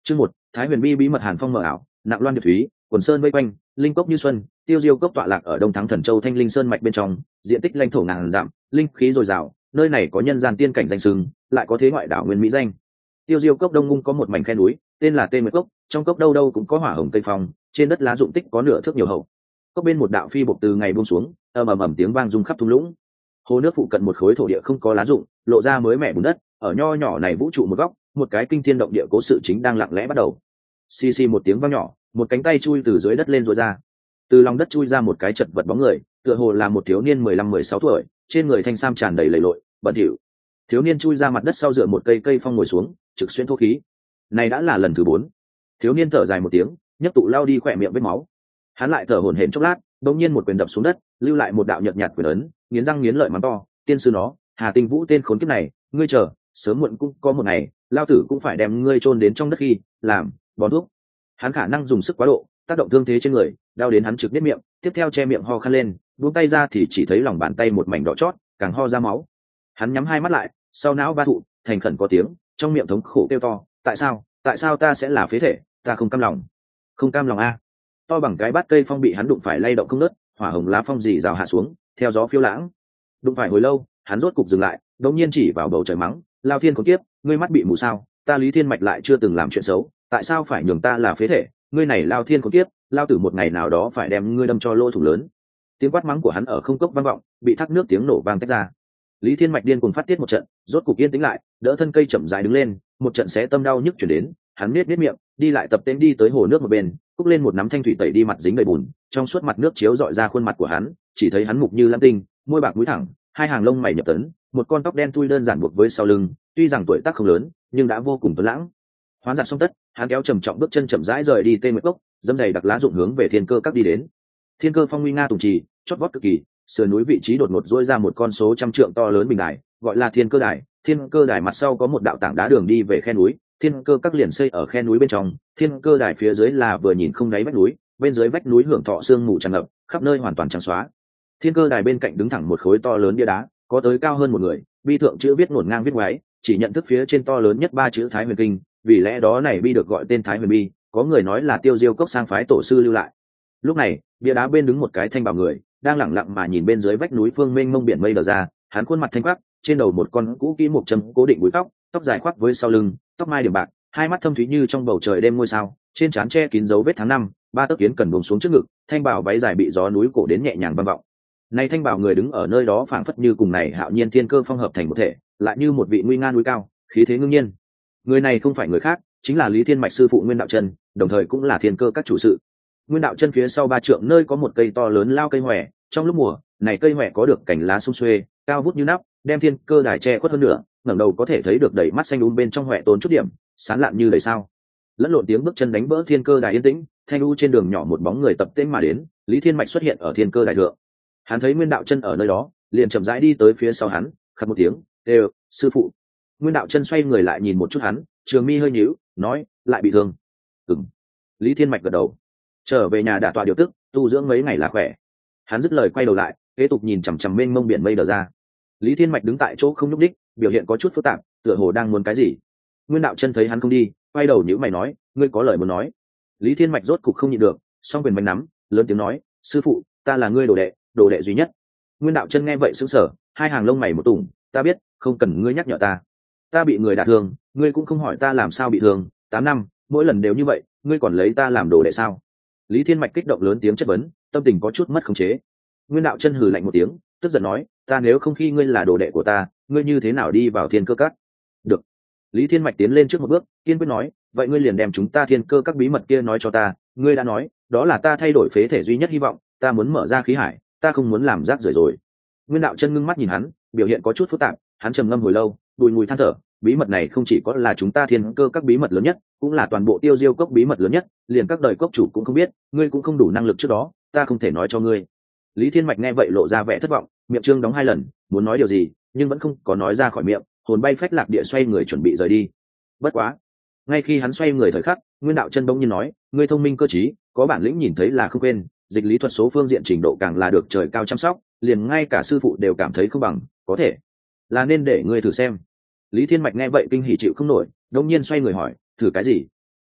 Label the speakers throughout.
Speaker 1: Chương 1, Thái Huyền Bi bí mật Hàn Phong mờ ảo, nặng loan điệp thúy, quần sơn vây quanh, linh cốc như xuân, tiêu diêu cốc tọa lạc ở Đông Thắng Thần Châu Thanh Linh Sơn mạch bên trong, diện tích lãnh thổ ngàn dặm, linh khí dồi dào, nơi này có nhân gian tiên cảnh danh xưng, lại có thế ngoại đảo nguyên mỹ danh. Tiêu diêu cốc đông ngung có một mảnh khe núi, tên là Tê Nguyệt cốc, trong cốc đâu đâu cũng có hỏa hồng cây phong, trên đất lá dụng tích có nửa thước nhiều hậu. Cốc bên một đạo phi bộc từ ngày buông xuống, ầm tiếng vang rung khắp thung lũng. Hồ nước phụ cận một khối thổ địa không có lá dụng, lộ ra mới mẻ bùn đất, ở nho nhỏ này vũ trụ một góc, một cái kinh thiên động địa cố sự chính đang lặng lẽ bắt đầu. Xì xì một tiếng vang nhỏ, một cánh tay chui từ dưới đất lên rồi ra. Từ lòng đất chui ra một cái chật vật bóng người, tựa hồ là một thiếu niên 15-16 tuổi, trên người thanh sam tràn đầy lầy lội, bẩn thỉu. Thiếu niên chui ra mặt đất sau dựa một cây phong ngồi xuống, trực xuyên thô khí. Này đã là lần thứ 4. Thiếu niên thở dài một tiếng, nhấc tụ lao đi khỏe miệng vết máu. Hắn lại thở hổn hển chốc lát, đột nhiên một quyền đập xuống đất, lưu lại một đạo nhợt nhạt quyền ấn, nghiến răng nghiến lợi mắng to, tiên sư nó, Hà Tinh Vũ tên khốn kiếp này, ngươi chờ, sớm muộn cũng có một ngày, lao tử cũng phải đem ngươi chôn đến trong đất khi làm bón thuốc. Hắn khả năng dùng sức quá độ, tác động thương thế trên người, đau đến hắn trực biết miệng, tiếp theo che miệng ho khan lên, buông tay ra thì chỉ thấy lòng bàn tay một mảnh đỏ chót, càng ho ra máu. Hắn nhắm hai mắt lại, sau não ba thụ, thành khẩn có tiếng, trong miệng thống khổ kêu to, tại sao ta sẽ là phế thể, ta không cam lòng. Không cam lòng a. To bằng cái bát cây phong bị hắn đụng phải lay động không ngớt, hỏa hồng lá phong dì rào hạ xuống, theo gió phiêu lãng. Đụng phải hồi lâu, hắn rốt cục dừng lại, đột nhiên chỉ vào bầu trời mắng, lao thiên khốn kiếp, ngươi mắt bị mù sao, ta Lý Thiên Mạch lại chưa từng làm chuyện xấu, tại sao phải nhường ta là phế thể, ngươi này lao thiên khốn kiếp, lao tử một ngày nào đó phải đem ngươi đâm cho lỗ thủng lớn. Tiếng quát mắng của hắn ở không cốc vang vọng, bị thác nước tiếng nổ vang tách ra. Lý Thiên Mạch điên cuồng phát tiết một trận, rốt cục yên tĩnh lại, đỡ thân cây chậm rãi đứng lên, một trận xé tâm đau nhức truyền đến, hắn miết miệng, đi lại tập tên đi tới hồ nước một bên, cúc lên một nắm thanh thủy tẩy đi mặt dính đầy bùn, trong suốt mặt nước chiếu dọi ra khuôn mặt của hắn, chỉ thấy hắn mục như lam tinh, môi bạc mũi thẳng, hai hàng lông mày nhập tấn, một con tóc đen thui đơn giản buộc với sau lưng, tuy rằng tuổi tác không lớn, nhưng đã vô cùng tuấn lãng. Hoán giặt xong tất, hắn kéo trầm trọng bước chân chậm rãi rời đi Tê Nguyệt cốc, dẫm giày đặc lá rụng hướng về Thiên Cơ các đi đến. Thiên Cơ phong nguy nga tùng trì, chót vót cực kỳ, sườn núi vị trí đột ngột dỗi ra một con số trăm trượng to lớn bình đài, gọi là Thiên Cơ đài. Thiên Cơ đài mặt sau có một đạo tảng đá đường đi về khe núi, Thiên Cơ các liền xây ở khe núi bên trong, Thiên Cơ đài phía dưới là vừa nhìn không đáy vách núi, bên dưới vách núi hưởng thọ sương mù tràn ngập, khắp nơi hoàn toàn trắng xóa. Thiên Cơ đài bên cạnh đứng thẳng một khối to lớn bia đá, có tới cao hơn một người, bi thượng chữ viết ngổn ngang viết ngoáy, chỉ nhận thức phía trên to lớn nhất 3 chữ Thái Huyền Kinh, vì lẽ đó này bi được gọi tên Thái Huyền Bi, có người nói là Tiêu Diêu cốc sang phái tổ sư lưu lại. Lúc này, bia đá bên đứng một cái thanh bào người, đang lẳng lặng mà nhìn bên dưới vách núi phương mênh mông biển mây đờ ra, hắn khuôn mặt thanh quắc, trên đầu một con cũ kỹ một châm cố định búi tóc, tóc dài khoác với sau lưng, tóc mai điểm bạc, hai mắt thâm thúy như trong bầu trời đêm ngôi sao, trên trán che kín dấu vết tháng năm, 3 tấc kiến cần buông xuống trước ngực, thanh bào váy dài bị gió núi cổ đến nhẹ nhàng vang vọng. Này thanh bào người đứng ở nơi đó phảng phất như cùng này hạo nhiên thiên cơ phong hợp thành một thể, lại như một vị nguy nga núi cao, khí thế ngưng nhiên. Người này không phải người khác, chính là Lý Thiên Mạch sư phụ Nguyên Đạo Chân, đồng thời cũng là Thiên Cơ các chủ sự. Nguyên Đạo Chân phía sau 3 trượng nơi có một cây to lớn lao cây hoè, trong lúc mùa, này cây hoè có được cành lá sum xuê, cao vút như nắp, đem Thiên Cơ đài che khuất hơn nữa, ngẩng đầu có thể thấy được đầy mắt xanh bên trong hoè tốn chút điểm, sáng lạn như đầy sao. Lẫn lộn tiếng bước chân đánh vỡ Thiên Cơ đài yên tĩnh, thanh u trên đường nhỏ một bóng người tập tễnh mà đến, Lý Thiên Mạch xuất hiện ở Thiên Cơ đài thượng. Hắn thấy Nguyên Đạo Chân ở nơi đó, liền chậm rãi đi tới phía sau hắn, khập một tiếng, "Đều, sư phụ." Nguyên Đạo Chân xoay người lại nhìn một chút hắn, trường mi hơi nhíu, nói, "Lại bị thương?" "Ừm." Lý Thiên Mạch gật đầu. "Trở về nhà đả tọa điều tức, tu dưỡng mấy ngày là khỏe." Hắn dứt lời quay đầu lại, kế tục nhìn chằm chằm mênh mông biển mây đờ ra. Lý Thiên Mạch đứng tại chỗ không nhúc đích, biểu hiện có chút phức tạp, tựa hồ đang muốn cái gì. Nguyên Đạo Chân thấy hắn không đi, quay đầu nhíu mày nói, "Ngươi có lời muốn nói?" Lý Thiên Mạch rốt cục không nhịn được, song quyền bánh nắm, lớn tiếng nói, "Sư phụ, ta là ngươi đồ đệ duy nhất." Nguyên Đạo Chân nghe vậy sững sờ, hai hàng lông mày một tủng, "Ta biết, không cần ngươi nhắc nhở ta. Ta bị người đả thương, ngươi cũng không hỏi ta làm sao bị thương, 8 năm, mỗi lần đều như vậy, ngươi còn lấy ta làm đồ đệ sao?" Lý Thiên Mạch kích động lớn tiếng chất vấn, tâm tình có chút mất khống chế. Nguyên Đạo Chân hừ lạnh một tiếng, tức giận nói, "Ta nếu không khi ngươi là đồ đệ của ta, ngươi như thế nào đi vào Thiên Cơ các?" "Được." Lý Thiên Mạch tiến lên trước một bước, kiên quyết nói, "Vậy ngươi liền đem chúng ta Thiên Cơ các bí mật kia nói cho ta, ngươi đã nói, đó là ta thay đổi phế thể duy nhất hy vọng, ta muốn mở ra khí hải, ta không muốn làm rác rưởi rồi." Nguyên Đạo Chân ngưng mắt nhìn hắn, biểu hiện có chút phức tạp, hắn trầm ngâm hồi lâu, đùi ngùi than thở, "Bí mật này không chỉ có là chúng ta Thiên Cơ các bí mật lớn nhất, cũng là toàn bộ Tiêu Diêu cốc bí mật lớn nhất, liền các đời cốc chủ cũng không biết, ngươi cũng không đủ năng lực trước đó, ta không thể nói cho ngươi." Lý Thiên Mạch nghe vậy lộ ra vẻ thất vọng, miệng trương đóng 2 lần, muốn nói điều gì, nhưng vẫn không có nói ra khỏi miệng, hồn bay phách lạc địa xoay người chuẩn bị rời đi. Bất quá, ngay khi hắn xoay người thời khắc, Nguyên Đạo Chân bỗng nhiên nói, "Ngươi thông minh cơ trí, có bản lĩnh nhìn thấy là không quên, dịch lý thuật số phương diện trình độ càng là được trời cao chăm sóc, liền ngay cả sư phụ đều cảm thấy không bằng, có thể là nên để ngươi thử xem." Lý Thiên Mạch nghe vậy kinh hỉ chịu không nổi, đột nhiên xoay người hỏi, "Thử cái gì?"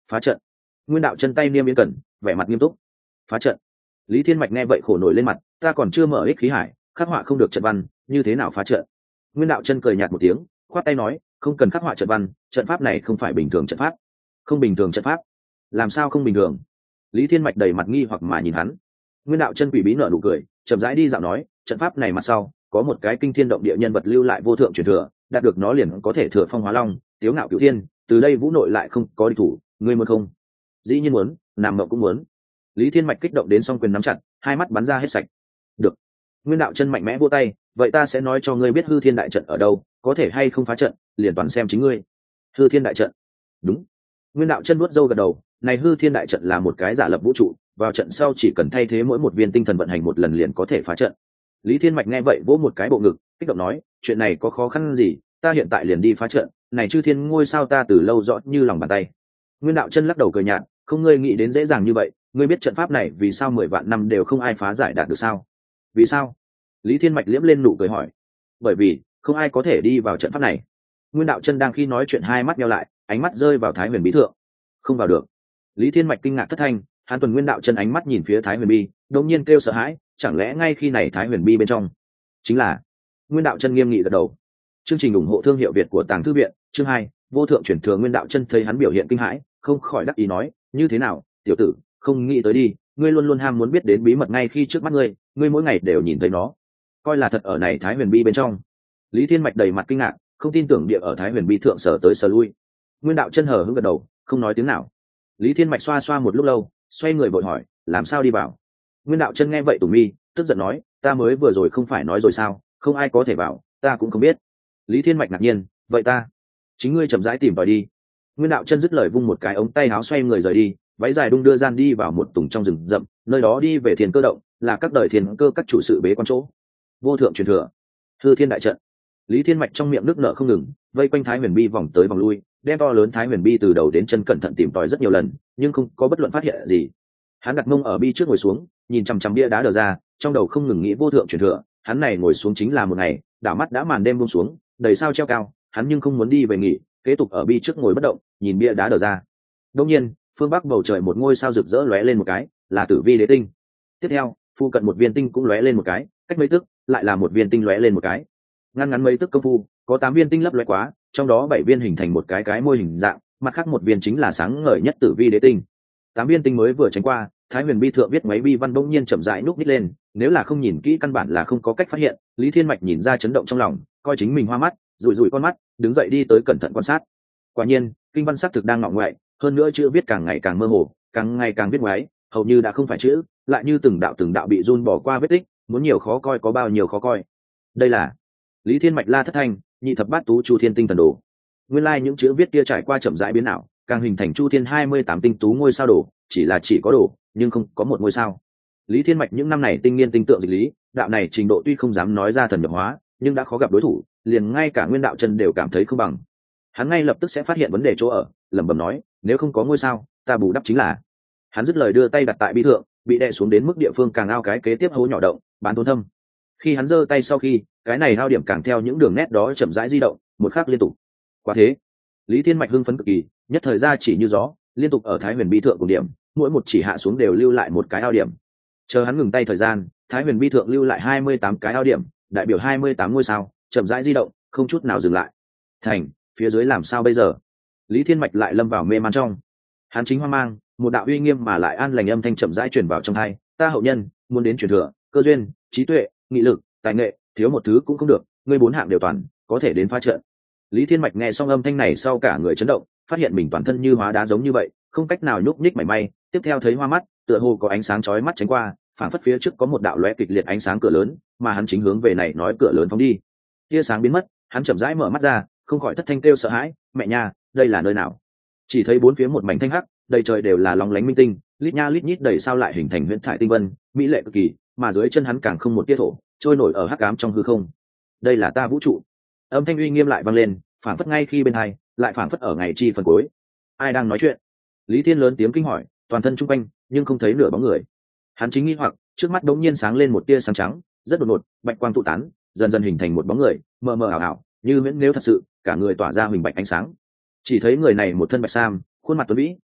Speaker 1: Phá trận. Nguyên đạo chân tay niêm yến cẩn, vẻ mặt nghiêm túc. Phá trận. Lý Thiên Mạch nghe vậy khổ nổi lên mặt, ta còn chưa mở ích khí hải, khắc họa không được trận văn, như thế nào phá trận? Nguyên đạo chân cười nhạt một tiếng, khoát tay nói, không cần khắc họa trận văn, trận pháp này không phải bình thường trận pháp. Không bình thường trận pháp? Làm sao không bình thường? Lý Thiên Mạch đầy mặt nghi hoặc mà nhìn hắn. Nguyên đạo chân quỷ bí nở nụ cười, chậm rãi đi dạo nói, trận pháp này mặt sau có một cái kinh thiên động địa nhân vật lưu lại vô thượng truyền thừa, đạt được nó liền có thể thừa phong hóa long, tiếu ngạo cửu thiên, từ đây vũ nội lại không có địch thủ, ngươi muốn không? Dĩ nhiên muốn, nằm mộng cũng muốn. Lý Thiên Mạch kích động đến song quyền nắm chặt, hai mắt bắn ra hết sạch. Được. Nguyên đạo chân mạnh mẽ vỗ tay, vậy ta sẽ nói cho ngươi biết hư thiên đại trận ở đâu, có thể hay không phá trận, liền toàn xem chính ngươi. Hư thiên đại trận? Đúng. Nguyên đạo chân vuốt râu gật đầu, này hư thiên đại trận là một cái giả lập vũ trụ, vào trận sau chỉ cần thay thế mỗi một viên tinh thần vận hành một lần liền có thể phá trận. Lý Thiên Mạch nghe vậy vỗ một cái bộ ngực, kích động nói, chuyện này có khó khăn gì, ta hiện tại liền đi phá trận, này chư thiên ngôi sao ta từ lâu rõ như lòng bàn tay. Nguyên đạo chân lắc đầu cười nhạt, không ngươi nghĩ đến dễ dàng như vậy, ngươi biết trận pháp này vì sao 10 vạn năm đều không ai phá giải đạt được sao? Vì sao? Lý Thiên Mạch liễm lên nụ cười hỏi. Bởi vì không ai có thể đi vào trận pháp này. Nguyên đạo chân đang khi nói chuyện hai mắt nheo lại, ánh mắt rơi vào Thái Huyền Bí thượng. Không vào được. Lý Thiên Mạch kinh ngạc thất thanh, Hàn Tuần Nguyên đạo chân ánh mắt nhìn phía Thái Huyền Bi, đột nhiên kêu sợ hãi, chẳng lẽ ngay khi này Thái Huyền Bi bên trong chính là? Nguyên đạo chân nghiêm nghị gật đầu. Chương trình ủng hộ thương hiệu Việt của Tàng Thư viện, chương 2, vô thượng chuyển thừa. Nguyên đạo chân thấy hắn biểu hiện kinh hãi, không khỏi đắc ý nói, như thế nào, tiểu tử, không nghĩ tới đi, ngươi luôn luôn ham muốn biết đến bí mật ngay khi trước mắt ngươi, ngươi mỗi ngày đều nhìn thấy nó, coi là thật ở này Thái Huyền Bi bên trong. Lý Thiên Mạch đầy mặt kinh ngạc, không tin tưởng địa ở Thái Huyền Bi thượng sở tới sở lui. Nguyên đạo chân hờ hững gật đầu, không nói tiếng nào. Lý Thiên Mạch xoa xoa một lúc lâu, xoay người vội hỏi, làm sao đi vào? Nguyên đạo chân nghe vậy tủm mi, tức giận nói, ta mới vừa rồi không phải nói rồi sao, không ai có thể vào, ta cũng không biết. Lý Thiên Mạch ngạc nhiên, vậy ta, chính ngươi chậm rãi tìm tòi đi. Nguyên đạo chân dứt lời vung một cái ống tay áo xoay người rời đi, váy dài đung đưa gian đi vào một tùng trong rừng rậm, nơi đó đi về thiên cơ động, là các đời thiên cơ các chủ sự bế quan chỗ. Vô thượng truyền thừa, hư thiên đại trận. Lý Thiên Mạch trong miệng nước nở không ngừng, vây quanh Thái Huyền Bi vòng tới vòng lui, đem to lớn Thái Huyền Bi từ đầu đến chân cẩn thận tìm tòi rất nhiều lần, nhưng không có bất luận phát hiện gì. Hắn đặt mông ở bi trước ngồi xuống, nhìn chằm chằm bia đá đờ ra, trong đầu không ngừng nghĩ vô thượng truyền thừa. Hắn này ngồi xuống chính là một ngày, đảo mắt đã màn đêm buông xuống, đầy sao treo cao, hắn nhưng không muốn đi về nghỉ, kế tục ở bi trước ngồi bất động, nhìn bia đá đờ ra. Đương nhiên, phương bắc bầu trời một ngôi sao rực rỡ lóe lên một cái, là Tử Vi Đế tinh. Tiếp theo, phu cận một viên tinh cũng lóe lên một cái, cách mấy tức lại là một viên tinh lóe lên một cái. Ngắn ngắn mấy tức công phu, có 8 viên tinh lấp lóe quá, trong đó 7 viên hình thành một cái môi hình dạng, mặt khác một viên chính là sáng ngời nhất Tử Vi Đế tinh. 8 viên tinh mới vừa tránh qua, Thái Huyền Bi thượng viết mấy bi văn bỗng nhiên chậm rãi núp nít lên, nếu là không nhìn kỹ căn bản là không có cách phát hiện. Lý Thiên Mạch nhìn ra chấn động trong lòng, coi chính mình hoa mắt, rủi rủi con mắt, đứng dậy đi tới cẩn thận quan sát. Quả nhiên, kinh văn sắc thực đang ngọ ngoại, hơn nữa chữ viết càng ngày càng mơ hồ, càng ngày càng viết ngoáy, hầu như đã không phải chữ, lại như từng đạo bị run bỏ qua vết tích, muốn nhiều khó coi có bao nhiêu khó coi. Đây là Lý Thiên Mạch la thất thanh, nhị thập bát tú chu thiên tinh thần đồ. Nguyên lai những chữ viết kia trải qua chậm rãi biến ảo, càng hình thành chu thiên 28 tinh tú ngôi sao đồ, chỉ có đồ, nhưng không có một ngôi sao. Lý Thiên Mạch những năm này tinh nghiên tinh tượng dịch lý, đạo này trình độ tuy không dám nói ra thần nhập hóa, nhưng đã khó gặp đối thủ, liền ngay cả Nguyên đạo chân đều cảm thấy không bằng. Hắn ngay lập tức sẽ phát hiện vấn đề chỗ ở, lẩm bẩm nói, nếu không có ngôi sao, ta bù đắp chính là. Hắn dứt lời đưa tay đặt tại bi thượng, bị đè xuống đến mức địa phương càng ao cái kế tiếp hố nhỏ động, bán thốn thâm. Khi hắn giơ tay sau khi, cái này ao điểm càng theo những đường nét đó chậm rãi di động, một khắc liên tục. Quả thế, Lý Thiên Mạch hưng phấn cực kỳ, nhất thời ra chỉ như gió, liên tục ở Thái Huyền Bi thượng cùng điểm, mỗi một chỉ hạ xuống đều lưu lại một cái ao điểm. Chờ hắn ngừng tay thời gian, Thái Huyền Bi thượng lưu lại 28 cái ao điểm, đại biểu 28 ngôi sao, chậm rãi di động, không chút nào dừng lại. Thành, phía dưới làm sao bây giờ? Lý Thiên Mạch lại lâm vào mê man trong. Hắn chính hoang mang, một đạo uy nghiêm mà lại an lành âm thanh chậm rãi truyền vào trong tai, ta hậu nhân, muốn đến truyền thừa, cơ duyên, trí tuệ, nghị lực, tài nghệ, thiếu một thứ cũng không được, ngươi 4 hạng đều toàn, có thể đến phá trận. Lý Thiên Mạch nghe xong âm thanh này sau cả người chấn động, phát hiện mình toàn thân như hóa đá giống như vậy, không cách nào nhúc nhích mảy may, tiếp theo thấy hoa mắt, tựa hồ có ánh sáng chói mắt tránh qua, phảng phất phía trước có một đạo lóe kịch liệt ánh sáng cửa lớn, mà hắn chính hướng về này nói cửa lớn phóng đi. Tia sáng biến mất, hắn chậm rãi mở mắt ra, không khỏi thất thanh kêu sợ hãi, mẹ nha, đây là nơi nào? Chỉ thấy bốn phía một mảnh thanh hắc, đầy trời đều là lóng lánh minh tinh, lít nha lít nhít đầy sao lại hình thành huyễn thải tinh vân, mỹ lệ cực kỳ, mà dưới chân hắn càng không một tia thổ, trôi nổi ở hắc ám trong hư không. Đây là ta vũ trụ. Âm thanh uy nghiêm lại vang lên, phảng phất ngay khi bên hai, lại phảng phất ở ngày chi phần cuối. Ai đang nói chuyện? Lý Thiên lớn tiếng kinh hỏi, toàn thân trung quanh nhưng không thấy nửa bóng người. Hắn chính nghi hoặc, trước mắt đống nhiên sáng lên một tia sáng trắng, rất đột ngột, bạch quang tụ tán, dần dần hình thành một bóng người, mờ mờ ảo ảo, như miễn nếu thật sự, cả người tỏa ra huỳnh bạch ánh sáng. Chỉ thấy người này một thân bạch sam, khuôn mặt tuấn mỹ,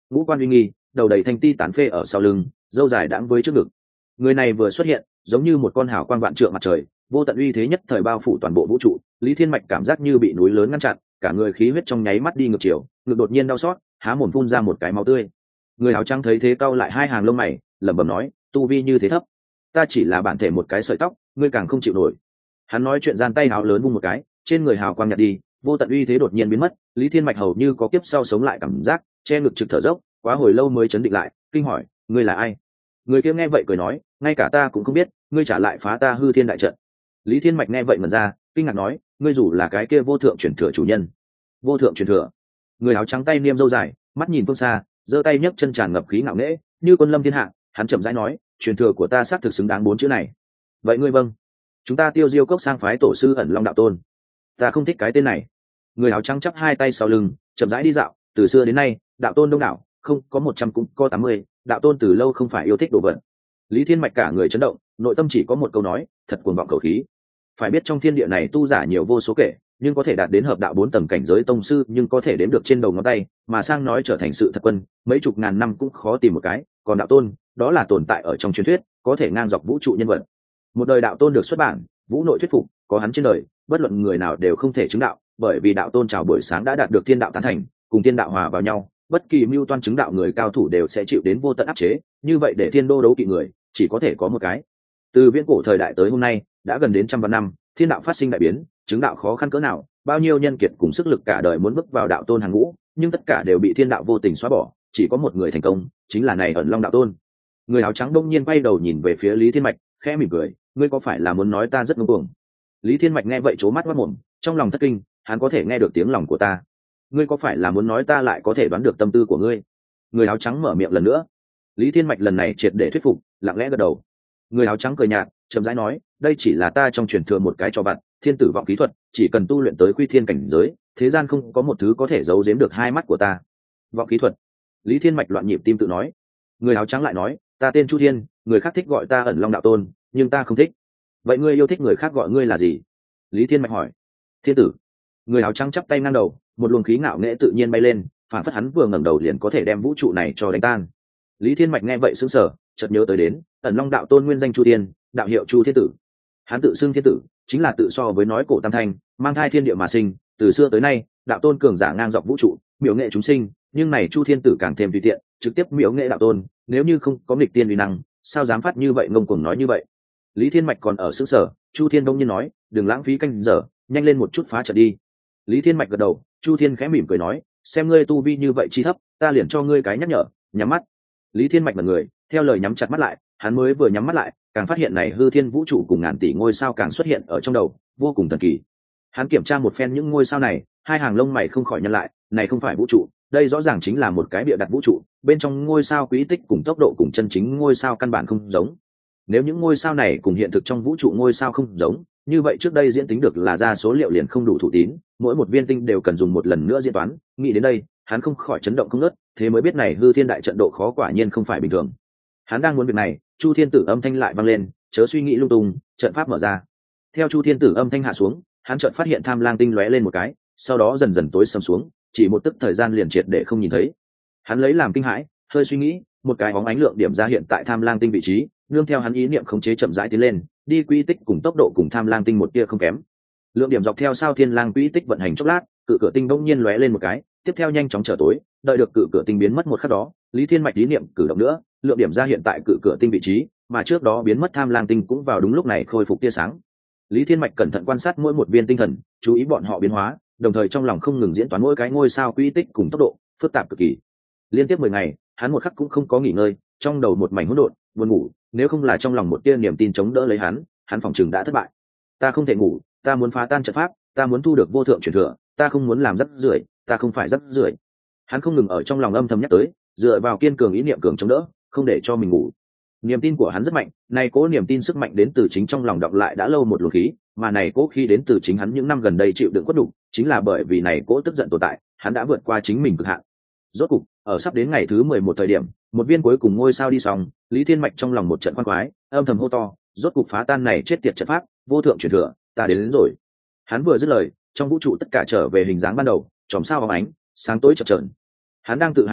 Speaker 1: ngũ quan uy nghi, đầu đầy thanh ti tán phê ở sau lưng, râu dài đãng với trước ngực. Người này vừa xuất hiện, giống như một con hào quang vạn trượng mặt trời, vô tận uy thế nhất thời bao phủ toàn bộ vũ trụ. Lý Thiên Mạch cảm giác như bị núi lớn ngăn chặn, cả người khí huyết trong nháy mắt đi ngược chiều, ngực đột nhiên đau xót, há mồm phun ra một cái máu tươi. Người áo trắng thấy thế cau lại hai hàng lông mày, lẩm bẩm nói, tu vi như thế thấp, ta chỉ là bản thể một cái sợi tóc, ngươi càng không chịu nổi. Hắn nói chuyện gian tay hào lớn vung một cái, trên người hào quang nhạt đi, vô tận uy thế đột nhiên biến mất. Lý Thiên Mạch hầu như có kiếp sau sống lại cảm giác, che ngực trực thở dốc, quá hồi lâu mới chấn định lại, kinh hỏi, ngươi là ai? Người kia nghe vậy cười nói, ngay cả ta cũng không biết, ngươi trả lại phá ta hư thiên đại trận. Lý Thiên Mạch nghe vậy mẩn ra, kinh ngạc nói, ngươi dù là cái kia vô thượng truyền thừa chủ nhân. Vô thượng truyền thừa? Người áo trắng tay niêm râu dài, mắt nhìn phương xa, giơ tay nhấc chân tràn ngập khí ngạo nghễ, như quân lâm thiên hạ. Hắn chậm rãi nói, truyền thừa của ta xác thực xứng đáng 4 chữ này. Vậy ngươi vâng, chúng ta Tiêu Diêu cốc sang phái tổ sư ẩn long đạo tôn. Ta không thích cái tên này. Người áo trắng chắp hai tay sau lưng, chậm rãi đi dạo, từ xưa đến nay đạo tôn đông đảo, không có 100 cũng có 80, đạo tôn từ lâu không phải yêu thích đồ vật. Lý Thiên Mạch cả người chấn động, nội tâm chỉ có một câu nói, thật cuồng vọng khẩu khí. Phải biết trong thiên địa này tu giả nhiều vô số kể, nhưng có thể đạt đến hợp đạo 4 tầng cảnh giới tông sư nhưng có thể đếm được trên đầu ngón tay, mà sang nói trở thành sự thật quân, mấy chục ngàn năm cũng khó tìm một cái. Còn đạo tôn, đó là tồn tại ở trong truyền thuyết, có thể ngang dọc vũ trụ nhân vật. Một đời đạo tôn được xuất bản, vũ nội thuyết phục, có hắn trên đời, bất luận người nào đều không thể chứng đạo, bởi vì đạo tôn chào buổi sáng đã đạt được thiên đạo tán thành, cùng thiên đạo hòa vào nhau, bất kỳ mưu toan chứng đạo người cao thủ đều sẽ chịu đến vô tận áp chế, như vậy để thiên đô đấu kỵ người, chỉ có thể có một cái. Từ viễn cổ thời đại tới hôm nay, đã gần đến trăm vạn năm, thiên đạo phát sinh đại biến, chứng đạo khó khăn cỡ nào, bao nhiêu nhân kiệt cùng sức lực cả đời muốn bước vào đạo tôn hàng ngũ, nhưng tất cả đều bị thiên đạo vô tình xóa bỏ, chỉ có một người thành công, chính là này ẩn long đạo tôn. Người áo trắng đông nhiên quay đầu nhìn về phía Lý Thiên Mạch, khẽ mỉm cười, ngươi có phải là muốn nói ta rất ngông cuồng? Lý Thiên Mạch nghe vậy trố mắt mất mồm, trong lòng thất kinh, hắn có thể nghe được tiếng lòng của ta. Ngươi có phải là muốn nói ta lại có thể đoán được tâm tư của ngươi? Người áo trắng mở miệng lần nữa. Lý Thiên Mạch lần này triệt để thuyết phục, lặng lẽ gật đầu. Người áo trắng cười nhạt, chậm rãi nói, đây chỉ là ta trong truyền thừa một cái cho bạn, thiên tử vọng kỹ thuật, chỉ cần tu luyện tới quy thiên cảnh giới, thế gian không có một thứ có thể giấu giếm được hai mắt của ta. Vọng kỹ thuật? Lý Thiên Mạch loạn nhịp tim tự nói. Người áo trắng lại nói, ta tên Chu Thiên, người khác thích gọi ta ẩn long đạo tôn, nhưng ta không thích. Vậy ngươi yêu thích người khác gọi ngươi là gì? Lý Thiên Mạch hỏi. Thiên tử. Người áo trắng chắp tay ngang đầu, một luồng khí ngạo nghễ tự nhiên bay lên, phản phất hắn vừa ngẩng đầu liền có thể đem vũ trụ này cho đánh tan. Lý Thiên Mạch nghe vậy sững sờ, chợt nhớ tới đến ẩn long đạo tôn nguyên danh Chu Thiên, đạo hiệu Chu Thiên Tử. Hắn tự xưng thiên tử, chính là tự so với nói cổ tam thanh, mang thai thiên địa mà sinh, từ xưa tới nay, đạo tôn cường giả ngang dọc vũ trụ, miểu nghệ chúng sinh, nhưng này Chu Thiên Tử càng thêm tùy tiện, trực tiếp miểu nghệ đạo tôn, nếu như không có nghịch tiên uy năng, sao dám phát như vậy ngông cuồng nói như vậy. Lý Thiên Mạch còn ở sững sờ, Chu Thiên đông nhiên nói, đừng lãng phí canh giờ, nhanh lên một chút phá trận đi. Lý Thiên Mạch gật đầu, Chu Thiên khẽ mỉm cười nói, xem ngươi tu vi như vậy chi thấp, ta liền cho ngươi cái nhắc nhở, nhắm mắt. Lý Thiên Mạch mật người, theo lời nhắm chặt mắt lại, hắn mới vừa nhắm mắt lại, càng phát hiện này hư thiên vũ trụ cùng ngàn tỷ ngôi sao càng xuất hiện ở trong đầu, vô cùng thần kỳ. Hắn kiểm tra một phen những ngôi sao này, hai hàng lông mày không khỏi nhăn lại, này không phải vũ trụ, đây rõ ràng chính là một cái bịa đặt vũ trụ, bên trong ngôi sao quỹ tích cùng tốc độ cùng chân chính ngôi sao căn bản không giống. Nếu những ngôi sao này cùng hiện thực trong vũ trụ ngôi sao không giống, như vậy trước đây diễn tính được là ra số liệu liền không đủ thủ tín, mỗi một viên tinh đều cần dùng một lần nữa diễn toán. Nghĩ đến đây, hắn không khỏi chấn động không ngớt, thế mới biết này hư thiên đại trận độ khó quả nhiên không phải bình thường. Hắn đang muốn việc này, Chu Thiên Tử âm thanh lại vang lên, chớ suy nghĩ lung tung, trận pháp mở ra. Theo Chu Thiên Tử âm thanh hạ xuống, hắn chợt phát hiện Tham Lang tinh lóe lên một cái, sau đó dần dần tối sầm xuống, chỉ một tức thời gian liền triệt để không nhìn thấy. Hắn lấy làm kinh hãi, hơi suy nghĩ, một cái bóng ánh lượng điểm ra hiện tại Tham Lang tinh vị trí, nương theo hắn ý niệm khống chế chậm rãi tiến lên, đi quy tích cùng tốc độ cùng Tham Lang tinh một tia không kém. Lượng điểm dọc theo sao Thiên Lang quỹ tích vận hành chốc lát, cự cửa tinh bỗng nhiên lóe lên một cái, tiếp theo nhanh chóng trở tối, đợi được cự cửa tinh biến mất một khắc đó, Lý Thiên Mạch ý niệm cử động nữa, lượng điểm ra hiện tại cự cửa tinh vị trí, mà trước đó biến mất Tham Lang tinh cũng vào đúng lúc này khôi phục tia sáng. Lý Thiên Mạch cẩn thận quan sát mỗi một viên tinh thần, chú ý bọn họ biến hóa, đồng thời trong lòng không ngừng diễn toán mỗi cái ngôi sao quỹ tích cùng tốc độ, phức tạp cực kỳ. Liên tiếp 10 ngày, hắn một khắc cũng không có nghỉ ngơi, trong đầu một mảnh hỗn độn, buồn ngủ, nếu không là trong lòng một tia niềm tin chống đỡ lấy hắn phòng chừng đã thất bại. Ta không thể ngủ, ta muốn phá tan trận pháp, ta muốn thu được vô thượng truyền thừa, ta không muốn làm rắc rưởi, ta không phải rắc rưởi. Hắn không ngừng ở trong lòng âm thầm nhắc tới, dựa vào kiên cường ý niệm cường chống đỡ, không để cho mình ngủ. Niềm tin của hắn rất mạnh, này cố niềm tin sức mạnh đến từ chính trong lòng đọng lại đã lâu một luồng khí, mà này cố khí đến từ chính hắn những năm gần đây chịu đựng khuất nhục, chính là bởi vì này cố tức giận tồn tại, hắn đã vượt qua chính mình cực hạn. Rốt cục, ở sắp đến ngày thứ 11 thời điểm, một viên cuối cùng ngôi sao đi xong, Lý Thiên Mạch trong lòng một trận khoan khoái, âm thầm hô to, rốt cục phá tan này chết tiệt trận pháp, vô thượng truyền thừa, ta đến rồi. Hắn vừa dứt lời, trong vũ trụ tất cả trở về hình dáng ban đầu, chòm sao bóng ánh, sáng tối chập chờn. Hắn đang tự hài lòng,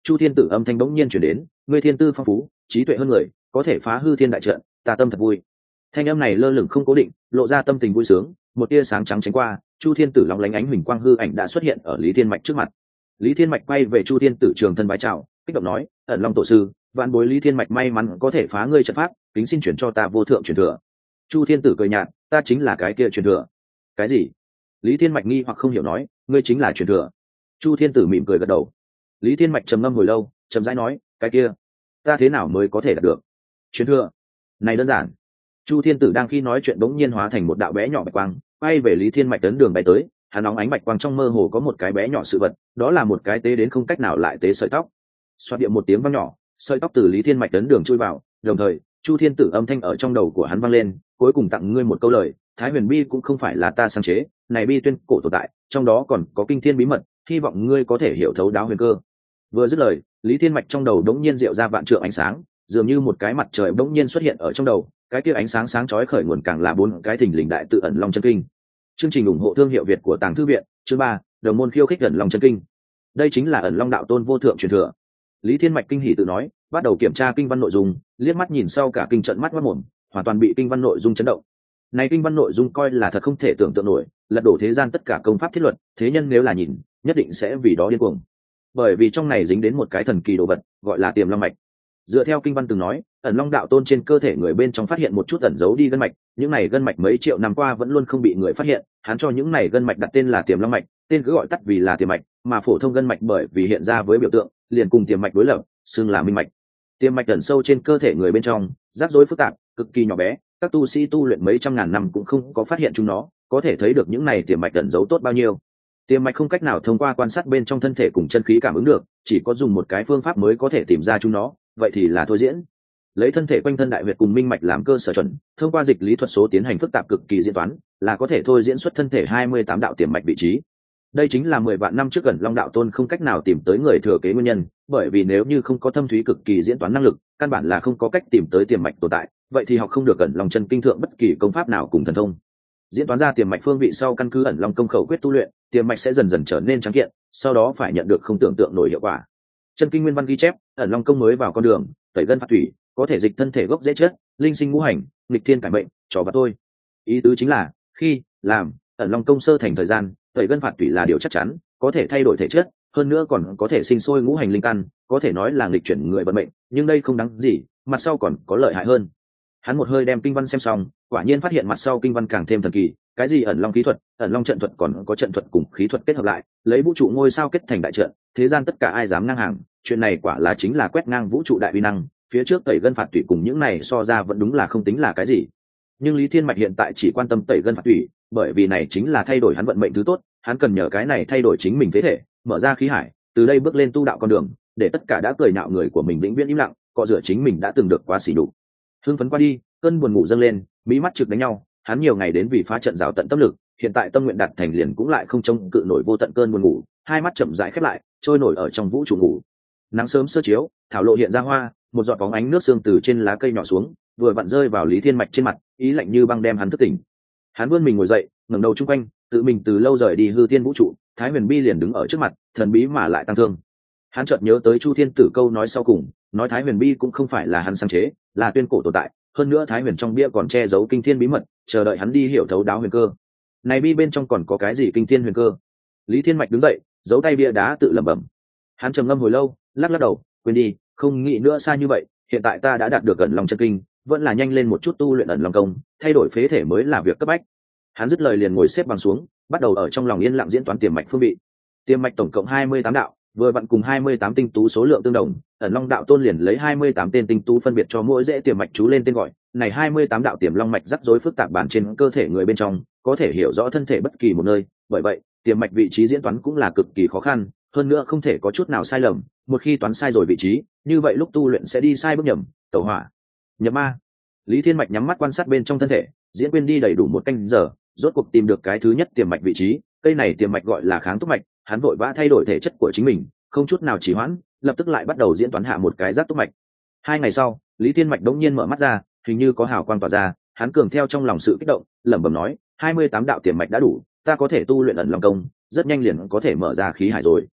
Speaker 1: Chu Thiên Tử âm thanh bỗng nhiên chuyển đến, ngươi thiên tư phong phú, trí tuệ hơn người, có thể phá hư thiên đại trận, ta tâm thật vui. Thanh âm này lơ lửng không cố định, lộ ra tâm tình vui sướng, một tia sáng trắng tránh qua, Chu Thiên Tử lóng lánh ánh huỳnh quang hư ảnh đã xuất hiện ở Lý Thiên Mạch trước mặt. Lý Thiên Mạch quay về Chu Thiên Tử trường thân bái chào, kích động nói, ẩn long tổ sư, vạn bối Lý Thiên Mạch may mắn có thể phá ngươi trận pháp, kính xin chuyển cho ta vô thượng truyền thừa. Chu Thiên Tử cười nhạt, ta chính là cái kia truyền thừa. Cái gì? Lý Thiên Mạch nghi hoặc không hiểu nói, ngươi chính là truyền thừa. Chu Thiên Tử mỉm cười gật đầu. Lý Thiên Mạch trầm ngâm hồi lâu, chậm rãi nói, cái kia, ta thế nào mới có thể đạt được truyền thừa? Này đơn giản. Chu Thiên Tử đang khi nói chuyện bỗng nhiên hóa thành một đạo bé nhỏ bạch quang, bay về Lý Thiên Mạch tấn đường bay tới. Hắn nóng ánh bạch quang trong mơ hồ có một cái bé nhỏ sự vật, đó là một cái tế đến không cách nào lại tế sợi tóc. Xoạt điện một tiếng vang nhỏ, sợi tóc từ Lý Thiên Mạch tấn đường chui vào, đồng thời Chu Thiên Tử âm thanh ở trong đầu của hắn vang lên, cuối cùng tặng ngươi một câu lời, Thái Huyền Bi cũng không phải là ta sáng chế, này bi tuyên cổ tồn tại, trong đó còn có kinh thiên bí mật, hy vọng ngươi có thể hiểu thấu đáo huyền cơ. Vừa dứt lời, Lý Thiên Mạch trong đầu đống nhiên diệu ra vạn trượng ánh sáng, dường như một cái mặt trời đống nhiên xuất hiện ở trong đầu, cái kia ánh sáng sáng chói khởi nguồn càng là bốn cái thình lình đại tự ẩn long chân kinh. Chương trình ủng hộ thương hiệu Việt của Tàng Thư viện, chương 3, đồng môn khiêu khích ẩn long chân kinh. Đây chính là ẩn long đạo tôn vô thượng truyền thừa. Lý Thiên Mạch kinh hỉ tự nói, bắt đầu kiểm tra kinh văn nội dung, liếc mắt nhìn sau cả kinh trận mắt mắt mồm, hoàn toàn bị kinh văn nội dung chấn động. Này kinh văn nội dung coi là thật không thể tưởng tượng nổi, lật đổ thế gian tất cả công pháp thiết luật, thế nhân nếu là nhìn, nhất định sẽ vì đó điên cuồng. Bởi vì trong này dính đến một cái thần kỳ đồ vật, gọi là Tiềm Long mạch. Dựa theo kinh văn từng nói, ẩn long đạo tôn trên cơ thể người bên trong phát hiện một chút ẩn giấu đi gân mạch, những này gân mạch mấy triệu năm qua vẫn luôn không bị người phát hiện, hắn cho những này gân mạch đặt tên là Tiềm Long mạch, tên cứ gọi tắt vì là tiềm mạch, mà phổ thông gân mạch bởi vì hiện ra với biểu tượng, liền cùng tiềm mạch đối lập, xưng là minh mạch. Tiềm mạch ẩn sâu trên cơ thể người bên trong, rắc rối phức tạp, cực kỳ nhỏ bé, các tu sĩ tu luyện mấy trăm ngàn năm cũng không có phát hiện chúng nó, có thể thấy được những này tiềm mạch ẩn giấu tốt bao nhiêu. Tiềm mạch không cách nào thông qua quan sát bên trong thân thể cùng chân khí cảm ứng được, chỉ có dùng một cái phương pháp mới có thể tìm ra chúng nó, vậy thì là thôi diễn. Lấy thân thể quanh thân đại huyệt cùng minh mạch làm cơ sở chuẩn, thông qua dịch lý thuật số tiến hành phức tạp cực kỳ diễn toán, là có thể thôi diễn xuất thân thể 28 đạo tiềm mạch vị trí. Đây chính là 10 vạn năm trước gần Long đạo tôn không cách nào tìm tới người thừa kế nguyên nhân, bởi vì nếu như không có thâm thúy cực kỳ diễn toán năng lực, căn bản là không có cách tìm tới tiềm mạch tồn tại, vậy thì học không được gần Long chân kinh thượng bất kỳ công pháp nào cùng thần thông. Diễn toán ra tiềm mạch phương vị sau, căn cứ ẩn long công khẩu quyết tu luyện, tiềm mạch sẽ dần dần trở nên trắng kiện, sau đó phải nhận được không tưởng tượng nổi hiệu quả. Chân kinh nguyên văn ghi chép, ẩn long công mới vào con đường, tẩy gân phạt thủy, có thể dịch thân thể gốc dễ chết, linh sinh ngũ hành, nghịch thiên cải mệnh, trò vặt thôi. Ý tứ chính là, khi làm ẩn long công sơ thành thời gian, tẩy gân phạt thủy là điều chắc chắn, có thể thay đổi thể chất, hơn nữa còn có thể sinh sôi ngũ hành linh căn, có thể nói là nghịch chuyển người vận mệnh, nhưng đây không đáng gì, mặt sau còn có lợi hại hơn. Hắn một hơi đem kinh văn xem xong, quả nhiên phát hiện mặt sau kinh văn càng thêm thần kỳ, cái gì ẩn long khí thuật, ẩn long trận thuật, còn có trận thuật cùng khí thuật kết hợp lại, lấy vũ trụ ngôi sao kết thành đại trận, thế gian tất cả ai dám ngang hàng, chuyện này quả là chính là quét ngang vũ trụ đại uy năng, phía trước tẩy gân phạt tủy cùng những này so ra vẫn đúng là không tính là cái gì. Nhưng Lý Thiên Mạch hiện tại chỉ quan tâm tẩy gân phạt tủy, bởi vì này chính là thay đổi hắn vận mệnh thứ tốt, hắn cần nhờ cái này thay đổi chính mình phế thể, mở ra khí hải, từ đây bước lên tu đạo con đường, để tất cả đã cười nhạo người của mình vĩnh viễn im lặng, cọ rửa chính mình đã từng được quá sỉ nhục. Hưng phấn qua đi, cơn buồn ngủ dâng lên, mí mắt trực đánh nhau, hắn nhiều ngày đến vì phá trận rào tận tâm lực, hiện tại tâm nguyện đạt thành liền cũng lại không trông cự nổi vô tận cơn buồn ngủ, hai mắt chậm rãi khép lại, trôi nổi ở trong vũ trụ ngủ. Nắng sớm sơ chiếu, thảo lộ hiện ra hoa, một giọt bóng ánh nước sương từ trên lá cây nhỏ xuống, vừa vặn rơi vào Lý Thiên Mạch trên mặt, ý lạnh như băng đem hắn thức tỉnh. Hắn vươn mình ngồi dậy, ngẩng đầu chung quanh, tự mình từ lâu rời đi hư thiên vũ trụ, Thái Huyền Bi liền đứng ở trước mặt, thần bí mà lại tăng thương. Hắn chợt nhớ tới Chu Thiên Tử câu nói sau cùng, nói Thái Huyền Bi cũng không phải là hắn sáng chế, là tuyên cổ tồn tại, hơn nữa Thái Huyền trong bia còn che giấu kinh thiên bí mật, chờ đợi hắn đi hiểu thấu đáo huyền cơ. Này bi bên trong còn có cái gì kinh thiên huyền cơ? Lý Thiên Mạch đứng dậy, giấu tay bia đá tự lẩm bẩm. Hắn trầm ngâm hồi lâu, lắc đầu, quên đi, không nghĩ nữa xa như vậy, hiện tại ta đã đạt được ẩn long chân kinh, vẫn là nhanh lên một chút tu luyện ẩn long công, thay đổi phế thể mới là việc cấp bách. Hắn dứt lời liền ngồi xếp bằng xuống, bắt đầu ở trong lòng yên lặng diễn toán tiềm mạch phương vị. Tiềm mạch tổng cộng 28 đạo, vừa vặn cùng 28 tinh tú số lượng tương đồng, ẩn long đạo tôn liền lấy 28 tên tinh tú phân biệt cho mỗi rễ tiềm mạch chú lên tên gọi, này 28 đạo tiềm long mạch rắc rối phức tạp bản trên cơ thể người bên trong, có thể hiểu rõ thân thể bất kỳ một nơi, bởi vậy, tiềm mạch vị trí diễn toán cũng là cực kỳ khó khăn, hơn nữa không thể có chút nào sai lầm, một khi toán sai rồi vị trí, như vậy lúc tu luyện sẽ đi sai bước nhầm, tẩu hỏa, nhập ma. Lý Thiên Mạch nhắm mắt quan sát bên trong thân thể, diễn quên đi đầy đủ một canh giờ, rốt cuộc tìm được cái thứ nhất tiềm mạch vị trí, cây này tiềm mạch gọi là kháng túc mạch, hắn vội vã thay đổi thể chất của chính mình, không chút nào trì hoãn, lập tức lại bắt đầu diễn toán hạ một cái giác túc mạch. 2 ngày sau, Lý Thiên Mạch đống nhiên mở mắt ra, hình như có hào quang tỏa ra, hắn cường theo trong lòng sự kích động, lẩm bẩm nói, 28 đạo tiềm mạch đã đủ, ta có thể tu luyện ẩn long công, rất nhanh liền có thể mở ra khí hải rồi.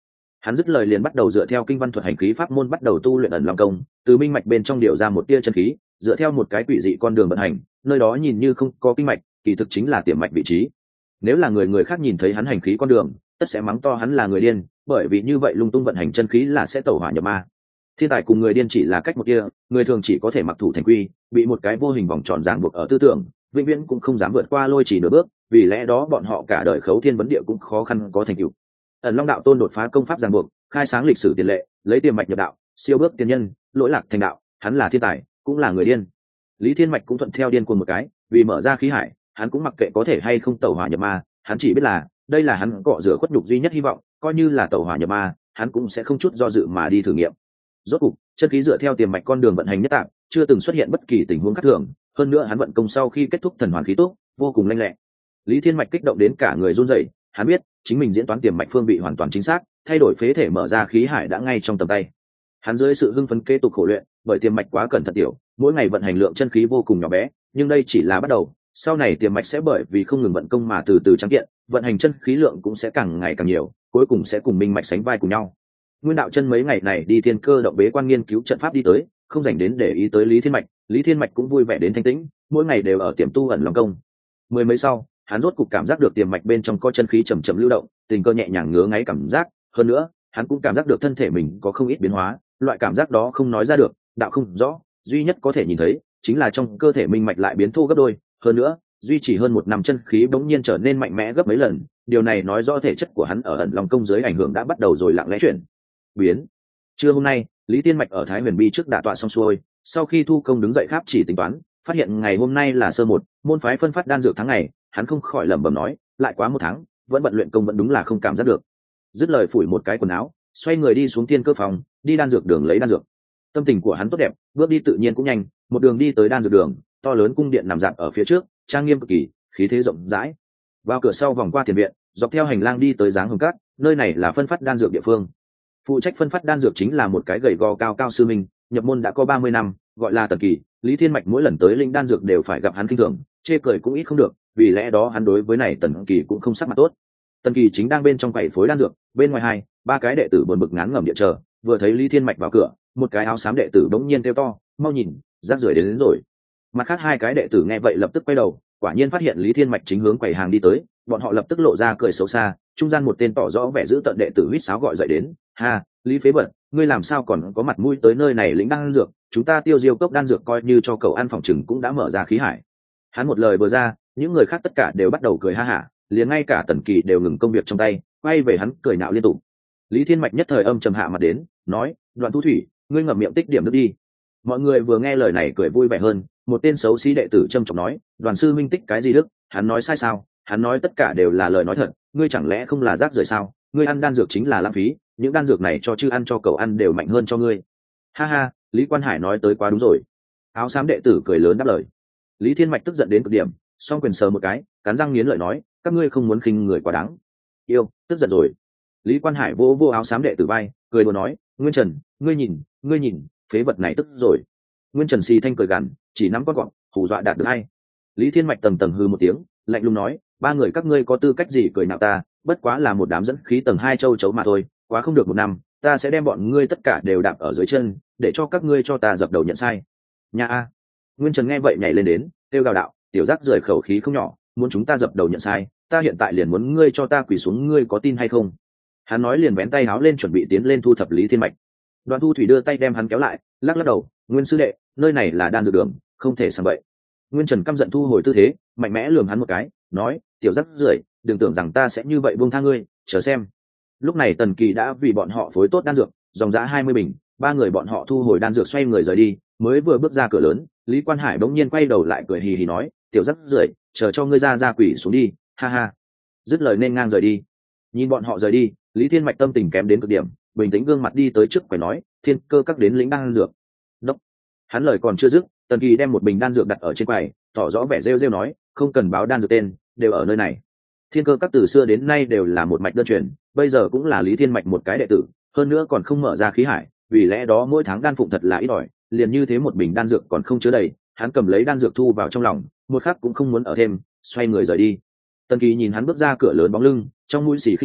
Speaker 1: Hắn dứt lời liền bắt đầu dựa theo kinh văn thuật hành khí pháp môn bắt đầu tu luyện ẩn long công, từ minh mạch bên trong điều ra một tia chân khí, dựa theo một cái quỷ dị con đường vận hành, nơi đó nhìn như không có kinh mạch, kỳ thực chính là tiềm mạch vị trí. Nếu là người khác nhìn thấy hắn hành khí con đường, tất sẽ mắng to hắn là người điên, bởi vì như vậy lung tung vận hành chân khí là sẽ tẩu hỏa nhập ma. Thiên tài cùng người điên chỉ là cách một tia, người thường chỉ có thể mặc thủ thành quy, bị một cái vô hình vòng tròn ràng buộc ở tư tưởng, vĩnh viễn cũng không dám vượt qua lôi chỉ nửa bước, vì lẽ đó bọn họ cả đời khấu thiên vấn địa cũng khó khăn có thành tựu. Ẩn Long đạo tôn đột phá công pháp ràng buộc, khai sáng lịch sử tiền lệ, lấy tiềm mạch nhập đạo, siêu bước tiên nhân, lỗi lạc thành đạo, hắn là thiên tài, cũng là người điên. Lý Thiên Mạch cũng thuận theo điên cuồng một cái, vì mở ra khí hải, hắn cũng mặc kệ có thể hay không tẩu hỏa nhập ma, hắn chỉ biết là đây là hắn cọ rửa khuất nhục duy nhất hy vọng, coi như là tẩu hỏa nhập ma, hắn cũng sẽ không chút do dự mà đi thử nghiệm. Rốt cục, chân khí dựa theo tiềm mạch con đường vận hành nhất tạm, chưa từng xuất hiện bất kỳ tình huống khác thường, hơn nữa hắn vận công sau khi kết thúc thần hoàn khí túc, vô cùng lanh lẹ. Lý Thiên Mạch kích động đến cả người run rẩy, hắn biết chính mình diễn toán tiềm mạch phương bị hoàn toàn chính xác, thay đổi phế thể mở ra khí hải đã ngay trong tầm tay. Hắn dưới sự hưng phấn kế tục khổ luyện, bởi tiềm mạch quá cẩn thận tiểu, mỗi ngày vận hành lượng chân khí vô cùng nhỏ bé, nhưng đây chỉ là bắt đầu, sau này tiềm mạch sẽ bởi vì không ngừng vận công mà từ từ trắng kiện, vận hành chân khí lượng cũng sẽ càng ngày càng nhiều, cuối cùng sẽ cùng minh mạch sánh vai cùng nhau. Nguyên đạo chân mấy ngày này đi thiên cơ động bế quan nghiên cứu trận pháp đi tới, không dành đến để ý tới Lý Thiên Mạch cũng vui vẻ đến thanh tĩnh, mỗi ngày đều ở tiềm tu ẩn long công. Mười mấy sau, hắn rốt cục cảm giác được tiềm mạch bên trong có chân khí chậm chậm lưu động, tình cơ nhẹ nhàng ngứa ngáy cảm giác, hơn nữa, hắn cũng cảm giác được thân thể mình có không ít biến hóa, loại cảm giác đó không nói ra được, đạo không rõ, duy nhất có thể nhìn thấy chính là trong cơ thể minh mạch lại biến thô gấp đôi, hơn nữa, duy trì hơn một năm chân khí bỗng nhiên trở nên mạnh mẽ gấp mấy lần, điều này nói rõ thể chất của hắn ở ẩn long công dưới ảnh hưởng đã bắt đầu rồi lặng lẽ chuyển biến. Trưa hôm nay, Lý Tiên Mạch ở Thái Huyền Bi trước đả tọa xong xuôi, sau khi thu công đứng dậy khắp chỉ tính toán, phát hiện ngày hôm nay là sơ một, môn phái phân phát đan dược tháng ngày, hắn không khỏi lẩm bẩm nói, lại quá một tháng, vẫn bận luyện công vẫn đúng là không cảm giác được. Dứt lời phủi một cái quần áo, xoay người đi xuống tiên cơ phòng, đi đan dược đường lấy đan dược. Tâm tình của hắn tốt đẹp, bước đi tự nhiên cũng nhanh, một đường đi tới đan dược đường, to lớn cung điện nằm dạp ở phía trước, trang nghiêm cực kỳ, khí thế rộng rãi. Vào cửa sau vòng qua tiền viện, dọc theo hành lang đi tới Giáng Hồng Cát, nơi này là phân phát đan dược địa phương. Phụ trách phân phát đan dược chính là một cái gầy gò cao cao sư minh, nhập môn đã có 30 năm, gọi là Tần Kỳ. Lý Thiên Mạch mỗi lần tới linh đan dược đều phải gặp hắn kinh thường, chê cười cũng ít không được, vì lẽ đó hắn đối với này Tần Kỳ cũng không sắc mặt tốt. Tần Kỳ chính đang bên trong quầy phối đan dược, bên ngoài ba cái đệ tử buồn bực ngán ngẩm địa chờ, vừa thấy Lý Thiên Mạch vào cửa, một cái áo xám đệ tử bỗng nhiên kêu to, mau nhìn, rác rưởi đến rồi. Mặt khác hai cái đệ tử nghe vậy lập tức quay đầu, quả nhiên phát hiện Lý Thiên Mạch chính hướng quầy hàng đi tới, bọn họ lập tức lộ ra cười xấu xa, trung gian một tên tỏ rõ vẻ giữ tận đệ tử huýt sáo gọi dậy đến, ha, Lý phế vật, ngươi làm sao còn có mặt mũi tới nơi này lĩnh đan dược, chúng ta tiêu diêu cốc đan dược coi như cho cậu ăn phòng chừng cũng đã mở ra khí hải. Hắn một lời vừa ra, những người khác tất cả đều bắt đầu cười ha hả, liền ngay cả Tần Kỳ đều ngừng công việc trong tay, quay về hắn cười nhạo liên tục. Lý Thiên Mạch nhất thời âm trầm hạ mặt đến, nói, Đoạn Thu Thủy, ngươi ngậm miệng tích điểm nước đi. Mọi người vừa nghe lời này cười vui vẻ hơn, một tên xấu xí đệ tử trầm trọng nói, Đoàn sư minh tích cái gì đức, hắn nói sai sao, hắn nói tất cả đều là lời nói thật, ngươi chẳng lẽ không là rác rưởi sao, ngươi ăn đan dược chính là lãng phí, những đan dược này cho chư ăn cho cậu ăn đều mạnh hơn cho ngươi. Ha ha, Lý Quan Hải nói tới quá đúng rồi. Áo xám đệ tử cười lớn đáp lời. Lý Thiên Mạch tức giận đến cực điểm, song quyền sờ một cái, cắn răng nghiến lợi nói, các ngươi không muốn khinh người quá đáng. Yêu, tức giận rồi. Lý Quan Hải vô vô áo xám đệ tử vai, cười đùa nói, Nguyên Trần, ngươi nhìn, phế vật này tức rồi. Nguyên Trần xì thanh cười gằn, chỉ nắm con gọn, hù dọa đạt được hay. Lý Thiên Mạch tầng tầng hư một tiếng, lạnh lùng nói, ba người các ngươi có tư cách gì cười nhạo ta, bất quá là một đám dẫn khí tầng 2 châu chấu mà thôi, quá không được một năm, ta sẽ đem bọn ngươi tất cả đều đạp ở dưới chân, để cho các ngươi cho ta dập đầu nhận sai. Nha a. Nguyên Trần nghe vậy nhảy lên đến, kêu gào đạo, tiểu giác rời khẩu khí không nhỏ, muốn chúng ta dập đầu nhận sai, ta hiện tại liền muốn ngươi cho ta quỳ xuống, ngươi có tin hay không? Hắn nói liền vén tay áo lên chuẩn bị tiến lên thu thập Lý Thiên Mạch. Đoàn Thu Thủy đưa tay đem hắn kéo lại, lắc lắc đầu, Nguyên sư đệ, nơi này là đan dược đường, không thể sang vậy. Nguyên Trần căm giận thu hồi tư thế, mạnh mẽ lườm hắn một cái, nói, tiểu rắc rưởi, đừng tưởng rằng ta sẽ như vậy buông tha ngươi, chờ xem. Lúc này Tần Kỳ đã vì bọn họ phối tốt đan dược, dòng giá 20 bình, ba người bọn họ thu hồi đan dược xoay người rời đi, mới vừa bước ra cửa lớn, Lý Quan Hải bỗng nhiên quay đầu lại cười hì hì nói, tiểu rắc rưởi, chờ cho ngươi ra quỷ xuống đi, ha ha. Dứt lời nên ngang rời đi. Nhìn bọn họ rời đi, Lý Thiên Mạch tâm tình kém đến cực điểm, bình tĩnh gương mặt đi tới trước quầy nói, thiên cơ các đến lĩnh đan dược. Đốc. Hắn lời còn chưa dứt, Tần Kỳ đem một bình đan dược đặt ở trên quầy, tỏ rõ vẻ rêu rêu nói, không cần báo đan dược tên, đều ở nơi này. Thiên cơ các từ xưa đến nay đều là một mạch đơn truyền, bây giờ cũng là Lý Thiên Mạch một cái đệ tử, hơn nữa còn không mở ra khí hải, vì lẽ đó mỗi tháng đan phụng thật là ít ỏi, liền như thế một bình đan dược còn không chứa đầy, hắn cầm lấy đan dược thu vào trong lòng, một khắc cũng không muốn ở thêm, xoay người rời đi. Tần Kỳ nhìn hắn bước ra cửa lớn bóng lưng, trong mũi xì khinh bỉ,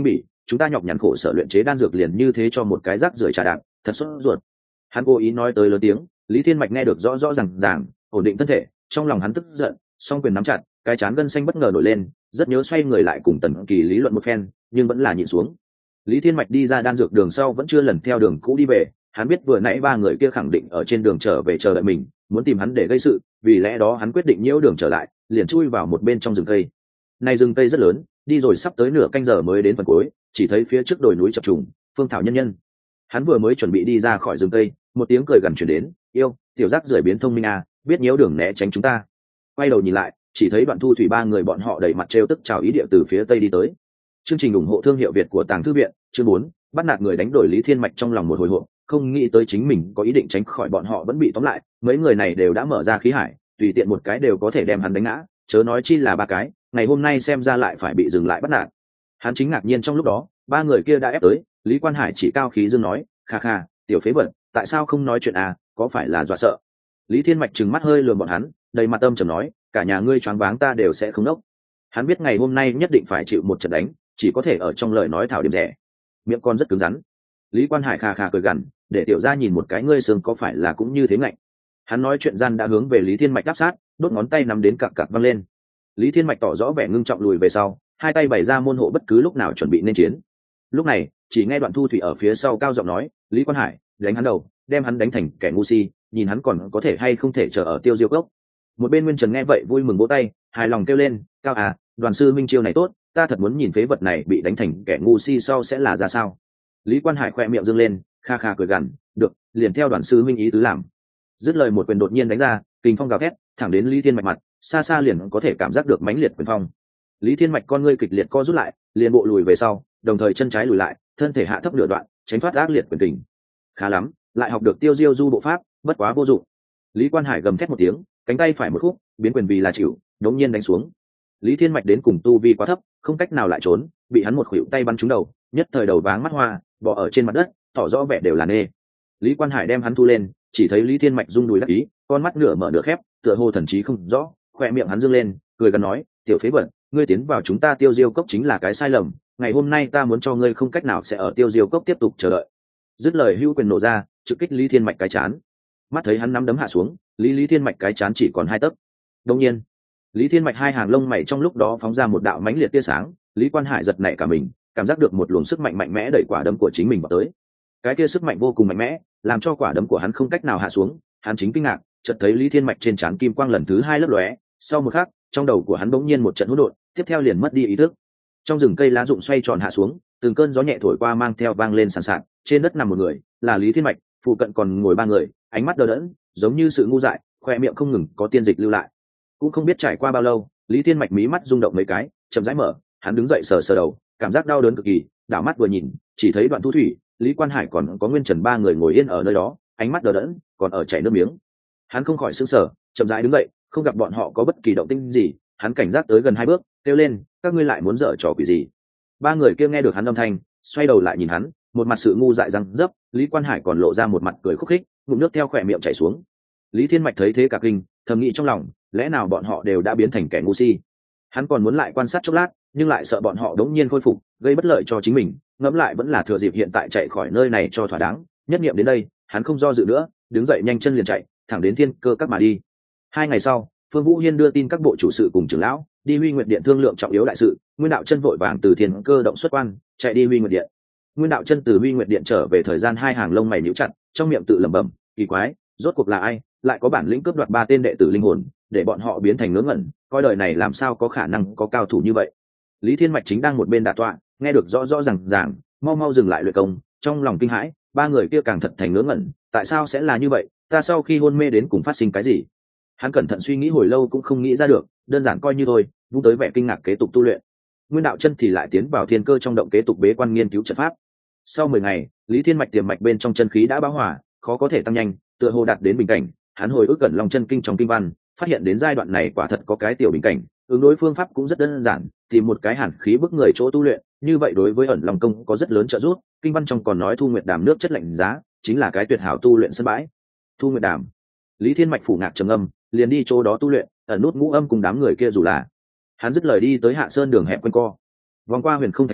Speaker 1: chúng ta nhọc nhằn khổ sở luyện chế đan dược liền như thế cho một cái rác rưởi trà đạp, thật sốt ruột. Hắn cố ý nói tới lớn tiếng, Lý Thiên Mạch nghe được rõ rõ ràng, ổn định thân thể, trong lòng hắn tức giận, song quyền nắm chặt, cái trán gân xanh bất ngờ nổi lên, rất nhớ xoay người lại cùng Tần Kỳ lý luận một phen, nhưng vẫn là nhịn xuống. Lý Thiên Mạch đi ra đan dược đường sau vẫn chưa lần theo đường cũ đi về, hắn biết vừa nãy ba người kia khẳng định ở trên đường trở về chờ đợi mình, muốn tìm hắn để gây sự, vì lẽ đó hắn quyết định nhiễu đường trở lại, liền chui vào một bên trong rừng cây. Này rừng cây rất lớn, đi rồi sắp tới nửa canh giờ mới đến phần cuối, chỉ thấy phía trước đồi núi chập trùng, phương thảo nhân nhân. Hắn vừa mới chuẩn bị đi ra khỏi rừng cây, một tiếng cười gần truyền đến, "Yêu, tiểu giác rưởi biến thông minh à, biết nhiễu đường né tránh chúng ta." Quay đầu nhìn lại, chỉ thấy Đoạn Thu Thủy ba người bọn họ đầy mặt trêu tức chào ý địa từ phía tây đi tới. Chương trình ủng hộ thương hiệu Việt của Tàng Thư viện, chương 4, bắt nạt người đánh đổi. Lý Thiên Mạch trong lòng một hồi hộp, không nghĩ tới chính mình có ý định tránh khỏi bọn họ vẫn bị tóm lại, mấy người này đều đã mở ra khí hải, tùy tiện một cái đều có thể đem hắn đánh ngã, chớ nói chi là ba cái, ngày hôm nay xem ra lại phải bị dừng lại bắt nạt. Hắn chính ngạc nhiên trong lúc đó, ba người kia đã ép tới, Lý Quan Hải chỉ cao khí dương nói, "Kha kha, tiểu phế vật, tại sao không nói chuyện à, có phải là dọa sợ?" Lý Thiên Mạch trừng mắt hơi lườm bọn hắn, đầy mặt âm trầm nói, "Cả nhà ngươi choáng váng ta đều sẽ không nốc." Hắn biết ngày hôm nay nhất định phải chịu một trận đánh, chỉ có thể ở trong lời nói thảo điểm rẻ, miệng con rất cứng rắn. Lý Quan Hải kha kha cười gằn, để tiểu gia nhìn một cái ngươi xương có phải là cũng như thế ngạnh. Hắn nói chuyện gian đã hướng về Lý Thiên Mạch đáp sát, đốt ngón tay nắm đến cặc cặc văng lên. Lý Thiên Mạch tỏ rõ vẻ ngưng trọng lùi về sau, hai tay bày ra môn hộ bất cứ lúc nào chuẩn bị nên chiến. Lúc này chỉ nghe Đoạn Thu Thủy ở phía sau cao giọng nói, "Lý Quan Hải, đánh hắn đầu, đem hắn đánh thành kẻ ngu si, nhìn hắn còn có thể hay không thể chờ ở Tiêu Diêu Cốc." Một bên Nguyên Trần nghe vậy vui mừng vỗ tay, hài lòng kêu lên, "Cao à, Đoàn sư minh chiêu này tốt, ta thật muốn nhìn phế vật này bị đánh thành kẻ ngu si sau sẽ là ra sao." Lý Quan Hải khoe miệng dương lên, kha kha cười gằn, "Được, liền theo Đoàn sư minh ý tứ làm." Dứt lời một quyền đột nhiên đánh ra, kình phong gào thét, thẳng đến Lý Thiên Mạch mặt, xa xa liền có thể cảm giác được mãnh liệt quyền phong. Lý Thiên Mạch con ngươi kịch liệt co rút lại, liền bộ lùi về sau, đồng thời chân trái lùi lại, thân thể hạ thấp nửa đoạn, tránh thoát ác liệt quyền kình. Khá lắm, lại học được Tiêu Diêu du bộ pháp, bất quá vô dụng. Lý Quan Hải gầm thét một tiếng, cánh tay phải một khúc, biến quyền vì là chịu, đống nhiên đánh xuống. Lý Thiên Mạch đến cùng tu vi quá thấp, không cách nào lại trốn, bị hắn một khuỷu tay bắn trúng đầu, nhất thời đầu váng mắt hoa, bò ở trên mặt đất, tỏ rõ vẻ đều là nê. Lý Quan Hải đem hắn thu lên, chỉ thấy Lý Thiên Mạch rung đùi đắc ý, con mắt nửa mở nửa khép, tựa hồ thần trí không rõ, khoe miệng hắn dương lên, cười gần nói, "Tiểu phế vật, ngươi tiến vào chúng ta Tiêu Diêu Cốc chính là cái sai lầm, ngày hôm nay ta muốn cho ngươi không cách nào sẽ ở Tiêu Diêu Cốc tiếp tục chờ đợi." Dứt lời hưu quyền nổ ra, trực kích Lý Thiên Mạch cái chán. Mắt thấy hắn nắm đấm hạ xuống, Lý Thiên Mạch cái chán chỉ còn 2 tấc. Đương nhiên, Lý Thiên Mạch hai hàng lông mày trong lúc đó phóng ra một đạo mãnh liệt tia sáng, Lý Quan Hải giật nảy cả mình, cảm giác được một luồng sức mạnh mạnh mẽ đẩy quả đấm của chính mình vào tới. Cái kia sức mạnh vô cùng mạnh mẽ, làm cho quả đấm của hắn không cách nào hạ xuống, hắn chính kinh ngạc, chợt thấy Lý Thiên Mạch trên trán kim quang lần thứ 2 lấp lóe, sau một khắc, trong đầu của hắn bỗng nhiên một trận hỗn độn, tiếp theo liền mất đi ý thức. Trong rừng cây lá rụng xoay tròn hạ xuống, từng cơn gió nhẹ thổi qua mang theo vang lên sàn sạt, trên đất nằm một người, là Lý Thiên Mạch, phụ cận còn ngồi 3 người, ánh mắt đờ đẫn, giống như sự ngu dại, khoe miệng không ngừng có tiên dịch lưu lại. Cũng không biết trải qua bao lâu, Lý Thiên Mạch mí mắt rung động mấy cái, chậm rãi mở, hắn đứng dậy sờ sờ đầu, cảm giác đau đớn cực kỳ, đảo mắt vừa nhìn, chỉ thấy Đoạn Thu Thủy, Lý Quan Hải còn có Nguyên Trần 3 người ngồi yên ở nơi đó, ánh mắt đờ đẫn, còn ở chảy nước miếng. Hắn không khỏi sững sờ, chậm rãi đứng dậy, không gặp bọn họ có bất kỳ động tĩnh gì, hắn cảnh giác tới gần 2 bước, kêu lên, "Các ngươi lại muốn giở trò quỷ gì?" 3 người kia nghe được hắn âm thanh, xoay đầu lại nhìn hắn, một mặt sự ngu dại răng dấp, Lý Quan Hải còn lộ ra một mặt cười khúc khích, ngụm nước theo khỏe miệng chảy xuống. Lý Thiên Mạch thấy thế cả kinh, thầm nghĩ trong lòng, lẽ nào bọn họ đều đã biến thành kẻ ngu si? Hắn còn muốn lại quan sát chốc lát, nhưng lại sợ bọn họ đống nhiên khôi phục, gây bất lợi cho chính mình, ngẫm lại vẫn là thừa dịp hiện tại chạy khỏi nơi này cho thỏa đáng. Nhất niệm đến đây, hắn không do dự nữa, đứng dậy nhanh chân liền chạy, thẳng đến Thiên Cơ Các mà đi. 2 ngày sau, Phương Vũ Hiên đưa tin các bộ chủ sự cùng trưởng lão đi Huy Nguyệt Điện thương lượng trọng yếu đại sự. Nguyên Đạo Chân vội vàng từ Thiên Cơ động xuất quan, chạy đi Huy Nguyệt Điện. Nguyên Đạo Chân từ Huy Nguyệt Điện trở về, thời gian 2 hàng lông mày nhíu chặt, trong miệng tự lẩm bẩm, kỳ quái, rốt cuộc là ai lại có bản lĩnh cướp đoạt 3 tên đệ tử linh hồn, để bọn họ biến thành ngớ ngẩn, coi đời này làm sao có khả năng có cao thủ như vậy. Lý Thiên Mạch chính đang một bên đả tọa, nghe được rõ rõ ràng, mau mau dừng lại luyện công, trong lòng kinh hãi, 3 người kia càng thật thành ngớ ngẩn, tại sao sẽ là như vậy, ta sau khi hôn mê đến cùng phát sinh cái gì? Hắn cẩn thận suy nghĩ hồi lâu cũng không nghĩ ra được, đơn giản coi như thôi, vung tới vẻ kinh ngạc kế tục tu luyện. Nguyên Đạo Chân thì lại tiến vào Thiên Cơ trong động kế tục bế quan nghiên cứu trận pháp. Sau 10 ngày, Lý Thiên Mạch tiềm mạch bên trong chân khí đã bão hỏa, khó có thể tăng nhanh, tựa hồ đạt đến bình cảnh. Hắn hồi ức gần Long Chân Kinh trong kinh văn, phát hiện đến giai đoạn này quả thật có cái tiểu bình cảnh, ứng đối phương pháp cũng rất đơn giản, tìm một cái hàn khí bức người chỗ tu luyện, như vậy đối với ẩn Long công có rất lớn trợ giúp. Kinh văn trong còn nói Thu Nguyệt Đàm nước chất lạnh giá, chính là cái tuyệt hảo tu luyện sân bãi. Thu Nguyệt Đàm, Lý Thiên Mạch phủ ngạc trầm âm, liền đi chỗ đó tu luyện, ẩn nút ngũ âm cùng đám người kia dù là. Hắn dứt lời đi tới Hạ Sơn đường hẹp quanh co, vòng qua Huyền Không Thạch Sạn,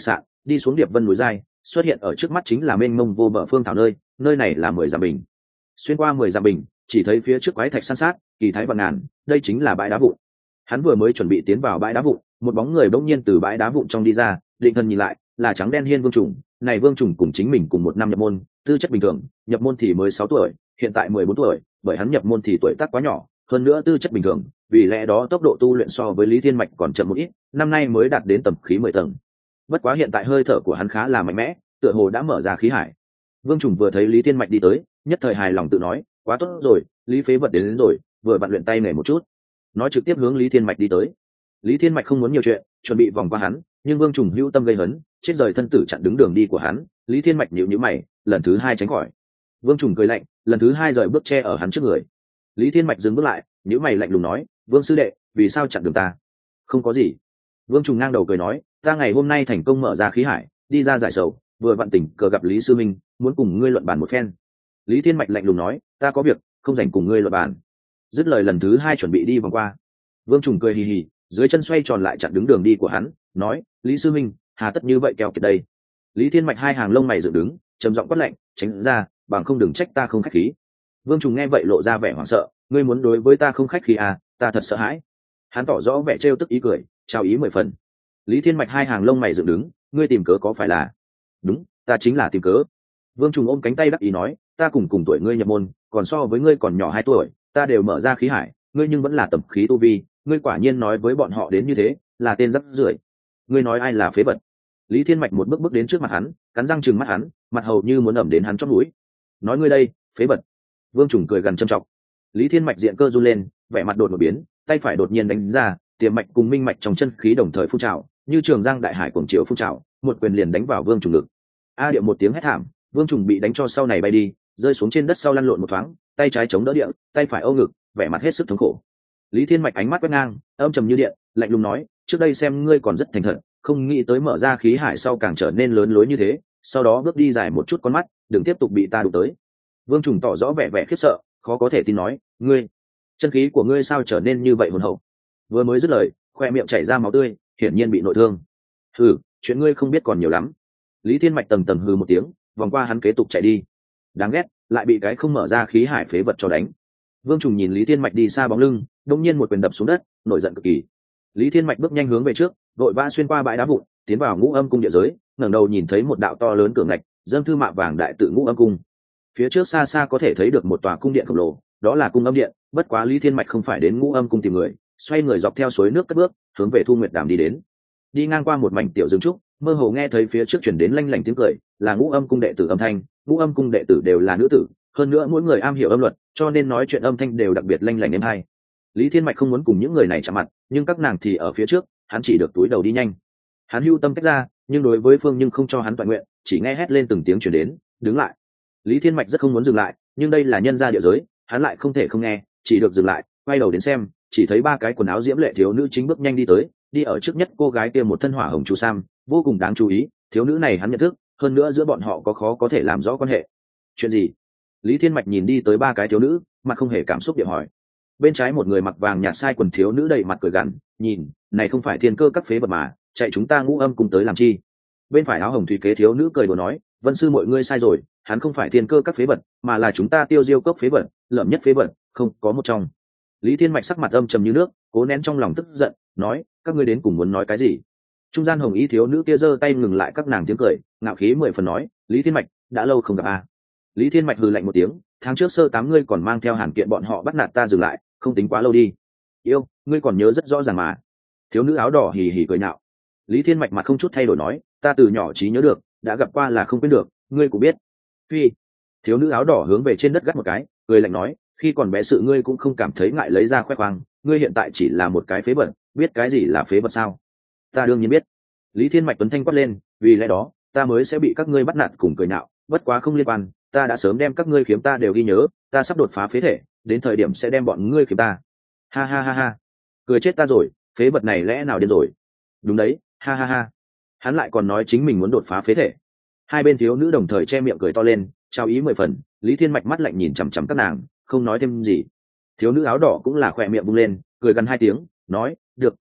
Speaker 1: đi xuống điệp vân núi dài, xuất hiện ở trước mắt chính là mênh mông vô bờ phương thảo nơi, nơi này là 10 dặm bình. Xuyên qua 10 dặm bình, chỉ thấy phía trước quái thạch san sát, kỳ thái vạn ngàn, đây chính là bãi đá vụn. Hắn vừa mới chuẩn bị tiến vào bãi đá vụn, một bóng người bỗng nhiên từ bãi đá vụn trong đi ra, định thần nhìn lại, là trắng đen hiên Vương Trùng. Này Vương Trùng cùng chính mình cùng một năm nhập môn, tư chất bình thường, nhập môn thì mới 6 tuổi, hiện tại 14 tuổi, bởi hắn nhập môn thì tuổi tác quá nhỏ, hơn nữa tư chất bình thường, vì lẽ đó tốc độ tu luyện so với Lý Thiên Mạch còn chậm một ít, năm nay mới đạt đến tầm khí 10 tầng. Bất quá hiện tại hơi thở của hắn khá là mạnh mẽ, tựa hồ đã mở ra khí hải. Vương Trùng vừa thấy Lý Thiên Mạch đi tới, nhất thời hài lòng tự nói, quá tốt rồi, Lý Phế Vật đến rồi, vừa vặn luyện tay nghề một chút. Nói trực tiếp hướng Lý Thiên Mạch đi tới. Lý Thiên Mạch không muốn nhiều chuyện, chuẩn bị vòng qua hắn, nhưng Vương Trùng hữu tâm gây hấn, chết rời thân tử chặn đứng đường đi của hắn. Lý Thiên Mạch nhíu nhíu mày, lần thứ 2 tránh khỏi. Vương Trùng cười lạnh, lần thứ 2 rời bước che ở hắn trước người. Lý Thiên Mạch dừng bước lại, nhíu mày lạnh lùng nói, Vương sư đệ, vì sao chặn đường ta? Không có gì. Vương Trùng ngang đầu cười nói, ta ngày hôm nay thành công mở ra khí hải, đi ra giải sầu, vừa vặn tình cờ gặp Lý sư minh, muốn cùng ngươi luận bàn một phen. Lý Thiên Mạch lạnh lùng nói, ta có việc, không rảnh cùng ngươi luận bàn. Dứt lời lần thứ 2 chuẩn bị đi vòng qua. Vương Trùng cười hì hì, dưới chân xoay tròn lại chặn đứng đường đi của hắn, nói, Lý sư minh, hà tất như vậy keo kiệt đây? Lý Thiên Mạch hai hàng lông mày dựng đứng, trầm giọng quát lạnh, tránh ra, bằng không đừng trách ta không khách khí. Vương Trùng nghe vậy lộ ra vẻ hoảng sợ, ngươi muốn đối với ta không khách khí à? Ta thật sợ hãi. Hắn tỏ rõ vẻ trêu tức ý cười, chào ý 10 phần. Lý Thiên Mạch hai hàng lông mày dựng đứng, ngươi tìm cớ có phải là? Đúng, ta chính là tìm cớ. Vương Trùng ôm cánh tay đắc ý nói, ta cùng tuổi ngươi nhập môn, còn so với ngươi còn nhỏ 2 tuổi, ta đều mở ra khí hải, ngươi nhưng vẫn là tầm khí tu vi, ngươi quả nhiên nói với bọn họ đến như thế, là tên rắc rưởi. Ngươi nói ai là phế vật? Lý Thiên Mạch một bước bước đến trước mặt hắn, cắn răng trừng mắt hắn, mặt hầu như muốn ẩm đến hắn chóp mũi. Nói ngươi đây, phế vật. Vương Trùng cười gần châm trọng. Lý Thiên Mạch diện cơ run lên, vẻ mặt đột ngột biến, tay phải đột nhiên đánh ra, tiềm mạch cùng minh mạch trong chân khí đồng thời phun trào, như trường giang đại hải cuồng chiều phun trào, một quyền liền đánh vào Vương Trùng ngực. A điệu một tiếng hét thảm, Vương Trùng bị đánh cho sau này bay đi, rơi xuống trên đất sau lăn lộn một thoáng, tay trái chống đỡ địa, tay phải ôm ngực, vẻ mặt hết sức thống khổ. Lý Thiên Mạch ánh mắt quét ngang, âm trầm như điện, lạnh lùng nói, trước đây xem ngươi còn rất thành thật, không nghĩ tới mở ra khí hải sau càng trở nên lớn lối như thế, sau đó bước đi dài một chút con mắt, đừng tiếp tục bị ta đụng tới. Vương Trùng tỏ rõ vẻ vẻ khiếp sợ, khó có thể tin nói, ngươi, chân khí của ngươi sao trở nên như vậy hồn hậu? Vừa mới dứt lời, khoe miệng chảy ra máu tươi, hiển nhiên bị nội thương. Hừ, chuyện ngươi không biết còn nhiều lắm. Lý Thiên Mạch tầm tầm hừ một tiếng, vòng qua hắn kế tục chạy đi. Đáng ghét, lại bị cái không mở ra khí hải phế vật cho đánh. Vương Trùng nhìn Lý Thiên Mạch đi xa bóng lưng, đột nhiên một quyền đập xuống đất, nổi giận cực kỳ. Lý Thiên Mạch bước nhanh hướng về trước, vội vã xuyên qua bãi đá vụn, tiến vào Ngũ Âm cung địa giới, ngẩng đầu nhìn thấy một đạo to lớn cửa ngạch, dâng thư mạ vàng đại tự Ngũ Âm cung. Phía trước xa xa có thể thấy được một tòa cung điện khổng lồ, đó là cung âm điện, bất quá Lý Thiên Mạch không phải đến Ngũ Âm cung tìm người, xoay người dọc theo suối nước cất bước, hướng về Thu Nguyệt Đàm đi đến. Đi ngang qua một mảnh tiểu rừng trúc, mơ hồ nghe thấy phía trước truyền đến lanh lảnh tiếng cười, là Ngũ Âm cung đệ tử âm thanh, Ngũ Âm cung đệ tử đều là nữ tử, hơn nữa mỗi người am hiểu âm luật, cho nên nói chuyện âm thanh đều đặc biệt lanh lảnh êm hay. Lý Thiên Mạch không muốn cùng những người này chạm mặt, nhưng các nàng thì ở phía trước, hắn chỉ được túi đầu đi nhanh. Hắn hưu tâm tách ra, nhưng đối với Phương nhưng không cho hắn toàn nguyện, chỉ nghe hét lên từng tiếng truyền đến, đứng lại. Lý Thiên Mạch rất không muốn dừng lại, nhưng đây là nhân gia địa giới, hắn lại không thể không nghe, chỉ được dừng lại, quay đầu đến xem, chỉ thấy 3 cái quần áo diễm lệ thiếu nữ chính bước nhanh đi tới, đi ở trước nhất cô gái kia một thân hỏa hồng chu sam, vô cùng đáng chú ý, thiếu nữ này hắn nhận thức, hơn nữa giữa bọn họ khó có thể làm rõ quan hệ. Chuyện gì? Lý Thiên Mạch nhìn đi tới 3 cái thiếu nữ, mặt không hề cảm xúc điệu hỏi. Bên trái một người mặc vàng nhạt sai quần thiếu nữ đầy mặt cười gằn, nhìn, này không phải thiên cơ các phế vật mà, chạy chúng ta Ngũ Âm cùng tới làm chi? Bên phải áo hồng thủy kế thiếu nữ cười đùa nói, Vân sư mọi ngươi sai rồi, hắn không phải thiên cơ các phế vật, mà là chúng ta Tiêu Diêu cốc phế vật, lợm nhất phế vật, không có một trong. Lý Thiên Mạch sắc mặt âm trầm như nước, cố nén trong lòng tức giận, nói, các ngươi đến cùng muốn nói cái gì? Trung gian hồng y thiếu nữ kia giơ tay ngừng lại các nàng tiếng cười, ngạo khí 10 phần nói, Lý Thiên Mạch, đã lâu không gặp a. Lý Thiên Mạch hừ lạnh một tiếng, tháng trước sơ 8 ngươi còn mang theo Hàn Kiện bọn họ bắt nạt ta dừng lại, không tính quá lâu đi. Yêu, ngươi còn nhớ rất rõ ràng mà. Thiếu nữ áo đỏ hì hì cười nhạo. Lý Thiên Mạch mặt không chút thay đổi nói, ta từ nhỏ trí nhớ được, đã gặp qua là không quên được, ngươi cũng biết. Phi. Thiếu nữ áo đỏ hướng về trên đất gắt một cái, cười lạnh nói, khi còn bé sự ngươi cũng không cảm thấy ngại lấy ra khoe khoang, ngươi hiện tại chỉ là một cái phế vật, biết cái gì là phế vật sao? Ta đương nhiên biết. Lý Thiên Mạch tuấn thanh quát lên, vì lẽ đó, ta mới sẽ bị các ngươi bắt nạt cùng cười nhạo, bất quá không liên quan, ta đã sớm đem các ngươi khiếm ta đều ghi nhớ, ta sắp đột phá phế thể, đến thời điểm sẽ đem bọn ngươi khiếm ta. Ha ha ha ha. Cười chết ta rồi, phế vật này lẽ nào điên rồi? Đúng đấy, ha ha ha. Hắn lại còn nói chính mình muốn đột phá phế thể. Hai bên thiếu nữ đồng thời che miệng cười to lên, trao ý 10 phần. Lý Thiên Mạch mắt lạnh nhìn chằm chằm các nàng, không nói thêm gì. Thiếu nữ áo đỏ cũng là khỏe miệng bung lên, cười gần 2 tiếng, nói, được,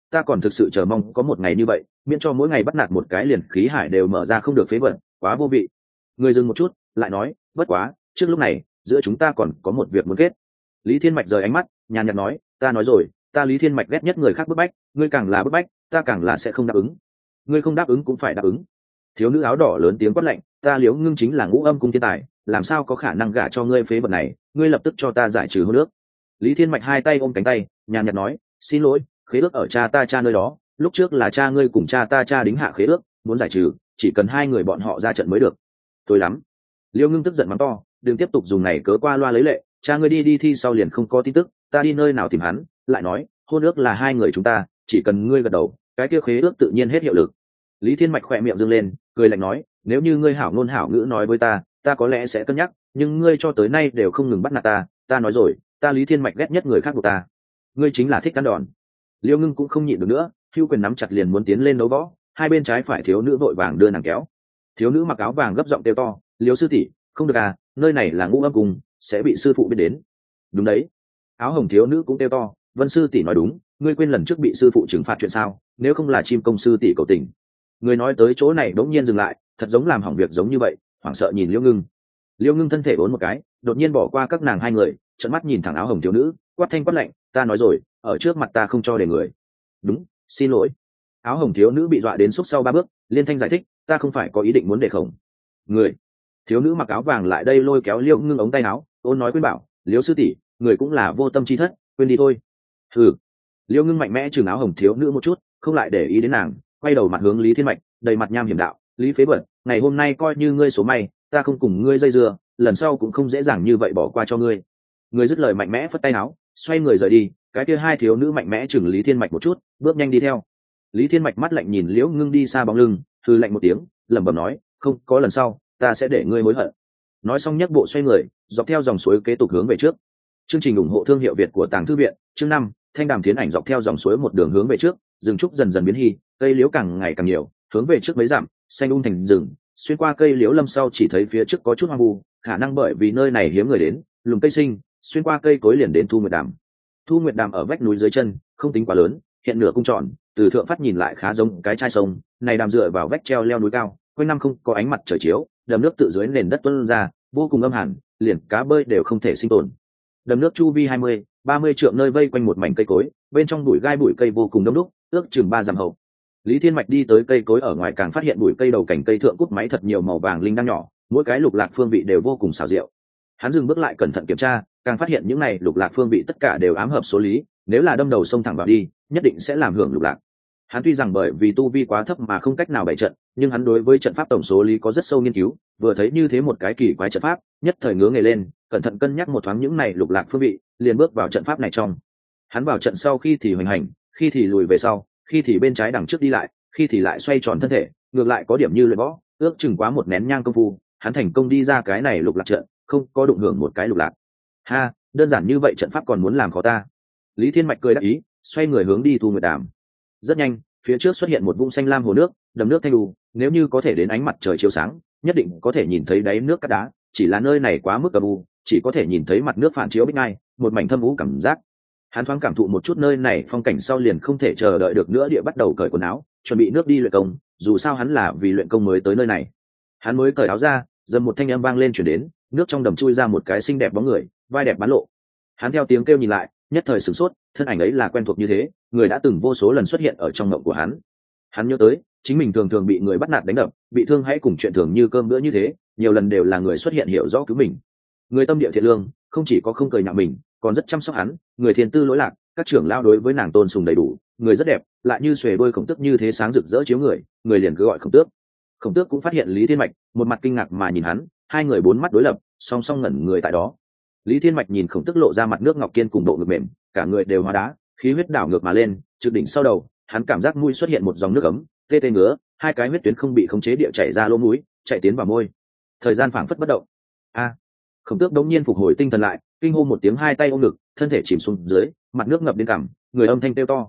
Speaker 1: ta còn thực sự chờ mong có một ngày như vậy, miễn cho mỗi ngày bắt nạt một cái liền khí hải đều mở ra không được phế vật, quá vô vị. Người dừng một chút, lại nói, bất quá, trước lúc này, giữa chúng ta còn có một việc muốn kết. Lý Thiên Mạch rời ánh mắt, nhàn nhạt nói, ta nói rồi, ta Lý Thiên Mạch ghét nhất người khác bức bách, ngươi càng là bức bách, ta càng là sẽ không đáp ứng. Ngươi không đáp ứng cũng phải đáp ứng. Thiếu nữ áo đỏ lớn tiếng quát lạnh, ta Liễu Ngưng chính là ngũ âm cung thiên tài, làm sao có khả năng gả cho ngươi phế vật này, ngươi lập tức cho ta giải trừ hôn ước. Lý Thiên Mạch hai tay ôm cánh tay, nhàn nhạt nói, xin lỗi, khế ước ở cha ta cha nơi đó, lúc trước là cha ngươi cùng cha ta cha đính hạ khế ước, muốn giải trừ, chỉ cần hai người bọn họ ra trận mới được. Tôi lắm. Liễu Ngưng tức giận mắng to, đừng tiếp tục dùng này cớ qua loa lấy lệ, cha ngươi đi thi sau liền không có tin tức, ta đi nơi nào tìm hắn, lại nói, hôn ước là hai người chúng ta, chỉ cần ngươi gật đầu, cái kia khế ước tự nhiên hết hiệu lực. Lý Thiên Mạch khỏe miệng dương lên, cười lạnh nói, nếu như ngươi hảo ngôn hảo ngữ nói với ta, ta có lẽ sẽ cân nhắc, nhưng ngươi cho tới nay đều không ngừng bắt nạt ta nói rồi, ta Lý Thiên Mạch ghét nhất người khác của ta. Ngươi chính là thích cắn đòn. Liêu Ngưng cũng không nhịn được nữa, hưu quyền nắm chặt liền muốn tiến lên đấu võ, hai bên trái phải thiếu nữ vội vàng đưa nàng kéo. Thiếu nữ mặc áo vàng gấp giọng kêu to, Liêu sư tỷ, không được à, nơi này là ngũ âm cung, sẽ bị sư phụ biết đến. Đúng đấy. Áo hồng thiếu nữ cũng kêu to, Vân sư tỷ nói đúng, ngươi quên lần trước bị sư phụ trừng phạt chuyện sao, nếu không là chim công sư tỷ cầu tình. Người nói tới chỗ này đống nhiên dừng lại, thật giống làm hỏng việc giống như vậy, hoảng sợ nhìn Liêu Ngưng. Liêu Ngưng thân thể uốn một cái, đột nhiên bỏ qua các nàng hai người, trợn mắt nhìn thẳng áo hồng thiếu nữ, quát thanh quát lạnh, ta nói rồi, ở trước mặt ta không cho để người. Đúng, xin lỗi. Áo hồng thiếu nữ bị dọa đến xúc sau ba bước, liên thanh giải thích, ta không phải có ý định muốn để khổng người. Thiếu nữ mặc áo vàng lại đây lôi kéo Liêu Ngưng ống tay áo, ôn nói khuyên bảo, Liêu sư tỷ, người cũng là vô tâm chi thất, quên đi thôi. Hừ. Liêu Ngưng mạnh mẽ chừng áo hồng thiếu nữ một chút, không lại để ý đến nàng, quay đầu mặt hướng Lý Thiên Mạch, đầy mặt nham hiểm đạo, Lý phế vật, ngày hôm nay coi như ngươi số may, ta không cùng ngươi dây dưa, lần sau cũng không dễ dàng như vậy bỏ qua cho ngươi. Người dứt lời mạnh mẽ phất tay áo, xoay người rời đi, cái kia hai thiếu nữ mạnh mẽ chừng Lý Thiên Mạch một chút, bước nhanh đi theo. Lý Thiên Mạch mắt lạnh nhìn Liễu Ngưng đi xa bóng lưng, hừ lạnh một tiếng, lẩm bẩm nói, không có lần sau, ta sẽ để ngươi hối hận. Nói xong nhấc bộ xoay người, dọc theo dòng suối kế tục hướng về trước. Chương trình ủng hộ thương hiệu Việt của Tàng Thư viện, chương 5, Thanh Đàm Thiến Ảnh dọc theo dòng suối một đường hướng về trước, rừng trúc dần dần biến hy, cây liễu càng ngày càng nhiều, hướng về trước mấy dặm, xanh thành rừng, xuyên qua cây liễu lâm sau chỉ thấy phía trước có chút hoang vu, khả năng bởi vì nơi này hiếm người đến, lùm cây sinh, xuyên qua cây cối liền đến Thu Nguyệt Đàm. Thu Nguyệt Đàm ở vách núi dưới chân, không tính quá lớn, hiện nửa cung tròn, từ thượng phát nhìn lại khá giống cái chai sông, này đàm dựa vào vách treo leo núi cao, quanh năm không có ánh mặt trời chiếu, đầm nước tự dưới nền đất tuôn ra, vô cùng âm hàn, liền cá bơi đều không thể sinh tồn. Đầm nước chu vi 20-30 trượng nơi vây quanh một mảnh cây cối, bên trong bụi gai bụi cây vô cùng đông đúc, ước chừng 3 dặm hậu. Lý Thiên Mạch đi tới cây cối ở ngoài càng phát hiện bụi cây đầu cảnh cây thượng cút máy thật nhiều màu vàng linh đang nhỏ, mỗi cái lục lạc phương vị đều vô cùng xảo diệu. Hắn dừng bước lại cẩn thận kiểm tra, càng phát hiện những này lục lạc phương vị tất cả đều ám hợp số lý, nếu là đâm đầu sông thẳng vào đi, nhất định sẽ làm hưởng lục lạc. Hắn tuy rằng bởi vì tu vi quá thấp mà không cách nào bày trận, nhưng hắn đối với trận pháp tổng số lý có rất sâu nghiên cứu, vừa thấy như thế một cái kỳ quái trận pháp, nhất thời ngứa nghề lên, cẩn thận cân nhắc một thoáng những này lục lạc phương vị, liền bước vào trận pháp này trong. Hắn vào trận sau khi thì hoành hành, khi thì lùi về sau, khi thì bên trái đằng trước đi lại, khi thì lại xoay tròn thân thể, ngược lại có điểm như luyện võ, ước chừng quá một nén nhang công phu, hắn thành công đi ra cái này lục lạc trận, không có đụng hưởng một cái lục lạc. Ha, đơn giản như vậy trận pháp còn muốn làm khó ta. Lý Thiên Mạch cười đắc ý, xoay người hướng đi Thu Nguyệt Đàm. Rất nhanh, phía trước xuất hiện một vũng xanh lam hồ nước, đầm nước thanh lưu, nếu như có thể đến ánh mặt trời chiếu sáng, nhất định có thể nhìn thấy đáy nước cát đá, chỉ là nơi này quá mức âm u, chỉ có thể nhìn thấy mặt nước phản chiếu bích ngai, một mảnh thâm u cảm giác. Hắn thoáng cảm thụ một chút nơi này phong cảnh sau liền không thể chờ đợi được nữa, địa bắt đầu cởi quần áo, chuẩn bị nước đi luyện công, dù sao hắn là vì luyện công mới tới nơi này. Hắn mới cởi áo ra, dầm một thanh âm vang lên truyền đến, nước trong đầm chui ra một cái xinh đẹp bóng người, vai đẹp bán lộ. Hắn theo tiếng kêu nhìn lại, nhất thời sửng sốt, thân ảnh ấy là quen thuộc như thế, người đã từng vô số lần xuất hiện ở trong mộng của hắn. Hắn nhớ tới, chính mình thường thường bị người bắt nạt đánh đập, bị thương hãy cùng chuyện thường như cơm bữa như thế, nhiều lần đều là người xuất hiện hiểu rõ cứu mình. Người tâm địa thiện lương, không chỉ có không cười nhạo mình, còn rất chăm sóc hắn, người thiên tư lỗi lạc, các trưởng lao đối với nàng tôn sùng đầy đủ, người rất đẹp, lại như xuề đôi Khổng Tước như thế sáng rực rỡ chiếu người, người liền cứ gọi Khổng Tước. Khổng Tước cũng phát hiện Lý Thiên Mạch, một mặt kinh ngạc mà nhìn hắn, hai người bốn mắt đối lập, song song ngẩn người tại đó. Lý Thiên Mạch nhìn Khổng Tước lộ ra mặt nước ngọc kiên cùng độ ngực mềm, cả người đều hóa đá, khí huyết đảo ngược mà lên, trực đỉnh sau đầu, hắn cảm giác mũi xuất hiện một dòng nước ấm, tê tê ngứa, hai cái huyết tuyến không bị khống chế địa chảy ra lỗ mũi, chạy tiến vào môi. Thời gian phảng phất bất động. A! Khổng Tước đống nhiên phục hồi tinh thần lại, kinh hô một tiếng, hai tay ôm ngực, thân thể chìm xuống dưới, mặt nước ngập đến cằm, người âm thanh kêu to,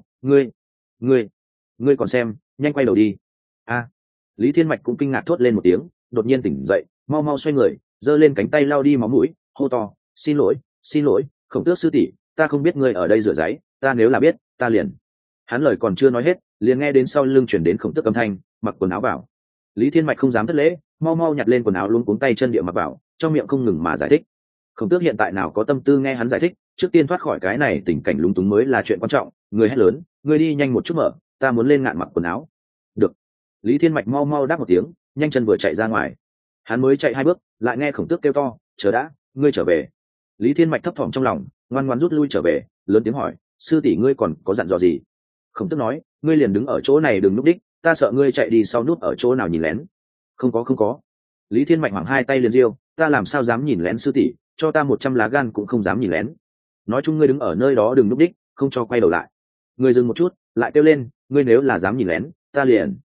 Speaker 1: ngươi còn xem, nhanh quay đầu đi. A! Lý Thiên Mạch cũng kinh ngạc thốt lên một tiếng, đột nhiên tỉnh dậy, mau mau xoay người, giơ lên cánh tay lau đi máu mũi, hô to, xin lỗi, Khổng Tước sư tỷ, ta không biết ngươi ở đây rửa ráy, ta nếu là biết, ta liền. Hắn lời còn chưa nói hết, liền nghe đến sau lưng chuyển đến Khổng Tước âm thanh, mặc quần áo vào. Lý Thiên Mạch không dám thất lễ, mau mau nhặt lên quần áo luống cuống tay chân địa mặc vào, trong miệng không ngừng mà giải thích. Khổng Tước hiện tại nào có tâm tư nghe hắn giải thích, trước tiên thoát khỏi cái này tình cảnh lúng túng mới là chuyện quan trọng. Người hét lớn, người đi nhanh một chút mở, ta muốn lên ngạn mặc quần áo. Được. Lý Thiên Mạch mau mau đáp một tiếng, nhanh chân vừa chạy ra ngoài. Hắn mới chạy 2 bước, lại nghe Khổng Tước kêu to, chờ đã, ngươi trở về. Lý Thiên Mạch thấp thỏm trong lòng, ngoan ngoãn rút lui trở về, lớn tiếng hỏi, sư tỷ ngươi còn có dặn dò gì? Khổng Tước nói, ngươi liền đứng ở chỗ này đừng núp đích, ta sợ ngươi chạy đi sau núp ở chỗ nào nhìn lén. Không có. Lý Thiên Mạch hoảng 2 tay liền riêu, ta làm sao dám nhìn lén sư tỷ, cho ta 100 lá gan cũng không dám nhìn lén. Nói chung ngươi đứng ở nơi đó đừng núp đích, không cho quay đầu lại. Ngươi dừng một chút, lại kêu lên, ngươi nếu là dám nhìn lén, ta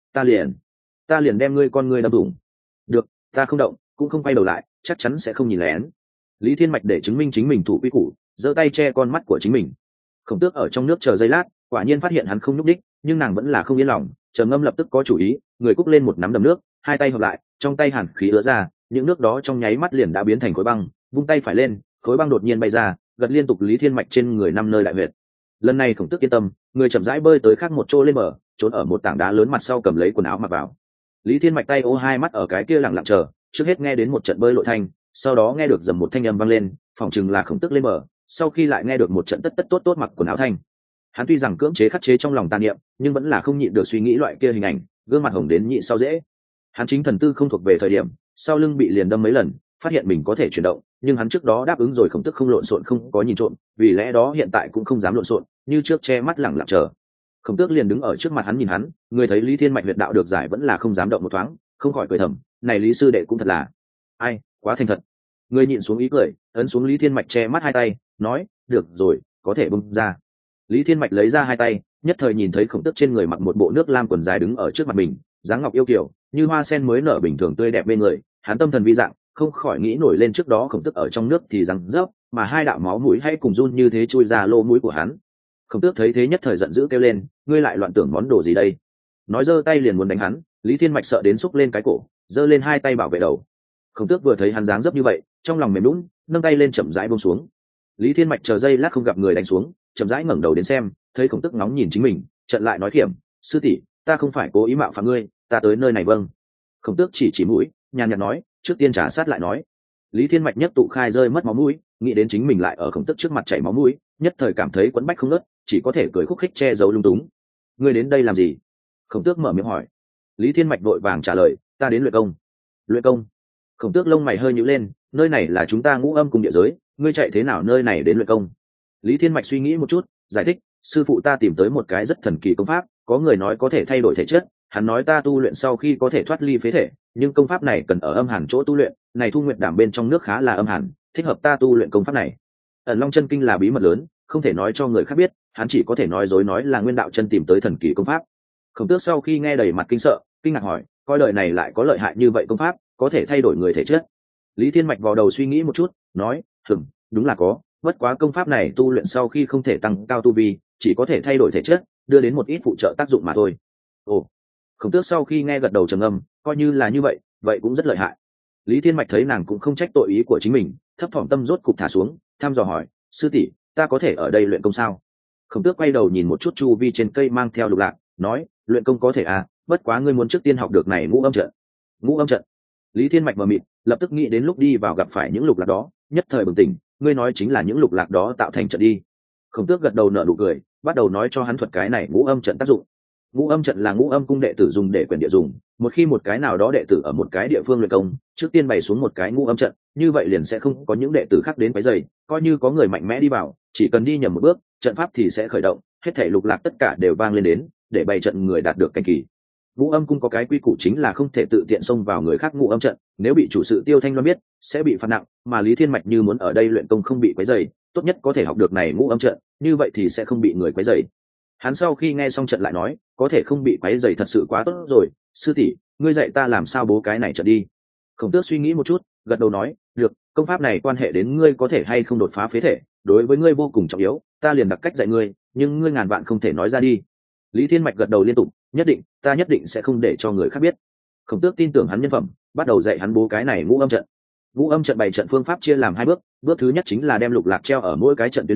Speaker 1: liền đem ngươi con ngươi đâm thủng. Được, ta không động, cũng không quay đầu lại, chắc chắn sẽ không nhìn lén. Lý Thiên Mạch để chứng minh chính mình thủ quy củ, giơ tay che con mắt của chính mình. Khổng Tước ở trong nước chờ giây lát, quả nhiên phát hiện hắn không nhúc đích, nhưng nàng vẫn là không yên lòng, Trầm Ngâm lập tức có chủ ý, người cúc lên một nắm đầm nước, 2 tay hợp lại, trong tay hàn khí ứa ra, những nước đó trong nháy mắt liền đã biến thành khối băng, vung tay phải lên, khối băng đột nhiên bay ra, gật liên tục Lý Thiên Mạch trên người 5 nơi đại huyệt. Lần này Khổng Tước yên tâm, người chậm rãi bơi tới khác một chỗ lên bờ, trốn ở một tảng đá lớn mặt sau cầm lấy quần áo mặc vào. Lý Thiên Mạch tay ô 2 mắt ở cái kia lặng lặng chờ, trước hết nghe đến một trận bơi lội thanh, sau đó nghe được dầm một thanh âm vang lên, phỏng chừng là Khổng Tước lên bờ, sau khi lại nghe được một trận tất tốt mặc quần áo thanh. Hắn tuy rằng cưỡng chế khắc chế trong lòng tàn niệm, nhưng vẫn là không nhịn được suy nghĩ loại kia hình ảnh, gương mặt hồng đến nhị sau dễ. Hắn chính thần tư không thuộc về thời điểm, sau lưng bị liền đâm mấy lần, phát hiện mình có thể chuyển động, nhưng hắn trước đó đáp ứng rồi Khổng Tước không lộn xộn không có nhìn trộm, vì lẽ đó hiện tại cũng không dám lộn xộn, như trước che mắt lẳng lặng chờ. Khổng Tước liền đứng ở trước mặt hắn nhìn hắn, người thấy Lý Thiên Mạch huyệt đạo được giải vẫn là không dám động một thoáng, không khỏi cười thầm, này Lý sư đệ cũng thật là, ai, quá thành thật. Người nhịn xuống ý cười, ấn xuống Lý Thiên Mạch che mắt 2 tay, nói, được rồi, có thể bung ra. Lý Thiên Mạch lấy ra 2 tay, nhất thời nhìn thấy Khổng Tước trên người mặc một bộ nước lam quần dài đứng ở trước mặt mình, dáng ngọc yêu kiều, như hoa sen mới nở bình thường tươi đẹp bên người, hắn tâm thần vi dạng, không khỏi nghĩ nổi lên trước đó Khổng Tước ở trong nước thì răng rớp, mà 2 đạo máu mũi hay cùng run như thế chui ra lỗ mũi của hắn. Khổng Tước thấy thế nhất thời giận dữ kêu lên, ngươi lại loạn tưởng món đồ gì đây? Nói giơ tay liền muốn đánh hắn, Lý Thiên Mạch sợ đến xúc lên cái cổ, giơ lên 2 tay bảo vệ đầu. Khổng Tước vừa thấy hắn dáng dấp như vậy, trong lòng mềm nhũn, nâng tay lên chậm rãi buông xuống. Lý Thiên Mạch chờ giây lát không gặp người đánh xuống, chậm rãi ngẩng đầu đến xem, thấy Khổng Tước ngóng nhìn chính mình, chợt lại nói khiểm, sư tỷ, ta không phải cố ý mạo phạm ngươi, ta tới nơi này vâng. Khổng Tước chỉ mũi, nhàn nhạt nói, trước tiên trả sát lại nói. Lý Thiên Mạch nhất tụ khai rơi mất máu mũi, nghĩ đến chính mình lại ở Khổng Tước trước mặt chảy máu mũi, nhất thời cảm thấy quẫn bách không ngớt, chỉ có thể cười khúc khích che giấu lung túng. Ngươi đến đây làm gì? Khổng Tước mở miệng hỏi. Lý Thiên Mạch vội vàng trả lời, ta đến luyện công. Luyện công? Khổng Tước lông mày hơi nhíu lên, nơi này là chúng ta Ngũ Âm Cung địa giới, ngươi chạy thế nào nơi này đến luyện công? Lý Thiên Mạch suy nghĩ một chút, giải thích, sư phụ ta tìm tới một cái rất thần kỳ công pháp, có người nói có thể thay đổi thể chất, hắn nói ta tu luyện sau khi có thể thoát ly phế thể, nhưng công pháp này cần ở âm hàn chỗ tu luyện, này Thu Nguyệt Đảm bên trong nước khá là âm hàn, thích hợp ta tu luyện công pháp này. Ẩn Long Chân Kinh là bí mật lớn, không thể nói cho người khác biết, hắn chỉ có thể nói dối nói là Nguyên Đạo Chân tìm tới thần kỳ công pháp. Khổng Tước sau khi nghe đầy mặt kinh sợ, kinh ngạc hỏi, coi đời này lại có lợi hại như vậy công pháp, có thể thay đổi người thể chất? Lý Thiên Mạch vào đầu suy nghĩ một chút, nói, đúng là có, bất quá công pháp này tu luyện sau khi không thể tăng cao tu vi, chỉ có thể thay đổi thể chất, đưa đến một ít phụ trợ tác dụng mà thôi. Ồ. Khổng Tước sau khi nghe gật đầu trầm ngâm, coi như là như vậy, vậy cũng rất lợi hại. Lý Thiên Mạch thấy nàng cũng không trách tội ý của chính mình, thấp thỏm tâm rốt cục thả xuống, thăm dò hỏi, sư tỷ, ta có thể ở đây luyện công sao? Khổng Tước quay đầu nhìn một chút chu vi trên cây mang theo lục lạc, nói, luyện công có thể à, bất quá ngươi muốn trước tiên học được này Ngũ Âm trận. Ngũ Âm trận? Lý Thiên Mạch mờ mịt, lập tức nghĩ đến lúc đi vào gặp phải những lục lạc đó, nhất thời bừng tỉnh, ngươi nói chính là những lục lạc đó tạo thành trận đi. Khổng Tước gật đầu nở nụ cười, bắt đầu nói cho hắn thuật cái này Ngũ Âm trận tác dụng. Ngũ Âm trận là Ngũ Âm Cung đệ tử dùng để quyền địa dùng, một khi một cái nào đó đệ tử ở một cái địa phương luyện công, trước tiên bày xuống một cái Ngũ Âm trận, như vậy liền sẽ không có những đệ tử khác đến quấy rầy, coi như có người mạnh mẽ đi vào, chỉ cần đi nhầm một bước, trận pháp thì sẽ khởi động, hết thảy lục lạc tất cả đều vang lên đến, để bày trận người đạt được cảnh kỳ. Ngũ Âm Cung có cái quy củ chính là không thể tự tiện xông vào người khác Ngũ Âm trận, nếu bị chủ sự Tiêu Thanh Loan biết, sẽ bị phạt nặng, mà Lý Thiên Mạch như muốn ở đây luyện công không bị quấy rầy, tốt nhất có thể học được này Ngũ Âm trận, như vậy thì sẽ không bị người quấy rầy. Hắn sau khi nghe xong trận lại nói, có thể không bị quấy rầy thật sự quá tốt rồi, sư tỷ, ngươi dạy ta làm sao bố cái này trận đi. Khổng Tước suy nghĩ một chút, gật đầu nói, được, công pháp này quan hệ đến ngươi có thể hay không đột phá phế thể, đối với ngươi vô cùng trọng yếu, ta liền đặc cách dạy ngươi, nhưng ngươi ngàn vạn không thể nói ra đi. Lý Thiên Mạch gật đầu liên tục, nhất định, ta nhất định sẽ không để cho người khác biết. Khổng Tước tin tưởng hắn nhân phẩm, bắt đầu dạy hắn bố cái này Ngũ Âm trận. Ngũ Âm trận bày trận phương pháp chia làm 2 bước, bước thứ nhất chính là đem lục lạc treo ở mỗi cái trận tuyến nơi,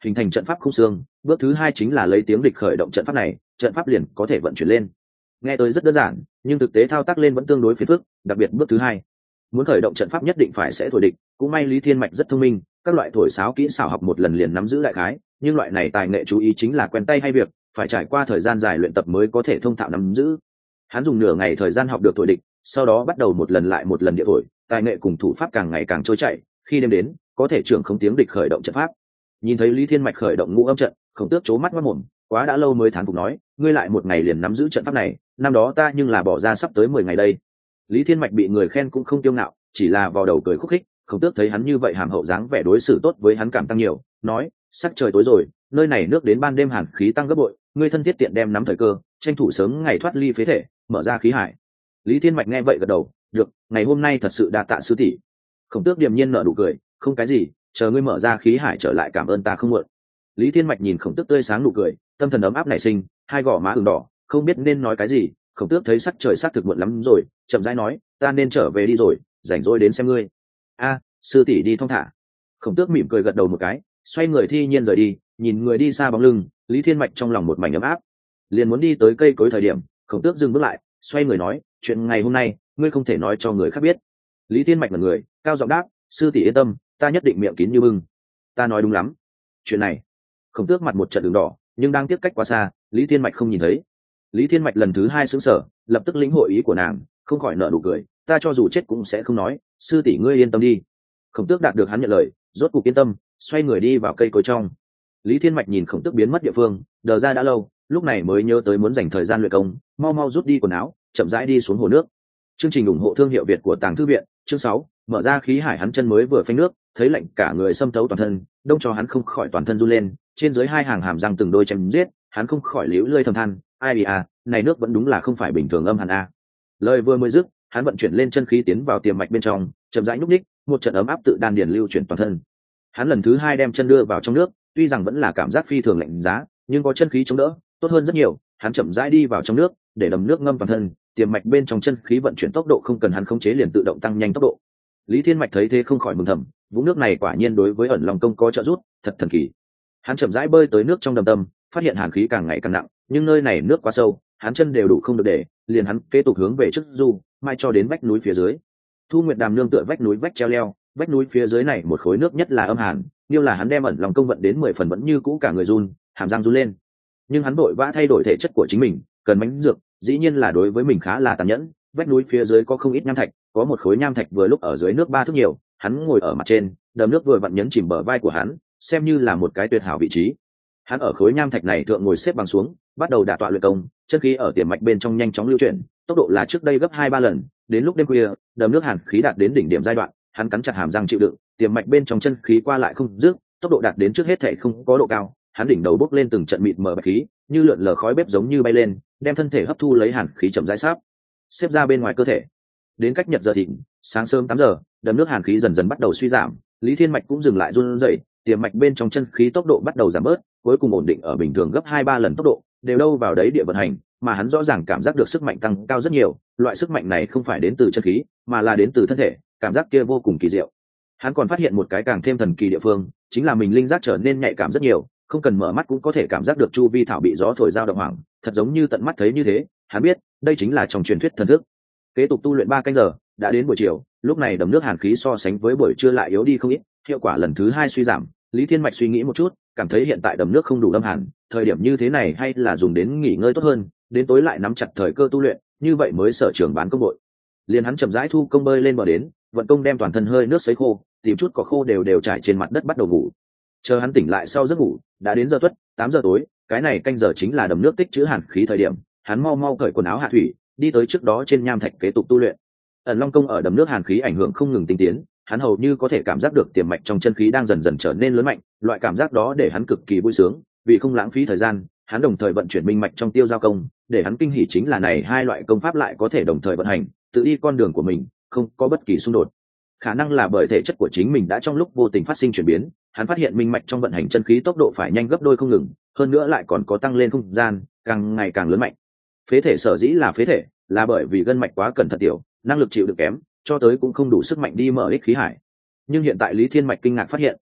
Speaker 1: hình thành trận pháp khung xương. Bước thứ hai chính là lấy tiếng địch khởi động trận pháp này, trận pháp liền có thể vận chuyển lên. Nghe tới rất đơn giản, nhưng thực tế thao tác lên vẫn tương đối phiền phức, đặc biệt bước thứ hai muốn khởi động trận pháp nhất định phải sẽ thổi địch. Cũng may Lý Thiên Mạch rất thông minh, các loại thổi sáo kỹ xảo học một lần liền nắm giữ đại khái, nhưng loại này tài nghệ chú ý chính là quen tay hay việc, phải trải qua thời gian dài luyện tập mới có thể thông thạo nắm giữ. Hắn dùng nửa ngày thời gian học được thổi địch, sau đó bắt đầu một lần lại một lần địa thổi, tài nghệ cùng thủ pháp càng ngày càng trôi chảy, khi đêm đến có thể trưởng không tiếng địch khởi động trận pháp. Nhìn thấy Lý Thiên Mạch khởi động ngũ âm trận, Khổng Tước chố mắt mắt mồm, quá đã lâu mới thán phục nói, ngươi lại một ngày liền nắm giữ trận pháp này, năm đó ta nhưng là bỏ ra sắp tới 10 ngày đây. Lý Thiên Mạch bị người khen cũng không kiêu ngạo, chỉ là vào đầu cười khúc khích. Khổng Tước thấy hắn như vậy hàm hậu dáng vẻ đối xử tốt với hắn cảm tăng nhiều, nói, sắc trời tối rồi, nơi này nước đến ban đêm hàn khí tăng gấp bội, ngươi thân thiết tiện đem nắm thời cơ, tranh thủ sớm ngày thoát ly phế thể, mở ra khí hải. Lý Thiên Mạch nghe vậy gật đầu, được, ngày hôm nay thật sự đa tạ sư tỷ. Khổng Tước điềm nhiên nở nụ cười, không cái gì, chờ ngươi mở ra khí hải trở lại cảm ơn ta không muộn. Lý Thiên Mạch nhìn Khổng Tước tươi sáng nụ cười, tâm thần ấm áp nảy sinh, hai gò má ửng đỏ, không biết nên nói cái gì. Khổng Tước thấy sắc trời sắc thực muộn lắm rồi, chậm rãi nói, ta nên trở về đi rồi, rảnh rỗi đến xem ngươi. A, sư tỷ đi thong thả. Khổng Tước mỉm cười gật đầu một cái, xoay người thi nhiên rời đi. Nhìn người đi xa bóng lưng, Lý Thiên Mạch trong lòng một mảnh ấm áp. Liền muốn đi tới cây cối thời điểm, Khổng Tước dừng bước lại, xoay người nói, chuyện ngày hôm nay ngươi không thể nói cho người khác biết. Lý Thiên Mạch là người cao giọng đáp, sư tỷ yên tâm, ta nhất định miệng kín như bưng. Ta nói đúng lắm. Chuyện này, Khổng Tước mặt một trận đường đỏ, nhưng đang tiếp cách quá xa, Lý Thiên Mạch không nhìn thấy. Lý Thiên Mạch lần thứ hai sững sờ, lập tức lĩnh hội ý của nàng, không khỏi nở nụ cười, ta cho dù chết cũng sẽ không nói, sư tỷ ngươi yên tâm đi. Khổng Tước đạt được hắn nhận lời, rốt cục yên tâm, xoay người đi vào cây cối trong. Lý Thiên Mạch nhìn Khổng Tước biến mất địa phương, đờ ra đã lâu, lúc này mới nhớ tới muốn dành thời gian luyện công, mau mau rút đi quần áo, chậm rãi đi xuống hồ nước. Chương trình ủng hộ thương hiệu Việt của Tàng Thư Viện, chương 6, mở ra khí hải. Hắn chân mới vừa phanh nước, thấy lạnh cả người xâm thấu toàn thân, đông cho hắn không khỏi toàn thân run lên, trên dưới hai hàng hàm răng từng đôi chém giết, hắn không khỏi liễu lơi thầm than, ai à, này nước vẫn đúng là không phải bình thường âm hàn a. Lời vừa mới dứt, hắn vận chuyển lên chân khí tiến vào tiềm mạch bên trong, chậm rãi nhúc nhích, một trận ấm áp tự đan điền lưu chuyển toàn thân. Hắn lần thứ hai đem chân đưa vào trong nước, tuy rằng vẫn là cảm giác phi thường lạnh giá, nhưng có chân khí chống đỡ, tốt hơn rất nhiều. Hắn chậm rãi đi vào trong nước, để đầm nước ngâm toàn thân, tiềm mạch bên trong chân khí vận chuyển tốc độ không cần hắn khống chế liền tự động tăng nhanh tốc độ. Lý Thiên Mạch thấy thế không khỏi mừng thầm, vũng nước này quả nhiên đối với ẩn lòng công có trợ giúp, thật thần kỳ. Hắn chậm rãi bơi tới nước trong đầm tâm, phát hiện hàn khí càng ngày càng nặng, nhưng nơi này nước quá sâu, hắn chân đều đủ không được để, liền hắn kế tục hướng về trước du, mai cho đến vách núi phía dưới. Thu Nguyệt Đàm nương tựa vách núi vách treo leo, vách núi phía dưới này một khối nước nhất là âm hàn, như là hắn đem ẩn lòng công vận đến 10 phần vẫn như cũ cả người run, hàm răng run lên. Nhưng hắn vội vã thay đổi thể chất của chính mình, cần mánh dược, dĩ nhiên là đối với mình khá là tàn nhẫn. Vách núi phía dưới có không ít nham thạch, có một khối nham thạch vừa lúc ở dưới nước 3 thước nhiều, hắn ngồi ở mặt trên, đầm nước vừa vặn nhấn chìm bờ vai của hắn, xem như là một cái tuyệt hảo vị trí. Hắn ở khối nham thạch này thượng ngồi xếp bằng xuống, bắt đầu đả tọa luyện công, chân khí ở tiềm mạch bên trong nhanh chóng lưu chuyển, tốc độ là trước đây gấp 2-3 lần. Đến lúc đêm khuya, đầm nước hàn khí đạt đến đỉnh điểm giai đoạn, hắn cắn chặt hàm răng chịu đựng, tiềm mạch bên trong chân khí qua lại không dứt, tốc độ đạt đến trước hết thảy không có độ cao. Hắn đỉnh đầu bốc lên từng trận mịt mờ bạch khí, như lượn lờ khói bếp giống như bay lên, đem thân thể hấp thu lấy hàn khí chậm rãi sáp xếp ra bên ngoài cơ thể. Đến cách nhật giờ thịnh, sáng sớm 8 giờ, đầm nước hàn khí dần dần bắt đầu suy giảm, Lý Thiên Mạch cũng dừng lại run rẩy, tiềm mạch bên trong chân khí tốc độ bắt đầu giảm bớt, cuối cùng ổn định ở bình thường gấp 2-3 lần tốc độ, đều đâu vào đấy địa vận hành, mà hắn rõ ràng cảm giác được sức mạnh tăng cao rất nhiều, loại sức mạnh này không phải đến từ chân khí, mà là đến từ thân thể, cảm giác kia vô cùng kỳ diệu. Hắn còn phát hiện một cái càng thêm thần kỳ địa phương, chính là mình linh giác trở nên nhạy cảm rất nhiều, không cần mở mắt cũng có thể cảm giác được chu vi thảo bị gió thổi dao động hoảng, thật giống như tận mắt thấy như thế. Hắn biết, đây chính là trong truyền thuyết thần thức. Kế tục tu luyện 3 canh giờ, đã đến buổi chiều, lúc này đầm nước hàn khí so sánh với buổi trưa lại yếu đi không ít, hiệu quả lần thứ 2 suy giảm. Lý Thiên Mạch suy nghĩ một chút, cảm thấy hiện tại đầm nước không đủ âm hàn, thời điểm như thế này hay là dùng đến nghỉ ngơi tốt hơn, đến tối lại nắm chặt thời cơ tu luyện, như vậy mới sở trường bán công bội. Liền hắn chậm rãi thu công bơi lên bờ đến, vận công đem toàn thân hơi nước sấy khô, tìm chút cỏ khô đều trải trên mặt đất bắt đầu ngủ. Chờ hắn tỉnh lại sau giấc ngủ, đã đến giờ tuất, 8 giờ tối, cái này canh giờ chính là đầm nước tích trữ hàn khí thời điểm. Hắn mau mau cởi quần áo hạ thủy, đi tới trước đó trên nham thạch kế tục tu luyện. Ẩn Long công ở đầm nước hàn khí ảnh hưởng không ngừng tinh tiến, hắn hầu như có thể cảm giác được tiềm mạch trong chân khí đang dần dần trở nên lớn mạnh, loại cảm giác đó để hắn cực kỳ vui sướng, vì không lãng phí thời gian, hắn đồng thời vận chuyển minh mạch trong tiêu giao công, để hắn kinh hỉ chính là này hai loại công pháp lại có thể đồng thời vận hành, tự đi con đường của mình, không có bất kỳ xung đột. Khả năng là bởi thể chất của chính mình đã trong lúc vô tình phát sinh chuyển biến, hắn phát hiện minh mạch trong vận hành chân khí tốc độ phải nhanh gấp đôi không ngừng, hơn nữa lại còn có tăng lên không gian, càng ngày càng lớn mạnh. Phế thể sở dĩ là phế thể, là bởi vì gân mạch quá cẩn thận tiểu, năng lực chịu đựng kém, cho tới cũng không đủ sức mạnh đi mở ích khí hải. Nhưng hiện tại Lý Thiên Mạch kinh ngạc phát hiện,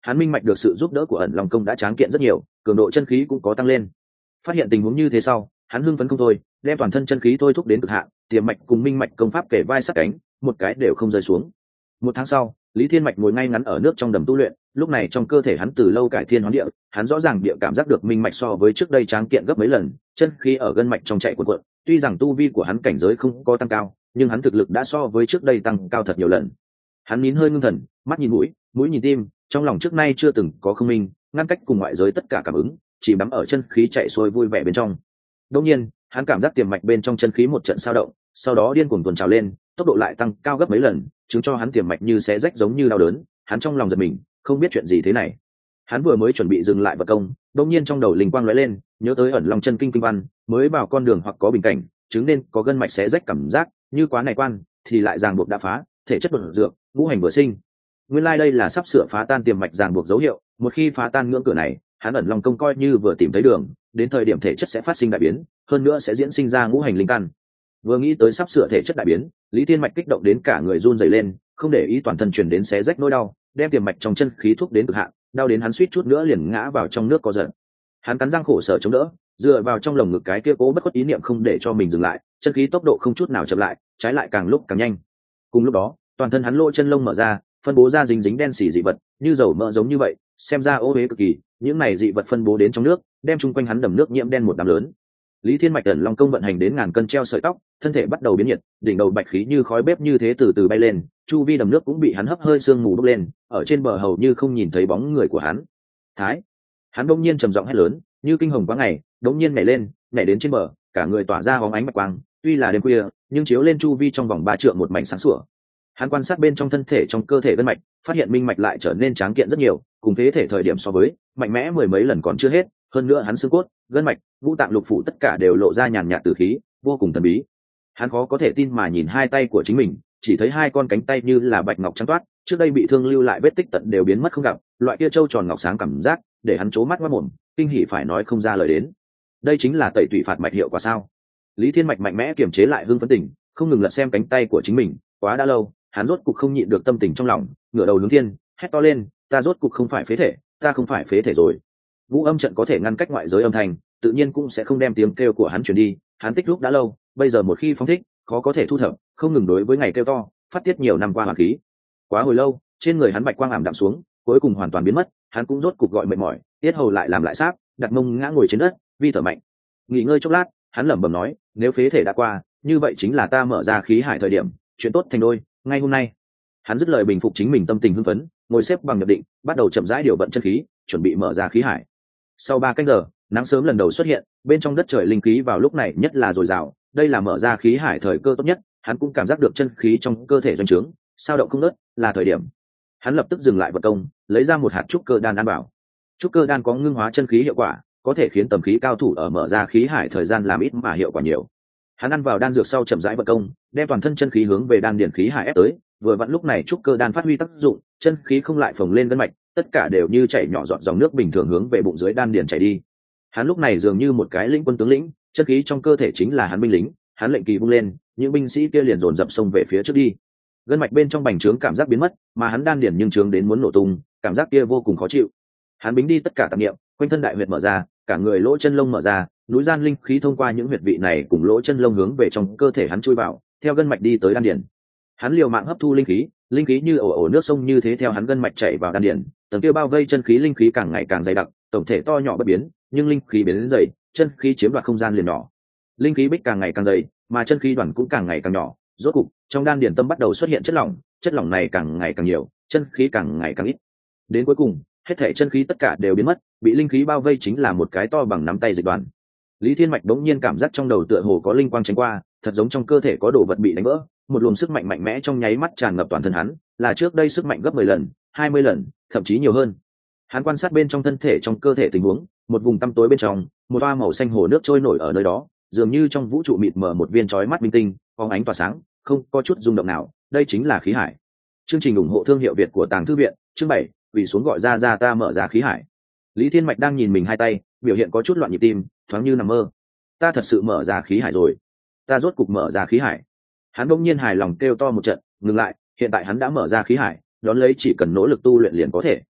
Speaker 1: hắn minh mạch được sự giúp đỡ của ẩn long công đã tráng kiện rất nhiều, cường độ chân khí cũng có tăng lên. Phát hiện tình huống như thế sau, hắn hưng phấn không thôi, đem toàn thân chân khí thôi thúc đến cực hạn, tiềm mạch cùng minh mạch công pháp kể vai sát cánh, một cái đều không rơi xuống. Một tháng sau, Lý Thiên Mạch ngồi ngay ngắn ở nước trong đầm tu luyện, lúc này trong cơ thể hắn từ lâu cải thiên hóa địa, hắn rõ ràng địa cảm giác được minh mạch so với trước đây tráng kiện gấp mấy lần, chân khí ở gân mạch trong chạy cuộn cuộn, tuy rằng tu vi của hắn cảnh giới không có tăng cao, nhưng hắn thực lực đã so với trước đây tăng cao thật nhiều lần. Hắn nín hơi ngưng thần, mắt nhìn mũi, mũi nhìn tim, trong lòng trước nay chưa từng có không minh, ngăn cách cùng ngoại giới tất cả cảm ứng, chỉ đắm ở chân khí chạy xuôi vui vẻ bên trong. Đột nhiên, hắn cảm giác tiềm mạch bên trong chân khí một trận sao động, sau đó điên cuồng tuôn trào lên, tốc độ lại tăng cao gấp mấy lần, chứng cho hắn tiềm mạch như xé rách giống như đau đớn. Hắn trong lòng giật mình, không biết chuyện gì thế này. Hắn vừa mới chuẩn bị dừng lại vật công, đột nhiên trong đầu linh quang lóe lên, nhớ tới ẩn long chân kinh kinh văn, mới vào con đường hoặc có bình cảnh, chứng nên có gân mạch xé rách cảm giác, như quá này quan thì lại ràng buộc đã phá, thể chất đột dược, ngũ hành vừa sinh. Nguyên lai đây là sắp sửa phá tan tiềm mạch ràng buộc dấu hiệu, một khi phá tan ngưỡng cửa này, hắn ẩn long công coi như vừa tìm thấy đường, đến thời điểm thể chất sẽ phát sinh đại biến, hơn nữa sẽ diễn sinh ra ngũ hành linh căn. Vừa nghĩ tới sắp sửa thể chất đại biến, Lý Thiên Mạch kích động đến cả người run rẩy lên, không để ý toàn thân truyền đến xé rách nỗi đau, đem tiềm mạch trong chân khí thúc đến cực hạn, đau đến hắn suýt chút nữa liền ngã vào trong nước có giận. Hắn cắn răng khổ sở chống đỡ, dựa vào trong lồng ngực cái kia cố bất khuất ý niệm không để cho mình dừng lại, chân khí tốc độ không chút nào chậm lại, trái lại càng lúc càng nhanh. Cùng lúc đó, toàn thân hắn lỗ chân lông mở ra, phân bố ra dính dính đen xì dị vật, như dầu mỡ giống như vậy, xem ra ô uế cực kỳ. Những này dị vật phân bố đến trong nước, đem chung quanh hắn đầm nước nhiễm đen một đám lớn. Lý Thiên Mạch ẩn long công vận hành đến ngàn cân treo sợi tóc, thân thể bắt đầu biến nhiệt, đỉnh đầu bạch khí như khói bếp như thế từ từ bay lên, chu vi đầm nước cũng bị hắn hấp hơi sương mù bốc lên, ở trên bờ hầu như không nhìn thấy bóng người của hắn. Thái, hắn bỗng nhiên trầm giọng hét lớn, như kinh hồng quá ngày, đống nhiên nhảy lên, nhảy đến trên bờ, cả người tỏa ra hóng ánh bạch quang, tuy là đêm khuya, nhưng chiếu lên chu vi trong vòng 3 trượng một mảnh sáng sủa. Hắn quan sát bên trong thân thể trong cơ thể gân mạch, phát hiện minh mạch lại trở nên tráng kiện rất nhiều, cùng thế thể thời điểm so với mạnh mẽ mười mấy lần còn chưa hết. Hơn nữa hắn xương cốt, gân mạch, ngũ tạng lục phủ tất cả đều lộ ra nhàn nhạt tử khí, vô cùng thần bí. Hắn khó có thể tin mà nhìn hai tay của chính mình, chỉ thấy hai con cánh tay như là bạch ngọc trắng toát, trước đây bị thương lưu lại vết tích tận đều biến mất không gặp, loại kia trâu tròn ngọc sáng cảm giác, để hắn trố mắt ngoác mồm, kinh hỉ phải nói không ra lời đến. Đây chính là tẩy tủy phạt mạch hiệu quả sao? Lý Thiên Mạch mạnh mẽ kiềm chế lại hưng phấn tình, không ngừng lật xem cánh tay của chính mình, quá đã lâu, hắn rốt cục không nhịn được tâm tình trong lòng, ngửa đầu hướng thiên, hét to lên, ta rốt cục không phải phế thể, ta không phải phế thể rồi. Vũ âm trận có thể ngăn cách ngoại giới âm thanh, tự nhiên cũng sẽ không đem tiếng kêu của hắn truyền đi, hắn tích lúc đã lâu, bây giờ một khi phóng thích, khó có thể thu thập, không ngừng đối với ngày kêu to, phát tiết nhiều năm qua hoàn khí. Quá hồi lâu, trên người hắn bạch quang ảm đạm xuống, cuối cùng hoàn toàn biến mất, hắn cũng rốt cục gọi mệt mỏi, tiết hầu lại làm lại sáp, đặt mông ngã ngồi trên đất, vi thở mạnh. Nghỉ ngơi chốc lát, hắn lẩm bẩm nói, nếu phế thể đã qua, như vậy chính là ta mở ra khí hải thời điểm, chuyện tốt thành đôi, ngay hôm nay. Hắn dứt lời bình phục chính mình tâm tình hưng phấn, ngồi xếp bằng nhập định, bắt đầu chậm rãi điều vận chân khí, chuẩn bị mở ra khí hải. Sau 3 canh giờ, nắng sớm lần đầu xuất hiện, bên trong đất trời linh khí vào lúc này nhất là dồi dào, đây là mở ra khí hải thời cơ tốt nhất. Hắn cũng cảm giác được chân khí trong cơ thể doanh trướng, sao động không ngớt, là thời điểm. Hắn lập tức dừng lại vận công, lấy ra một hạt trúc cơ đan ăn vào. Trúc cơ đan có ngưng hóa chân khí hiệu quả, có thể khiến tầm khí cao thủ ở mở ra khí hải thời gian làm ít mà hiệu quả nhiều. Hắn ăn vào đan dược sau chậm rãi vận công, đem toàn thân chân khí hướng về đan điển khí hải ép tới, vừa vặn lúc này trúc cơ đan phát huy tác dụng, chân khí không lại phồng lên gân mạch, tất cả đều như chảy nhỏ giọt dòng nước bình thường hướng về bụng dưới đan điển chảy đi. Hắn lúc này dường như một cái lĩnh quân tướng lĩnh, chân khí trong cơ thể chính là hắn binh lính, hắn lệnh kỳ vung lên, những binh sĩ kia liền dồn dập xông về phía trước đi. Gân mạch bên trong bành trướng cảm giác biến mất, mà hắn đan điển nhưng trướng đến muốn nổ tung, cảm giác kia vô cùng khó chịu. Hắn bính đi tất cả tạp niệm, quanh thân đại huyệt mở ra, cả người lỗ chân lông mở ra, núi gian linh khí thông qua những huyệt vị này cùng lỗ chân lông hướng về trong cơ thể hắn chui vào, theo gân mạch đi tới đan điển. Hắn liều mạng hấp thu linh khí như ổ ổ nước sông như thế theo hắn gân mạch chảy vào đan điển, tầng kia bao vây chân khí linh khí càng ngày càng dày đặc, tổng thể to nhỏ bất biến, nhưng linh khí biến đến dày, chân khí chiếm đoạt không gian liền nhỏ. Linh khí bích càng ngày càng dày, mà chân khí đoàn cũng càng ngày càng nhỏ, rốt cục, trong đan điển tâm bắt đầu xuất hiện chất lỏng này càng ngày càng nhiều, chân khí càng ngày càng ít. Đến cuối cùng, hết thảy chân khí tất cả đều biến mất, bị linh khí bao vây chính là một cái to bằng nắm tay dịch đoàn. Lý Thiên Mạch đống nhiên cảm giác trong đầu tựa hồ có linh quang tránh qua, thật giống trong cơ thể có đồ vật bị đánh vỡ, một luồng sức mạnh mạnh mẽ trong nháy mắt tràn ngập toàn thân hắn, là trước đây sức mạnh gấp 10 lần, 20 lần, thậm chí nhiều hơn. Hắn quan sát bên trong thân thể trong cơ thể tình huống, một vùng tăm tối bên trong, một toa màu xanh hồ nước trôi nổi ở nơi đó, dường như trong vũ trụ mịt mờ một viên chói mắt minh tinh, phóng ánh tỏa sáng, không có chút rung động nào, đây chính là khí hải. Chương trình ủng hộ thương hiệu Việt của Tàng Thư viện, chương 7, vì xuống gọi ra ta mở ra khí hải. Lý Thiên Mạch đang nhìn mình hai tay, biểu hiện có chút loạn nhịp tim, thoáng như nằm mơ. Ta thật sự mở ra khí hải rồi, ta rốt cục mở ra khí hải. Hắn bỗng nhiên hài lòng kêu to một trận, ngừng lại, hiện tại hắn đã mở ra khí hải, đón lấy chỉ cần nỗ lực tu luyện liền có thể.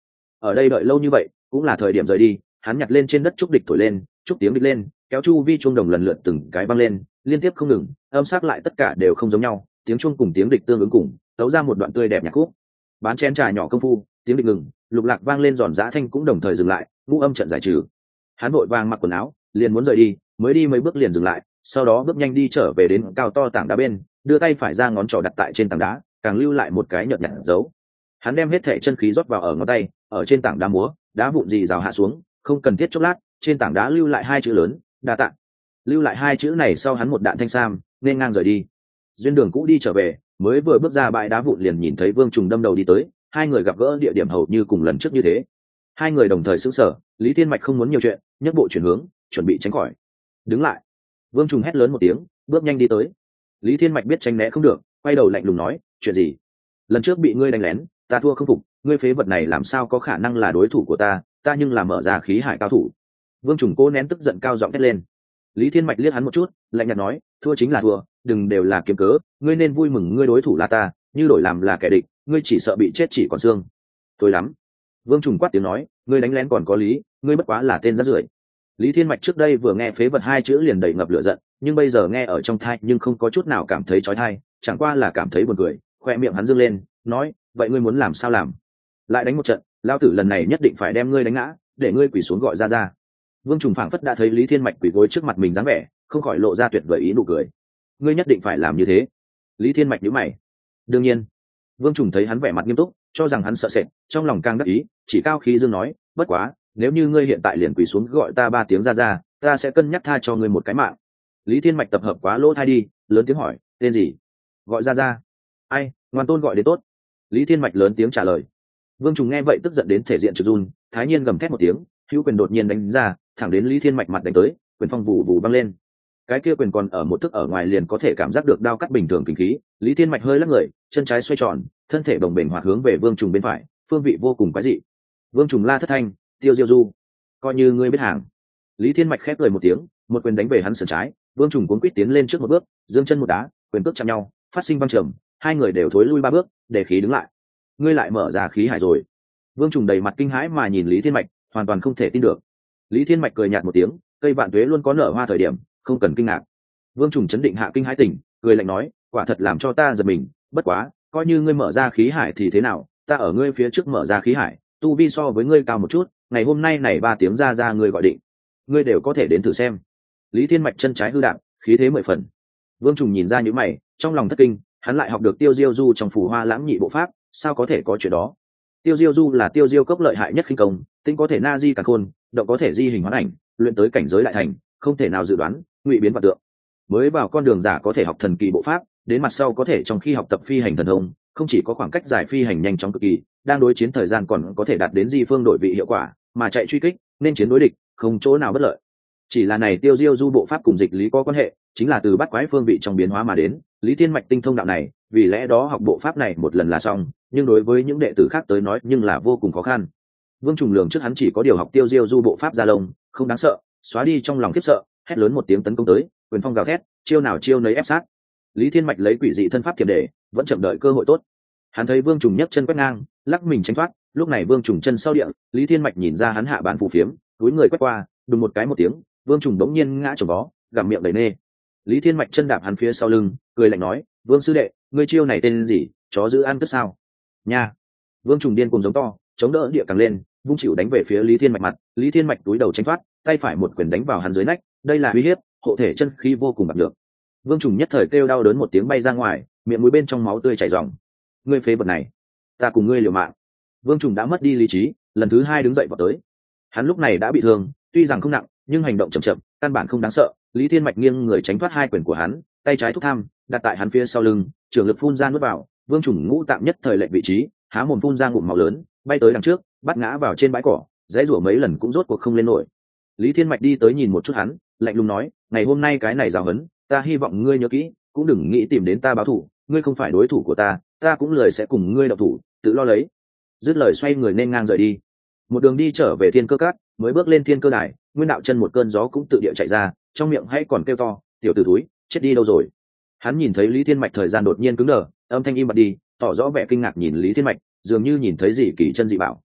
Speaker 1: ở đây đợi lâu như vậy cũng là thời điểm rời đi. Hắn nhặt lên trên đất trúc địch thổi lên, trúc tiếng địch lên, kéo chu vi chuông đồng lần lượt từng cái vang lên, liên tiếp không ngừng, âm sắc lại tất cả đều không giống nhau, tiếng chuông cùng tiếng địch tương ứng cùng, tấu ra một đoạn tươi đẹp nhạc khúc. Bán chén trà nhỏ công phu, tiếng địch ngừng, lục lạc vang lên giòn giã thanh cũng đồng thời dừng lại, ngũ âm trận giải trừ. Hắn vội vàng mặc quần áo, liền muốn rời đi, mới đi mấy bước liền dừng lại, sau đó bước nhanh đi trở về đến cao to tảng đá bên, đưa tay phải ra ngón trỏ đặt tại trên tảng đá, càng lưu lại một cái nhợt nhạt dấu. Hắn đem hết thể chân khí rót vào ở ngón tay, ở trên tảng đá múa, đá vụn gì rào hạ xuống, không cần thiết chốc lát, trên tảng đá lưu lại hai chữ lớn, đa tạ. Lưu lại hai chữ này sau hắn một đạn thanh sam, nên ngang rời đi. Duyên đường cũ đi trở về, mới vừa bước ra bãi đá vụn liền nhìn thấy Vương Trùng đâm đầu đi tới, hai người gặp gỡ địa điểm hầu như cùng lần trước như thế. Hai người đồng thời sững sờ, Lý Thiên Mạch không muốn nhiều chuyện, nhất bộ chuyển hướng, chuẩn bị tránh khỏi. Đứng lại. Vương Trùng hét lớn một tiếng, bước nhanh đi tới. Lý Thiên Mạch biết tránh né không được, quay đầu lạnh lùng nói, chuyện gì? Lần trước bị ngươi đánh lén, ta thua không phục, ngươi phế vật này làm sao có khả năng là đối thủ của ta, ta nhưng là mở ra khí hải cao thủ. Vương Trùng cố nén tức giận cao giọng hét lên. Lý Thiên Mạch liếc hắn một chút, lạnh nhạt nói, thua chính là thua, đừng đều là kiếm cớ, ngươi nên vui mừng ngươi đối thủ là ta, như đổi làm là kẻ địch, ngươi chỉ sợ bị chết chỉ còn xương. Thôi lắm. Vương Trùng quát tiếng nói, ngươi đánh lén còn có lý, ngươi bất quá là tên rác rưởi. Lý Thiên Mạch trước đây vừa nghe phế vật hai chữ liền đầy ngập lửa giận, nhưng bây giờ nghe ở trong tai nhưng không có chút nào cảm thấy chói tai, chẳng qua là cảm thấy buồn cười, khoe miệng hắn dương lên, nói, vậy ngươi muốn làm sao làm? Lại đánh một trận, lao tử lần này nhất định phải đem ngươi đánh ngã, để ngươi quỳ xuống gọi ra. Vương Trùng phảng phất đã thấy Lý Thiên Mạch quỳ gối trước mặt mình dáng vẻ, không khỏi lộ ra tuyệt vời ý nụ cười. Ngươi nhất định phải làm như thế. Lý Thiên Mạch nhíu mày. Đương nhiên. Vương Trùng thấy hắn vẻ mặt nghiêm túc, cho rằng hắn sợ sệt, trong lòng càng đắc ý, chỉ cao khí dương nói, bất quá, nếu như ngươi hiện tại liền quỳ xuống gọi ta 3 tiếng ra, ta sẽ cân nhắc tha cho ngươi một cái mạng. Lý Thiên Mạch tập hợp quá lỗ thai đi, lớn tiếng hỏi, tên gì? Gọi ra. Ai, ngoan tôn gọi đến tốt. Lý Thiên Mạch lớn tiếng trả lời. Vương Trùng nghe vậy tức giận đến thể diện trực run, thái nhiên gầm thét một tiếng, hữu quyền đột nhiên đánh ra, thẳng đến Lý Thiên Mạch mặt đánh tới, quyền phong vụ vụ văng lên. Cái kia quyền còn ở một thức ở ngoài liền có thể cảm giác được đao cắt bình thường kinh khí. Lý Thiên Mạch hơi lắc người, chân trái xoay tròn, thân thể đồng bền hoạt hướng về Vương Trùng bên phải, phương vị vô cùng quái dị. Vương Trùng la thất thanh, tiêu diêu du, coi như ngươi biết hàng. Lý Thiên Mạch khép cười một tiếng, một quyền đánh về hắn sườn trái. Vương Trùng cuống quýt tiến lên trước một bước, giương chân một đá, quyền cước chạm nhau, phát sinh văng trầm, hai người đều thối lui 3 bước, để khí đứng lại. Ngươi lại mở ra khí hải rồi. Vương Trùng đầy mặt kinh hãi mà nhìn Lý Thiên Mạch, hoàn toàn không thể tin được. Lý Thiên Mạch cười nhạt một tiếng, cây vạn tuế luôn có nở hoa thời điểm, không cần kinh ngạc. Vương Trùng chấn định hạ kinh hãi tỉnh, cười lạnh nói, quả thật làm cho ta giật mình, bất quá, coi như ngươi mở ra khí hải thì thế nào, ta ở ngươi phía trước mở ra khí hải, tu vi so với ngươi cao một chút, ngày hôm nay này 3 tiếng ra ngươi gọi định, ngươi đều có thể đến thử xem. Lý Thiên Mạch chân trái hư đạp, khí thế 10 phần. Vương Trùng nhìn ra những mày, trong lòng thất kinh, hắn lại học được Tiêu Diêu Du trong Phù Hoa Lãng Nhị bộ pháp, sao có thể có chuyện đó? Tiêu Diêu Du là Tiêu Diêu cốc lợi hại nhất khinh công, tinh có thể na di cả khôn, động có thể di hình hóa ảnh, luyện tới cảnh giới lại thành, không thể nào dự đoán, ngụy biến vạn tượng. Mới vào con đường giả có thể học thần kỳ bộ pháp, đến mặt sau có thể trong khi học tập phi hành thần thông, không chỉ có khoảng cách dài phi hành nhanh chóng cực kỳ, đang đối chiến thời gian còn có thể đạt đến di phương đổi vị hiệu quả, mà chạy truy kích, nên chiến đối địch, không chỗ nào bất lợi. Chỉ là này Tiêu Diêu Du bộ pháp cùng dịch lý có quan hệ, chính là từ bắt quái phương vị trong biến hóa mà đến, Lý Thiên Mạch tinh thông đạo này, vì lẽ đó học bộ pháp này một lần là xong, nhưng đối với những đệ tử khác tới nói nhưng là vô cùng khó khăn. Vương Trùng lường trước hắn chỉ có điều học Tiêu Diêu Du bộ pháp ra lông, không đáng sợ, xóa đi trong lòng khiếp sợ, hét lớn một tiếng tấn công tới, quyền phong gào thét, chiêu nào chiêu nấy ép sát. Lý Thiên Mạch lấy quỷ dị thân pháp thiểm để, vẫn chậm đợi cơ hội tốt. Hắn thấy Vương Trùng nhấc chân quét ngang, lắc mình tránh thoát, lúc này Vương Trùng chân sau địa, Lý Thiên Mạch nhìn ra hắn hạ bàn phù phiếm, túi người quét qua, đùng một cái một tiếng, Vương Trùng đống nhiên ngã chồng vó, gặm miệng đầy nê. Lý Thiên Mạch chân đạp hắn phía sau lưng, cười lạnh nói, Vương sư đệ, ngươi chiêu này tên gì, chó giữ ăn cướp sao? Nha! Vương Trùng điên cùng giống to, chống đỡ địa càng lên, vung chịu đánh về phía Lý Thiên Mạch mặt. Lý Thiên Mạch túi đầu tránh thoát, tay phải một quyền đánh vào hắn dưới nách, đây là uy hiếp, hộ thể chân khí vô cùng bạc được. Vương Trùng nhất thời kêu đau đớn một tiếng bay ra ngoài, miệng mũi bên trong máu tươi chảy ròng. Ngươi phế vật này, ta cùng ngươi liều mạng. Vương Trùng đã mất đi lý trí, lần thứ 2 đứng dậy vào tới. Hắn lúc này đã bị thương, tuy rằng không nặng, nhưng hành động chậm chậm, căn bản không đáng sợ. Lý Thiên Mạch nghiêng người tránh thoát 2 quyền của hắn, tay trái thúc tham, đặt tại hắn phía sau lưng, trường lực phun ra nuốt vào. Vương Trùng ngũ tạm nhất thời lệch vị trí, há mồm phun ra ngụm máu lớn, bay tới đằng trước, bắt ngã vào trên bãi cỏ, dãy rủa mấy lần cũng rốt cuộc không lên nổi. Lý Thiên Mạch đi tới nhìn một chút hắn, lạnh lùng nói, ngày hôm nay cái này giáo huấn, ta hy vọng ngươi nhớ kỹ, cũng đừng nghĩ tìm đến ta báo thù, ngươi không phải đối thủ của ta cũng lười sẽ cùng ngươi động thủ, tự lo lấy. Dứt lời xoay người nên ngang rời đi. Một đường đi trở về Thiên Cơ Cát, mới bước lên Thiên Cơ Đài, Nguyên Đạo Chân một cơn gió cũng tự địa chạy ra, trong miệng hãy còn kêu to, tiểu tử thúi, chết đi đâu rồi? Hắn nhìn thấy Lý Thiên Mạch thời gian đột nhiên cứng đờ, âm thanh im bặt đi, tỏ rõ vẻ kinh ngạc nhìn Lý Thiên Mạch, dường như nhìn thấy gì kỳ chân dị bảo.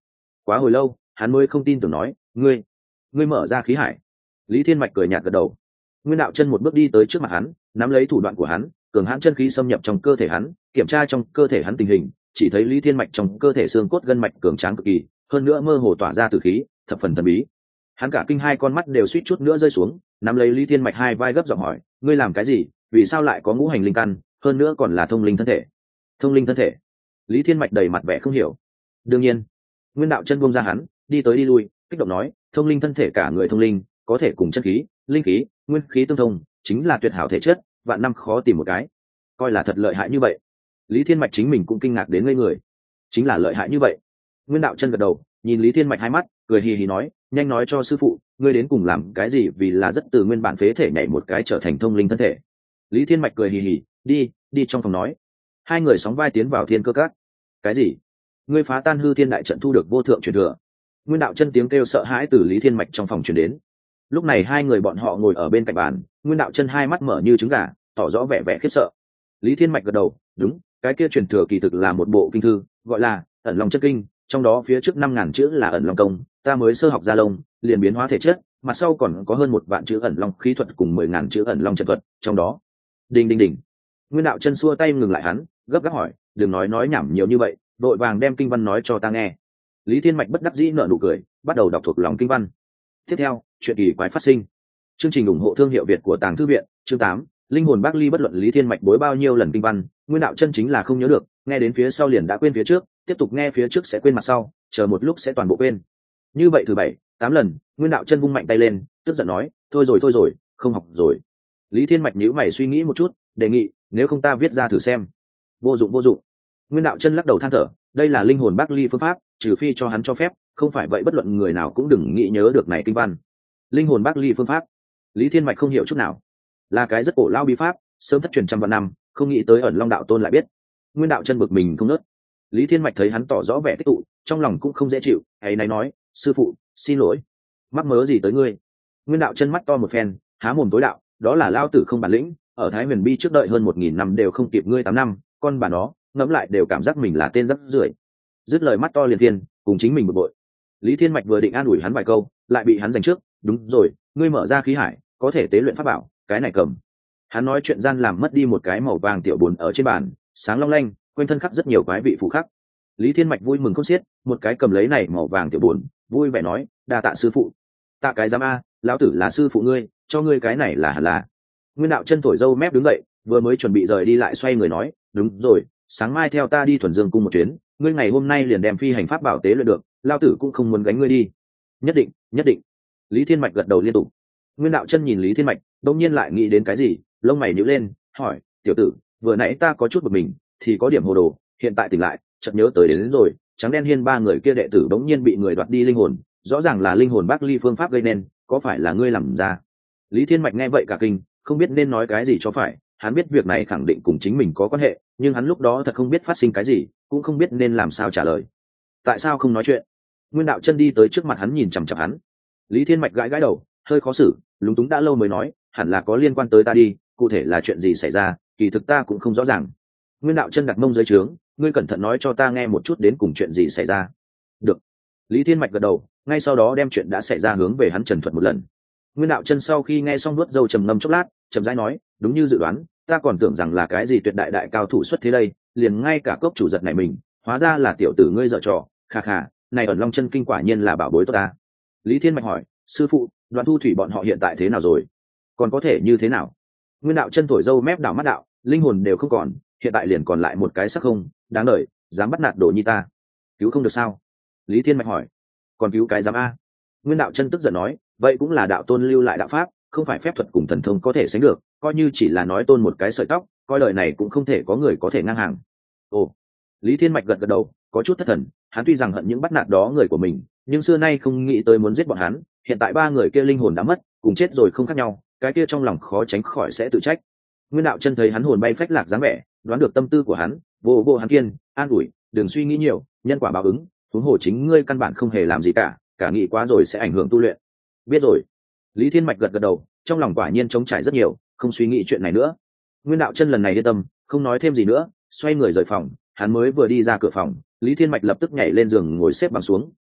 Speaker 1: Quá hồi lâu hắn mới không tin tưởng nói, ngươi mở ra khí hải. Lý Thiên Mạch cười nhạt gật đầu. Nguyên đạo chân một bước đi tới trước mặt hắn, nắm lấy thủ đoạn của hắn, cường hãn chân khí xâm nhập trong cơ thể hắn, kiểm tra trong cơ thể hắn tình hình, chỉ thấy Lý Thiên Mạch trong cơ thể xương cốt gân mạch cường tráng cực kỳ, hơn nữa mơ hồ tỏa ra tử khí, thập phần thần bí. Hắn cả kinh hai con mắt đều suýt chút nữa rơi xuống, nắm lấy Lý Thiên Mạch hai vai gấp giọng hỏi, ngươi làm cái gì? Vì sao lại có ngũ hành linh căn, hơn nữa còn là thông linh thân thể? Thông linh thân thể? Lý Thiên Mạch đầy mặt vẻ không hiểu. Đương nhiên. Nguyên đạo chân buông ra hắn, đi tới đi lui, kích động nói, thông linh thân thể cả người thông linh, có thể cùng chân khí, linh khí, nguyên khí tương thông, chính là tuyệt hảo thể chất, vạn năm khó tìm một cái. Coi là thật lợi hại như vậy. Lý Thiên Mạch chính mình cũng kinh ngạc đến ngây người. Chính là lợi hại như vậy. Nguyên đạo chân gật đầu, nhìn Lý Thiên Mạch hai mắt, cười hì hì nói, nhanh nói cho sư phụ, ngươi đến cùng làm cái gì, vì là rất từ nguyên bản phế thể nhảy một cái trở thành thông linh thân thể. Lý Thiên Mạch cười hì hì, đi trong phòng nói. Hai người sóng vai tiến vào thiên cơ các. Cái gì? Ngươi phá tan hư thiên đại trận thu được vô thượng truyền thừa. Nguyên đạo chân tiếng kêu sợ hãi từ Lý Thiên Mạch trong phòng truyền đến. Lúc này hai người bọn họ ngồi ở bên cạnh bàn, Nguyên đạo chân hai mắt mở như trứng gà, tỏ rõ vẻ vẻ khiếp sợ. Lý Thiên Mạch gật đầu, đúng, cái kia truyền thừa kỳ thực là một bộ kinh thư, gọi là Ẩn Long Chân Kinh, trong đó phía trước 5.000 chữ là Ẩn Long Công, ta mới sơ học ra lông, liền biến hóa thể chất, mặt sau còn có hơn 1 vạn chữ Ẩn Long khí thuật cùng 10.000 chữ Ẩn Long chân thuật, trong đó. Đinh. Nguyên đạo chân xua tay ngừng lại hắn, gấp gáp hỏi, đừng nói nhảm nhiều như vậy, vội vàng đem kinh văn nói cho ta nghe. Lý Thiên Mạch bất đắc dĩ nở nụ cười, bắt đầu đọc thuộc lòng kinh văn. Tiếp theo, chuyện kỳ quái phát sinh. Chương trình ủng hộ thương hiệu Việt của Tàng Thư viện, chương 8, linh hồn bác ly bất luận Lý Thiên Mạch bối bao nhiêu lần kinh văn, Nguyên đạo chân chính là không nhớ được, nghe đến phía sau liền đã quên phía trước, tiếp tục nghe phía trước sẽ quên mặt sau, chờ một lúc sẽ toàn bộ quên. Như vậy thử 7, 8 lần, Nguyên đạo chân vung mạnh tay lên, tức giận nói, thôi rồi, không học rồi. Lý Thiên Mạch nhíu mày suy nghĩ một chút, đề nghị, nếu không ta viết ra thử xem. Vô dụng. Nguyên đạo chân lắc đầu than thở, đây là linh hồn bác ly phương pháp, trừ phi cho hắn cho phép, không phải vậy bất luận người nào cũng đừng nghĩ nhớ được này kinh văn. Linh hồn bác ly phương pháp? Lý Thiên Mạch không hiểu chút nào. Là cái rất cổ lao bí pháp, sớm thất truyền trăm vạn năm, không nghĩ tới Ẩn Long đạo tôn lại biết. Nguyên đạo chân bực mình không nớt. Lý Thiên Mạch thấy hắn tỏ rõ vẻ tích tụ, trong lòng cũng không dễ chịu, ấy này nói, sư phụ, xin lỗi. Mắc mớ gì tới ngươi? Nguyên đạo chân mắt to một phen, há mồm tối đạo, đó là lao tử không bản lĩnh, ở Thái Huyền Bi trước đợi hơn 1.000 năm đều không kịp ngươi 8 năm, con bà nó, ngẫm lại đều cảm giác mình là tên rắc rưởi. Dứt lời mắt to liền thiên, cùng chính mình bực bội. Lý Thiên Mạch vừa định an ủi hắn vài câu, lại bị hắn giành trước, đúng rồi, ngươi mở ra khí hải, có thể tế luyện pháp bảo, cái này cầm. Hắn nói chuyện gian làm mất đi một cái màu vàng tiểu buồn ở trên bàn, sáng long lanh, quanh thân khắc rất nhiều quái vị phù khắc. Lý Thiên Mạch vui mừng khôn xiết, một cái cầm lấy này màu vàng tiểu buồn, vui vẻ nói, đa tạ sư phụ. Tạ cái giám a, lão tử là sư phụ ngươi, cho ngươi cái này là hẳn là. Nguyên đạo chân thổi dâu mép đứng dậy, vừa mới chuẩn bị rời đi lại xoay người nói, đúng rồi, sáng mai theo ta đi Thuần Dương cung một chuyến, ngươi ngày hôm nay liền đem phi hành pháp bảo tế luyện được, lão tử cũng không muốn gánh ngươi đi. Nhất định. Lý Thiên Mạch gật đầu liên tục. Nguyên đạo chân nhìn Lý Thiên Mạch, đột nhiên lại nghĩ đến cái gì, lông mày nhíu lên, hỏi, tiểu tử, vừa nãy ta có chút bực mình, thì có điểm hồ đồ, hiện tại tỉnh lại, chợt nhớ tới đến rồi, trắng đen hiên ba người kia đệ tử đống nhiên bị người đoạt đi linh hồn, rõ ràng là linh hồn bác ly phương pháp gây nên, có phải là ngươi làm ra? Lý Thiên Mạch nghe vậy cả kinh, không biết nên nói cái gì cho phải, hắn biết việc này khẳng định cùng chính mình có quan hệ, nhưng hắn lúc đó thật không biết phát sinh cái gì, cũng không biết nên làm sao trả lời. Tại sao không nói chuyện? Nguyên đạo chân đi tới trước mặt hắn nhìn chằm chằm hắn. Lý Thiên Mạch gãi đầu, hơi khó xử, lúng túng đã lâu mới nói, hẳn là có liên quan tới ta đi, cụ thể là chuyện gì xảy ra, kỳ thực ta cũng không rõ ràng. Nguyên đạo chân đặt mông dưới trướng, ngươi cẩn thận nói cho ta nghe một chút đến cùng chuyện gì xảy ra. Được. Lý Thiên Mạch gật đầu, ngay sau đó đem chuyện đã xảy ra hướng về hắn trần thuật một lần. Nguyên đạo chân sau khi nghe xong nuốt dâu trầm ngâm chốc lát, chậm rãi nói, đúng như dự đoán, ta còn tưởng rằng là cái gì tuyệt đại cao thủ xuất thế đây, liền ngay cả cốc chủ giật này mình, hóa ra là tiểu tử ngươi dở trò, khà, này Ẩn Long chân kinh quả nhiên là bảo bối tốt ta. Lý Thiên Mạch hỏi, sư phụ, Đoạn Thu Thủy bọn họ hiện tại thế nào rồi? Còn có thể như thế nào? Nguyên đạo chân thổi dâu mép đảo mắt đạo, linh hồn đều không còn, hiện tại liền còn lại một cái sắc không, đáng đời, dám bắt nạt đồ nhi ta, cứu không được sao? Lý Thiên Mạch hỏi, còn cứu cái dám a? Nguyên đạo chân tức giận nói, vậy cũng là đạo tôn lưu lại đạo pháp, không phải phép thuật cùng thần thông có thể sánh được, coi như chỉ là nói tôn một cái sợi tóc, coi đời này cũng không thể có người có thể ngang hàng. Ồ. Lý Thiên Mạch gật gật đầu, có chút thất thần, hắn tuy rằng hận những bắt nạt đó người của mình, nhưng xưa nay không nghĩ tới muốn giết bọn hắn, hiện tại ba người kia linh hồn đã mất, cùng chết rồi không khác nhau, cái kia trong lòng khó tránh khỏi sẽ tự trách. Nguyên đạo chân thấy hắn hồn bay phách lạc dáng vẻ, đoán được tâm tư của hắn, vô hắn kiên, an ủi, đừng suy nghĩ nhiều, nhân quả báo ứng, huống hồ chính ngươi căn bản không hề làm gì cả nghĩ quá rồi sẽ ảnh hưởng tu luyện. Biết rồi. Lý Thiên Mạch gật gật đầu, trong lòng quả nhiên trống trải rất nhiều, không suy nghĩ chuyện này nữa. Nguyên đạo chân lần này yên tâm, không nói thêm gì nữa, xoay người rời phòng. Hắn mới vừa đi ra cửa phòng, Lý Thiên Mạch lập tức nhảy lên giường ngồi xếp bằng xuống,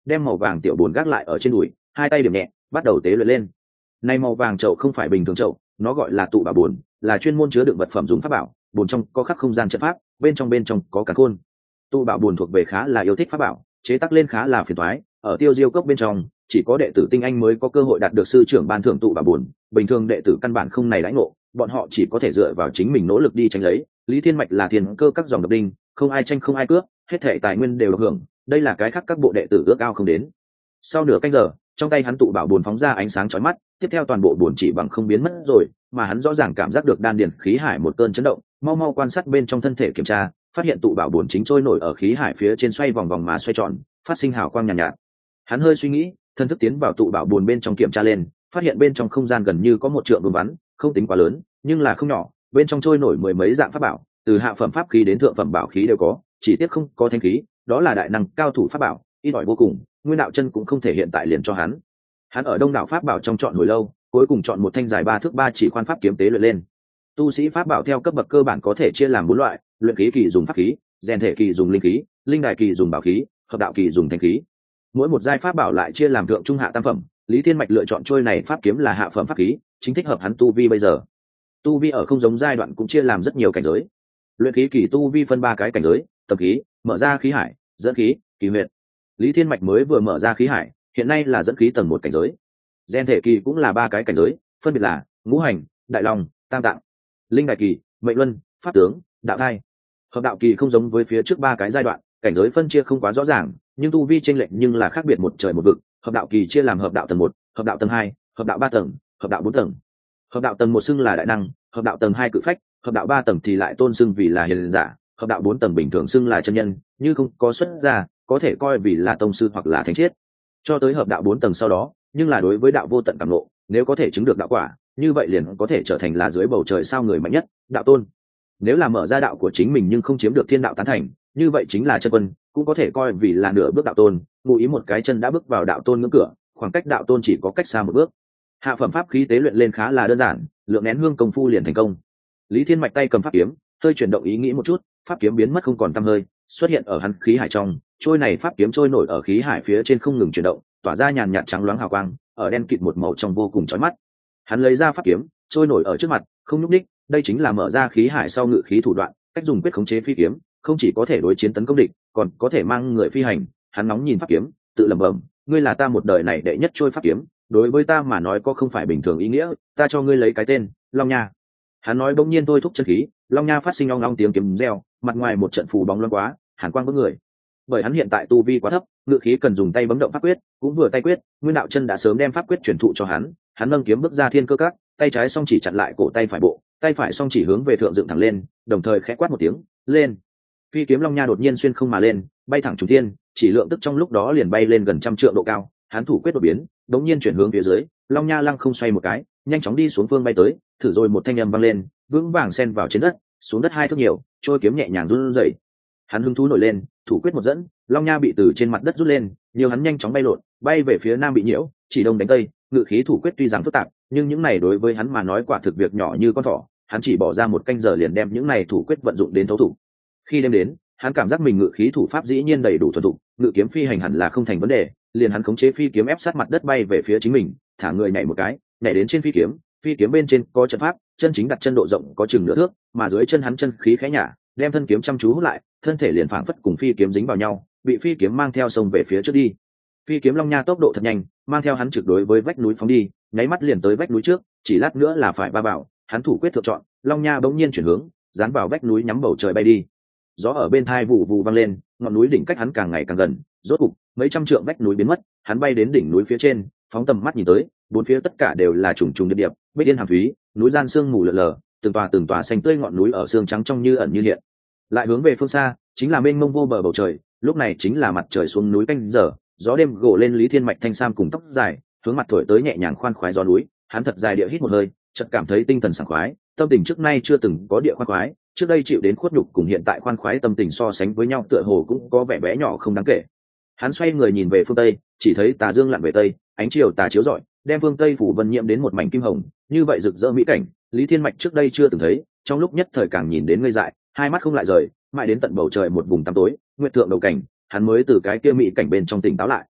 Speaker 1: đem màu vàng tiểu bồn gác lại ở trên đùi, hai tay điểm nhẹ bắt đầu tế luyện lên. Này màu vàng chậu không phải bình thường chậu, nó gọi là tụ bảo bồn, là chuyên môn chứa đựng vật phẩm dùng pháp bảo. Bồn trong có khắc không gian trận pháp, bên trong có cả khôn. Tụ bảo bồn thuộc về khá là yêu thích pháp bảo, chế tác lên khá là phiền toái. Ở Tiêu Diêu cốc bên trong, chỉ có đệ tử tinh anh mới có cơ hội đạt được sư trưởng ban thưởng tụ bảo bồn, bình thường đệ tử căn bản không này đãi ngộ, bọn họ chỉ có thể dựa vào chính mình nỗ lực đi tranh lấy. Lý Thiên Mạch là thiên cơ các dòng độc đinh, không ai tranh không ai cướp, hết thảy tài nguyên đều được hưởng, đây là cái khác các bộ đệ tử ước ao không đến. Sau nửa canh giờ, trong tay hắn tụ bảo bồn phóng ra ánh sáng chói mắt, tiếp theo toàn bộ bồn chỉ bằng không biến mất rồi, mà hắn rõ ràng cảm giác được đan điền khí hải một cơn chấn động, mau quan sát bên trong thân thể kiểm tra, phát hiện tụ bảo bồn chính trôi nổi ở khí hải phía trên xoay vòng mà xoay tròn, phát sinh hào quang nhàn nhạt. Hắn hơi suy nghĩ, thân thức tiến vào tụ bảo bồn bên trong kiểm tra lên, phát hiện bên trong không gian gần như có một trượng vuông vắn, không tính quá lớn, nhưng là không nhỏ, bên trong trôi nổi mười mấy dạng pháp bảo, từ hạ phẩm pháp khí đến thượng phẩm bảo khí đều có, chỉ tiếc không có thanh khí, đó là đại năng cao thủ pháp bảo, ít ỏi vô cùng, Nguyên đạo chân cũng không thể hiện tại liền cho hắn. Hắn ở đông đảo pháp bảo trong chọn hồi lâu, cuối cùng chọn một thanh dài 3 thước 3 chỉ khoan pháp kiếm tế luyện lên. Tu sĩ pháp bảo theo cấp bậc cơ bản có thể chia làm 4 loại, luyện khí kỳ dùng pháp khí, rèn thể kỳ dùng linh khí, linh đài kỳ dùng bảo khí, hợp đạo kỳ dùng thanh khí. Mỗi một giai pháp bảo lại chia làm thượng trung hạ tam phẩm, Lý Thiên Mạch lựa chọn trôi này pháp kiếm là hạ phẩm pháp khí, chính thích hợp hắn tu vi bây giờ. Tu vi ở không giống giai đoạn cũng chia làm rất nhiều cảnh giới. Luyện khí kỳ tu vi phân 3 cái cảnh giới, tập khí, mở ra khí hải, dẫn khí, kỳ huyệt. Lý Thiên Mạch mới vừa mở ra khí hải, hiện nay là dẫn khí tầng 1 cảnh giới. Gen thể kỳ cũng là 3 cái cảnh giới, phân biệt là ngũ hành, đại long, tam tạng. Linh đại kỳ, mệnh luân, pháp tướng, đạo thai. Hợp đạo kỳ không giống với phía trước 3 cái giai đoạn, cảnh giới phân chia không quá rõ ràng, nhưng tu vi chênh lệch nhưng là khác biệt một trời một vực. Hợp đạo kỳ chia làm hợp đạo tầng 1, hợp đạo tầng 2, hợp đạo 3 tầng, hợp đạo 4 tầng. Hợp đạo tầng 1 xưng là đại năng, hợp đạo tầng 2 cự phách, hợp đạo 3 tầng thì lại tôn xưng vì là hiền giả, hợp đạo 4 tầng bình thường xưng là chân nhân, như không có xuất gia, có thể coi vì là tông sư hoặc là thánh triết. Cho tới hợp đạo 4 tầng sau đó, nhưng là đối với đạo vô tận cảm ngộ, nếu có thể chứng được đạo quả, như vậy liền có thể trở thành là dưới bầu trời sao người mạnh nhất, đạo tôn. Nếu là mở ra đạo của chính mình nhưng không chiếm được thiên đạo tán thành, như vậy chính là chân quân, cũng có thể coi vì là nửa bước đạo tôn, ngụ ý một cái chân đã bước vào đạo tôn ngưỡng cửa, khoảng cách đạo tôn chỉ có cách xa một bước. Hạ phẩm pháp khí tế luyện lên khá là đơn giản, lượng nén hương công phu liền thành công. Lý Thiên Mạch tay cầm pháp kiếm, hơi chuyển động ý nghĩ một chút, pháp kiếm biến mất không còn tăm hơi, xuất hiện ở hắn khí hải trong, trôi này pháp kiếm trôi nổi ở khí hải phía trên không ngừng chuyển động, tỏa ra nhàn nhạt trắng loáng hào quang, ở đen kịt một màu trong vô cùng chói mắt. Hắn lấy ra pháp kiếm, trôi nổi ở trước mặt, không nhúc nhích, đây chính là mở ra khí hải sau ngự khí thủ đoạn, cách dùng quyết khống chế phi kiếm, không chỉ có thể đối chiến tấn công địch, còn có thể mang người phi hành. Hắn nóng nhìn pháp kiếm, tự lẩm bẩm, ngươi là ta một đời này đệ nhất trôi pháp kiếm, đối với ta mà nói có không phải bình thường ý nghĩa, ta cho ngươi lấy cái tên Long Nha. Hắn nói bỗng nhiên thôi thúc chân khí, Long Nha phát sinh ong ong tiếng kiếm reo, mặt ngoài một trận phù bóng loáng quá, hàn quang bức người. Bởi hắn hiện tại tu vi quá thấp, ngự khí cần dùng tay bấm động pháp quyết, cũng vừa tay quyết, Nguyên đạo chân đã sớm đem pháp quyết truyền thụ cho hắn. Hắn nâng kiếm bước ra thiên cơ các, tay trái song chỉ chặn lại cổ tay phải bộ, tay phải song chỉ hướng về thượng dựng thẳng lên, đồng thời khẽ quát một tiếng, lên. Phi kiếm Long Nha đột nhiên xuyên không mà lên, bay thẳng trùng thiên, chỉ lượng tức trong lúc đó liền bay lên gần 100 trượng độ cao. Hắn thủ quyết đột biến, đống nhiên chuyển hướng phía dưới, Long Nha lăng không xoay một cái, nhanh chóng đi xuống phương bay tới, thử rồi một thanh âm vang lên, vững vàng xen vào trên đất, xuống đất 2 thước nhiều, trôi kiếm nhẹ nhàng run rẩy. Hắn hứng thú nổi lên, thủ quyết một dẫn, Long Nha bị từ trên mặt đất rút lên, nhiều hắn nhanh chóng bay lộn, bay về phía nam bị nhiễu, chỉ đông đánh tây, ngự khí thủ quyết tuy rằng phức tạp, nhưng những này đối với hắn mà nói quả thực việc nhỏ như con thỏ, hắn chỉ bỏ ra 1 canh giờ liền đem những này thủ quyết vận dụng đến thấu thủ. Khi đêm đến, hắn cảm giác mình ngự khí thủ pháp dĩ nhiên đầy đủ thuần thục, ngự kiếm phi hành hẳn là không thành vấn đề, liền hắn khống chế phi kiếm ép sát mặt đất bay về phía chính mình, thả người nhảy một cái, nhảy đến trên phi kiếm bên trên có trận pháp, chân chính đặt chân độ rộng có chừng nửa thước, mà dưới chân hắn chân khí khẽ nhả, đem thân kiếm chăm chú hút lại, thân thể liền phảng phất cùng phi kiếm dính vào nhau, bị phi kiếm mang theo sông về phía trước đi. Phi kiếm Long Nha tốc độ thật nhanh, mang theo hắn trực đối với vách núi phóng đi, nháy mắt liền tới vách núi trước, chỉ lát nữa là phải va vào, hắn thủ quyết thượng chọn, Long Nha bỗng nhiên chuyển hướng, dán vào vách núi nhắm bầu trời bay đi. Gió ở bên tai vụ vụ vang lên, ngọn núi đỉnh cách hắn càng ngày càng gần, rốt cục mấy trăm trượng vách núi biến mất, hắn bay đến đỉnh núi phía trên, phóng tầm mắt nhìn tới, bốn phía tất cả đều là trùng trùng điệp điệp, bích yên hàm thúy, núi gian sương mù lờ lờ, từng tòa xanh tươi ngọn núi ở sương trắng trong như ẩn như hiện. Lại hướng về phương xa, chính là mênh mông vô bờ bầu trời, lúc này chính là mặt trời xuống núi canh giờ, gió đêm gồ lên Lý Thiên Mạch thanh sam cùng tóc dài, hướng mặt thổi tới nhẹ nhàng khoan khoái gió núi, hắn thật dài địa hít một hơi, chợt cảm thấy tinh thần sảng khoái, tâm tình trước nay chưa từng có địa khoan khoái, trước đây chịu đến khuất nhục cùng hiện tại khoan khoái tâm tình so sánh với nhau tựa hồ cũng có vẻ bé nhỏ không đáng kể. Hắn xoay người nhìn về phương tây, chỉ thấy tà dương lặn về tây, ánh chiều tà chiếu rọi, đem phương tây phủ vân nhiễm đến một mảnh kim hồng, như vậy rực rỡ mỹ cảnh, Lý Thiên Mạch trước đây chưa từng thấy, trong lúc nhất thời càng nhìn đến ngây dại, hai mắt không lại rời, mãi đến tận bầu trời một vùng tăm tối, nguyệt thượng đầu cảnh, hắn mới từ cái kia mỹ cảnh bên trong tỉnh táo lại.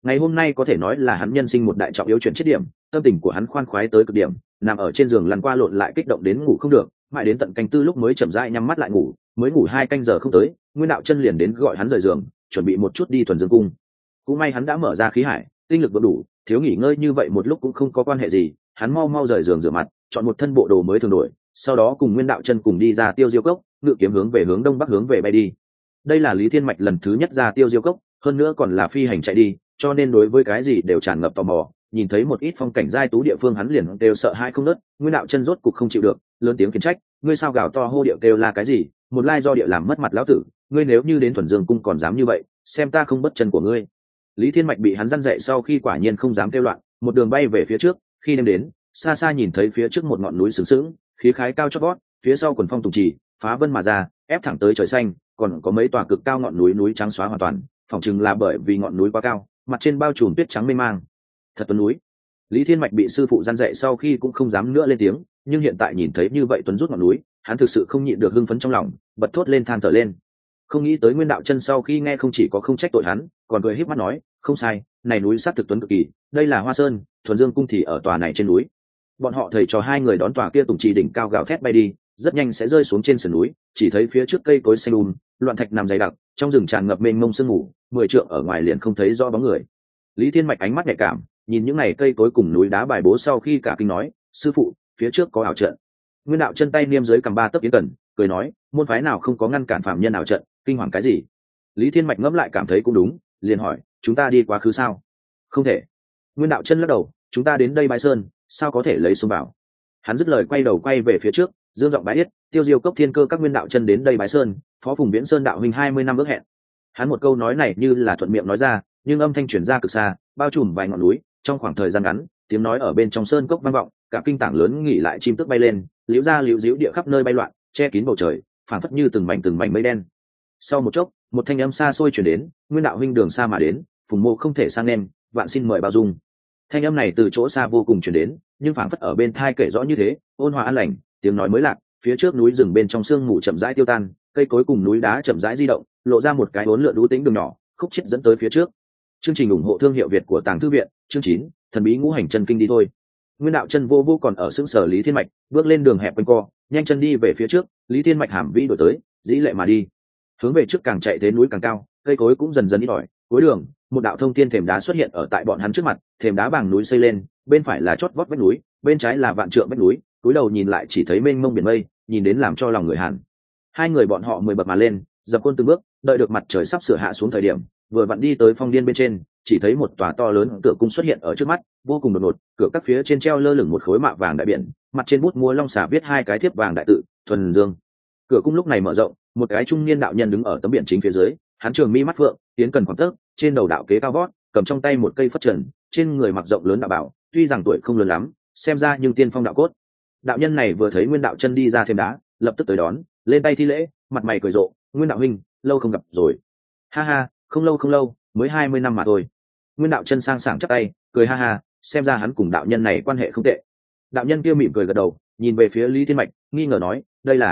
Speaker 1: Ngày hôm nay có thể nói là hắn nhân sinh một đại trọng yếu chuyển chết điểm, tâm tình của hắn khoan khoái tới cực điểm, nằm ở trên giường lăn qua lộn lại kích động đến ngủ không được, mãi đến tận canh tư lúc mới chậm rãi nhắm mắt lại ngủ, mới ngủ 2 canh giờ không tới, Nguyên Đạo Chân liền đến gọi hắn rời giường, chuẩn bị một chút đi thuần dương cung. Cũng may hắn đã mở ra khí hải, tinh lực vẫn đủ, thiếu nghỉ ngơi như vậy một lúc cũng không có quan hệ gì, hắn mau mau rời giường rửa mặt, chọn một thân bộ đồ mới thường đổi, sau đó cùng Nguyên Đạo Chân cùng đi ra Tiêu Diêu Cốc, ngự kiếm hướng về hướng đông bắc hướng về bay đi. Đây là Lý Thiên Mạch lần thứ nhất ra Tiêu Diêu Cốc, hơn nữa còn là phi hành chạy đi, cho nên đối với cái gì đều tràn ngập tò mò, nhìn thấy một ít phong cảnh giai tú địa phương hắn liền đều sợ hãi không nớt. Nguyên Đạo Chân rốt cục không chịu được, lớn tiếng khiển trách, ngươi sao gào to hô điệu kêu là cái gì, một lai do địa làm mất mặt lão tử, ngươi nếu như đến thuần dương cung còn dám như vậy, xem ta không bất chân của ngươi. Lý Thiên Mạch bị hắn răn dậy sau khi quả nhiên không dám kêu loạn, một đường bay về phía trước, khi đêm đến, xa xa nhìn thấy phía trước một ngọn núi sướng sướng, khí khái cao chót vót, phía sau quần phong tùng trì, phá vân mà ra, ép thẳng tới trời xanh, còn có mấy tòa cực cao ngọn núi núi trắng xóa hoàn toàn, phỏng chừng là bởi vì ngọn núi quá cao, mặt trên bao trùm tuyết trắng mênh mang. Thật tuấn núi. Lý Thiên Mạch bị sư phụ răn dậy sau khi cũng không dám nữa lên tiếng, nhưng hiện tại nhìn thấy như vậy tuấn rút ngọn núi, hắn thực sự không nhịn được hưng phấn trong lòng, bật thốt lên than thở lên. Không nghĩ tới Nguyên Đạo Chân sau khi nghe không chỉ có không trách tội hắn, còn cười híp mắt nói, không sai, này núi sát thực tuấn cực kỳ, đây là Hoa Sơn, thuần dương cung thì ở tòa này trên núi. Bọn họ thầy trò hai người đón tòa kia tùng trì đỉnh cao gào thét bay đi, rất nhanh sẽ rơi xuống trên sườn núi, chỉ thấy phía trước cây cối xanh loạn thạch nằm dày đặc, trong rừng tràn ngập mênh mông sương mù, 10 trượng ở ngoài liền không thấy rõ bóng người. Lý Thiên Mạch ánh mắt nhạy cảm, nhìn những này cây cối cùng núi đá bài bố sau khi cả kinh nói, sư phụ, phía trước có ảo trận. Nguyên Đạo Chân tay niêm dưới cầm 3 tấc yến cần, cười nói, môn phái nào không có ngăn cản phạm nhân ảo trận, kinh hoàng cái gì? Lý Thiên Mạch ngẫm lại cảm thấy cũng đúng, liền hỏi, chúng ta đi quá khứ sao? Không thể. Nguyên Đạo Chân lắc đầu, chúng ta đến đây bãi sơn, sao có thể lấy xông vào? Hắn dứt lời quay đầu quay về phía trước, dương giọng bái yết, Tiêu Diêu Cốc thiên cơ các Nguyên Đạo Chân đến đây bái sơn, phó Phùng Viễn Sơn đạo huynh 20 năm ước hẹn. Hắn một câu nói này như là thuận miệng nói ra, nhưng âm thanh truyền ra cực xa, bao trùm vài ngọn núi, trong khoảng thời gian ngắn, tiếng nói ở bên trong sơn cốc vang vọng, cả kinh tảng lớn nghỉ lại chim tức bay lên, liễu ra liễu díu địa khắp nơi bay loạn, che kín bầu trời, phảng phất như từng mảnh mây đen. Sau một chốc, một thanh âm xa xôi truyền đến, Nguyên đạo huynh đường xa mà đến, Phùng mô không thể sang nên, vạn xin mời bao dung. Thanh âm này từ chỗ xa vô cùng truyền đến, nhưng phảng phất ở bên thai kể rõ như thế, ôn hòa an lành, tiếng nói mới lạc, phía trước núi rừng bên trong sương mù chậm rãi tiêu tan, cây cối cùng núi đá chậm rãi di động, lộ ra một cái uốn lượn đú tĩnh đường nhỏ, khúc chết dẫn tới phía trước. Chương trình ủng hộ thương hiệu Việt của Tàng Thư viện, chương 9, thần bí ngũ hành chân kinh đi thôi. Nguyên đạo chân vô còn ở xứng sở Lý Thiên Mạch, bước lên đường hẹp quanh co, nhanh chân đi về phía trước, Lý Thiên Mạch hàm vĩ đổi tới, dĩ lệ mà đi. Hướng về trước càng chạy thế núi càng cao, cây cối cũng dần dần ít ỏi, cuối đường, một đạo thông thiên thềm đá xuất hiện ở tại bọn hắn trước mặt, thềm đá bằng núi xây lên, bên phải là chót vót vách núi, bên trái là vạn trượng vách núi, cúi đầu nhìn lại chỉ thấy mênh mông biển mây, nhìn đến làm cho lòng người hàn. Hai người bọn họ 10 bậc mà lên, dập khuôn từng bước, đợi được mặt trời sắp sửa hạ xuống thời điểm, vừa vặn đi tới phong điên bên trên, chỉ thấy một tòa to lớn cửa cung xuất hiện ở trước mắt, vô cùng đột ngột, cửa các phía trên treo lơ lửng một khối mạ vàng đại biển, mặt trên bút múa long xà viết 2 cái thiếp vàng đại tự, thuần dương. Cửa cung lúc này mở rộng, một cái trung niên đạo nhân đứng ở tấm biển chính phía dưới, hắn trường mi mắt phượng, tiến cần khoảng tấc, trên đầu đạo kế cao vót, cầm trong tay một cây phất trần, trên người mặc rộng lớn đạo bảo, tuy rằng tuổi không lớn lắm, xem ra nhưng tiên phong đạo cốt. Đạo nhân này vừa thấy Nguyên đạo chân đi ra thêm đá, lập tức tới đón, lên tay thi lễ, mặt mày cười rộ, Nguyên đạo huynh, lâu không gặp rồi. Ha ha, không lâu, mới 20 năm mà thôi. Nguyên đạo chân sang sảng chắp tay, cười ha ha, xem ra hắn cùng đạo nhân này quan hệ không tệ. Đạo nhân kia mỉm cười gật đầu, nhìn về phía Lý Thiên Mạch, nghi ngờ nói,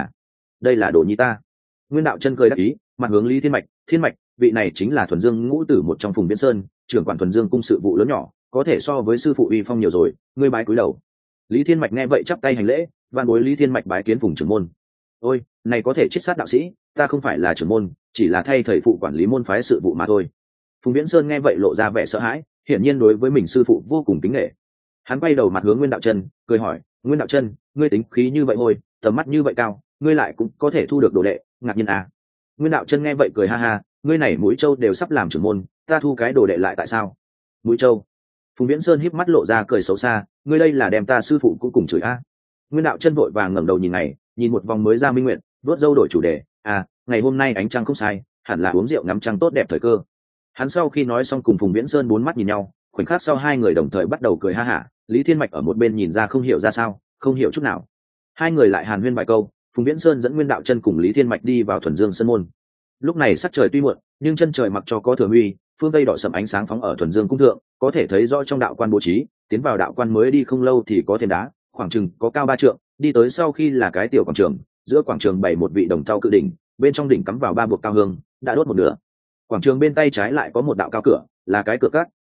Speaker 1: đây là đồ nhi ta. Nguyên đạo chân cười đáp ý, mặt hướng Lý Thiên Mạch, vị này chính là thuần dương ngũ tử một trong Phùng Viễn Sơn, trưởng quản thuần dương cung sự vụ lớn nhỏ, có thể so với sư phụ uy phong nhiều rồi, ngươi bái cúi đầu. Lý Thiên Mạch nghe vậy chắp tay hành lễ, van bối Lý Thiên Mạch bái kiến Phùng trưởng môn. Ôi, này có thể chết sát đạo sĩ, ta không phải là trưởng môn, chỉ là thay thầy phụ quản lý môn phái sự vụ mà thôi. Phùng Viễn Sơn nghe vậy lộ ra vẻ sợ hãi, hiển nhiên đối với mình sư phụ vô cùng kính nể. Hắn quay đầu mặt hướng Nguyên đạo chân, cười hỏi, Nguyên đạo chân, ngươi tính khí như vậy thôi, tầm mắt như vậy cao, ngươi lại cũng có thể thu được đồ đệ, ngạc nhiên à? Nguyên đạo chân nghe vậy cười ha ha, ngươi này mũi châu đều sắp làm trưởng môn, ta thu cái đồ đệ lại tại sao? Mũi châu? Phùng Viễn Sơn híp mắt lộ ra cười xấu xa, ngươi đây là đem ta sư phụ cũng cùng chửi a. Nguyên đạo chân vội vàng ngẩng đầu nhìn này, nhìn một vòng mới ra minh nguyện, đốt dâu đổi chủ đề, ngày hôm nay ánh trăng không sai, hẳn là uống rượu ngắm trăng tốt đẹp thời cơ. Hắn sau khi nói xong cùng Phùng Viễn Sơn bốn mắt nhìn nhau, khoảnh khắc sau hai người đồng thời bắt đầu cười ha hả. Lý Thiên Mạch ở một bên nhìn ra không hiểu ra sao, không hiểu chút nào. Hai người lại hàn huyên vài câu, Phùng Viễn Sơn dẫn Nguyên đạo chân cùng Lý Thiên Mạch đi vào thuần dương sơn môn. Lúc này sắc trời tuy muộn, nhưng chân trời mặc cho có thừa huy, phương tây đỏ sẫm ánh sáng phóng ở thuần dương cung thượng, có thể thấy rõ trong đạo quan bố trí. Tiến vào đạo quan mới đi không lâu thì có thềm đá, khoảng chừng có cao 3 trượng, đi tới sau khi là cái tiểu quảng trường, giữa quảng trường bày một vị đồng thau cự đỉnh, bên trong đỉnh cắm vào 3 buộc cao hương, đã đốt một nửa. Quảng trường bên tay trái lại có một đạo cao cửa, là cái cửa cát,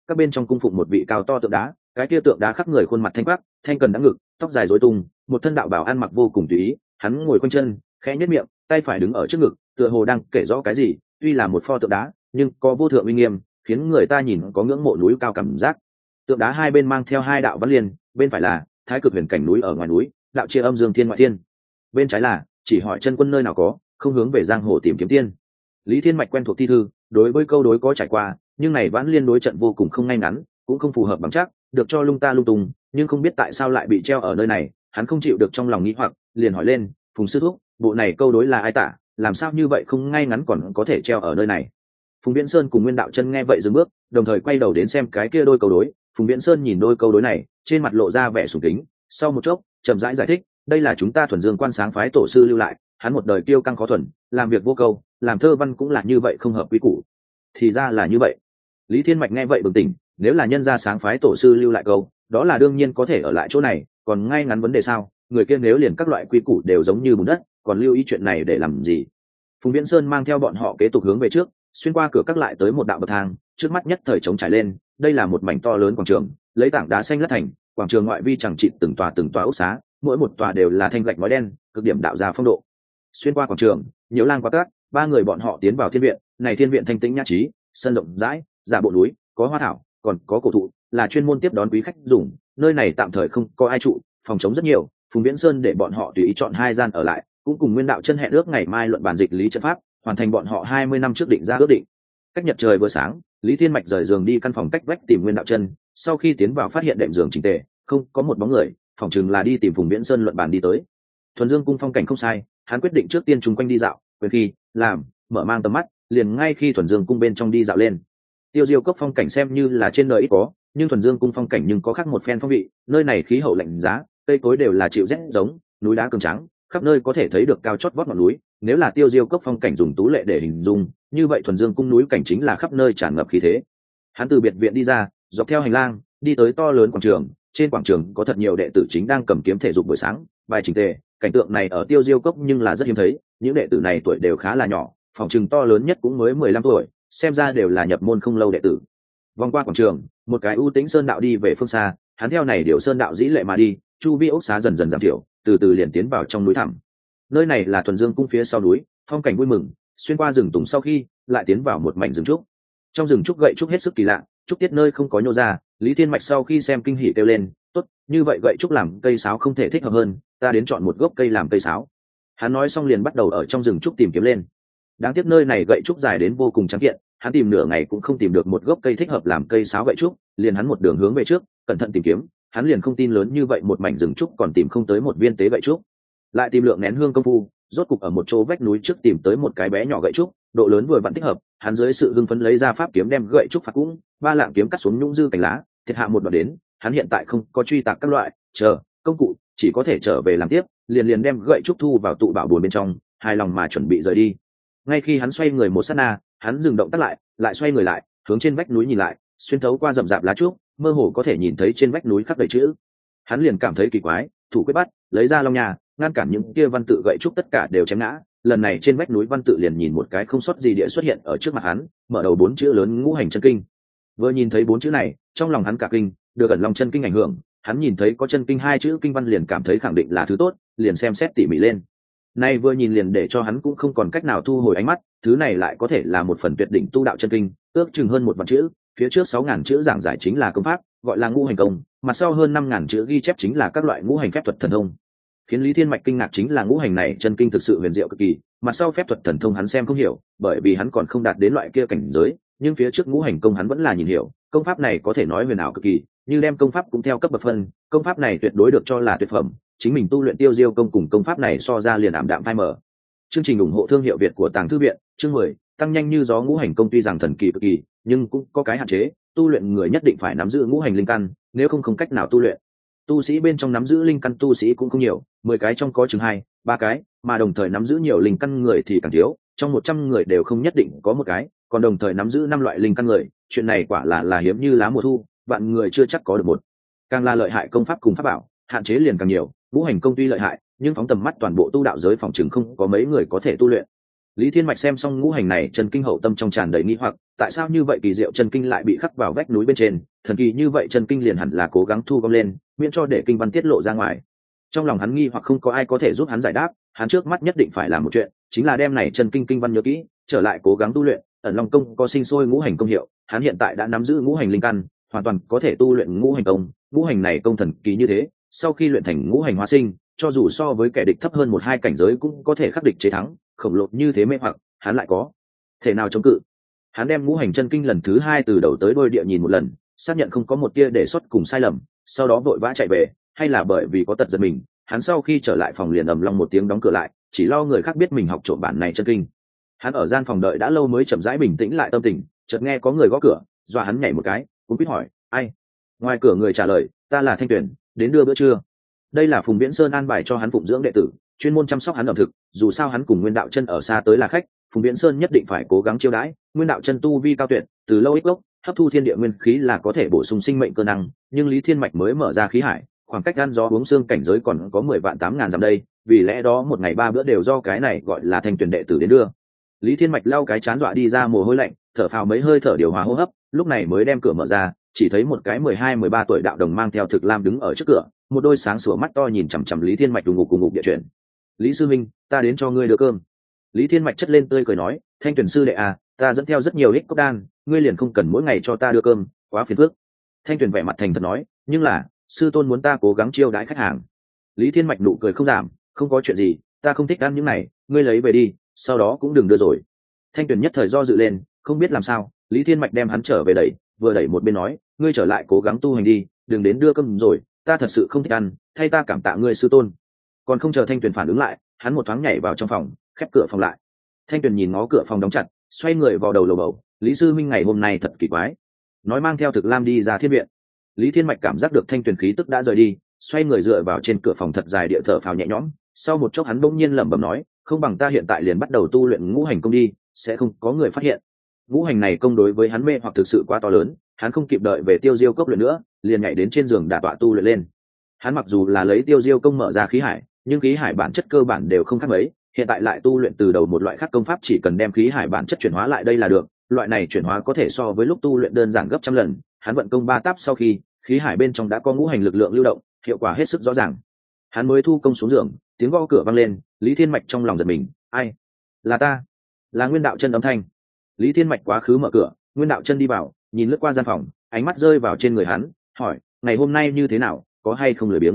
Speaker 1: các bên trong cung phụng một vị cao to tượng đá, cái kia tượng đá khắc người khuôn mặt thanh quắc, thanh cần đã ngực, tóc dài rối tung, một thân đạo bào ăn mặc vô cùng tùy ý, hắn ngồi quanh chân, khẽ nhếch miệng, tay phải đứng ở trước ngực, tựa hồ đang kể rõ cái gì. Tuy là một pho tượng đá, nhưng có vô thượng uy nghiêm, khiến người ta nhìn có ngưỡng mộ núi cao cảm giác. Tượng đá hai bên mang theo hai đạo văn liên, bên phải là thái cực huyền cảnh núi ở ngoài núi, đạo chia âm dương thiên ngoại thiên. Bên trái là chỉ hỏi chân quân nơi nào có, không hướng về giang hồ tìm kiếm tiên. Lý Thiên Mạch quen thuộc thi thư, đối với câu đối có trải qua, nhưng này vãn liên đối trận vô cùng không ngay ngắn, cũng không phù hợp bằng chắc, được cho lung ta lung tung, nhưng không biết tại sao lại bị treo ở nơi này, hắn không chịu được trong lòng nghĩ hoặc, liền hỏi lên, Phùng sư thúc, bộ này câu đối là ai tả, làm sao như vậy không ngay ngắn còn có thể treo ở nơi này. Phùng Viễn Sơn cùng Nguyên Đạo Chân nghe vậy dừng bước, đồng thời quay đầu đến xem cái kia đôi câu đối. Phùng Viễn Sơn nhìn đôi câu đối này, trên mặt lộ ra vẻ sùng kính, sau một chốc chậm rãi giải thích, đây là chúng ta Thuần Dương Quan Sáng phái tổ sư lưu lại, hắn một đời kiêu căng khó thuần, làm việc vô câu, làm thơ văn cũng là như vậy không hợp quy củ. Thì ra là như vậy. Lý Thiên Mạch nghe vậy bừng tỉnh, nếu là nhân gia Sáng phái tổ sư lưu lại câu, đó là đương nhiên có thể ở lại chỗ này, còn ngay ngắn vấn đề sao, người kia nếu liền các loại quy củ đều giống như bùn đất, còn lưu ý chuyện này để làm gì. Phùng Viễn Sơn mang theo bọn họ kế tục hướng về trước, xuyên qua cửa các lại tới một đạo bậc thang, trước mắt nhất thời trống trải lên, đây là một mảnh to lớn quảng trường, lấy tảng đá xanh lát thành, quảng trường ngoại vi chẳng chịt từng tòa ốc xá, mỗi một tòa đều là thanh gạch ngói đen, cực điểm đạo ra phong độ. Xuyên qua quảng trường, nhiều lang qua cát, ba người bọn họ tiến vào thiên viện, này thiên viện thanh tĩnh nhã trí, sân rộng rãi, giả bộ núi, có hoa thảo, còn có cổ thụ, là chuyên môn tiếp đón quý khách dùng, nơi này tạm thời không có ai trụ, phòng chống rất nhiều. Phùng Viễn Sơn để bọn họ tùy ý chọn hai gian ở lại, cũng cùng Nguyên Đạo Chân hẹn ước ngày mai luận bàn dịch lý trận pháp, hoàn thành bọn họ 20 năm trước định ra ước định. Cách nhật trời vừa sáng, Lý Thiên Mạch rời giường đi căn phòng cách vách tìm Nguyên Đạo Chân, sau khi tiến vào phát hiện đệm giường chỉnh tề, không có một bóng người, phòng chừng là đi tìm Phùng Viễn Sơn luận bàn đi tới. Thuần Dương cung phong cảnh không sai, hắn quyết định trước tiên chung quanh đi dạo, quyền khi làm mở mang tầm mắt, liền ngay khi Thuần Dương cung bên trong đi dạo lên. Tiêu Diêu cốc phong cảnh xem như là trên đời ít có, nhưng Thuần Dương cung phong cảnh nhưng có khác một phen phong vị, nơi này khí hậu lạnh giá, cây cối đều là chịu rét giống, núi đá cường trắng, khắp nơi có thể thấy được cao chót vót ngọn núi. Nếu là Tiêu Diêu cốc phong cảnh dùng tú lệ để hình dung, như vậy Thuần Dương cung núi cảnh chính là khắp nơi tràn ngập khí thế. Hắn từ biệt viện đi ra, dọc theo hành lang đi tới to lớn quảng trường, trên quảng trường có thật nhiều đệ tử chính đang cầm kiếm thể dục buổi sáng, bài chỉnh tề. Cảnh tượng này ở Tiêu Diêu cốc nhưng là rất hiếm thấy, những đệ tử này tuổi đều khá là nhỏ, phòng trường to lớn nhất cũng mới 15 tuổi, xem ra đều là nhập môn không lâu đệ tử. Vòng qua quảng trường, một cái ưu tĩnh sơn đạo đi về phương xa, hắn theo này điều sơn đạo dĩ lệ mà đi, chu vi ốc xá dần dần giảm thiểu, từ từ liền tiến vào trong núi thẳm. Nơi này là Thuần Dương cung phía sau núi, phong cảnh vui mừng, xuyên qua rừng tùng sau khi lại tiến vào một mảnh rừng trúc. Trong rừng trúc gậy trúc hết sức kỳ lạ, trúc tiết nơi không có nhô ra. Lý Thiên Mạch sau khi xem kinh hỉ kêu lên, tốt, như vậy gậy trúc làm cây sáo không thể thích hợp hơn, ta đến chọn một gốc cây làm cây sáo. Hắn nói xong liền bắt đầu ở trong rừng trúc tìm kiếm lên. Đáng tiếc nơi này gậy trúc dài đến vô cùng trắng kiện, hắn tìm nửa ngày cũng không tìm được một gốc cây thích hợp làm cây sáo gậy trúc, liền hắn một đường hướng về trước, cẩn thận tìm kiếm, hắn liền không tin lớn như vậy một mảnh rừng trúc còn tìm không tới một viên tế gậy trúc. Lại tìm lượng nén hương công phu, rốt cục ở một chỗ vách núi trước tìm tới một cái bé nhỏ gậy trúc, độ lớn vừa vặn thích hợp, hắn dưới sự hưng phấn lấy ra pháp kiếm đem gậy trúc phạt cũng, ba lạng kiếm cắt xuống nhũng dư cành lá, thiệt hạ một đoạn đến, hắn hiện tại không có truy tạc các loại, công cụ, chỉ có thể trở về làm tiếp, liền đem gậy trúc thu vào tụ bảo buồn bên trong, hài lòng mà chuẩn bị rời đi. Ngay khi hắn xoay người một sát na, hắn dừng động tác lại xoay người lại, hướng trên vách núi nhìn lại, xuyên thấu qua rậm rạp lá trúc, mơ hồ có thể nhìn thấy trên vách núi khắc đầy chữ. Hắn liền cảm thấy kỳ quái, thủ quyết bắt, lấy ra long nhà, ngăn cản những kia văn tự gậy trúc tất cả đều chém ngã. Lần này trên vách núi văn tự liền nhìn một cái không sót gì địa xuất hiện ở trước mặt hắn, mở đầu 4 chữ lớn ngũ hành chân kinh. Vừa nhìn thấy 4 chữ này, trong lòng hắn cả kinh, được ẩn long chân kinh ảnh hưởng, hắn nhìn thấy có chân kinh 2 chữ kinh văn liền cảm thấy khẳng định là thứ tốt, liền xem xét tỉ mỉ lên. Nay vừa nhìn liền để cho hắn cũng không còn cách nào thu hồi ánh mắt, thứ này lại có thể là một phần tuyệt đỉnh tu đạo chân kinh, ước chừng hơn 1 vạn chữ, phía trước 6.000 chữ giảng giải chính là công pháp, gọi là ngũ hành công, mặt sau hơn 5.000 chữ ghi chép chính là các loại ngũ hành phép thuật thần thông. Khiến Lý Thiên Mạch kinh ngạc chính là ngũ hành này chân kinh thực sự huyền diệu cực kỳ, mặt sau phép thuật thần thông hắn xem không hiểu, bởi vì hắn còn không đạt đến loại kia cảnh giới, nhưng phía trước ngũ hành công hắn vẫn là nhìn hiểu, công pháp này có thể nói huyền ảo cực kỳ, như đem công pháp cũng theo cấp bậc phân, công pháp này tuyệt đối được cho là tuyệt phẩm, chính mình tu luyện Tiêu Diêu công cùng công pháp này so ra liền ảm đạm phai mờ. Chương trình ủng hộ thương hiệu Việt của Tàng Thư viện, chương 10, tăng nhanh như gió ngũ hành công tuy rằng thần kỳ cực kỳ, nhưng cũng có cái hạn chế, tu luyện người nhất định phải nắm giữ ngũ hành linh căn, nếu không cách nào tu luyện. Tu sĩ bên trong nắm giữ linh căn tu sĩ cũng không nhiều, 10 cái trong có chừng 2, 3 cái, mà đồng thời nắm giữ nhiều linh căn người thì càng thiếu, trong 100 người đều không nhất định có một cái, còn đồng thời nắm giữ 5 loại linh căn người, chuyện này quả là hiếm như lá mùa thu, vạn người chưa chắc có được một. Càng là lợi hại công pháp cùng pháp bảo, hạn chế liền càng nhiều, ngũ hành công tuy lợi hại, nhưng phóng tầm mắt toàn bộ tu đạo giới phòng trường không có mấy người có thể tu luyện. Lý Thiên Mạch xem xong ngũ hành này chân kinh hậu tâm trong tràn đầy nghi hoặc, tại sao như vậy kỳ diệu chân kinh lại bị khắc vào vách núi bên trên, thần kỳ như vậy chân kinh liền hẳn là cố gắng thu gom lên, miễn cho để kinh văn tiết lộ ra ngoài. Trong lòng hắn nghi hoặc không có ai có thể giúp hắn giải đáp, hắn trước mắt nhất định phải làm một chuyện, chính là đem này chân kinh kinh văn nhớ kỹ, trở lại cố gắng tu luyện. Ẩn Long công có sinh sôi ngũ hành công hiệu, hắn hiện tại đã nắm giữ ngũ hành linh căn, hoàn toàn có thể tu luyện ngũ hành công. Ngũ hành này công thần kỳ như thế, sau khi luyện thành ngũ hành hóa sinh, cho dù so với kẻ địch thấp hơn một hai cảnh giới cũng có thể khắc địch chế thắng. Khổng lồ như thế mê hoặc, hắn lại có thể nào chống cự? Hắn đem ngũ hành chân kinh lần thứ hai từ đầu tới đuôi địa nhìn một lần, xác nhận không có một tia để xuất cùng sai lầm, sau đó vội vã chạy về. Hay là bởi vì có tật giật mình, hắn sau khi trở lại phòng liền ầm long một tiếng đóng cửa lại, chỉ lo người khác biết mình học trộm bản này chân kinh. Hắn ở gian phòng đợi đã lâu mới chậm rãi bình tĩnh lại tâm tình, chợt nghe có người gõ cửa, dọa hắn nhảy một cái, cũng biết hỏi ai. Ngoài cửa người trả lời, ta là Thanh Tuyền, đến đưa bữa trưa. Đây là Phùng Viễn Sơn an bài cho hắn phụng dưỡng đệ tử, chuyên môn chăm sóc hắn ẩm thực, dù sao hắn cùng Nguyên Đạo Chân ở xa tới là khách, Phùng Viễn Sơn nhất định phải cố gắng chiêu đãi. Nguyên Đạo Chân tu vi cao tuyệt, từ lâu ích gốc, hấp thu thiên địa nguyên khí là có thể bổ sung sinh mệnh cơ năng, nhưng Lý Thiên Mạch mới mở ra khí hải, khoảng cách ăn gió uống xương cảnh giới còn có 10.800.000 dặm đây, vì lẽ đó một ngày 3 bữa đều do cái này gọi là Thanh Tuyền đệ tử đến đưa. Lý Thiên Mạch lau cái chán dọa đi ra mồ hôi lạnh, thở phào mấy hơi thở điều hòa hô hấp, lúc này mới đem cửa mở ra, chỉ thấy một cái 12-13 tuổi đạo đồng mang theo thực lam đứng ở trước cửa, một đôi sáng sủa mắt to nhìn chằm chằm Lý Thiên Mạch đùng ngục địa chuyển. Lý sư minh, ta đến cho ngươi đưa cơm. Lý Thiên Mạch chất lên tươi cười nói, Thanh Tuyền sư đệ à, ta dẫn theo rất nhiều ích cốc đan, ngươi liền không cần mỗi ngày cho ta đưa cơm, quá phiền phức. Thanh Tuyền vẻ mặt thành thật nói, nhưng là sư tôn muốn ta cố gắng chiêu đãi khách hàng. Lý Thiên Mạch nụ cười không giảm, không có chuyện gì, ta không thích ăn những này, ngươi lấy về đi, sau đó cũng đừng đưa rồi. Thanh Tuyền nhất thời do dự lên, không biết làm sao. Lý Thiên Mạch đem hắn trở về đẩy, vừa đẩy một bên nói, ngươi trở lại cố gắng tu hành đi, đừng đến đưa cơm rồi, ta thật sự không thích ăn, thay ta cảm tạ ngươi sư tôn. Còn không chờ Thanh Tuyền phản ứng lại, hắn một thoáng nhảy vào trong phòng, khép cửa phòng lại. Thanh Tuyền nhìn ngó cửa phòng đóng chặt, xoay người vào đầu lầu bầu, Lý sư minh ngày hôm nay thật kỳ quái. Nói mang theo thực lam đi ra thiên viện. Lý Thiên Mạch cảm giác được Thanh Tuyền khí tức đã rời đi, xoay người dựa vào trên cửa phòng thật dài địa thở phào nhẹ nhõm. Sau một chốc hắn bỗng nhiên lẩm bẩm nói, không bằng ta hiện tại liền bắt đầu tu luyện ngũ hành công đi, sẽ không có người phát hiện. Ngũ hành này công đối với hắn mê hoặc thực sự quá to lớn, hắn không kịp đợi về tiêu diêu cốc luyện nữa, liền nhảy đến trên giường đả tọa tu luyện lên. Hắn mặc dù là lấy tiêu diêu công mở ra khí hải, nhưng khí hải bản chất cơ bản đều không khác mấy, hiện tại lại tu luyện từ đầu một loại khác công pháp, chỉ cần đem khí hải bản chất chuyển hóa lại đây là được. Loại này chuyển hóa có thể so với lúc tu luyện đơn giản gấp trăm lần. Hắn vận công 3 táp sau khi, khí hải bên trong đã có ngũ hành lực lượng lưu động, hiệu quả hết sức rõ ràng. Hắn mới thu công xuống giường, tiếng gõ cửa vang lên, Lý Thiên Mạch trong lòng giật mình, ai? Là ta, là Nguyên Đạo Chân âm thanh. Lý Thiên Mạch quá khứ mở cửa, Nguyên Đạo Chân đi vào, nhìn lướt qua gian phòng, ánh mắt rơi vào trên người hắn, hỏi, ngày hôm nay như thế nào, có hay không lười biếng?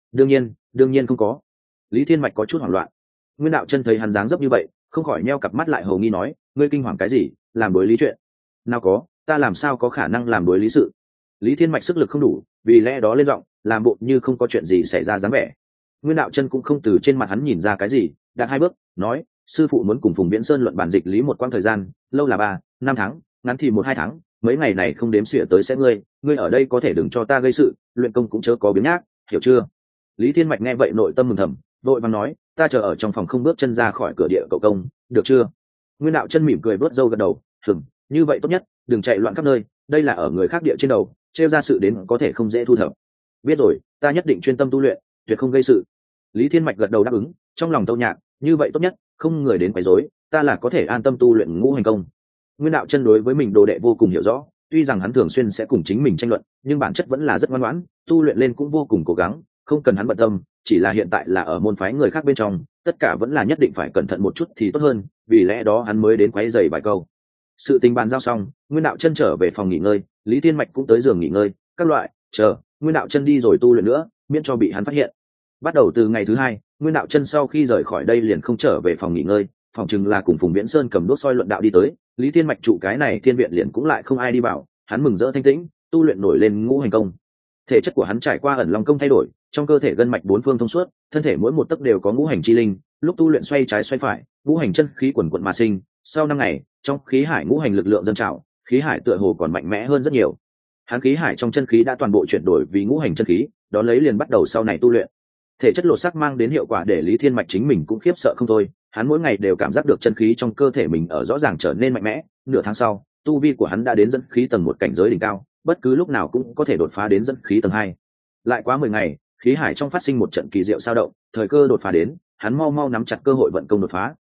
Speaker 1: Đương nhiên không có. Lý Thiên Mạch có chút hoảng loạn. Nguyên Đạo Chân thấy hắn dáng dấp như vậy, không khỏi nheo cặp mắt lại hầu nghi nói, ngươi kinh hoàng cái gì, làm đối lý chuyện? Nào có, ta làm sao có khả năng làm đối lý sự? Lý Thiên Mạch sức lực không đủ, vì lẽ đó lên giọng, làm bộ như không có chuyện gì xảy ra dáng vẻ. Nguyên Đạo Chân cũng không từ trên mặt hắn nhìn ra cái gì, đặt 2 bước, nói, sư phụ muốn cùng Phùng Viễn Sơn luận bản dịch lý một quãng thời gian, lâu là 3-5 tháng, ngắn thì 1-2 tháng, mấy ngày này không đếm xỉa tới sẽ ngươi ở đây có thể đừng cho ta gây sự, luyện công cũng chớ có biếng nhác, hiểu chưa? Lý Thiên Mạch nghe vậy nội tâm mừng thầm, vội vàng nói, ta chờ ở trong phòng không bước chân ra khỏi cửa địa cậu công, được chưa? Nguyên Đạo Chân mỉm cười vớt râu gật đầu, như vậy tốt nhất, đừng chạy loạn khắp nơi, đây là ở người khác địa trên đầu, trêu ra sự đến có thể không dễ thu thập. Biết rồi, ta nhất định chuyên tâm tu luyện, tuyệt không gây sự. Lý Thiên Mạch gật đầu đáp ứng, trong lòng tâu nhạc, như vậy tốt nhất, không người đến quấy rối, ta là có thể an tâm tu luyện ngũ hành công. Nguyên Đạo Chân đối với mình đồ đệ vô cùng hiểu rõ, tuy rằng hắn thường xuyên sẽ cùng chính mình tranh luận, nhưng bản chất vẫn là rất ngoan ngoãn, tu luyện lên cũng vô cùng cố gắng, không cần hắn bận tâm, chỉ là hiện tại là ở môn phái người khác bên trong, tất cả vẫn là nhất định phải cẩn thận một chút thì tốt hơn, vì lẽ đó hắn mới đến quấy rầy vài câu. Sự tình bàn giao xong, Nguyên Đạo Chân trở về phòng nghỉ ngơi, Lý Thiên Mạch cũng tới giường nghỉ ngơi, các loại, chờ Nguyên Đạo Chân đi rồi tu luyện nữa, miễn cho bị hắn phát hiện. Bắt đầu từ ngày thứ 2, Nguyên Đạo Chân sau khi rời khỏi đây liền không trở về phòng nghỉ ngơi, phòng chừng là cùng Phùng Viễn Sơn cầm đuốc soi luận đạo đi tới. Lý Thiên Mạch trụ cái này thiên viện liền cũng lại không ai đi vào, hắn mừng rỡ thanh tĩnh, tu luyện nổi lên ngũ hành công. Thể chất của hắn trải qua ẩn long công thay đổi, trong cơ thể gân mạch 4 phương thông suốt, thân thể mỗi một tấc đều có ngũ hành chi linh, lúc tu luyện xoay trái xoay phải, ngũ hành chân khí quần quật mà sinh. Sau 5 ngày, trong khí hải ngũ hành lực lượng dâng trào, khí hải tựa hồ còn mạnh mẽ hơn rất nhiều. Hắn khí hải trong chân khí đã toàn bộ chuyển đổi vì ngũ hành chân khí, đó lấy liền bắt đầu sau này tu luyện. Thể chất lột xác mang đến hiệu quả để Lý Thiên Mạch chính mình cũng khiếp sợ không thôi, hắn mỗi ngày đều cảm giác được chân khí trong cơ thể mình ở rõ ràng trở nên mạnh mẽ. Nửa tháng sau, tu vi của hắn đã đến dẫn khí tầng 1 cảnh giới đỉnh cao, bất cứ lúc nào cũng có thể đột phá đến dẫn khí tầng 2. Lại quá 10 ngày, khí hải trong phát sinh một trận kỳ diệu sao động, thời cơ đột phá đến, hắn mau mau nắm chặt cơ hội vận công đột phá,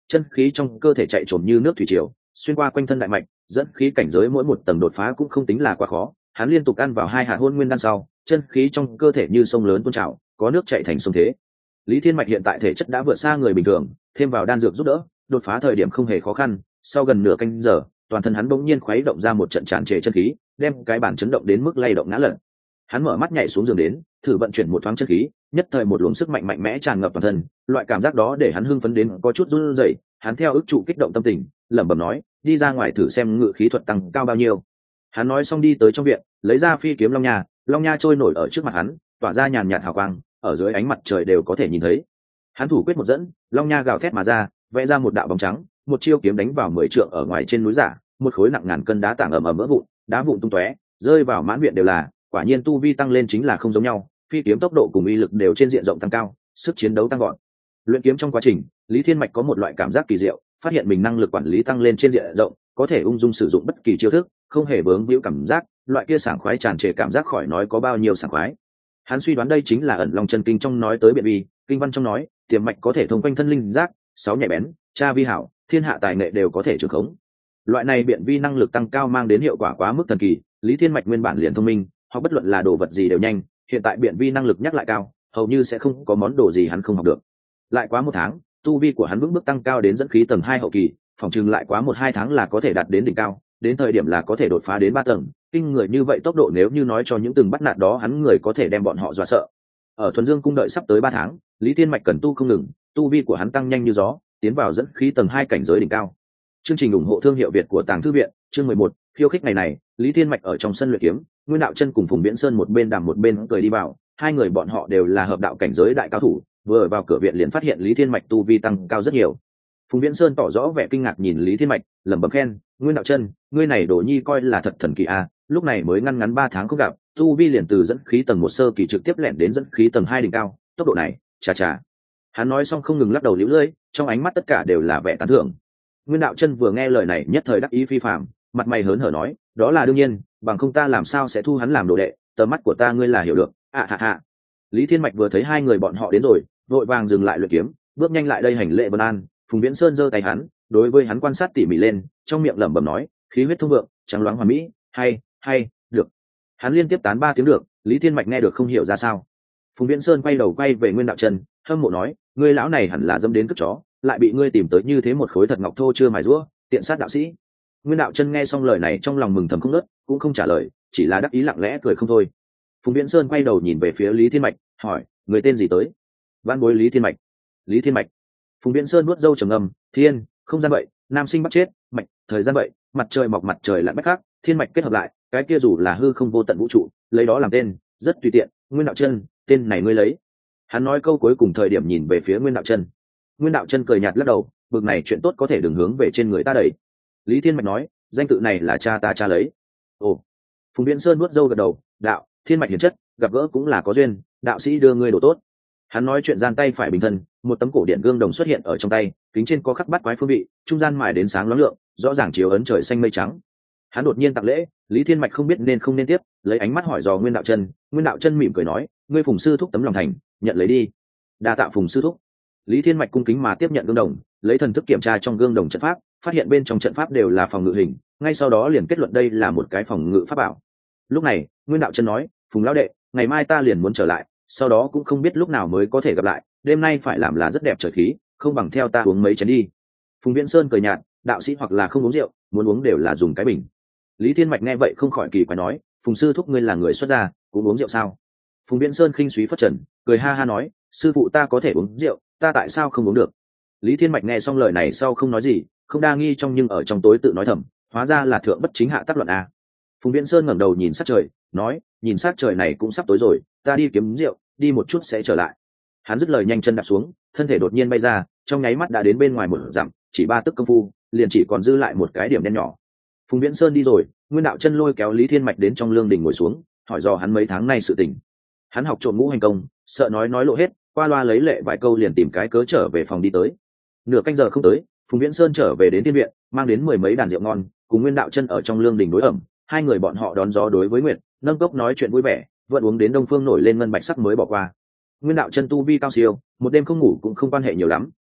Speaker 1: chân khí trong cơ thể chạy trồm như nước thủy triều xuyên qua quanh thân đại mạch, dẫn khí cảnh giới mỗi một tầng đột phá cũng không tính là quá khó. Hắn liên tục ăn vào 2 hạt hôn nguyên đan sau, chân khí trong cơ thể như sông lớn tuôn trào, có nước chảy thành sông thế. Lý Thiên Mạch hiện tại thể chất đã vượt xa người bình thường, thêm vào đan dược giúp đỡ, đột phá thời điểm không hề khó khăn. Sau gần nửa canh giờ, toàn thân hắn bỗng nhiên khuấy động ra một trận tràn trề chân khí, đem cái bàn chấn động đến mức lay động ngã lật. Hắn mở mắt nhảy xuống giường đến, thử vận chuyển một thoáng chân khí, nhất thời một luồng sức mạnh mạnh mẽ tràn ngập toàn thân, loại cảm giác đó để hắn hưng phấn đến có chút run rẩy. Hắn theo ức trụ kích động tâm tình, lẩm bẩm nói, đi ra ngoài thử xem ngự khí thuật tăng cao bao nhiêu. Hắn nói xong đi tới trong viện, lấy ra phi kiếm long nha trôi nổi ở trước mặt hắn, tỏa ra nhàn nhạt hào quang, ở dưới ánh mặt trời đều có thể nhìn thấy. Hắn thủ quyết một dẫn, long nha gào thét mà ra, vẽ ra một đạo bóng trắng, một chiêu kiếm đánh vào 10 trượng ở ngoài trên núi giả, một khối nặng ngàn cân đá tảng ầm ầm vỡ vụn, đá vụn tung tóe, rơi vào mãn viện đều là. Quả nhiên tu vi tăng lên chính là không giống nhau, phi kiếm tốc độ cùng uy lực đều trên diện rộng tăng cao, sức chiến đấu tăng gọn. Luyện kiếm trong quá trình, Lý Thiên Mạch có một loại cảm giác kỳ diệu, phát hiện mình năng lực quản lý tăng lên trên diện rộng, có thể ung dung sử dụng bất kỳ chiêu thức, không hề vướng víu cảm giác, loại kia sảng khoái tràn trề cảm giác khỏi nói có bao nhiêu sảng khoái. Hắn suy đoán đây chính là ẩn long chân kinh trong nói tới biện vi, kinh văn trong nói, tiềm mạch có thể thông quanh thân linh giác, 6 nhạy bén, tra vi hảo, thiên hạ tài nghệ đều có thể trường khống. Loại này biện vi năng lực tăng cao mang đến hiệu quả quá mức thần kỳ, Lý Thiên Mạch nguyên bản liền thông minh, hoặc bất luận là đồ vật gì đều nhanh, hiện tại biện vi năng lực nhắc lại cao, hầu như sẽ không có món đồ gì hắn không học được. Lại quá 1 tháng, tu vi của hắn vững bước tăng cao đến dẫn khí tầng 2 hậu kỳ, phòng chừng lại quá 1-2 tháng là có thể đạt đến đỉnh cao, đến thời điểm là có thể đột phá đến 3 tầng. Kinh người như vậy tốc độ nếu như nói cho những từng bắt nạt đó hắn người có thể đem bọn họ dọa sợ. Ở Thuần Dương cung đợi sắp tới 3 tháng, Lý Thiên Mạch cần tu không ngừng, tu vi của hắn tăng nhanh như gió, tiến vào dẫn khí tầng 2 cảnh giới đỉnh cao. Chương trình ủng hộ thương hiệu Việt của Tàng Thư viện, chương 11, khiêu khích ngày này, Lý Thiên Mạch ở trong sân luyện kiếm, Nguyên Đạo Chân cùng Phùng Viễn Sơn một bên đàm một bên cười đi vào, hai người bọn họ đều là hợp đạo cảnh giới đại cao thủ, vừa vào cửa viện liền phát hiện Lý Thiên Mạch tu vi tăng cao rất nhiều. Phùng Viễn Sơn tỏ rõ vẻ kinh ngạc nhìn Lý Thiên Mạch, lẩm bẩm khen, Nguyên Đạo Chân, ngươi này đồ nhi coi là thật thần kỳ a, lúc này mới ngăn ngắn 3 tháng không gặp, tu vi liền từ dẫn khí tầng 1 sơ kỳ trực tiếp lẻn đến dẫn khí tầng 2 đỉnh cao, tốc độ này, chà chà. Hắn nói xong không ngừng lắc đầu liễu lưỡi, trong ánh mắt tất cả đều là vẻ tán thưởng. Nguyên Đạo Chân vừa nghe lời này nhất thời đắc ý phi phàm, mặt mày hớn hở nói, đó là đương nhiên, bằng không ta làm sao sẽ thu hắn làm đồ đệ, tầm mắt của ta ngươi là hiểu được. Hạ. Lý Thiên Mạch vừa thấy hai người bọn họ đến rồi, vội vàng dừng lại luyện kiếm, bước nhanh lại đây hành lễ vân an. Phùng Viễn Sơn giơ tay hắn, đối với hắn quan sát tỉ mỉ lên, trong miệng lẩm bẩm nói, khí huyết thông vượng, trắng loáng hoàn mỹ, hay, được. Hắn liên tiếp tán 3 tiếng được, Lý Thiên Mạch nghe được không hiểu ra sao. Phùng Viễn Sơn quay đầu quay về Nguyên Đạo Chân, hâm mộ nói, ngươi lão này hẳn là dâm đến cất chó, lại bị ngươi tìm tới như thế một khối thật ngọc thô chưa mài rũa, tiện sát đạo sĩ. Nguyên Đạo Chân nghe xong lời này trong lòng mừng thầm không ngớt, cũng không trả lời, chỉ là đắc ý lặng lẽ cười không thôi. Phùng Viễn Sơn quay đầu nhìn về phía Lý Thiên Mạch, hỏi, người tên gì tới? Vãn bối Lý Thiên Mạch. Lý Thiên Mạch. Phùng Viễn Sơn nuốt râu trầm ngâm, thiên, không gian vậy, nam sinh bắt chết, mạch, thời gian vậy, mặt trời mọc mặt trời lặn bách khác, thiên mạch kết hợp lại, cái kia dù là hư không vô tận vũ trụ, lấy đó làm tên, rất tùy tiện. Nguyên Đạo Chân, tên này ngươi lấy. Hắn nói câu cuối cùng thời điểm nhìn về phía Nguyên Đạo Chân. Nguyên Đạo Chân cười nhạt lắc đầu, bực này chuyện tốt có thể đừng hướng về trên người ta đẩy. Lý Thiên Mạch nói, danh tự này là cha ta cha lấy. Ồ. Phùng Viễn Sơn nuốt râu gật đầu, đạo, thiên mạch hiền chất, gặp gỡ cũng là có duyên, đạo sĩ đưa ngươi đồ tốt. Hắn nói chuyện gian tay phải bình thân, một tấm cổ điện gương đồng xuất hiện ở trong tay, kính trên có khắc bát quái phương vị, trung gian mài đến sáng loáng lượng, rõ ràng chiếu ấn trời xanh mây trắng. Hắn đột nhiên tặng lễ, Lý Thiên Mạch không biết nên không nên tiếp, lấy ánh mắt hỏi dò Nguyên Đạo Chân. Nguyên Đạo Chân mỉm cười nói, ngươi Phùng sư thúc tấm lòng thành, nhận lấy đi. Đa tạ Phùng sư thúc. Lý Thiên Mạch cung kính mà tiếp nhận gương đồng, lấy thần thức kiểm tra trong gương đồng trận pháp, phát hiện bên trong trận pháp đều là phòng ngự hình, ngay sau đó liền kết luận đây là một cái phòng ngự pháp bảo. Lúc này, Nguyên Đạo Chân nói, Phùng lão đệ, ngày mai ta liền muốn trở lại, sau đó cũng không biết lúc nào mới có thể gặp lại, đêm nay phải làm là rất đẹp trời khí, không bằng theo ta uống mấy chén đi. Phùng Viễn Sơn cười nhạt, đạo sĩ hoặc là không uống rượu, muốn uống đều là dùng cái bình. Lý Thiên Mạch nghe vậy không khỏi kỳ quái nói, Phùng sư thúc ngươi là người xuất gia, cũng uống rượu sao? Phùng Viễn Sơn khinh suý phất trần, cười ha ha nói, sư phụ ta có thể uống rượu, ta tại sao không uống được? Lý Thiên Mạch nghe xong lời này sau không nói gì, không đa nghi trong nhưng ở trong tối tự nói thầm, hóa ra là thượng bất chính hạ tác luận a. Phùng Viễn Sơn ngẩng đầu nhìn sát trời, nói, nhìn sát trời này cũng sắp tối rồi, ta đi kiếm rượu, đi một chút sẽ trở lại. Hắn dứt lời nhanh chân đạp xuống, thân thể đột nhiên bay ra, trong nháy mắt đã đến bên ngoài một dặm, chỉ 3 tức công phu, liền chỉ còn dư lại một cái điểm đen nhỏ. Phùng Viễn Sơn đi rồi, Nguyên Đạo Chân lôi kéo Lý Thiên Mạch đến trong lương đình ngồi xuống, hỏi dò hắn mấy tháng nay sự tình. Hắn học trộm ngũ hành công, sợ nói lộ hết, qua loa lấy lệ vài câu liền tìm cái cớ trở về phòng đi tới. Nửa canh giờ không tới, Phùng Viễn Sơn trở về đến tiên viện, mang đến 10 mấy đàn rượu ngon, cùng Nguyên Đạo Chân ở trong lương đình đối ẩm, hai người bọn họ đón gió đối với Nguyệt, nâng cốc nói chuyện vui vẻ, vẫn uống đến đông phương nổi lên ngân bạch sắc mới bỏ qua. Nguyên Đạo Chân tu vi cao siêu, một đêm không ngủ cũng không quan hệ nhiều lắm,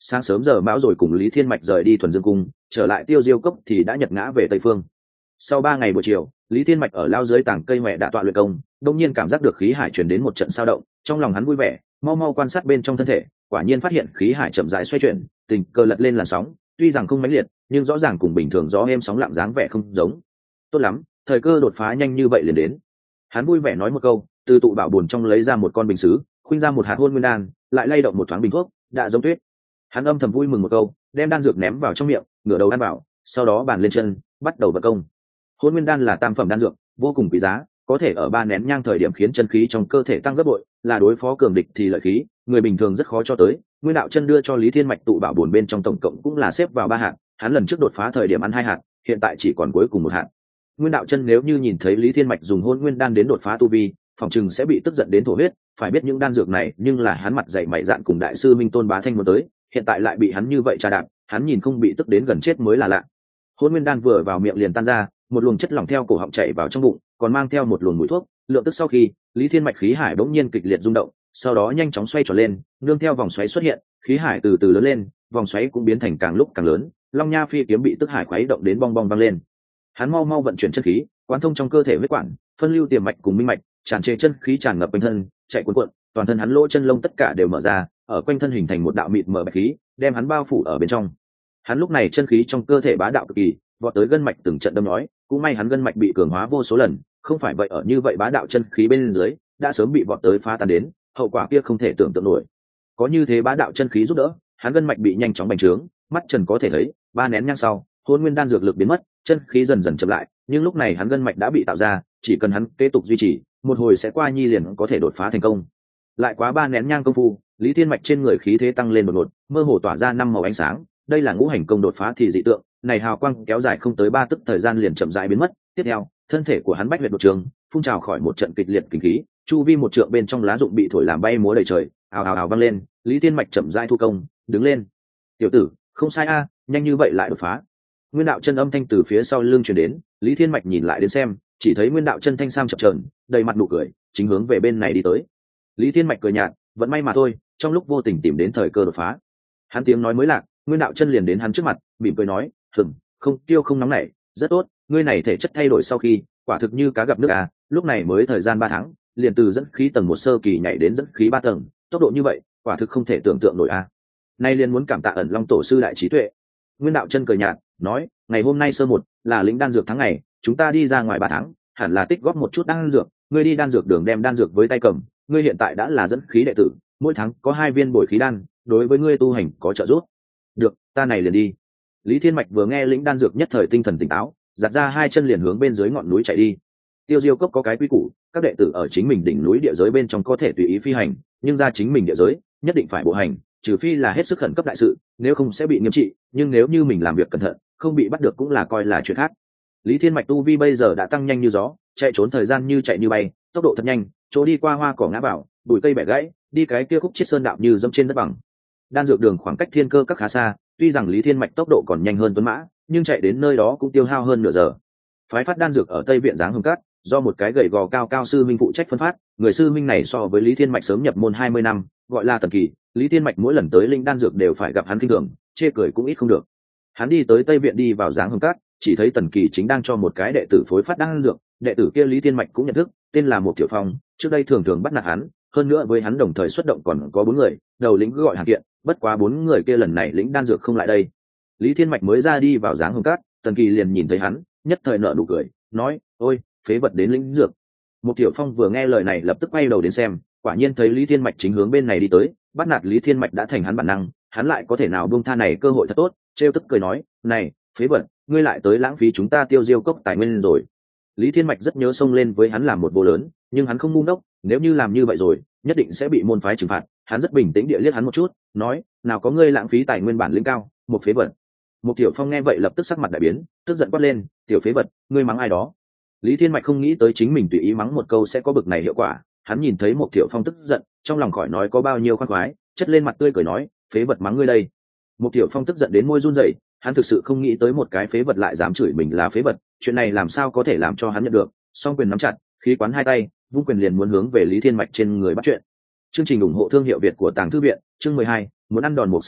Speaker 1: sáng sớm giờ mão rồi cùng Lý Thiên Mạch rời đi Thuần Dương cung, trở lại Tiêu Diêu cốc thì đã nhật ngã về Tây phương. Sau 3 ngày buổi chiều, Lý Thiên Mạch ở lao dưới tảng cây mẹ đã tọa luyện công, đột nhiên cảm giác được khí hải truyền đến một trận sao động, trong lòng hắn vui vẻ, mau mau quan sát bên trong thân thể, quả nhiên phát hiện khí hải chậm rãi xoay chuyển, tình cờ lật lên làn sóng, tuy rằng không mãnh liệt, nhưng rõ ràng cùng bình thường gió êm sóng lặng dáng vẻ không giống. Tốt lắm, thời cơ đột phá nhanh như vậy liền đến. Hắn vui vẻ nói một câu, từ tụ bảo buồn trong lấy ra một con bình sứ, khuynh ra một hạt hôn nguyên đan, lại lay động một thoáng bình thuốc, đã giống tuyết. Hắn âm thầm vui mừng một câu, đem đan dược ném vào trong miệng, ngửa đầu ăn vào, sau đó bàn lên chân, bắt đầu vận công. Hôn nguyên đan là tam phẩm đan dược, vô cùng quý giá, có thể ở 3 nén nhang thời điểm khiến chân khí trong cơ thể tăng gấp bội, là đối phó cường địch thì lợi khí, người bình thường rất khó cho tới. Nguyên đạo chân đưa cho Lý Thiên Mạch tụ bảo buồn bên trong tổng cộng cũng là xếp vào 3 hạt, hắn lần trước đột phá thời điểm ăn 2 hạt, hiện tại chỉ còn cuối cùng 1 hạt. Nguyên đạo chân nếu như nhìn thấy Lý Thiên Mạch dùng hôn nguyên đan đến đột phá tu vi, phòng chừng sẽ bị tức giận đến thổ huyết, phải biết những đan dược này nhưng là hắn mặt dày mày dạn cùng đại sư Minh Tôn Bá Thanh muốn tới, hiện tại lại bị hắn như vậy trà đạp, hắn nhìn không bị tức đến gần chết mới là lạ. Hôn nguyên đan vừa vào miệng liền tan ra, một luồng chất lỏng theo cổ họng chảy vào trong bụng, còn mang theo một luồng mùi thuốc. Lượng tức sau khi, Lý Thiên Mạch khí hải bỗng nhiên kịch liệt rung động, sau đó nhanh chóng xoay tròn lên, nương theo vòng xoáy xuất hiện, khí hải từ từ lớn lên, vòng xoáy cũng biến thành càng lúc càng lớn, Long Nha Phi kiếm bị tức hải khuấy động đến bong bong vang lên. Hắn mau mau vận chuyển chân khí, quán thông trong cơ thể huyết quản, phân lưu tiềm mạch cùng minh mạch, tràn trề chân khí tràn ngập quanh thân, chạy cuồn cuộn, toàn thân hắn lỗ chân lông tất cả đều mở ra, ở quanh thân hình thành một đạo mịt mờ bạch khí, đem hắn bao phủ ở bên trong. Hắn lúc này chân khí trong cơ thể bá đạo cực kỳ, vọt tới gân mạch từng trận đâm nói, cũng may hắn gân mạch bị cường hóa vô số lần, không phải vậy ở như vậy bá đạo chân khí bên dưới, đã sớm bị vọt tới phá tan đến, hậu quả kia không thể tưởng tượng nổi. Có như thế bá đạo chân khí giúp đỡ, hắn gân mạch bị nhanh chóng bành trướng, mắt trần có thể thấy, 3 nén nhang sau, hôn nguyên đan dược lực biến mất, chân khí dần dần chậm lại, nhưng lúc này hắn gân mạch đã bị tạo ra, chỉ cần hắn kế tục duy trì, một hồi sẽ qua nhi liền có thể đột phá thành công. Lại quá 3 nén nhang công phu, Lý Thiên Mạch trên người khí thế tăng lên đột ngột, mơ hồ tỏa ra 5 màu ánh sáng, đây là ngũ hành công đột phá thì dị tượng, này hào quang kéo dài không tới 3 tức thời gian liền chậm rãi biến mất. Tiếp theo, thân thể của hắn bách huyệt đột trường, phun trào khỏi một trận kịch liệt kinh khí, chu vi một trượng bên trong lá dụng bị thổi làm bay múa đầy trời, ào ào ào vang lên. Lý Thiên Mạch chậm rãi thu công, đứng lên. Tiểu tử, không sai a, nhanh như vậy lại đột phá. Nguyên đạo chân âm thanh từ phía sau lưng truyền đến, Lý Thiên Mạch nhìn lại đến xem, chỉ thấy Nguyên đạo chân thanh sam chập chờn, đầy mặt nụ cười, chính hướng về bên này đi tới. Lý Thiên Mạch cười nhạt, vẫn may mà thôi, trong lúc vô tình tìm đến thời cơ đột phá. Hắn tiếng nói mới lạc, Nguyên đạo chân liền đến hắn trước mặt, mỉm cười nói, không tiêu không nóng nảy, rất tốt, ngươi này thể chất thay đổi sau khi, quả thực như cá gặp nước à, lúc này mới thời gian 3 tháng, liền từ dẫn khí tầng 1 sơ kỳ nhảy đến dẫn khí 3 tầng, tốc độ như vậy, quả thực không thể tưởng tượng nổi à. Nay liền muốn cảm tạ Ẩn Long tổ sư đại trí tuệ. Nguyên đạo chân cười nhạt, nói, ngày hôm nay sơ 1 là lĩnh đan dược tháng ngày, chúng ta đi ra ngoài 3 tháng, hẳn là tích góp một chút đan dược, ngươi đi đan dược đường đem đan dược với tay cầm, ngươi hiện tại đã là dẫn khí đệ tử, mỗi tháng có 2 viên bồi khí đan, đối với ngươi tu hành có trợ giúp. Được, ta này liền đi. Lý Thiên Mạch vừa nghe lĩnh đan dược nhất thời tinh thần tỉnh táo, giật ra 2 chân liền hướng bên dưới ngọn núi chạy đi. Tiêu Diêu cốc có cái quy củ, các đệ tử ở chính mình đỉnh núi địa giới bên trong có thể tùy ý phi hành, nhưng ra chính mình địa giới, nhất định phải bộ hành, trừ phi là hết sức khẩn cấp đại sự, nếu không sẽ bị nghiêm trị, nhưng nếu như mình làm việc cẩn thận, không bị bắt được cũng là coi là chuyện khác. Lý Thiên Mạch tu vi bây giờ đã tăng nhanh như gió, chạy trốn thời gian như chạy như bay, tốc độ thật nhanh, chỗ đi qua hoa cỏ ngã vào, bụi cây bẻ gãy, đi cái kia khúc chiết sơn đạo như dẫm trên đất bằng. Đan dược đường khoảng cách thiên cơ các khá xa, tuy rằng Lý Thiên Mạch tốc độ còn nhanh hơn Tuấn Mã, nhưng chạy đến nơi đó cũng tiêu hao hơn nửa giờ. Phái phát đan dược ở Tây viện Giáng Hồng Cát, do một cái gầy gò cao cao sư minh phụ trách phân phát, người sư minh này so với Lý Thiên Mạch sớm nhập môn 20 năm, gọi là Tần Kỳ. Lý Thiên Mạch mỗi lần tới linh đan dược đều phải gặp hắn kinh thường, chê cười cũng ít không được. Hắn đi tới Tây viện đi vào Giáng Hồng Cát, chỉ thấy Tần Kỳ chính đang cho một cái đệ tử phối phát đan dược, đệ tử kia Lý Thiên Mạch cũng nhận thức, tên là Mục Tiểu Phong, trước đây thường thường bắt nạt hắn, hơn nữa với hắn đồng thời xuất động còn có 4 người, đầu lĩnh cứ gọi Hàn Kiện, bất quá 4 người kia lần này lĩnh đan dược không lại đây. Lý Thiên Mạch mới ra đi vào Giáng Hồng Cát, Tần Kỳ liền nhìn thấy hắn, nhất thời nở nụ cười, nói, ôi, phế vật đến lĩnh dược. Mục Tiểu Phong vừa nghe lời này lập tức quay đầu đến xem, quả nhiên thấy Lý Thiên Mạch chính hướng bên này đi tới, bắt nạt Lý Thiên Mạch đã thành hắn bản năng, hắn lại có thể nào buông tha này cơ hội thật tốt, trêu tức cười nói, này, phế vật, ngươi lại tới lãng phí chúng ta Tiêu Diêu cốc tài nguyên rồi. Lý Thiên Mạch rất nhớ xông lên với hắn làm một vô lớn, nhưng hắn không ngu ngốc, nếu như làm như vậy rồi, nhất định sẽ bị môn phái trừng phạt. Hắn rất bình tĩnh địa liếc hắn một chút, nói, nào có ngươi lãng phí tài nguyên bản lĩnh cao, một phế vật. Một Tiểu Phong nghe vậy lập tức sắc mặt đại biến, tức giận quát lên, tiểu phế vật, ngươi mắng ai đó? Lý Thiên Mạch không nghĩ tới chính mình tùy ý mắng một câu sẽ có bực này hiệu quả, hắn nhìn thấy một Tiểu Phong tức giận, trong lòng khỏi nói có bao nhiêu khoan khoái, chất lên mặt tươi cười nói, phế vật mắng ngươi đây. Một Tiểu Phong tức giận đến môi run rẩy, hắn thực sự không nghĩ tới một cái phế vật lại dám chửi mình là phế vật, chuyện này làm sao có thể làm cho hắn nhận được. Song quyền nắm chặt, khí quán hai tay, vung quyền liền muốn hướng về Lý Thiên Mạch trên người bắt chuyện. Chương trình ủng hộ thương hiệu Việt của Tàng Thư viện, chương 12, muốn ăn đòn một sư đệ,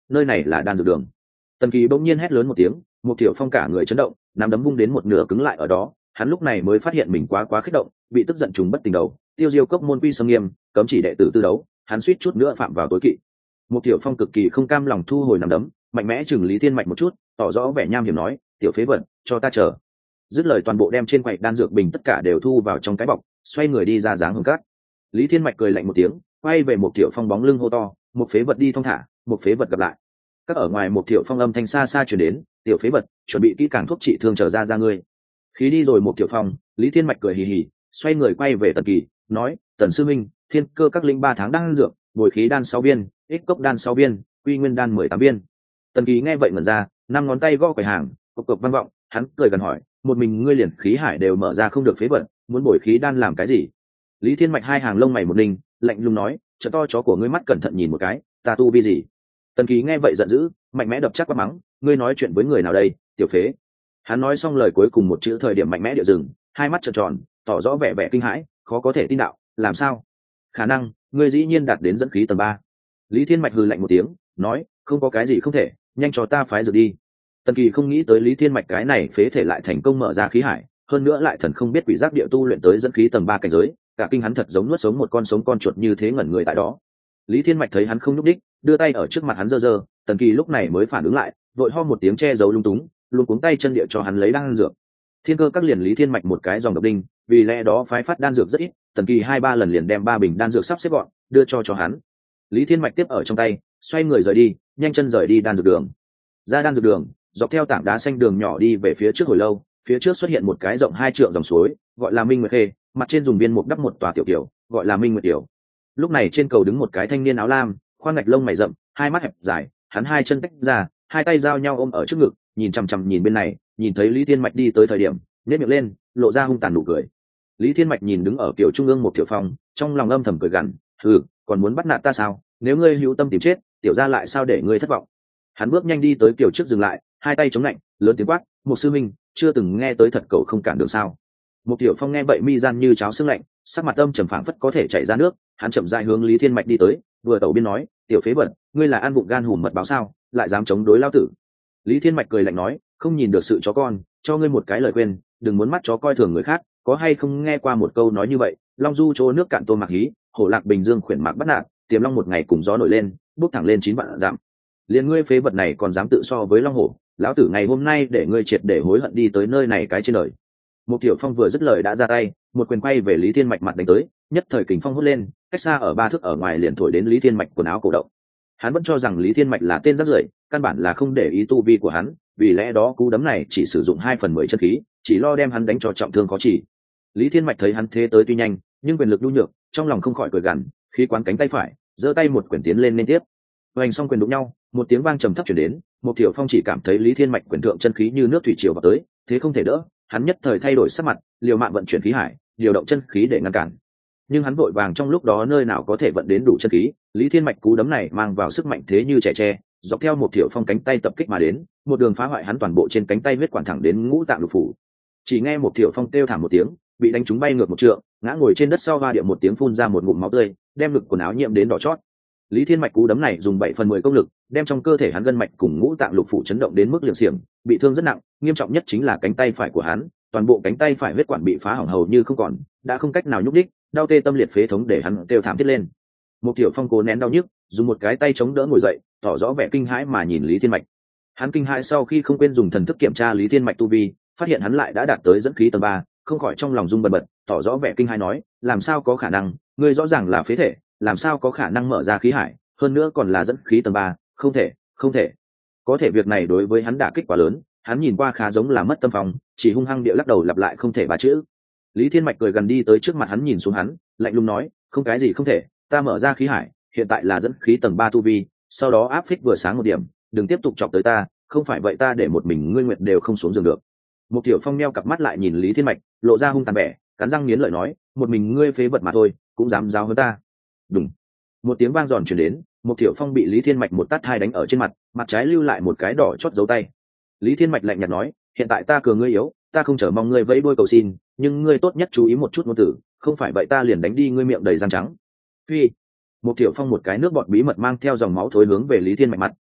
Speaker 1: nơi này là đan dược đường. Tần Kỳ bỗng nhiên hét lớn một tiếng, một Thiểu Phong cả người chấn động, nắm đấm vung đến một nửa cứng lại ở đó. Hắn lúc này mới phát hiện mình quá kích động, bị tức giận trùng bất tình đầu. Tiêu Diêu cốc môn quy sâm nghiêm, cấm chỉ đệ tử tư đấu, hắn suýt chút nữa phạm vào tối kỵ. Một Thiểu Phong cực kỳ không cam lòng thu hồi nắm đấm, mạnh mẽ chừng Lý Thiên Mạch một chút, tỏ rõ vẻ nham hiểm nói, tiểu phế vật, cho ta chờ. Dứt lời toàn bộ đem trên quầy đan dược bình tất cả đều thu vào trong cái bọc, xoay người đi ra dáng hương cát. Lý Thiên Mạch cười lạnh một tiếng, quay về một Thiểu Phong bóng lưng hô to, một phế vật đi thong thả, một phế vật gặp lại. Các ở ngoài một Thiểu Phong âm thanh xa xa truyền đến, tiểu phế vật, chuẩn bị kỹ càng thuốc trị thương trở ra ngươi. Khí đi rồi một Thiểu Phong, Lý Thiên Mạch cười hì hì, xoay người quay về Tần Kỳ, nói, Tần sư minh, thiên cơ các linh 3 tháng đan dược, bồi khí đan 6 viên, ích cốc đan 6 viên, quy nguyên đan 18 viên. Tần Kỳ nghe vậy ngẩn ra, 5 ngón tay gõ quầy hàng, cộc cộc vang vọng, hắn cười gần hỏi, một mình ngươi liền khí hải đều mở ra không được phế vật, muốn bồi khí đan làm cái gì? Lý Thiên Mạch hai hàng lông mày một ninh, lạnh lùng nói, trợ to chó của ngươi mắt cẩn thận nhìn một cái, ta tu vi gì? Tần Kỳ nghe vậy giận dữ, mạnh mẽ đập chắc qua mắng, ngươi nói chuyện với người nào đây, tiểu phế? Hắn nói xong lời cuối cùng một chữ thời điểm mạnh mẽ địa dừng, hai mắt trợn tròn, tỏ rõ vẻ kinh hãi, khó có thể tin đạo, làm sao? Khả năng, ngươi dĩ nhiên đạt đến dẫn khí tầng 3. Lý Thiên Mạch hừ lạnh một tiếng, nói, không có cái gì không thể, nhanh cho ta phái dược đi. Tần Kỳ không nghĩ tới Lý Thiên Mạch cái này phế thể lại thành công mở ra khí hải, hơn nữa lại thần không biết quỷ giác địa tu luyện tới dẫn khí tầng 3 cảnh giới, cả kinh hắn thật giống nuốt sống một con sống con chuột như thế ngẩn người tại đó. Lý Thiên Mạch thấy hắn không nhúc đích, đưa tay ở trước mặt hắn giơ giơ, Tần Kỳ lúc này mới phản ứng lại, vội ho một tiếng che giấu lung túng, luôn cuống tay chân địa cho hắn lấy đan dược. Thiên cơ các liền Lý Thiên Mạch một cái dòng độc đinh, vì lẽ đó phái phát đan dược rất ít, Tần Kỳ 2-3 lần liền đem 3 bình đan dược sắp xếp gọn, đưa cho hắn. Lý Thiên Mạch tiếp ở trong tay, xoay người rời đi, nhanh chân rời đi đan dược đường. Ra đan dược đường, dọc theo tảng đá xanh đường nhỏ đi về phía trước hồi lâu, phía trước xuất hiện một cái rộng 2 trượng dòng suối, gọi là Minh Nguyệt Khê, mặt trên dùng viên mục đắp một tòa tiểu kiều, gọi là Minh Nguyệt Tiểu. Lúc này trên cầu đứng một cái thanh niên áo lam, khoan ngạch lông mày rậm, hai mắt hẹp dài, hắn hai chân tách ra, hai tay giao nhau ôm ở trước ngực, nhìn chằm chằm nhìn bên này, nhìn thấy Lý Thiên Mạch đi tới thời điểm, nhếch miệng lên, lộ ra hung tàn nụ cười. Lý Thiên Mạch nhìn đứng ở kiểu trung ương một Thiểu Phong, trong lòng âm thầm cười gằn, còn muốn bắt nạt ta sao? Nếu ngươi hữu tâm tìm chết, tiểu gia lại sao để ngươi thất vọng? Hắn bước nhanh đi tới kiểu trước dừng lại, hai tay chống lạnh, lớn tiếng quát, một sư minh, chưa từng nghe tới thật cậu không cản được sao? Một Tiểu Phong nghe vậy mi gian như cháo xương lạnh, sắc mặt âm trầm phảng phất có thể chảy ra nước, hắn chậm rãi hướng Lý Thiên Mạch đi tới, vừa tẩu biên nói, tiểu phế vật, ngươi là ăn vụng gan hùm mật báo sao, lại dám chống đối lao tử? Lý Thiên Mạch cười lạnh nói, không nhìn được sự chó con, cho ngươi một cái lời khuyên, đừng muốn mắt chó coi thường người khác, có hay không nghe qua một câu nói như vậy, long du chỗ nước cạn tôm mặc hí, hổ lạc bình dương khuyển mạc bắt nạt, tiềm long một ngày cùng gió nổi lên, bước thẳng lên 9 vạn dặm. Liên ngươi phế vật này còn dám tự so với long hổ, lão tử ngày hôm nay để ngươi triệt để hối hận đi tới nơi này cái trên đời. Một Tiểu Phong vừa dứt lời đã ra tay, một quyền quay về Lý Thiên Mạch mặt đánh tới, nhất thời kình phong hút lên, cách xa ở 3 thước ở ngoài liền thổi đến Lý Thiên Mạch quần áo cổ động. Hắn vẫn cho rằng Lý Thiên Mạch là tên rác rưởi, căn bản là không để ý tu vi của hắn, vì lẽ đó cú đấm này chỉ sử dụng 2/10 chân khí, chỉ lo đem hắn đánh cho trọng thương khó chỉ. Lý Thiên Mạch thấy hắn thế tới tuy nhanh, nhưng quyền lực nhu nhược, trong lòng không khỏi cười gằn, khí quán cánh tay phải, giơ tay một quyền tiến lên liên tiếp. Hoành song quyền đụng nhau, một tiếng vang trầm thấp truyền đến, một Tiểu Phong chỉ cảm thấy Lý Thiên Mạch quyền thượng chân khí như nước thủy triều vào tới, thế không thể đỡ, hắn nhất thời thay đổi sắc mặt, liều mạng vận chuyển khí hải, điều động chân khí để ngăn cản. Nhưng hắn vội vàng trong lúc đó nơi nào có thể vận đến đủ chân khí, Lý Thiên Mạch cú đấm này mang vào sức mạnh thế như trẻ tre, dọc theo một Tiểu Phong cánh tay tập kích mà đến, một đường phá hoại hắn toàn bộ trên cánh tay huyết quản thẳng đến ngũ tạng lục phủ. Chỉ nghe một Tiểu Phong kêu thảm một tiếng, bị đánh trúng bay ngược một trượng, ngã ngồi trên đất sau va địa một tiếng phun ra một ngụm máu tươi, đem ngực quần áo nhiễm đến đỏ chót. Lý Thiên Mạch cú đấm này dùng 7/10 công lực, đem trong cơ thể hắn gân mạch cùng ngũ tạng lục phủ chấn động đến mức liệt xiềng, bị thương rất nặng, nghiêm trọng nhất chính là cánh tay phải của hắn, toàn bộ cánh tay phải huyết quản bị phá hỏng hầu như không còn, đã không cách nào nhúc nhích, đau tê tâm liệt phế thống để hắn kêu thảm thiết lên. Một Tiểu Phong cố nén đau nhức, dùng một cái tay chống đỡ ngồi dậy, tỏ rõ vẻ kinh hãi mà nhìn Lý Thiên Mạch. Hắn kinh hãi sau khi không quên dùng thần thức kiểm tra Lý Thiên Mạch tu vi, phát hiện hắn lại đã đạt tới dẫn khí tầng 3, không khỏi trong lòng rung bần bật, tỏ rõ vẻ kinh hãi nói, làm sao có khả năng, ngươi rõ ràng là phế thể, làm sao có khả năng mở ra khí hải, hơn nữa còn là dẫn khí tầng 3, không thể, không thể. Có thể việc này đối với hắn đả kích quá lớn, hắn nhìn qua khá giống là mất tâm phòng, chỉ hung hăng địa lắc đầu lặp lại không thể ba chữ. Lý Thiên Mạch cười gần đi tới trước mặt hắn nhìn xuống hắn, lạnh lùng nói, không cái gì không thể, ta mở ra khí hải, hiện tại là dẫn khí tầng 3 tu vi, sau đó áp phích vừa sáng một điểm, đừng tiếp tục chọc tới ta, không phải vậy ta để một mình ngươi nguyệt đều không xuống giường được. Một Tiểu Phong neo cặp mắt lại nhìn Lý Thiên Mạch, lộ ra hung tàn vẻ, cắn răng nghiến lợi nói, một mình ngươi phế vật mà thôi, cũng dám giáo hơn ta. Đùng. Một tiếng vang giòn truyền đến, một Tiểu Phong bị Lý Thiên Mạch một tát hai đánh ở trên mặt, mặt trái lưu lại một cái đỏ chót dấu tay. Lý Thiên Mạch lạnh nhạt nói, hiện tại ta cường ngươi yếu, ta không chờ mong ngươi vẫy đuôi cầu xin, nhưng ngươi tốt nhất chú ý một chút ngôn tử, không phải vậy ta liền đánh đi ngươi miệng đầy răng trắng. Phi. Một Tiểu Phong một cái nước bọt bí mật mang theo dòng máu thối hướng về Lý Thiên Mạch mặt,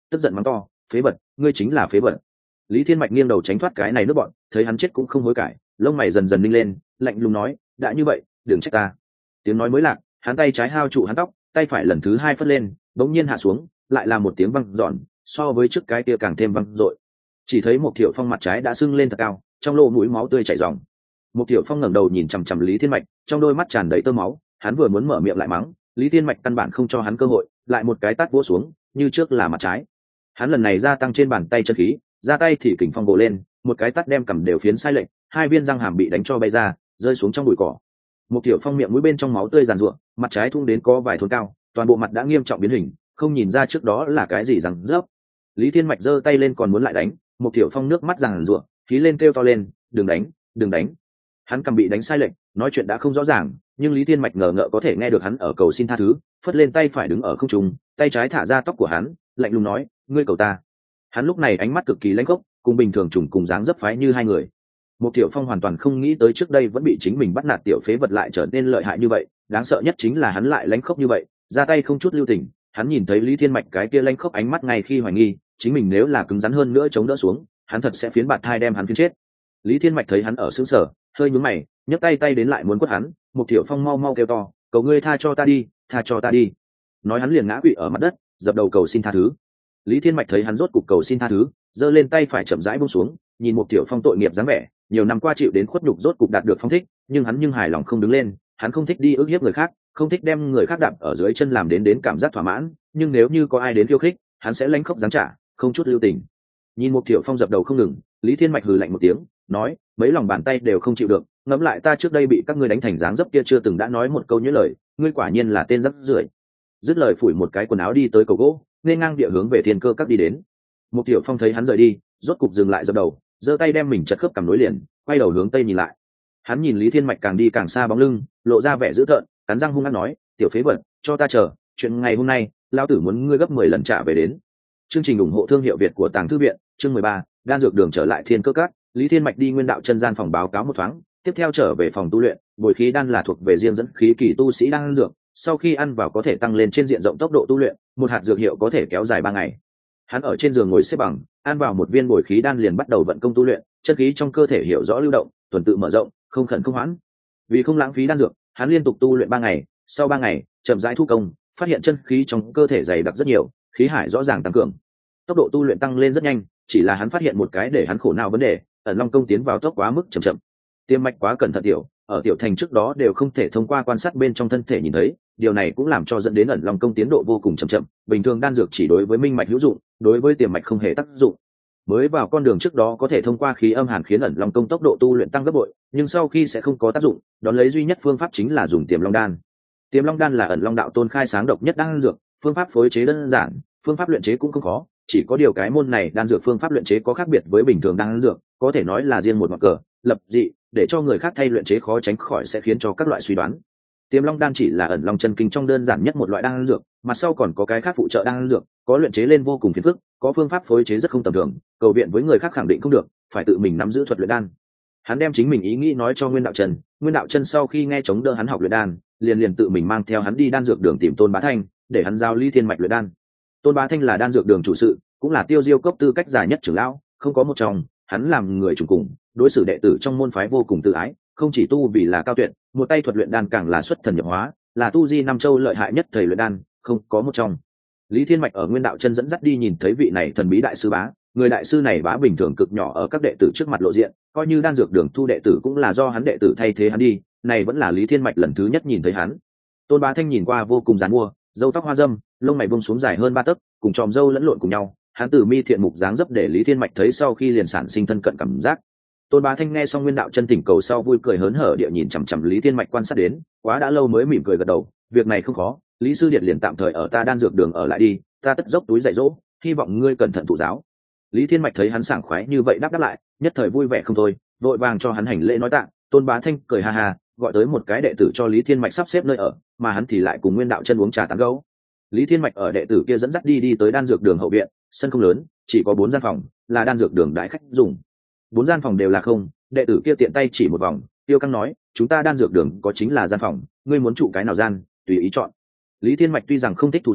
Speaker 1: tức giận mắng to, phế vật, ngươi chính là phế vật. Lý Thiên Mạch nghiêng đầu tránh thoát cái này nước bọn, thấy hắn chết cũng không hối cải, lông mày dần dần ninh lên, lạnh lùng nói, đã như vậy, đừng trách ta. Tiếng nói mới lạc, hắn tay trái hao trụ hắn tóc, tay phải lần thứ hai phất lên, bỗng nhiên hạ xuống, lại là một tiếng vang dọn, so với trước cái kia càng thêm vang dội. Chỉ thấy một Thiệu Phong mặt trái đã sưng lên thật cao, trong lỗ mũi máu tươi chảy ròng. Một Thiệu Phong ngẩng đầu nhìn chằm chằm Lý Thiên Mạch, trong đôi mắt tràn đầy tơ máu, hắn vừa muốn mở miệng lại mắng, Lý Thiên Mạch căn bản không cho hắn cơ hội, lại một cái tát vỗ xuống, như trước là mặt trái. Hắn lần này gia tăng trên bàn tay chân khí, ra tay thì kình phong bổ lên, một cái tát đem cầm đều phiến sai lệch, hai viên răng hàm bị đánh cho bay ra, rơi xuống trong bụi cỏ. Một Thiệu Phong miệng mũi bên trong máu tươi giàn giụa, mặt trái thung đến có vài thốn cao, toàn bộ mặt đã nghiêm trọng biến hình, không nhìn ra trước đó là cái gì rằng rớp. Lý Thiên Mạch giơ tay lên còn muốn lại đánh, một Thiệu Phong nước mắt giàn giụa, khí lên kêu to lên, đừng đánh, đừng đánh. Hắn cầm bị đánh sai lệch, nói chuyện đã không rõ ràng, nhưng Lý Thiên Mạch ngờ ngợ có thể nghe được hắn ở cầu xin tha thứ, phất lên tay phải đứng ở không trung, tay trái thả ra tóc của hắn, lạnh lùng nói, ngươi cầu ta. Hắn lúc này ánh mắt cực kỳ lãnh khốc, cùng bình thường trùng cùng dáng dấp phái như hai người. Một Thiệu Phong hoàn toàn không nghĩ tới trước đây vẫn bị chính mình bắt nạt tiểu phế vật lại trở nên lợi hại như vậy, đáng sợ nhất chính là hắn lại lãnh khốc như vậy, ra tay không chút lưu tình. Hắn nhìn thấy Lý Thiên Mạch cái kia lãnh khốc ánh mắt ngay khi hoài nghi, chính mình nếu là cứng rắn hơn nữa chống đỡ xuống, hắn thật sẽ phiến bạt thai đem hắn phiến chết. Lý Thiên Mạch thấy hắn ở sững sờ, hơi nhướng mày, nhấc tay đến lại muốn quất hắn, một Thiệu Phong mau mau kêu to, cầu ngươi tha cho ta đi, tha cho ta đi. Nói hắn liền ngã quỵ ở mặt đất, dập đầu cầu xin tha thứ. Lý Thiên Mạch thấy hắn rốt cục cầu xin tha thứ, giơ lên tay phải chậm rãi buông xuống, nhìn một Thiệu Phong tội nghiệp dáng vẻ, nhiều năm qua chịu đến khuất nhục rốt cục đạt được phong thích, nhưng hắn hài lòng không đứng lên, hắn không thích đi ức hiếp người khác, không thích đem người khác đạp ở dưới chân làm đến cảm giác thỏa mãn, nhưng nếu như có ai đến khiêu khích, hắn sẽ lãnh khốc giáng trả, không chút lưu tình. Nhìn một Thiệu Phong dập đầu không ngừng, Lý Thiên Mạch hừ lạnh một tiếng, nói, mấy lòng bàn tay đều không chịu được, ngẫm lại ta trước đây bị các ngươi đánh thành dáng dấp kia chưa từng đã nói một câu nhớ lời, ngươi quả nhiên là tên rắc rưởi. Dứt lời phủi một cái quần áo đi tới cầu gỗ, nên ngang địa hướng về Thiên Cơ Các đi đến. Một Thiệu Phong thấy hắn rời đi, rốt cục dừng lại dập đầu, giơ tay đem mình chật khớp cầm nối liền, quay đầu hướng tây nhìn lại. Hắn nhìn Lý Thiên Mạch càng đi càng xa bóng lưng, lộ ra vẻ dữ tợn, cắn răng hung hăng nói, tiểu phế vật, cho ta chờ, chuyện ngày hôm nay, lão tử muốn ngươi gấp 10 lần trả về đến. Chương trình ủng hộ thương hiệu Việt của Tàng Thư viện, chương 13, đan dược đường trở lại Thiên Cơ Các. Lý Thiên Mạch đi Nguyên Đạo chân gian phòng báo cáo một thoáng, tiếp theo trở về phòng tu luyện, bồi khí đan là thuộc về riêng dẫn khí kỳ tu sĩ đan dược, sau khi ăn vào có thể tăng lên trên diện rộng tốc độ tu luyện, một hạt dược hiệu có thể kéo dài 3 ngày. Hắn ở trên giường ngồi xếp bằng, ăn vào một viên bồi khí đan liền bắt đầu vận công tu luyện, chân khí trong cơ thể hiểu rõ lưu động, tuần tự mở rộng, không khẩn không hoãn. Vì không lãng phí đan dược, hắn liên tục tu luyện 3 ngày, sau 3 ngày, chậm rãi thu công, phát hiện chân khí trong cơ thể dày đặc rất nhiều, khí hải rõ ràng tăng cường. Tốc độ tu luyện tăng lên rất nhanh, chỉ là hắn phát hiện một cái để hắn khổ não vấn đề, Ẩn Long công tiến vào tốc quá mức chậm chậm. Tiêm mạch quá cẩn thận tiểu, ở tiểu thành trước đó đều không thể thông qua quan sát bên trong thân thể nhìn thấy, điều này cũng làm cho dẫn đến Ẩn Long công tiến độ vô cùng chậm chậm, bình thường đan dược chỉ đối với minh mạch hữu dụng, đối với tiềm mạch không hề tác dụng. Mới vào con đường trước đó có thể thông qua khí âm hàn khiến Ẩn Long công tốc độ tu luyện tăng gấp bội, nhưng sau khi sẽ không có tác dụng, đón lấy duy nhất phương pháp chính là dùng Tiềm Long đan. Tiềm Long đan là Ẩn Long đạo tôn khai sáng độc nhất đan dược, phương pháp phối chế đơn giản, phương pháp luyện chế cũng không khó, chỉ có điều cái môn này đan dược phương pháp luyện chế có khác biệt với bình thường đan dược, có thể nói là riêng một mặt cờ, lập dị, để cho người khác thay luyện chế khó tránh khỏi sẽ khiến cho các loại suy đoán. Tiềm Long đan chỉ là Ẩn Long chân kinh trong đơn giản nhất một loại đan dược, mặt sau còn có cái khác phụ trợ đan dược, có luyện chế lên vô cùng phiền phức, có phương pháp phối chế rất không tầm thường, cầu viện với người khác khẳng định không được, phải tự mình nắm giữ thuật luyện đan. Hắn đem chính mình ý nghĩ nói cho Nguyên Đạo Chân sau khi nghe chống đỡ hắn học luyện đan, liền tự mình mang theo hắn đi đan dược đường tìm Tôn Bá Thanh, để hắn giao Lý Thiên Mạch luyện đan. Tôn Bá Thanh là đan dược đường chủ sự, cũng là Tiêu Diêu cốc tư cách dài nhất trưởng lão, không có một trong, hắn làm người chủ cùng, đối xử đệ tử trong môn phái vô cùng tự ái, không chỉ tu vì là cao tuyệt, một tay thuật luyện đan càng là xuất thần nhập hóa, là tu di Nam Châu lợi hại nhất thầy luyện đan, không có một trong. Lý Thiên Mạch ở Nguyên Đạo Chân dẫn dắt đi nhìn thấy vị này thần bí đại sư bá, người đại sư này bá bình thường cực nhỏ ở các đệ tử trước mặt lộ diện, coi như đan dược đường thu đệ tử cũng là do hắn đệ tử thay thế hắn đi, này vẫn là Lý Thiên Mạch lần thứ nhất nhìn thấy hắn. Tôn Bá Thanh nhìn qua vô cùng dáng mua, râu tóc hoa dâm, lông mày buông xuống dài hơn 3 tấc, cùng tròm râu lẫn lộn cùng nhau, hắn từ mi thiện mục dáng dấp để Lý Thiên Mạch thấy sau khi liền sản sinh thân cận cảm giác. Tôn Bá Thanh nghe xong Nguyên Đạo Chân thỉnh cầu sau vui cười hớn hở địa nhìn chằm chằm Lý Thiên Mạch quan sát đến, quá đã lâu mới mỉm cười gật đầu, việc này không khó, Lý sư điệt liền tạm thời ở ta đan dược đường ở lại đi, ta tất dốc túi dạy dỗ, hy vọng ngươi cẩn thận thụ giáo. Lý Thiên Mạch thấy hắn sảng khoái như vậy đáp lại, nhất thời vui vẻ không thôi, vội vàng cho hắn hành lễ nói tạ. Tôn Bá Thanh cười ha ha, gọi tới một cái đệ tử cho Lý Thiên Mạch sắp xếp nơi ở, mà hắn thì lại cùng Nguyên Đạo Chân uống trà tán gẫu. Lý Thiên Mạch ở đệ tử kia dẫn dắt đi tới đan dược đường hậu viện, sân không lớn, chỉ có 4 gian phòng, là đan dược đường đại khách dùng. 4 gian phòng đều là không, đệ tử kia tiện tay chỉ một vòng, Tiêu Căng nói, chúng ta đan dược đường có chính là gian phòng, ngươi muốn trụ cái nào gian, tùy ý chọn. Lý Thiên Mạch tuy rằng không thích thủ giai,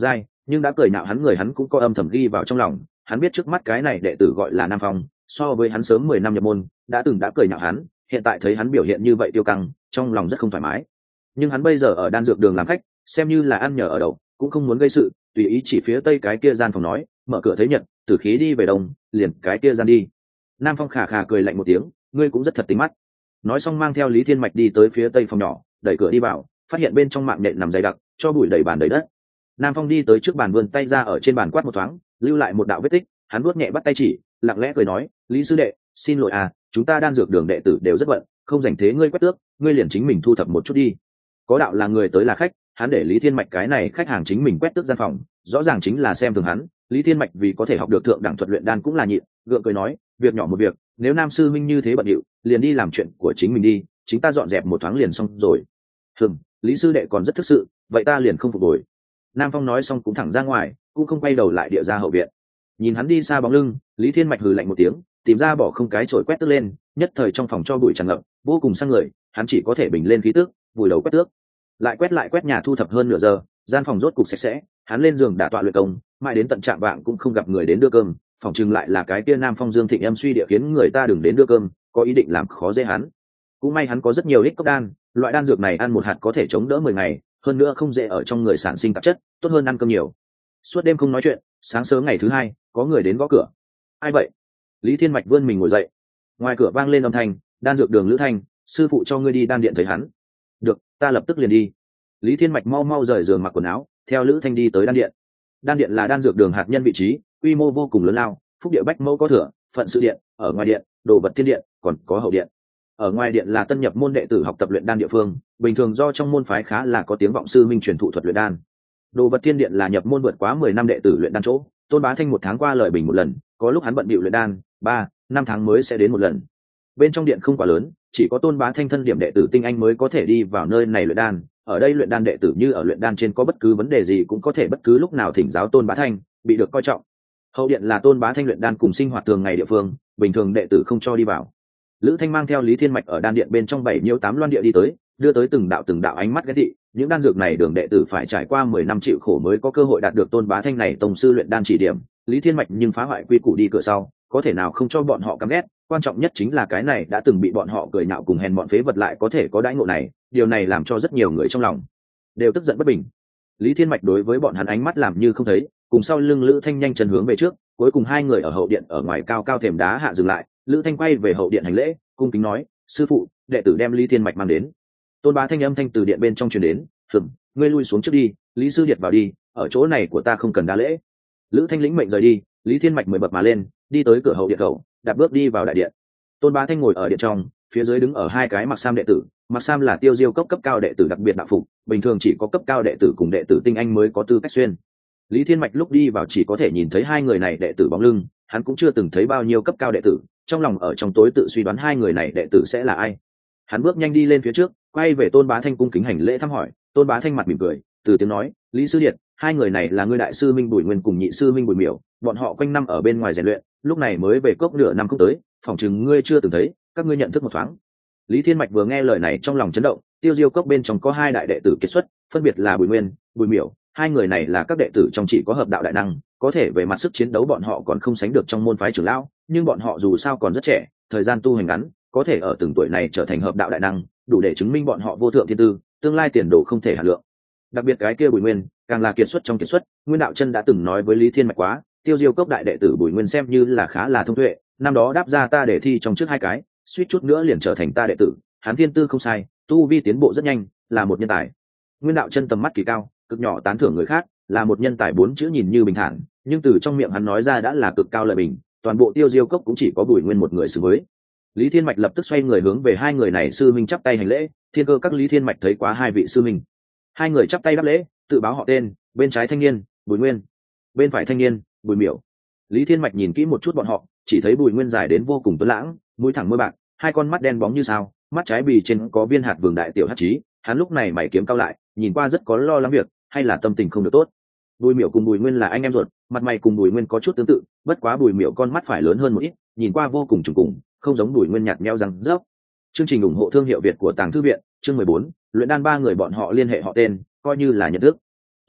Speaker 1: nhưng đã cười nhạo hắn người hắn cũng có âm thầm ghi vào trong lòng. Hắn biết trước mắt cái này đệ tử gọi là Nam Phong, so với hắn sớm 10 năm nhập môn, đã cười nhạo hắn, hiện tại thấy hắn biểu hiện như vậy tiêu căng, trong lòng rất không thoải mái. Nhưng hắn bây giờ ở đan dược đường làm khách, xem như là ăn nhờ ở đậu, cũng không muốn gây sự, tùy ý chỉ phía tây cái kia gian phòng nói, mở cửa thấy nhật, tử khí đi về đông, liền cái kia gian đi. Nam Phong khà khà cười lạnh một tiếng, ngươi cũng rất thật tính mắt. Nói xong mang theo Lý Thiên Mạch đi tới phía tây phòng nhỏ, đẩy cửa đi vào, phát hiện bên trong mạng nện nằm dày đặc, cho bụi đầy bàn đầy đất. Nam Phong đi tới trước bàn vươn tay ra ở trên bàn quát một thoáng, lưu lại một đạo vết tích, hắn vuốt nhẹ bắt tay chỉ, lặng lẽ cười nói, Lý sư đệ, xin lỗi à, chúng ta đan dược đường đệ tử đều rất bận, không dành thế ngươi quét tước, ngươi liền chính mình thu thập một chút đi. Có đạo là người tới là khách, hắn để Lý Thiên Mạch cái này khách hàng chính mình quét tước gian phòng, rõ ràng chính là xem thường hắn. Lý Thiên Mạch vì có thể học được thượng đẳng thuật luyện đan cũng là nhịn, gượng cười nói, việc nhỏ một việc, nếu Nam sư minh như thế bận rộn, liền đi làm chuyện của chính mình đi, chính ta dọn dẹp một thoáng liền xong rồi. Lý sư đệ còn rất thức sự, vậy ta liền không phục hồi. Nam Phong nói xong cũng thẳng ra ngoài, cũng không quay đầu lại địa ra hậu viện. Nhìn hắn đi xa bóng lưng, Lý Thiên Mạch hừ lạnh một tiếng, tìm ra bỏ không cái chổi quét tước lên, nhất thời trong phòng cho bụi tràn ngập, vô cùng sang người, hắn chỉ có thể bình lên khí tước, vùi đầu quét tước. Lại quét nhà thu thập hơn nửa giờ, gian phòng rốt cục sạch sẽ, hắn lên giường đả tọa luyện công, mãi đến tận trạng vạng cũng không gặp người đến đưa cơm, phòng chừng lại là cái kia Nam Phong Dương Thịnh âm suy địa khiến người ta đừng đến đưa cơm, có ý định làm khó dễ hắn. Cũng may hắn có rất nhiều ích cốc đan, loại đan dược này ăn một hạt có thể chống đỡ 10 ngày, hơn nữa không dễ ở trong người sản sinh tạp chất, tốt hơn ăn cơm nhiều. Suốt đêm không nói chuyện, sáng sớm ngày thứ hai, có người đến gõ cửa. Ai vậy? Lý Thiên Mạch vươn mình ngồi dậy. Ngoài cửa vang lên âm thanh, đan dược đường Lữ Thanh, sư phụ cho ngươi đi đan điện thấy hắn. Được, ta lập tức liền đi. Lý Thiên Mạch mau mau rời giường mặc quần áo, theo Lữ Thanh đi tới đan điện. Đan điện là đan dược đường hạt nhân vị trí, quy mô vô cùng lớn lao, phúc địa bách mẫu có thừa, phận sự điện, ở ngoài điện, đồ vật thiên điện, còn có hậu điện. Ở ngoài điện là tân nhập môn đệ tử học tập luyện đan địa phương, bình thường do trong môn phái khá là có tiếng vọng sư minh truyền thụ thuật luyện đan. Đồ vật thiên điện là nhập môn vượt quá 10 năm đệ tử luyện đan chỗ, Tôn Bá Thanh 1 tháng qua lời bình một lần, có lúc hắn bận bịu luyện đan, 3-5 tháng mới sẽ đến một lần. Bên trong điện không quá lớn, chỉ có Tôn Bá Thanh thân điểm đệ tử tinh anh mới có thể đi vào nơi này luyện đan. Ở đây luyện đan đệ tử như ở luyện đan trên có bất cứ vấn đề gì cũng có thể bất cứ lúc nào thỉnh giáo Tôn Bá Thanh, bị được coi trọng. Hậu điện là Tôn Bá Thanh luyện đan cùng sinh hoạt thường ngày địa phương, bình thường đệ tử không cho đi vào. Lữ Thanh mang theo Lý Thiên Mạch ở đan điện bên trong 7 nhiêu 8 loan địa đi tới, đưa tới từng đạo ánh mắt ghét thị. Những đan dược này đường đệ tử phải trải qua 10 năm chịu khổ mới có cơ hội đạt được Tôn Bá Thanh này tông sư luyện đan chỉ điểm. Lý Thiên Mạch nhưng phá hoại quy củ đi cửa sau, có thể nào không cho bọn họ căm ghét, quan trọng nhất chính là cái này đã từng bị bọn họ cười nhạo cùng hèn bọn phế vật lại có thể có đãi ngộ này, điều này làm cho rất nhiều người trong lòng đều tức giận bất bình. Lý Thiên Mạch đối với bọn hắn ánh mắt làm như không thấy, cùng sau lưng Lữ Thanh nhanh chân hướng về trước, cuối cùng hai người ở hậu điện ở ngoài cao cao thềm đá hạ dừng lại. Lữ Thanh quay về hậu điện hành lễ, cung kính nói, sư phụ, đệ tử đem Lý Thiên Mạch mang đến. Tôn Bá Thanh âm thanh từ điện bên trong truyền đến, ngươi lui xuống trước đi, Lý sư điệt vào đi, ở chỗ này của ta không cần đa lễ. Lữ Thanh lĩnh mệnh rời đi. Lý Thiên Mạch 10 bậc mà lên, đi tới cửa hậu điện khẩu, đạp bước đi vào đại điện. Tôn Bá Thanh ngồi ở điện trong, phía dưới đứng ở hai cái mặc sam đệ tử. Mặc sam là Tiêu Diêu cấp cao đệ tử đặc biệt đạo phục, bình thường chỉ có cấp cao đệ tử cùng đệ tử tinh anh mới có tư cách xuyên. Lý Thiên Mạch lúc đi vào chỉ có thể nhìn thấy hai người này đệ tử bóng lưng, hắn cũng chưa từng thấy bao nhiêu cấp cao đệ tử, trong lòng ở trong tối tự suy đoán hai người này đệ tử sẽ là ai. Hắn bước nhanh đi lên phía trước, quay về Tôn Bá Thanh cung kính hành lễ thăm hỏi. Tôn Bá Thanh mặt mỉm cười, từ tiếng nói, Lý sư điện, hai người này là ngươi đại sư Minh Bùi Nguyên cùng nhị sư Minh Bùi Miểu, bọn họ quanh năm ở bên ngoài rèn luyện, lúc này mới về cốc nửa năm không tới, phỏng chừng ngươi chưa từng thấy, các ngươi nhận thức một thoáng. Lý Thiên Mạch vừa nghe lời này trong lòng chấn động, Tiêu Diêu cốc bên trong có hai đại đệ tử kiệt xuất, phân biệt là Bùi Nguyên, Bùi Miểu, hai người này là các đệ tử trong chỉ có hợp đạo đại năng, có thể về mặt sức chiến đấu bọn họ còn không sánh được trong môn phái trưởng lão, nhưng bọn họ dù sao còn rất trẻ, thời gian tu hành ngắn, có thể ở từng tuổi này trở thành hợp đạo đại năng, đủ để chứng minh bọn họ vô thượng thiên tư, tương lai tiền đồ không thể hà lượng. Đặc biệt cái kia Bùi Nguyên, càng là kiệt xuất trong kiệt xuất, Nguyên đạo chân đã từng nói với Lý Thiên Mạch quá, Tiêu Diêu cốc đại đệ tử Bùi Nguyên xem như là khá là thông tuệ, năm đó đáp ra ta để thi trong trước hai cái, suýt chút nữa liền trở thành ta đệ tử, hắn thiên tư không sai, tu vi tiến bộ rất nhanh, là một nhân tài. Nguyên đạo chân tầm mắt kỳ cao, cực nhỏ tán thưởng người khác, là một nhân tài 4 chữ nhìn như bình thản, nhưng từ trong miệng hắn nói ra đã là cực cao lợi bình, toàn bộ Tiêu Diêu cốc cũng chỉ có Bùi Nguyên một người xứng với. Lý Thiên Mạch lập tức xoay người hướng về hai người này sư minh chắp tay hành lễ. Thiên cơ các Lý Thiên Mạch thấy quá hai vị sư minh, hai người chắp tay đáp lễ, tự báo họ tên, bên trái thanh niên Bùi Nguyên, bên phải thanh niên Bùi Miểu. Lý Thiên Mạch nhìn kỹ một chút bọn họ, chỉ thấy Bùi Nguyên dài đến vô cùng tuấn lãng, mũi thẳng môi bạc, hai con mắt đen bóng như sao, mắt trái bì trên có viên hạt vườn đại tiểu hắc chí, hắn lúc này mày kiếm cao lại, nhìn qua rất có lo lắng việc, hay là tâm tình không được tốt. Bùi Miểu cùng Bùi Nguyên là anh em ruột, mặt mày cùng Bùi Nguyên có chút tương tự, bất quá Bùi Miểu con mắt phải lớn hơn một ít, nhìn qua vô cùng trùng cùng, không giống Bùi Nguyên nhạt nhẽo răng rớp. Chương trình ủng hộ thương hiệu Việt của Tàng Thư viện, chương 14, luyện đan ba người bọn họ liên hệ họ tên, coi như là nhận thức.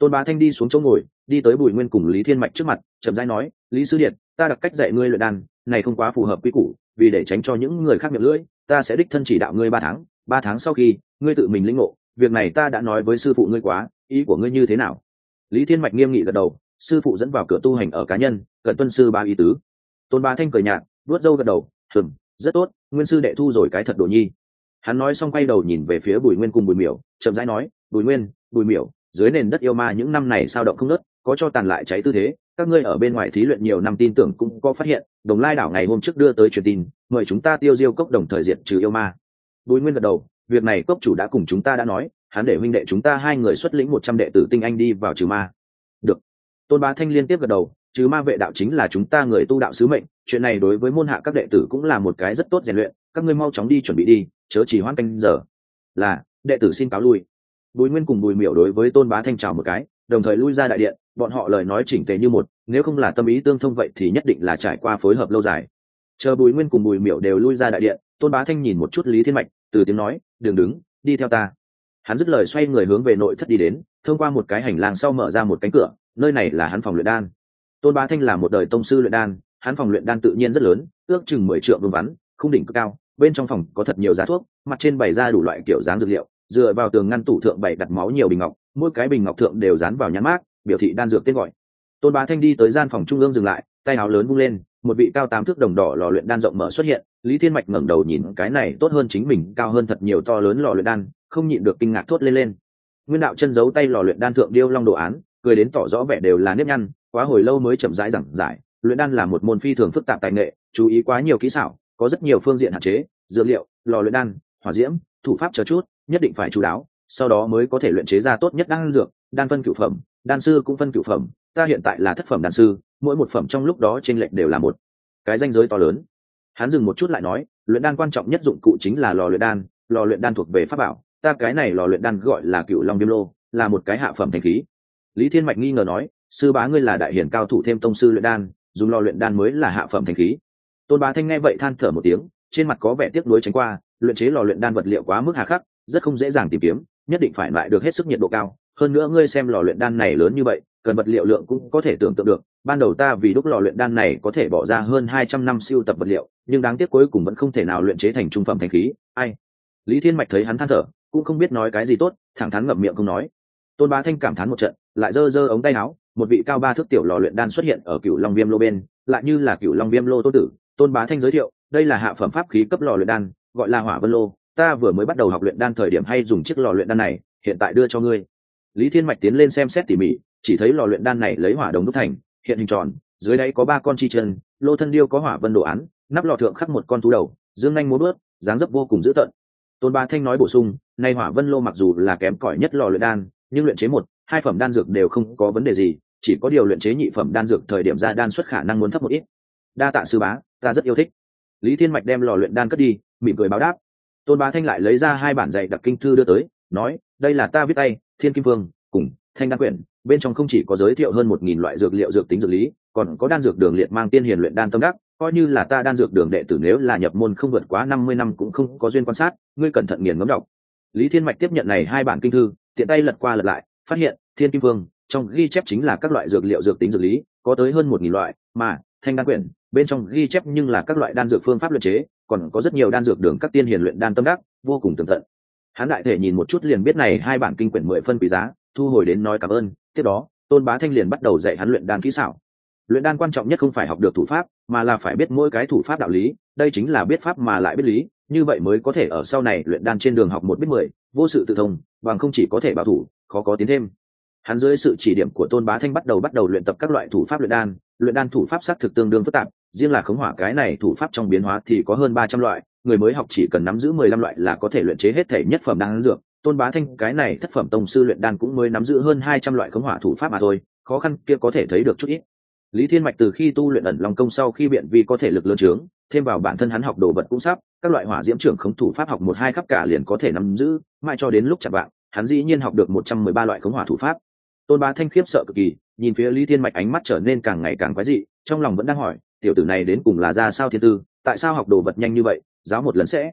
Speaker 1: Tôn Bá Thanh đi xuống chỗ ngồi, đi tới Bùi Nguyên cùng Lý Thiên Mạch trước mặt, chậm rãi nói, Lý sư điện, ta đặc cách dạy ngươi luyện đan này không quá phù hợp quy củ, vì để tránh cho những người khác miệng lưỡi, ta sẽ đích thân chỉ đạo ngươi 3 tháng. 3 tháng sau khi ngươi tự mình lĩnh ngộ, việc này ta đã nói với sư phụ ngươi quá, ý của ngươi như thế nào? Lý Thiên Mạch nghiêm nghị gật đầu, sư phụ dẫn vào cửa tu hành ở cá nhân, cần tuân sư ba ý tứ. Tôn Bá Thanh cười nhạt, vuốt râu gật đầu, rất tốt, nguyên sư đệ thu rồi cái thật đồ nhi. Hắn nói xong quay đầu nhìn về phía Bùi Nguyên cùng Bùi Miểu, chậm rãi nói, Bùi Nguyên, Bùi Miểu, dưới nền đất yêu ma những năm này sao động không ngớt, có cho tàn lại cháy tư thế, các ngươi ở bên ngoài thí luyện nhiều năm tin tưởng cũng có phát hiện, Đồng Lai đảo ngày hôm trước đưa tới truyền tin, mời chúng ta tiêu diêu cốc đồng thời diệt trừ yêu ma. Bùi Nguyên gật đầu, việc này cốc chủ đã cùng chúng ta đã nói, hắn để huynh đệ chúng ta 2 người xuất lĩnh 100 đệ tử tinh anh đi vào trừ ma. Được. Tôn Bá Thanh liên tiếp gật đầu, trừ ma vệ đạo chính là chúng ta người tu đạo sứ mệnh, chuyện này đối với môn hạ các đệ tử cũng là một cái rất tốt rèn luyện, các ngươi mau chóng đi chuẩn bị đi, chớ chỉ hoãn canh giờ. Là, đệ tử xin cáo lui. Bùi Nguyên cùng Bùi Miểu đối với Tôn Bá Thanh chào một cái, đồng thời lui ra đại điện, bọn họ lời nói chỉnh tề như một, nếu không là tâm ý tương thông vậy thì nhất định là trải qua phối hợp lâu dài. Chờ Bùi Nguyên cùng Bùi Miểu đều lui ra đại điện, Tôn Bá Thanh nhìn một chút Lý Thiên Mạch, từ tiếng nói, "Đừng đứng, đi theo ta." Hắn dứt lời xoay người hướng về nội thất đi đến, thông qua một cái hành lang sau mở ra một cánh cửa, nơi này là hắn phòng luyện đan. Tôn Bá Thanh là một đời tông sư luyện đan, hắn phòng luyện đan tự nhiên rất lớn, ước chừng 10 trượng vuông vắn, khung đỉnh cực cao, bên trong phòng có thật nhiều giá thuốc, mặt trên bày ra đủ loại kiểu dáng dược liệu, dựa vào tường ngăn tủ thượng bày đặt máu nhiều bình ngọc, mỗi cái bình ngọc thượng đều dán vào nhãn mác, biểu thị đan dược tên gọi. Tôn Bá Thanh đi tới gian phòng trung ương dừng lại, tay áo lớn vung lên, một vị cao 8 thước đồng đỏ lò luyện đan rộng mở xuất hiện. Lý Thiên Mạch ngẩng đầu nhìn cái này tốt hơn chính mình cao hơn thật nhiều to lớn lò luyện đan, không nhịn được kinh ngạc thốt lên. Nguyên đạo chân giấu tay lò luyện đan thượng điêu long đồ án, cười đến tỏ rõ vẻ đều là nếp nhăn, quá hồi lâu mới chậm rãi giảng giải, luyện đan là một môn phi thường phức tạp tài nghệ, chú ý quá nhiều kỹ xảo, có rất nhiều phương diện hạn chế, dược liệu, lò luyện đan, hỏa diễm, thủ pháp chờ chút, nhất định phải chú đáo, sau đó mới có thể luyện chế ra tốt nhất đan dược. Đan phân cửu phẩm, đan sư cũng phân cửu phẩm, ta hiện tại là thất phẩm đan sư, mỗi một phẩm trong lúc đó chênh lệch đều là một cái ranh giới to lớn. Hắn dừng một chút lại nói, luyện đan quan trọng nhất dụng cụ chính là lò luyện đan thuộc về pháp bảo, ta cái này lò luyện đan gọi là Cửu Long Viêm Lô, là một cái hạ phẩm thanh khí. Lý Thiên Mạch nghi ngờ nói, sư bá ngươi là đại hiển cao thủ thêm tông sư luyện đan, dùng lò luyện đan mới là hạ phẩm thanh khí. Tôn Bá Thanh nghe vậy than thở một tiếng, trên mặt có vẻ tiếc nuối tránh qua, luyện chế lò luyện đan vật liệu quá mức hà khắc, rất không dễ dàng tìm kiếm, nhất định phải lại được hết sức nhiệt độ cao. Hơn nữa ngươi xem lò luyện đan này lớn như vậy, cần vật liệu lượng cũng có thể tưởng tượng được, ban đầu ta vì đúc lò luyện đan này có thể bỏ ra hơn 200 năm siêu tập vật liệu, nhưng đáng tiếc cuối cùng vẫn không thể nào luyện chế thành trung phẩm thanh khí. Ai? Lý Thiên Mạch thấy hắn than thở, cũng không biết nói cái gì tốt, thẳng thắn ngậm miệng không nói. Tôn Bá Thanh cảm thán một trận, lại giơ ống tay áo, một vị cao 3 thước tiểu lò luyện đan xuất hiện ở Cửu Long Viêm Lô bên, lại như là Cửu Long Viêm Lô tôn tử. Tôn Bá Thanh giới thiệu, đây là hạ phẩm pháp khí cấp lò luyện đan, gọi là Hỏa Vân Lô, ta vừa mới bắt đầu học luyện đan thời điểm hay dùng chiếc lò luyện đan này, hiện tại đưa cho ngươi. Lý Thiên Mạch tiến lên xem xét tỉ mỉ, chỉ thấy lò luyện đan này lấy hỏa đồng đúc thành, hiện hình tròn, dưới đáy có 3 con chi chân, lô thân điêu có hỏa vân đồ án, nắp lò thượng khắc một con thú đầu, dương nhanh múa bước, dáng dấp vô cùng dữ tợn. Tôn Bá Thanh nói bổ sung, nay hỏa vân lô mặc dù là kém cỏi nhất lò luyện đan, nhưng luyện chế 1, 2 phẩm đan dược đều không có vấn đề gì, chỉ có điều luyện chế nhị phẩm đan dược thời điểm ra đan xuất khả năng muốn thấp một ít. Đa tạ sư bá, ta rất yêu thích. Lý Thiên Mạch đem lò luyện đan cất đi, mỉm cười báo đáp. Tôn Bá Thanh lại lấy ra 2 bản dạy đặc kinh thư đưa tới, nói, đây là ta viết tay, Thiên Kim Vương cùng Thanh Đan Quyển, bên trong không chỉ có giới thiệu hơn 1000 loại dược liệu dược tính dược lý, còn có đan dược đường liệt mang tiên hiền luyện đan tâm đắc, coi như là ta đan dược đường đệ tử nếu là nhập môn không vượt quá 50 năm cũng không có duyên quan sát, ngươi cẩn thận nghiền ngẫm đọc. Lý Thiên Mạch tiếp nhận này 2 bản kinh thư, tiện tay lật qua lật lại, phát hiện Thiên Kim Vương trong ghi chép chính là các loại dược liệu dược tính dược lý, có tới hơn 1000 loại, mà Thanh Đan Quyển bên trong ghi chép nhưng là các loại đan dược phương pháp luyện chế, còn có rất nhiều đan dược đường các tiên hiền luyện đan tâm đắc, vô cùng tường tận. Hắn đại thể nhìn một chút liền biết này 2 bản kinh quyển 10 phân quý giá, thu hồi đến nói cảm ơn. Tiếp đó, Tôn Bá Thanh liền bắt đầu dạy hắn luyện đan kỹ xảo. Luyện đan quan trọng nhất không phải học được thủ pháp, mà là phải biết mỗi cái thủ pháp đạo lý, đây chính là biết pháp mà lại biết lý, như vậy mới có thể ở sau này luyện đan trên đường học 1 biết 10, vô sự tự thông, bằng không chỉ có thể bảo thủ, khó có tiến thêm. Hắn dưới sự chỉ điểm của Tôn Bá Thanh bắt đầu luyện tập các loại thủ pháp luyện đan thủ pháp xác thực tương đương phức tạp, riêng là khống hỏa cái này thủ pháp trong biến hóa thì có hơn 300 loại, người mới học chỉ cần nắm giữ 15 loại là có thể luyện chế hết thể nhất phẩm đan dược. Tôn Bá Thanh cái này thất phẩm tông sư luyện đan cũng mới nắm giữ hơn 200 loại khống hỏa thủ pháp mà thôi, khó khăn kia có thể thấy được chút ít. Lý Thiên Mạch từ khi tu luyện ẩn long công sau khi biện vi có thể lực lớn trướng, thêm vào bản thân hắn học đồ vật cũng sắp, các loại hỏa diễm trưởng khống thủ pháp học 1-2 khắp cả liền có thể nắm giữ, mãi cho đến lúc chạm vạng, hắn dĩ nhiên học được 113 loại khống hỏa thủ pháp. Tôn Bá Thanh khiếp sợ cực kỳ, nhìn phía Lý Thiên Mạch ánh mắt trở nên càng ngày càng quái dị, trong lòng vẫn đang hỏi, tiểu tử này đến cùng là ra sao thiên tư, tại sao học đồ vật nhanh như vậy, giáo một lần sẽ.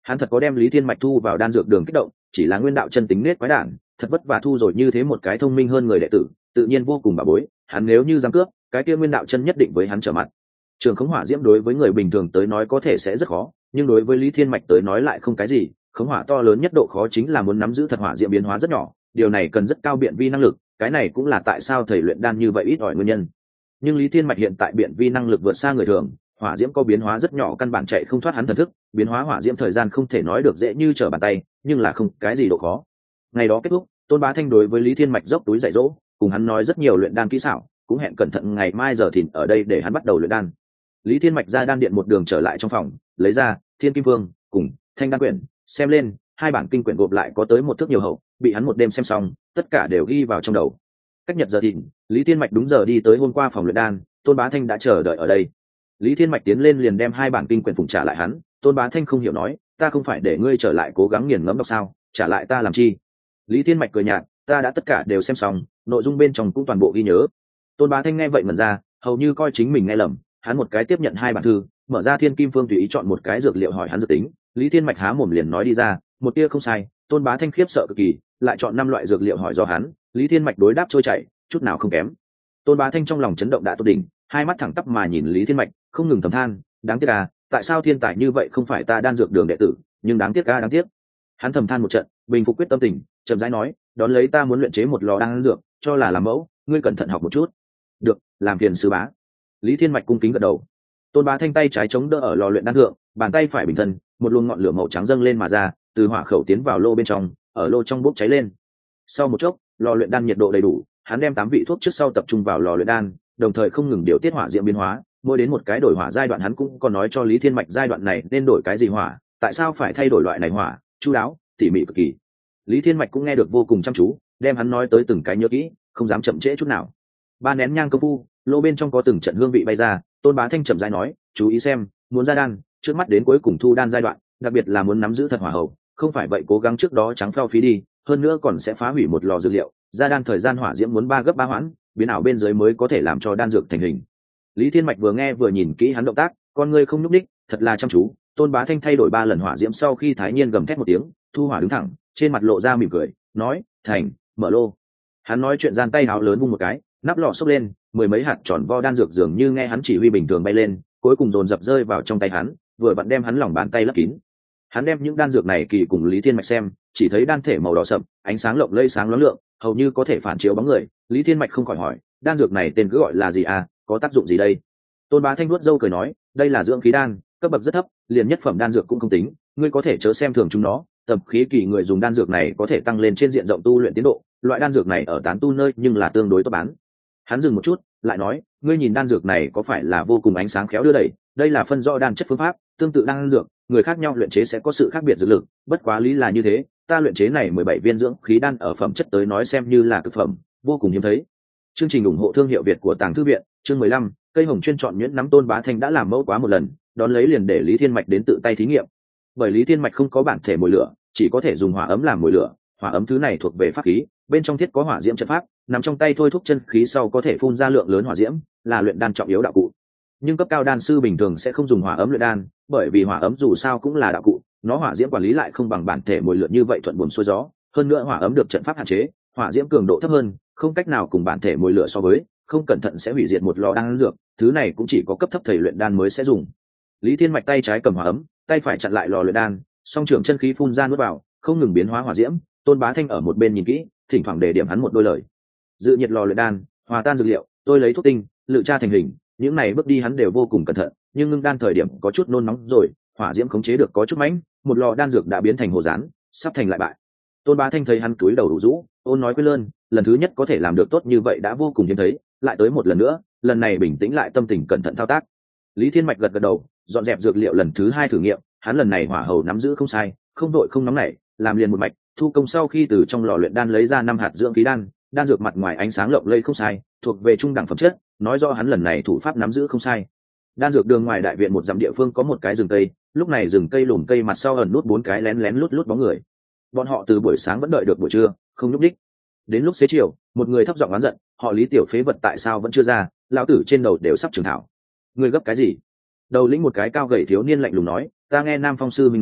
Speaker 1: Hắn thật có đem Lý Thiên Mạch thu vào đan dược đường kích động, chỉ là nguyên đạo chân tính nết quái đản, thật vất vả thu rồi như thế một cái thông minh hơn người đệ tử, tự nhiên vô cùng bà bối. Hắn nếu như dám cướp, cái kia nguyên đạo chân nhất định với hắn trở mặt. Trường khống hỏa diễm đối với người bình thường tới nói có thể sẽ rất khó, nhưng đối với Lý Thiên Mạch tới nói lại không cái gì. Khống hỏa to lớn nhất độ khó chính là muốn nắm giữ thật hỏa diễm biến hóa rất nhỏ, điều này cần rất cao biện vi năng lực, cái này cũng là tại sao thầy luyện đan như vậy ít ỏi nguyên nhân. Nhưng Lý Thiên Mạch hiện tại biện vi năng lực vượt xa người thường, hỏa diễm có biến hóa rất nhỏ căn bản chạy không thoát hắn thần thức, biến hóa hỏa diễm thời gian không thể nói được dễ như trở bàn tay, nhưng là không cái gì độ khó. Ngày đó kết thúc, Tôn Bá Thanh đối với Lý Thiên Mạch dốc túi dạy dỗ, cùng hắn nói rất nhiều luyện đan kỹ xảo, cũng hẹn cẩn thận ngày mai giờ thìn ở đây để hắn bắt đầu luyện đan. Lý Thiên Mạch ra đan điện một đường trở lại trong phòng, lấy ra Thiên Kim Vương cùng Thanh Đan quyển, xem lên, hai bản kinh quyển gộp lại có tới một thước nhiều hậu, bị hắn một đêm xem xong, tất cả đều ghi vào trong đầu. Cách nhật giờ thìn, Lý Thiên Mạch đúng giờ đi tới hôm qua phòng luyện đan, Tôn Bá Thanh đã chờ đợi ở đây. Lý Thiên Mạch tiến lên liền đem hai bản kinh quyển phụng trả lại hắn. Tôn Bá Thanh không hiểu nói, ta không phải để ngươi trở lại cố gắng nghiền ngẫm đọc sao, trả lại ta làm chi? Lý Thiên Mạch cười nhạt, ta đã tất cả đều xem xong, nội dung bên trong cũng toàn bộ ghi nhớ. Tôn Bá Thanh nghe vậy ngẩn ra, hầu như coi chính mình nghe lầm, hắn một cái tiếp nhận hai bản thư, mở ra Thiên Kim Phương tùy ý chọn một cái dược liệu hỏi hắn dự tính. Lý Thiên Mạch há mồm liền nói đi ra, một tia không sai. Tôn Bá Thanh khiếp sợ cực kỳ, lại chọn 5 loại dược liệu hỏi do hắn. Lý Thiên Mạch đối đáp trôi chảy, chút nào không kém. Tôn Bá Thanh trong lòng chấn động đã tột đỉnh, hai mắt thẳng tắp mà nhìn Lý Thiên Mạch, không ngừng thầm than, đáng tiếc à, tại sao thiên tài như vậy không phải ta đan dược đường đệ tử, nhưng đáng tiếc đáng tiếc. Hắn thầm than một trận, bình phục quyết tâm tình, chậm rãi nói, đón lấy ta muốn luyện chế một lò đan dược, cho là làm mẫu, ngươi cẩn thận học một chút. Được, làm phiền sư bá. Lý Thiên Mạch cung kính gật đầu. Tôn Bá Thanh tay trái chống đỡ ở lò luyện đan thượng, bàn tay phải bình thân, một luồng ngọn lửa màu trắng dâng lên mà ra, từ hỏa khẩu tiến vào lô bên trong, ở lô trong bốc cháy lên. Sau một chốc, lò luyện đan nhiệt độ đầy đủ, hắn đem 8 vị thuốc trước sau tập trung vào lò luyện đan, đồng thời không ngừng điều tiết hỏa diễm biến hóa, mỗi đến một cái đổi hỏa giai đoạn hắn cũng còn nói cho Lý Thiên Mạch giai đoạn này nên đổi cái gì hỏa, tại sao phải thay đổi loại này hỏa, chu đáo, tỉ mỉ cực kỳ. Lý Thiên Mạch cũng nghe được vô cùng chăm chú, đem hắn nói tới từng cái nhớ kỹ, không dám chậm trễ chút nào. 3 nén nhang công phu, lô bên trong có từng trận hương vị bay ra, Tôn Bá Thanh chậm rãi nói, chú ý xem, muốn ra đan, trước mắt đến cuối cùng thu đan giai đoạn, đặc biệt là muốn nắm giữ thật hỏa hậu, không phải vậy cố gắng trước đó trắng phao phí đi, hơn nữa còn sẽ phá hủy một lò dược liệu, ra đan thời gian hỏa diễm muốn 3 gấp 3 hoãn, biến ảo bên dưới mới có thể làm cho đan dược thành hình. Lý Thiên Mạch vừa nghe vừa nhìn kỹ hắn động tác, con ngươi không nhúc nhích, thật là chăm chú. Tôn Bá Thanh thay đổi 3 lần hỏa diễm sau khi thái nhiên gầm thét một tiếng, thu hỏa đứng thẳng, trên mặt lộ ra mỉm cười, nói, thành, mở lô. Hắn nói chuyện gian tay háo lớn vung một cái, nắp lọ xốc lên, 10 mấy hạt tròn vo đan dược dường như nghe hắn chỉ huy bình thường bay lên, cuối cùng dồn dập rơi vào trong tay hắn, vừa vặn đem hắn lòng bàn tay lấp kín. Hắn đem những đan dược này kỳ cùng Lý Thiên Mạch xem, chỉ thấy đan thể màu đỏ sậm, ánh sáng lộng lẫy sáng loáng lượng, hầu như có thể phản chiếu bóng người. Lý Thiên Mạch không khỏi hỏi, đan dược này tên cứ gọi là gì à, có tác dụng gì đây? Tôn Bá Thanh vuốt râu cười nói, đây là dưỡng khí đan, cấp bậc rất thấp, liền nhất phẩm đan dược cũng không tính, ngươi có thể chớ xem thường chúng nó, tập khí kỳ người dùng đan dược này có thể tăng lên trên diện rộng tu luyện tiến độ, loại đan dược này ở tán tu nơi nhưng là tương đối tốt bán. Hắn dừng một chút, lại nói, ngươi nhìn đan dược này có phải là vô cùng ánh sáng khéo đưa đẩy, đây là phân rõ đan chất phương pháp, tương tự đan dược, người khác nhau luyện chế sẽ có sự khác biệt dược lực, bất quá lý là như thế, ta luyện chế này 17 viên dưỡng khí đan ở phẩm chất tới nói xem như là cực phẩm, vô cùng hiếm thấy. Chương trình ủng hộ thương hiệu Việt của Tàng Thư viện, chương 15, cây hồng chuyên chọn nhuyễn nắm. Tôn Bá Thanh đã làm mẫu quá một lần, đón lấy liền để Lý Thiên Mạch đến tự tay thí nghiệm. Bởi Lý Thiên Mạch không có bản thể mồi lửa, chỉ có thể dùng hỏa ấm làm mồi lửa, hỏa ấm thứ này thuộc về pháp khí, bên trong thiết có hỏa diễm trận pháp, nằm trong tay thôi thúc chân khí sau có thể phun ra lượng lớn hỏa diễm, là luyện đan trọng yếu đạo cụ. Nhưng cấp cao đan sư bình thường sẽ không dùng hỏa ấm luyện đan, bởi vì hỏa ấm dù sao cũng là đạo cụ, nó hỏa diễm quản lý lại không bằng bản thể mồi lửa như vậy thuận buồm xuôi gió, hơn nữa hỏa ấm được trận pháp hạn chế, hỏa diễm cường độ thấp hơn, không cách nào cùng bản thể mồi lửa so với, không cẩn thận sẽ hủy diệt một lò đan dược, thứ này cũng chỉ có cấp thấp thầy luyện đan mới sẽ dùng. Lý Thiên Mạch tay trái cầm hỏa ấm, tay phải chặn lại lò luyện đan, song trưởng chân khí phun ra nuốt vào, không ngừng biến hóa hỏa diễm. Tôn Bá Thanh ở một bên nhìn kỹ, thỉnh thoảng đề điểm hắn một đôi lời. Dự nhiệt lò luyện đan, hòa tan dược liệu, tôi lấy thuốc tinh, lự tra thành hình, những này bước đi hắn đều vô cùng cẩn thận, nhưng ngưng đan thời điểm có chút nôn nóng rồi, hỏa diễm khống chế được có chút mãnh, một lò đan dược đã biến thành hồ rán, sắp thành lại bại. Tôn Bá Thanh thấy hắn cúi đầu đủ rũ, ôn nói quên lơn, lần thứ nhất có thể làm được tốt như vậy đã vô cùng hiếm thấy, lại tới một lần nữa, lần này bình tĩnh lại tâm tình cẩn thận thao tác. Lý Thiên Mạch gật gật đầu, dọn dẹp dược liệu lần thứ 2 thử nghiệm, hắn lần này hỏa hầu nắm giữ không sai, không đội không nóng nảy, làm liền một mạch, thu công sau khi từ trong lò luyện đan lấy ra 5 hạt dưỡng khí đan, đan dược mặt ngoài ánh sáng lộng lẫy không sai, thuộc về trung đẳng phẩm chất, nói rõ hắn lần này thủ pháp nắm giữ không sai. Đan dược đường ngoài đại viện một dặm địa phương có một cái rừng cây, lúc này rừng cây lùm cây mặt sau ẩn nút 4 cái lén lén lút lút bóng người. Bọn họ từ buổi sáng vẫn đợi được buổi trưa, không nhúc đích. Đến lúc xế chiều, một người thấp giọng oán giận, họ Lý tiểu phế vật tại sao vẫn chưa ra, lão tử trên đầu đều sắp trưởng thảo. Người gấp cái gì? Đầu lĩnh một cái cao gầy thiếu niên lạnh lùng nói, ta nghe Nam Phong sư minh nói,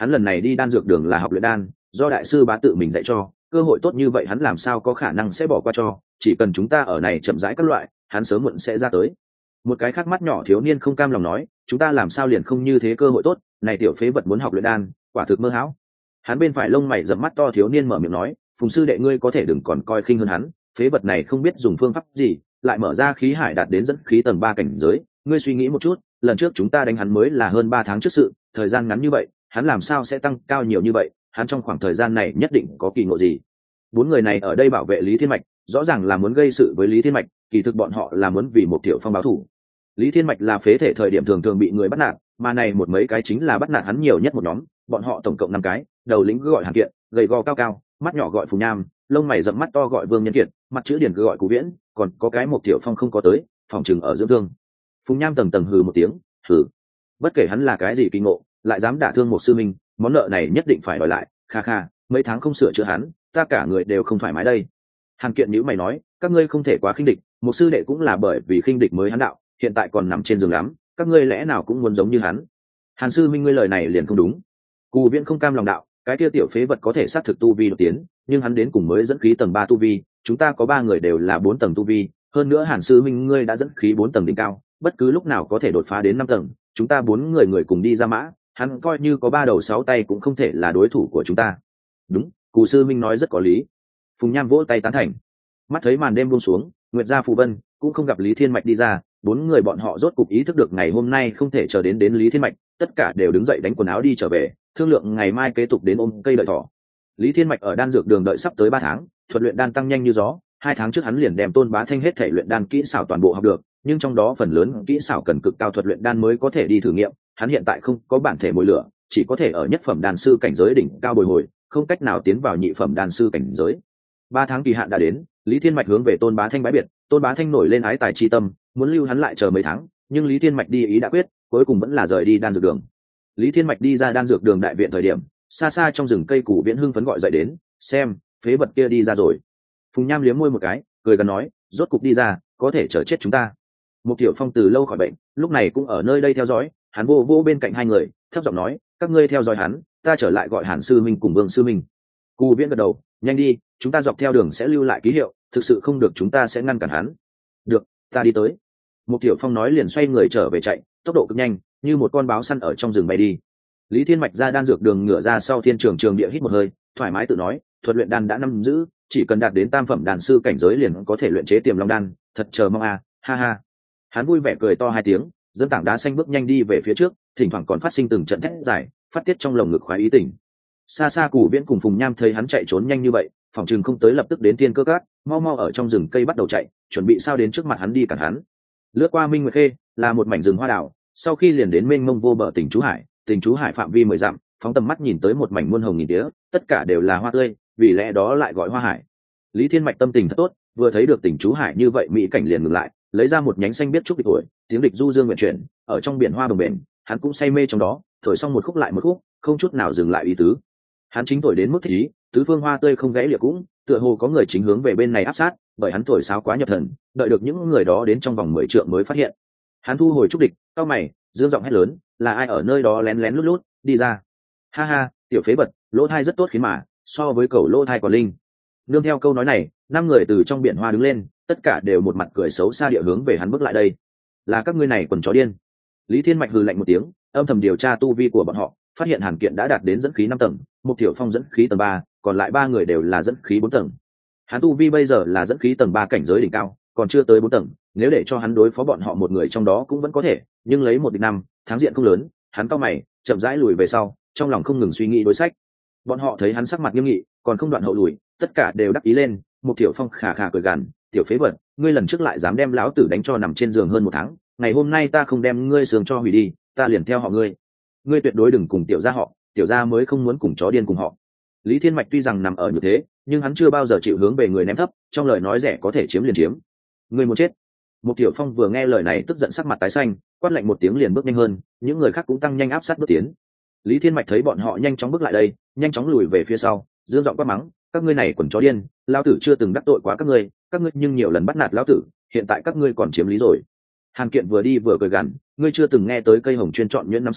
Speaker 1: hắn lần này đi đan dược đường là học luyện đan, do đại sư bá tự mình dạy cho, cơ hội tốt như vậy hắn làm sao có khả năng sẽ bỏ qua cho, chỉ cần chúng ta ở này chậm rãi các loại, hắn sớm muộn sẽ ra tới. Một cái khác mắt nhỏ thiếu niên không cam lòng nói, chúng ta làm sao liền không như thế cơ hội tốt, này tiểu phế vật muốn học luyện đan, quả thực mơ hão. Hắn bên phải lông mày rậm mắt to thiếu niên mở miệng nói, Phùng sư đệ ngươi có thể đừng còn coi khinh hơn hắn, phế vật này không biết dùng phương pháp gì, lại mở ra khí hải đạt đến dẫn khí tầng 3 cảnh giới, ngươi suy nghĩ một chút, lần trước chúng ta đánh hắn mới là hơn 3 tháng trước sự, thời gian ngắn như vậy, hắn làm sao sẽ tăng cao nhiều như vậy, hắn trong khoảng thời gian này nhất định có kỳ ngộ gì. Bốn người này ở đây bảo vệ Lý Thiên Mạch, rõ ràng là muốn gây sự với Lý Thiên Mạch, kỳ thực bọn họ là muốn vì một Tiểu Phong báo thù. Lý Thiên Mạch là phế thể thời điểm thường thường bị người bắt nạt, mà này một mấy cái chính là bắt nạt hắn nhiều nhất một nhóm, bọn họ tổng cộng 5 cái, đầu lĩnh gọi Hàn Kiện, gầy gò cao cao, mắt nhỏ gọi Phùng Nham, lông mày rậm mắt to gọi Vương Nhân Kiệt, mặt chữ điển gọi Cú Viễn, còn có cái một Tiểu Phong không có tới, phòng trừng ở dưỡng thương. Phùng Nham tầng tầng hừ một tiếng, hừ. Bất kể hắn là cái gì kinh ngộ, lại dám đả thương một sư minh, món nợ này nhất định phải đòi lại, kha kha, mấy tháng không sửa chữa hắn, ta cả người đều không thoải mái đây. Hàn Kiện nhíu mày nói, các ngươi không thể quá khinh địch, một sư đệ cũng là bởi vì khinh địch mới hắn đạo, hiện tại còn nằm trên giường lắm, các ngươi lẽ nào cũng muốn giống như hắn. Hàn sư minh ngươi lời này liền không đúng. Cù Viễn không cam lòng đạo, cái kia tiểu phế vật có thể xác thực tu vi đột tiến, nhưng hắn đến cùng mới dẫn khí tầng 3 tu vi, chúng ta có 3 người đều là 4 tầng tu vi, hơn nữa Hàn sư minh ngươi đã dẫn khí 4 tầng đỉnh cao, bất cứ lúc nào có thể đột phá đến 5 tầng, chúng ta 4 người người cùng đi ra mã, hắn coi như có 3 đầu 6 tay cũng không thể là đối thủ của chúng ta. Đúng, Cù sư minh nói rất có lý. Phùng Nham vỗ tay tán thành. Mắt thấy màn đêm buông xuống, Nguyệt gia Phù Vân cũng không gặp Lý Thiên Mạch đi ra, 4 người bọn họ rốt cục ý thức được ngày hôm nay không thể chờ đến Lý Thiên Mạch, tất cả đều đứng dậy đánh quần áo đi trở về, thương lượng ngày mai kế tục đến ôm cây đợi thỏ. Lý Thiên Mạch ở đan dược đường đợi sắp tới 3 tháng, thuật luyện đan tăng nhanh như gió, 2 tháng trước hắn liền đem Tôn Bá Thanh hết thể luyện đan kỹ xảo toàn bộ học được, nhưng trong đó phần lớn kỹ xảo cần cực cao thuật luyện đan mới có thể đi thử nghiệm, hắn hiện tại không có bản thể mồi lửa, chỉ có thể ở nhất phẩm đan sư cảnh giới đỉnh cao bồi hồi, không cách nào tiến vào nhị phẩm đan sư cảnh giới. 3 tháng kỳ hạn đã đến, Lý Thiên Mạch hướng về Tôn Bá Thanh bái biệt, Tôn Bá Thanh nổi lên ái tài chi tâm, muốn lưu hắn lại chờ mấy tháng, nhưng Lý Thiên Mạch đi ý đã quyết, cuối cùng vẫn là rời đi đan dược đường. Lý Thiên Mạch đi ra đan dược đường đại viện thời điểm, xa xa trong rừng cây Cù Viễn hưng phấn gọi dậy đến, xem, phế vật kia đi ra rồi. Phùng Nham liếm môi một cái, cười gần nói, rốt cục đi ra, có thể chở chết chúng ta. Một Tiểu Phong từ lâu khỏi bệnh, lúc này cũng ở nơi đây theo dõi, hắn vô vô bên cạnh hai người, thấp giọng nói, các ngươi theo dõi hắn, ta trở lại gọi Hàn sư minh cùng Vương sư minh. Cù Viễn gật đầu, nhanh đi, chúng ta dọc theo đường sẽ lưu lại ký hiệu, thực sự không được chúng ta sẽ ngăn cản hắn. Được, ta đi tới. Một Tiểu Phong nói liền xoay người trở về chạy, tốc độ cực nhanh, như một con báo săn ở trong rừng bay đi. Lý Thiên Mạch ra đan dược đường ngửa ra sau thiên trường địa hít một hơi, thoải mái tự nói, thuật luyện đan đã nắm giữ, chỉ cần đạt đến tam phẩm đan sư cảnh giới liền có thể luyện chế Tiềm Long đan, thật chờ mong à, ha ha. Hắn vui vẻ cười to 2 tiếng, dẫm tảng đá xanh bước nhanh đi về phía trước, thỉnh thoảng còn phát sinh từng trận thét dài, phát tiết trong lồng ngực khoái ý tình. Xa xa Cù Viễn cùng Phùng Nham thấy hắn chạy trốn nhanh như vậy, phòng trường không tới lập tức đến Thiên Cơ Cát, mau mau ở trong rừng cây bắt đầu chạy, chuẩn bị sao đến trước mặt hắn đi cản hắn. Lướt qua Minh Nguyệt Khê, là một mảnh rừng hoa đào, sau khi liền đến mênh mông vô bờ tỉnh Chú Hải phạm vi 10 dặm, phóng tầm mắt nhìn tới một mảnh muôn hồng nghìn tía, tất cả đều là hoa tươi, vì lẽ đó lại gọi Hoa Hải. Lý Thiên Mạch tâm tình thật tốt, vừa thấy được tỉnh Chú Hải như vậy mỹ cảnh liền ngừng lại, lấy ra một nhánh xanh biết trúc địch tuổi, tiếng địch du dương nguyện chuyển, ở trong biển hoa đồng bền, hắn cũng say mê trong đó, thổi xong một khúc lại một khúc, không chút nào dừng lại ý tứ. Hắn chính thổi đến mức thích ý, tứ phương hoa tươi không gãy liệt cũng, tựa hồ có người chính hướng về bên này áp sát, bởi hắn thổi sáo quá nhập thần, đợi được những người đó đến trong vòng 10 trượng mới phát hiện. Hắn thu hồi trúc địch, cau mày, dương giọng hét lớn, là ai ở nơi đó lén lén lút lút đi ra. Ha ha, tiểu phế vật, lỗ thai rất tốt khiến mà, so với cẩu lỗ thai còn linh. Nương theo câu nói này, 5 người từ trong biển hoa đứng lên, tất cả đều một mặt cười xấu xa địa hướng về hắn bước lại đây. Là các ngươi này quần chó điên. Lý Thiên Mạch hừ lạnh một tiếng, âm thầm điều tra tu vi của bọn họ, phát hiện Hàn Kiện đã đạt đến dẫn khí 5 tầng, Một Tiểu Phong dẫn khí tầng 3, còn lại 3 người đều là dẫn khí 4 tầng. Hắn tu vi bây giờ là dẫn khí tầng 3 cảnh giới đỉnh cao, còn chưa tới 4 tầng, nếu để cho hắn đối phó bọn họ một người trong đó cũng vẫn có thể, nhưng lấy 1 địch 5, thắng diện không lớn. Hắn cau mày, chậm rãi lùi về sau, trong lòng không ngừng suy nghĩ đối sách. Bọn họ thấy hắn sắc mặt nghiêm nghị, còn không đoạn hậu lùi, tất cả đều đắc ý lên. Một Tiểu Phong khà khà cười gằn, tiểu phế vật, ngươi lần trước lại dám đem lão tử đánh cho nằm trên giường hơn 1 tháng, ngày hôm nay ta không đem ngươi sườn cho hủy đi, ta liền theo họ ngươi. Ngươi tuyệt đối đừng cùng tiểu gia họ, tiểu gia mới không muốn cùng chó điên cùng họ. Lý Thiên Mạch tuy rằng nằm ở như thế, nhưng hắn chưa bao giờ chịu hướng về người ném thấp, trong lời nói rẻ có thể chiếm liền chiếm. Ngươi muốn chết. Một Tiểu Phong vừa nghe lời này tức giận sắc mặt tái xanh, quát lạnh một tiếng liền bước nhanh hơn, những người khác cũng tăng nhanh áp sát bước tiến. Lý Thiên Mạch thấy bọn họ nhanh chóng bước lại đây, nhanh chóng lùi về phía sau, dương giọng quát mắng, các ngươi này quần chó điên, lão tử chưa từng đắc tội quá các ngươi nhưng nhiều lần bắt nạt lão tử, hiện tại các ngươi còn chiếm lý rồi. Hàn Kiện vừa đi vừa cười gằn, ngươi chưa từng nghe tới cây hồng chuyên chọn nhuyễn năm sao,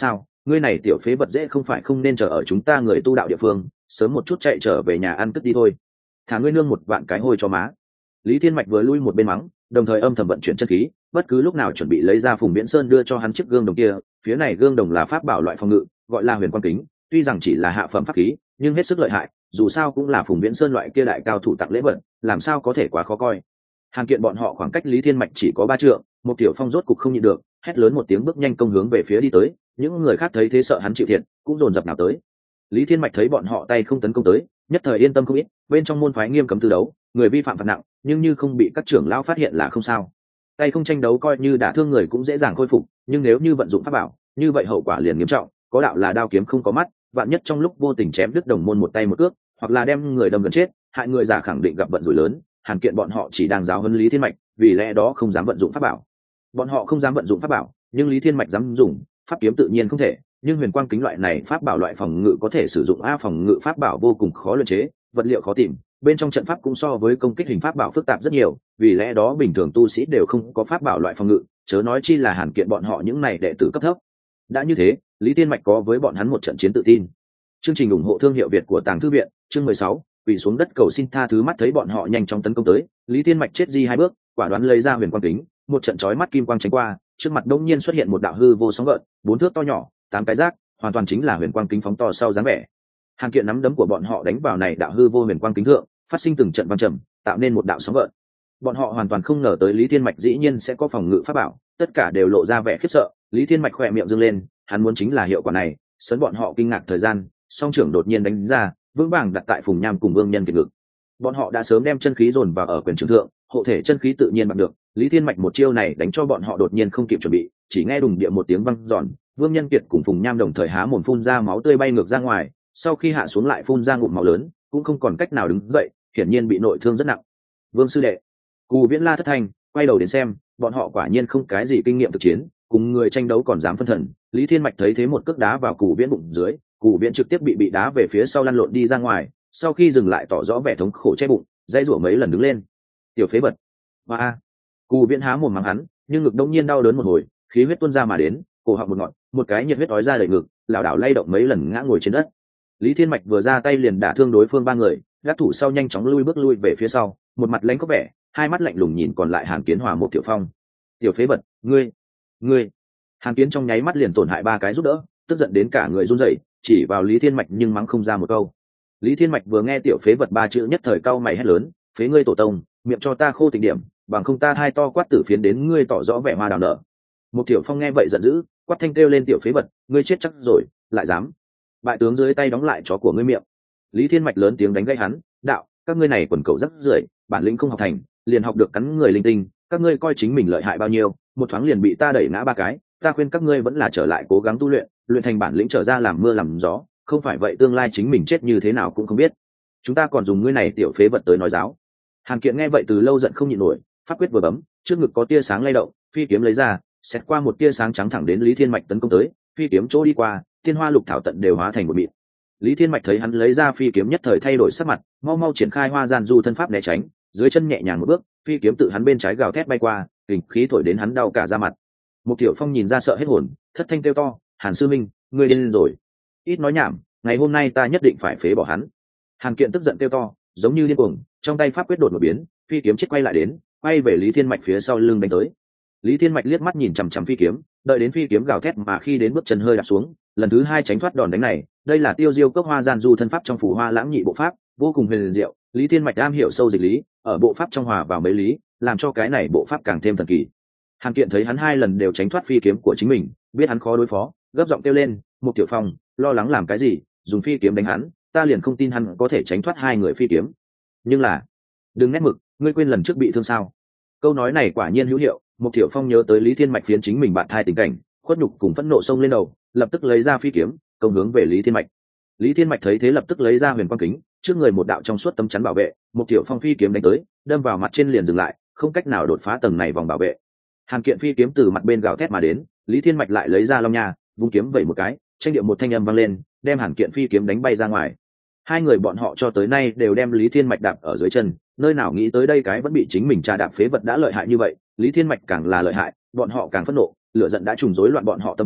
Speaker 1: ngươi này tiểu phế vật dễ không phải không nên chờ ở chúng ta người tu đạo địa phương, sớm một chút chạy trở về nhà ăn cất đi thôi. Thả ngươi nương một vạn cái hôi cho má. Lý Thiên Mạch vừa lui một bên mắng, đồng thời âm thầm vận chuyển chân khí, bất cứ lúc nào chuẩn bị lấy ra Phùng Viễn Sơn đưa cho hắn chiếc gương đồng kia. Phía này gương đồng là pháp bảo loại phòng ngự, gọi là Huyền Quang Kính, tuy rằng chỉ là hạ phẩm pháp khí, nhưng hết sức lợi hại, dù sao cũng là Phùng Viễn Sơn loại kia đại cao thủ tặng lễ vật, làm sao có thể quá khó coi. Hàn Kiện bọn họ khoảng cách Lý Thiên Mạch chỉ có 3 trượng, một Tiểu Phong rốt cục không nhịn được, hét lớn một tiếng bước nhanh công hướng về phía đi tới, những người khác thấy thế sợ hắn chịu thiệt, cũng dồn dập nào tới. Lý Thiên Mạch thấy bọn họ tay không tấn công tới, nhất thời yên tâm không ít, bên trong môn phái nghiêm cấm tư đấu, người vi phạm phạt nặng, nhưng như không bị các trưởng lão phát hiện là không sao. Tay không tranh đấu coi như đả thương người cũng dễ dàng khôi phục, nhưng nếu như vận dụng pháp bảo, như vậy hậu quả liền nghiêm trọng, có đạo là đao kiếm không có mắt, vạn nhất trong lúc vô tình chém đứt đồng môn một tay một cước, hoặc là đem người đâm gần chết, hại người giả khẳng định gặp vận rủi lớn. Hàn Kiện bọn họ chỉ đang giáo huấn Lý Thiên Mạch, vì lẽ đó không dám vận dụng pháp bảo. Bọn họ không dám vận dụng pháp bảo, nhưng Lý Thiên Mạch dám dùng, pháp kiếm tự nhiên không thể, nhưng Huyền Quang Kính loại này pháp bảo loại phòng ngự có thể sử dụng. Phòng ngự pháp bảo vô cùng khó luyện chế, vật liệu khó tìm, bên trong trận pháp cũng so với công kích hình pháp bảo phức tạp rất nhiều, vì lẽ đó bình thường tu sĩ đều không có pháp bảo loại phòng ngự, chớ nói chi là Hàn Kiện bọn họ những này đệ tử cấp thấp. Đã như thế, Lý Thiên Mạch có với bọn hắn một trận chiến tự tin. Chương trình ủng hộ thương hiệu Việt của Tàng Thư viện, chương 16, quỳ xuống đất cầu xin tha thứ. Mắt thấy bọn họ nhanh chóng tấn công tới, Lý Thiên Mạch chết di 2 bước, quả đoán lấy ra Huyền Quang Kính, một trận chói mắt kim quang tránh qua, trước mặt đông nhiên xuất hiện một đạo hư vô sóng gợn, 4 thước to nhỏ, 8 cái rác, hoàn toàn chính là Huyền Quang Kính phóng to sau dáng vẻ. Hàn Kiện nắm đấm của bọn họ đánh vào này đạo hư vô Huyền Quang Kính thượng, phát sinh từng trận vang trầm, tạo nên một đạo sóng gợn. Bọn họ hoàn toàn không ngờ tới Lý Thiên Mạch dĩ nhiên sẽ có phòng ngự pháp bảo, tất cả đều lộ ra vẻ khiếp sợ. Lý Thiên Mạch khỏe miệng dương lên, hắn muốn chính là hiệu quả này, sấn bọn họ kinh ngạc thời gian, song trưởng đột nhiên đánh ra, vững vàng đặt tại Phùng Nham cùng Vương Nhân Kiệt ngực. Bọn họ đã sớm đem chân khí dồn vào ở quyền trường thượng, hộ thể chân khí tự nhiên bằng được. Lý Thiên Mạch một chiêu này đánh cho bọn họ đột nhiên không kịp chuẩn bị, chỉ nghe đùng địa một tiếng vang giòn, Vương Nhân Kiệt cùng Phùng Nham đồng thời há mồm phun ra máu tươi bay ngược ra ngoài, sau khi hạ xuống lại phun ra ngụm máu lớn, cũng không còn cách nào đứng dậy, hiển nhiên bị nội thương rất nặng. Vương sư đệ, Cù Viễn la thất thanh, quay đầu đến xem, bọn họ quả nhiên không cái gì kinh nghiệm thực chiến, cùng người tranh đấu còn dám phân thần. Lý Thiên Mạch thấy thế một cước đá vào Cù Viễn bụng dưới, Cù Viễn trực tiếp bị đá về phía sau lăn lộn đi ra ngoài, sau khi dừng lại tỏ rõ vẻ thống khổ che bụng, dãy rủa mấy lần đứng lên. Tiểu phế vật. Và Cù Viễn há mồm mắng hắn, nhưng ngực đông nhiên đau đớn một hồi, khí huyết tuôn ra mà đến, cổ họng một ngọn, một cái nhiệt huyết ói ra đầy ngực, lảo đảo lay động mấy lần ngã ngồi trên đất. Lý Thiên Mạch vừa ra tay liền đả thương đối phương 3 người, gác thủ sau nhanh chóng lui về phía sau, một mặt lãnh có vẻ, hai mắt lạnh lùng nhìn còn lại Hàn Kiến Hòa một Tiểu Phong. Tiểu phế vật, ngươi. Hàn Kiến trong nháy mắt liền tổn hại 3 cái giúp đỡ, tức giận đến cả người run rẩy, chỉ vào Lý Thiên Mạch nhưng mắng không ra một câu. Lý Thiên Mạch vừa nghe tiểu phế vật 3 chữ nhất thời cau mày hét lớn, phế ngươi tổ tông, miệng cho ta khô tình điểm, bằng không ta hai to quát tử phiến đến ngươi tỏ rõ vẻ hoa đào nở. Một Tiểu Phong nghe vậy giận dữ, quát thanh kêu lên tiểu phế vật, ngươi chết chắc rồi, lại dám. Bại tướng dưới tay đóng lại chó của ngươi miệng. Lý Thiên Mạch lớn tiếng đánh gãy hắn, đạo, các ngươi này quần cẩu rắc rưởi, bản lĩnh không học thành, liền học được cắn người linh tinh, các ngươi coi chính mình lợi hại bao nhiêu, một thoáng liền bị ta đẩy ngã 3 cái, ta khuyên các ngươi vẫn là trở lại cố gắng tu luyện, luyện thành bản lĩnh trở ra làm mưa làm gió, không phải vậy tương lai chính mình chết như thế nào cũng không biết. Chúng ta còn dùng ngươi này tiểu phế vật tới nói giáo. Hàn Kiện nghe vậy từ lâu giận không nhịn nổi, pháp quyết vừa bấm, trước ngực có tia sáng lay động, phi kiếm lấy ra, xét qua một tia sáng trắng thẳng đến Lý Thiên Mạch tấn công tới, phi kiếm chỗ đi qua, tiên hoa lục thảo tận đều hóa thành một mịn. Lý Thiên Mạch thấy hắn lấy ra phi kiếm nhất thời thay đổi sắc mặt, mau mau triển khai hoa gian du thân pháp né tránh, dưới chân nhẹ nhàng một bước, phi kiếm tự hắn bên trái gào thét bay qua, kình khí thổi đến hắn đau cả da mặt. Một Tiểu Phong nhìn ra sợ hết hồn, thất thanh kêu to, Hàn sư minh, ngươi điên rồi. Ít nói nhảm, ngày hôm nay ta nhất định phải phế bỏ hắn. Hàn Kiện tức giận kêu to, giống như điên cuồng, trong tay pháp quyết đột một biến, phi kiếm chết quay lại đến, quay về Lý Thiên Mạch phía sau lưng đánh tới. Lý Thiên Mạch liếc mắt nhìn chằm chằm phi kiếm, đợi đến phi kiếm gào thét mà khi đến bước chân hơi đạp xuống, lần thứ 2 tránh thoát đòn đánh này. Đây là tiêu diêu cốc hoa gian du thân pháp trong phù hoa lãng nhị bộ pháp, vô cùng huyền diệu. Lý Thiên Mạch am hiểu sâu dịch lý, ở bộ pháp trong hòa vào mấy lý, làm cho cái này bộ pháp càng thêm thần kỳ. Hàn Kiện thấy hắn 2 lần đều tránh thoát phi kiếm của chính mình, biết hắn khó đối phó, gấp giọng kêu lên, một Tiểu Phong, lo lắng làm cái gì, dùng phi kiếm đánh hắn, ta liền không tin hắn có thể tránh thoát 2 người phi kiếm. Nhưng là, đừng nét mực, ngươi quên lần trước bị thương sao? Câu nói này quả nhiên hữu hiệu. Một Tiểu Phong nhớ tới Lý Thiên Mạch phiến chính mình bạn thai tình cảnh, khuất nhục cùng phẫn nộ xông lên đầu, lập tức lấy ra phi kiếm, công hướng về Lý Thiên Mạch. Lý Thiên Mạch thấy thế lập tức lấy ra Huyền Quang Kính, trước người một đạo trong suốt tấm chắn bảo vệ, một Tiểu Phong phi kiếm đánh tới, đâm vào mặt trên liền dừng lại, không cách nào đột phá tầng này vòng bảo vệ. Hàn Kiện phi kiếm từ mặt bên gào thét mà đến, Lý Thiên Mạch lại lấy ra long nha, vung kiếm vẩy một cái, tranh điệu một thanh âm vang lên, đem Hàn Kiện phi kiếm đánh bay ra ngoài. 2 người bọn họ cho tới nay đều đem Lý Thiên Mạch đạp ở dưới chân, nơi nào nghĩ tới đây cái vẫn bị chính mình trà đạp phế vật đã lợi hại như vậy. Lý Thiên Mạch càng là lợi hại, bọn họ càng phẫn nộ, lửa giận đã trùng rối loạn bọn họ tâm tư.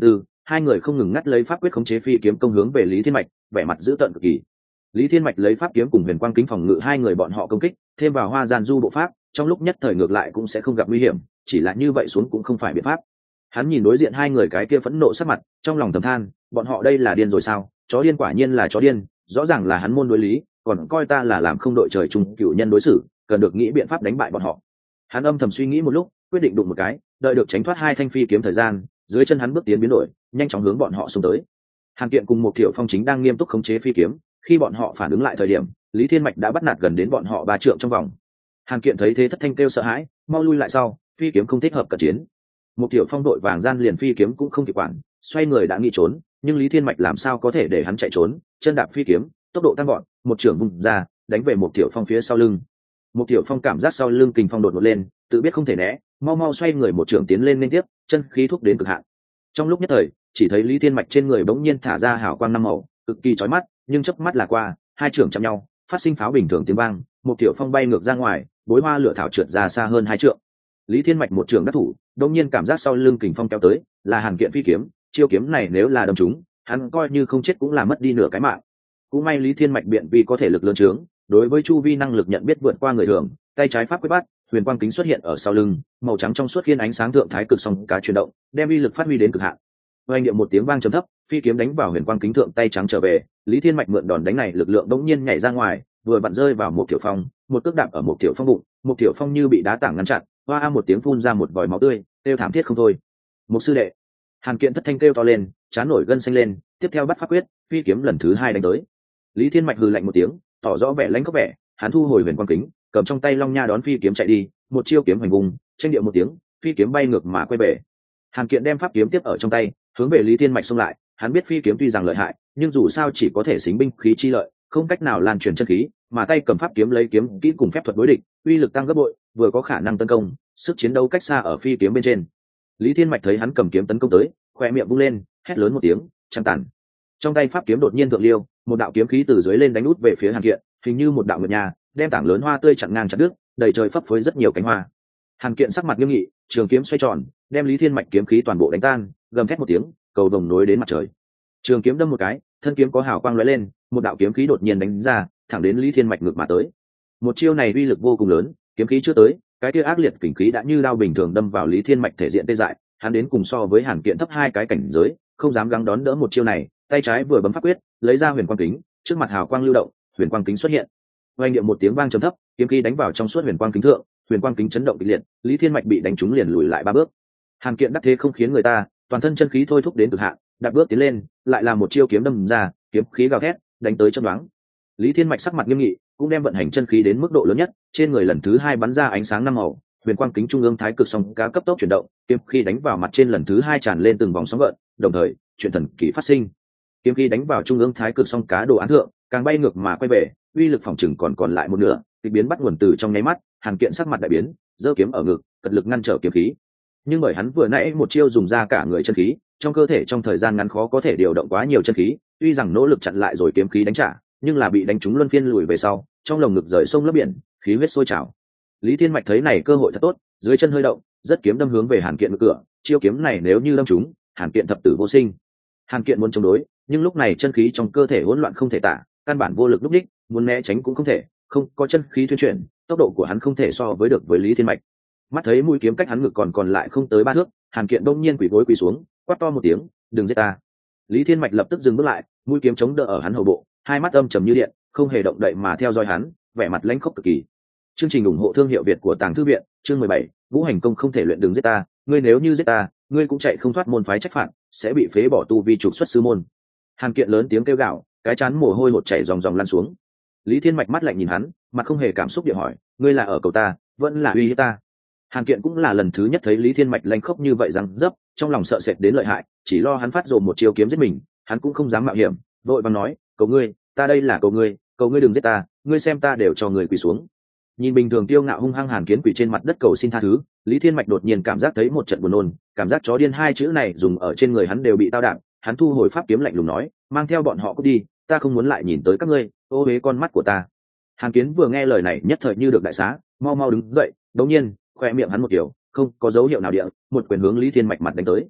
Speaker 1: hai người không ngừng ngắt lấy pháp quyết khống chế phi kiếm công hướng về Lý Thiên Mạch, vẻ mặt dữ tợn cực kỳ. Lý Thiên Mạch lấy pháp kiếm cùng huyền quang kính phòng ngự hai người bọn họ công kích, thêm vào hoa gian du bộ pháp, trong lúc nhất thời ngược lại cũng sẽ không gặp nguy hiểm, chỉ là như vậy xuống cũng không phải biện pháp. Hắn nhìn đối diện hai người cái kia phẫn nộ sắc mặt, trong lòng thầm than, bọn họ đây là điên rồi sao? Chó điên quả nhiên là chó điên, rõ ràng là hắn môn đối lý, còn coi ta là làm không đội trời chung cựu nhân đối xử, cần được nghĩ biện pháp đánh bại bọn họ. Hắn âm thầm suy nghĩ một lúc, quyết định đụng một cái, đợi được tránh thoát hai thanh phi kiếm thời gian, dưới chân hắn bước tiến biến đổi, nhanh chóng hướng bọn họ xông tới. Hàn Kiện cùng một Thiệu Phong chính đang nghiêm túc khống chế phi kiếm, khi bọn họ phản ứng lại thời điểm, Lý Thiên Mạch đã bắt nạt gần đến bọn họ 3 trượng trong vòng. Hàn Kiện thấy thế thất thanh kêu sợ hãi, mau lui lại sau, phi kiếm không thích hợp cận chiến. Một Thiệu Phong đội vàng gian liền phi kiếm cũng không kịp quản, xoay người đã nghĩ trốn, nhưng Lý Thiên Mạch làm sao có thể để hắn chạy trốn, chân đạp phi kiếm, tốc độ tăng vọt, một chưởng vùng ra, đánh về một Thiệu Phong phía sau lưng. Một Thiệu Phong cảm giác sau lưng kình phong đột ngột lên, tự biết không thể né, mau mau xoay người một chưởng tiến lên liên tiếp, chân khí thúc đến cực hạn. Trong lúc nhất thời, chỉ thấy Lý Thiên Mạch trên người bỗng nhiên thả ra hào quang năm màu, cực kỳ chói mắt, nhưng chớp mắt là qua, hai chưởng chạm nhau, phát sinh pháo bình thường tiếng vang, một Thiệu Phong bay ngược ra ngoài, bối hoa lửa thảo trượt ra xa hơn 2 trượng. Lý Thiên Mạch một chưởng đắc thủ, đột nhiên cảm giác sau lưng kình phong kéo tới, là Hàn Kiện phi kiếm, chiêu kiếm này nếu là đâm trúng, hắn coi như không chết cũng là mất đi nửa cái mạng. Cũng may Lý Thiên Mạch biện vì có thể lực lớn trướng, đối với chu vi năng lực nhận biết vượt qua người thường, tay trái pháp quyết bắt, huyền quang kính xuất hiện ở sau lưng, màu trắng trong suốt khiên ánh sáng thượng thái cực song cá chuyển động, đem uy lực phát huy đến cực hạn. Oanh điệu một tiếng vang trầm thấp, phi kiếm đánh vào huyền quang kính thượng tay trắng trở về, Lý Thiên Mạch mượn đòn đánh này lực lượng đống nhiên nhảy ra ngoài, vừa vặn rơi vào một Thiệu Phong, một cước đạp ở một Thiệu Phong bụng, một Thiệu Phong như bị đá tảng ngăn chặn, hoa một tiếng phun ra một vòi máu tươi, kêu thảm thiết không thôi. Một sư đệ. Hàn Kiện thất thanh kêu to lên, trán nổi gân xanh lên, tiếp theo bắt pháp quyết, phi kiếm lần thứ 2 đánh tới. Lý Thiên Mạch hừ lạnh một tiếng, tỏ rõ vẻ lãnh khốc vẻ, hắn thu hồi huyền quang kính, cầm trong tay long nha đón phi kiếm chạy đi, một chiêu kiếm hành vùng, tranh điệu một tiếng, phi kiếm bay ngược mà quay về. Hàn Kiện đem pháp kiếm tiếp ở trong tay, hướng về Lý Thiên Mạch xông lại, hắn biết phi kiếm tuy rằng lợi hại, nhưng dù sao chỉ có thể xính binh khí chi lợi, không cách nào lan truyền chân khí, mà tay cầm pháp kiếm lấy kiếm kỹ cùng phép thuật đối địch, uy lực tăng gấp bội, vừa có khả năng tấn công, sức chiến đấu cách xa ở phi kiếm bên trên. Lý Thiên Mạch thấy hắn cầm kiếm tấn công tới, khoe miệng vung lên, hét lớn một tiếng, trăng tàn. Trong tay pháp kiếm đột nhiên thượng liêu, một đạo kiếm khí từ dưới lên đánh út về phía Hàn Kiện, hình như một đạo nguyệt nha, đem tảng lớn hoa tươi chặn ngang chặt đứt, đầy trời phấp phới rất nhiều cánh hoa. Hàn Kiện sắc mặt nghiêm nghị, trường kiếm xoay tròn, đem Lý Thiên Mạch kiếm khí toàn bộ đánh tan, gầm thét một tiếng, cầu vồng nối đến mặt trời. Trường kiếm đâm một cái, thân kiếm có hào quang lóe lên, một đạo kiếm khí đột nhiên đánh ra, thẳng đến Lý Thiên Mạch ngược mà tới. Một chiêu này uy lực vô cùng lớn, kiếm khí chưa tới, cái kia ác liệt kình khí đã như đao bình thường đâm vào Lý Thiên Mạch thể diện tê dại, hắn đến cùng so với Hàn Kiện thấp 2 cái cảnh giới, không dám gắng đón đỡ một chiêu này, tay trái vừa bấm pháp quyết, lấy ra huyền quang kính, trước mặt hào quang lưu động, huyền quang kính xuất hiện. Oanh điệu một tiếng vang trầm thấp, kiếm khí đánh vào trong suốt huyền quang kính thượng, huyền quang kính chấn động kịch liệt, Lý Thiên Mạch bị đánh trúng liền lùi lại 3 bước. Hàn Kiện đắc thế không khiến người ta, toàn thân chân khí thôi thúc đến cực hạn, đạp bước tiến lên, lại là một chiêu kiếm đâm ra, kiếm khí gào thét, đánh tới chớp nhoáng. Lý Thiên Mạch sắc mặt nghiêm nghị, cũng đem vận hành chân khí đến mức độ lớn nhất, trên người lần thứ 2 bắn ra ánh sáng 5 màu, huyền quang kính trung ương thái cực song cá cấp tốc chuyển động, kiếm khí đánh vào mặt trên lần thứ 2 tràn lên từng vòng sóng gợn, đồng thời, chuyện thần kỳ phát sinh. Kiếm khí đánh vào trung ương thái cực song cá đồ án thượng, càng bay ngược mà quay về, uy lực phòng chừng còn lại một nửa, kịch biến bắt nguồn từ trong nháy mắt, Hàn Kiện sắc mặt đại biến, giơ kiếm ở ngực, cật lực ngăn trở kiếm khí. Nhưng bởi hắn vừa nãy một chiêu dùng ra cả người chân khí, trong cơ thể trong thời gian ngắn khó có thể điều động quá nhiều chân khí, tuy rằng nỗ lực chặn lại rồi kiếm khí đánh trả, nhưng là bị đánh trúng luân phiên lùi về sau, trong lồng ngực rời sông lấp biển, khí huyết sôi trào. Lý Thiên Mạch thấy này cơ hội thật tốt, dưới chân hơi động, rất kiếm đâm hướng về Hàn Kiện ngực cửa, chiêu kiếm này nếu như đâm trúng, Hàn Kiện thập tử vô sinh. Hàn Kiện muốn chống đối, nhưng lúc này chân khí trong cơ thể hỗn loạn không thể tả, căn bản vô lực lúc đích, muốn né tránh cũng không thể, không có chân khí thuyên chuyển, tốc độ của hắn không thể so với được với Lý Thiên Mạch. Mắt thấy mũi kiếm cách hắn ngực còn lại không tới 3 thước, Hàn Kiện đông nhiên quỳ gối quỳ xuống, quát to một tiếng, đừng giết ta. Lý Thiên Mạch lập tức dừng bước lại, mũi kiếm chống đỡ ở hắn hầu bộ, hai mắt âm trầm như điện, không hề động đậy mà theo dõi hắn, vẻ mặt lãnh khốc cực kỳ. Chương trình ủng hộ thương hiệu Việt của Tàng Thư viện, chương 17, Vũ Hành Công không thể luyện đừng giết ta, ngươi nếu như giết ta, ngươi cũng chạy không thoát môn phái trách phạt, sẽ bị phế bỏ tu vi trục xuất sư môn. Hàn Kiện lớn tiếng kêu gào, cái chán mồ hôi hột chảy ròng ròng lăn xuống. Lý Thiên Mạch mắt lạnh nhìn hắn, mặt không hề cảm xúc địa hỏi, ngươi là ở cầu ta, vẫn là uy hiếp ta? Hàn Kiện cũng là lần thứ nhất thấy Lý Thiên Mạch lanh khốc như vậy rằng dấp, trong lòng sợ sệt đến lợi hại, chỉ lo hắn phát rồ một chiêu kiếm giết mình, hắn cũng không dám mạo hiểm, vội vàng nói, cầu ngươi, ta đây là cầu ngươi đừng giết ta, ngươi xem ta đều cho người quỳ xuống. Nhìn bình thường tiêu ngạo hung hăng Hàn Kiến quỳ trên mặt đất cầu xin tha thứ, Lý Thiên Mạch đột nhiên cảm giác thấy một trận buồn nôn, cảm giác chó điên 2 chữ này dùng ở trên người hắn đều bị tao đạn, hắn thu hồi pháp kiếm lạnh lùng nói, mang theo bọn họ cút đi, ta không muốn lại nhìn tới các ngươi, ô uế con mắt của ta. Hàn Kiến vừa nghe lời này nhất thời như được đại xá, mau mau đứng dậy, đột nhiên khoe miệng hắn một kiểu, không có dấu hiệu nào địa, một quyền hướng Lý Thiên Mạch mặt đánh tới.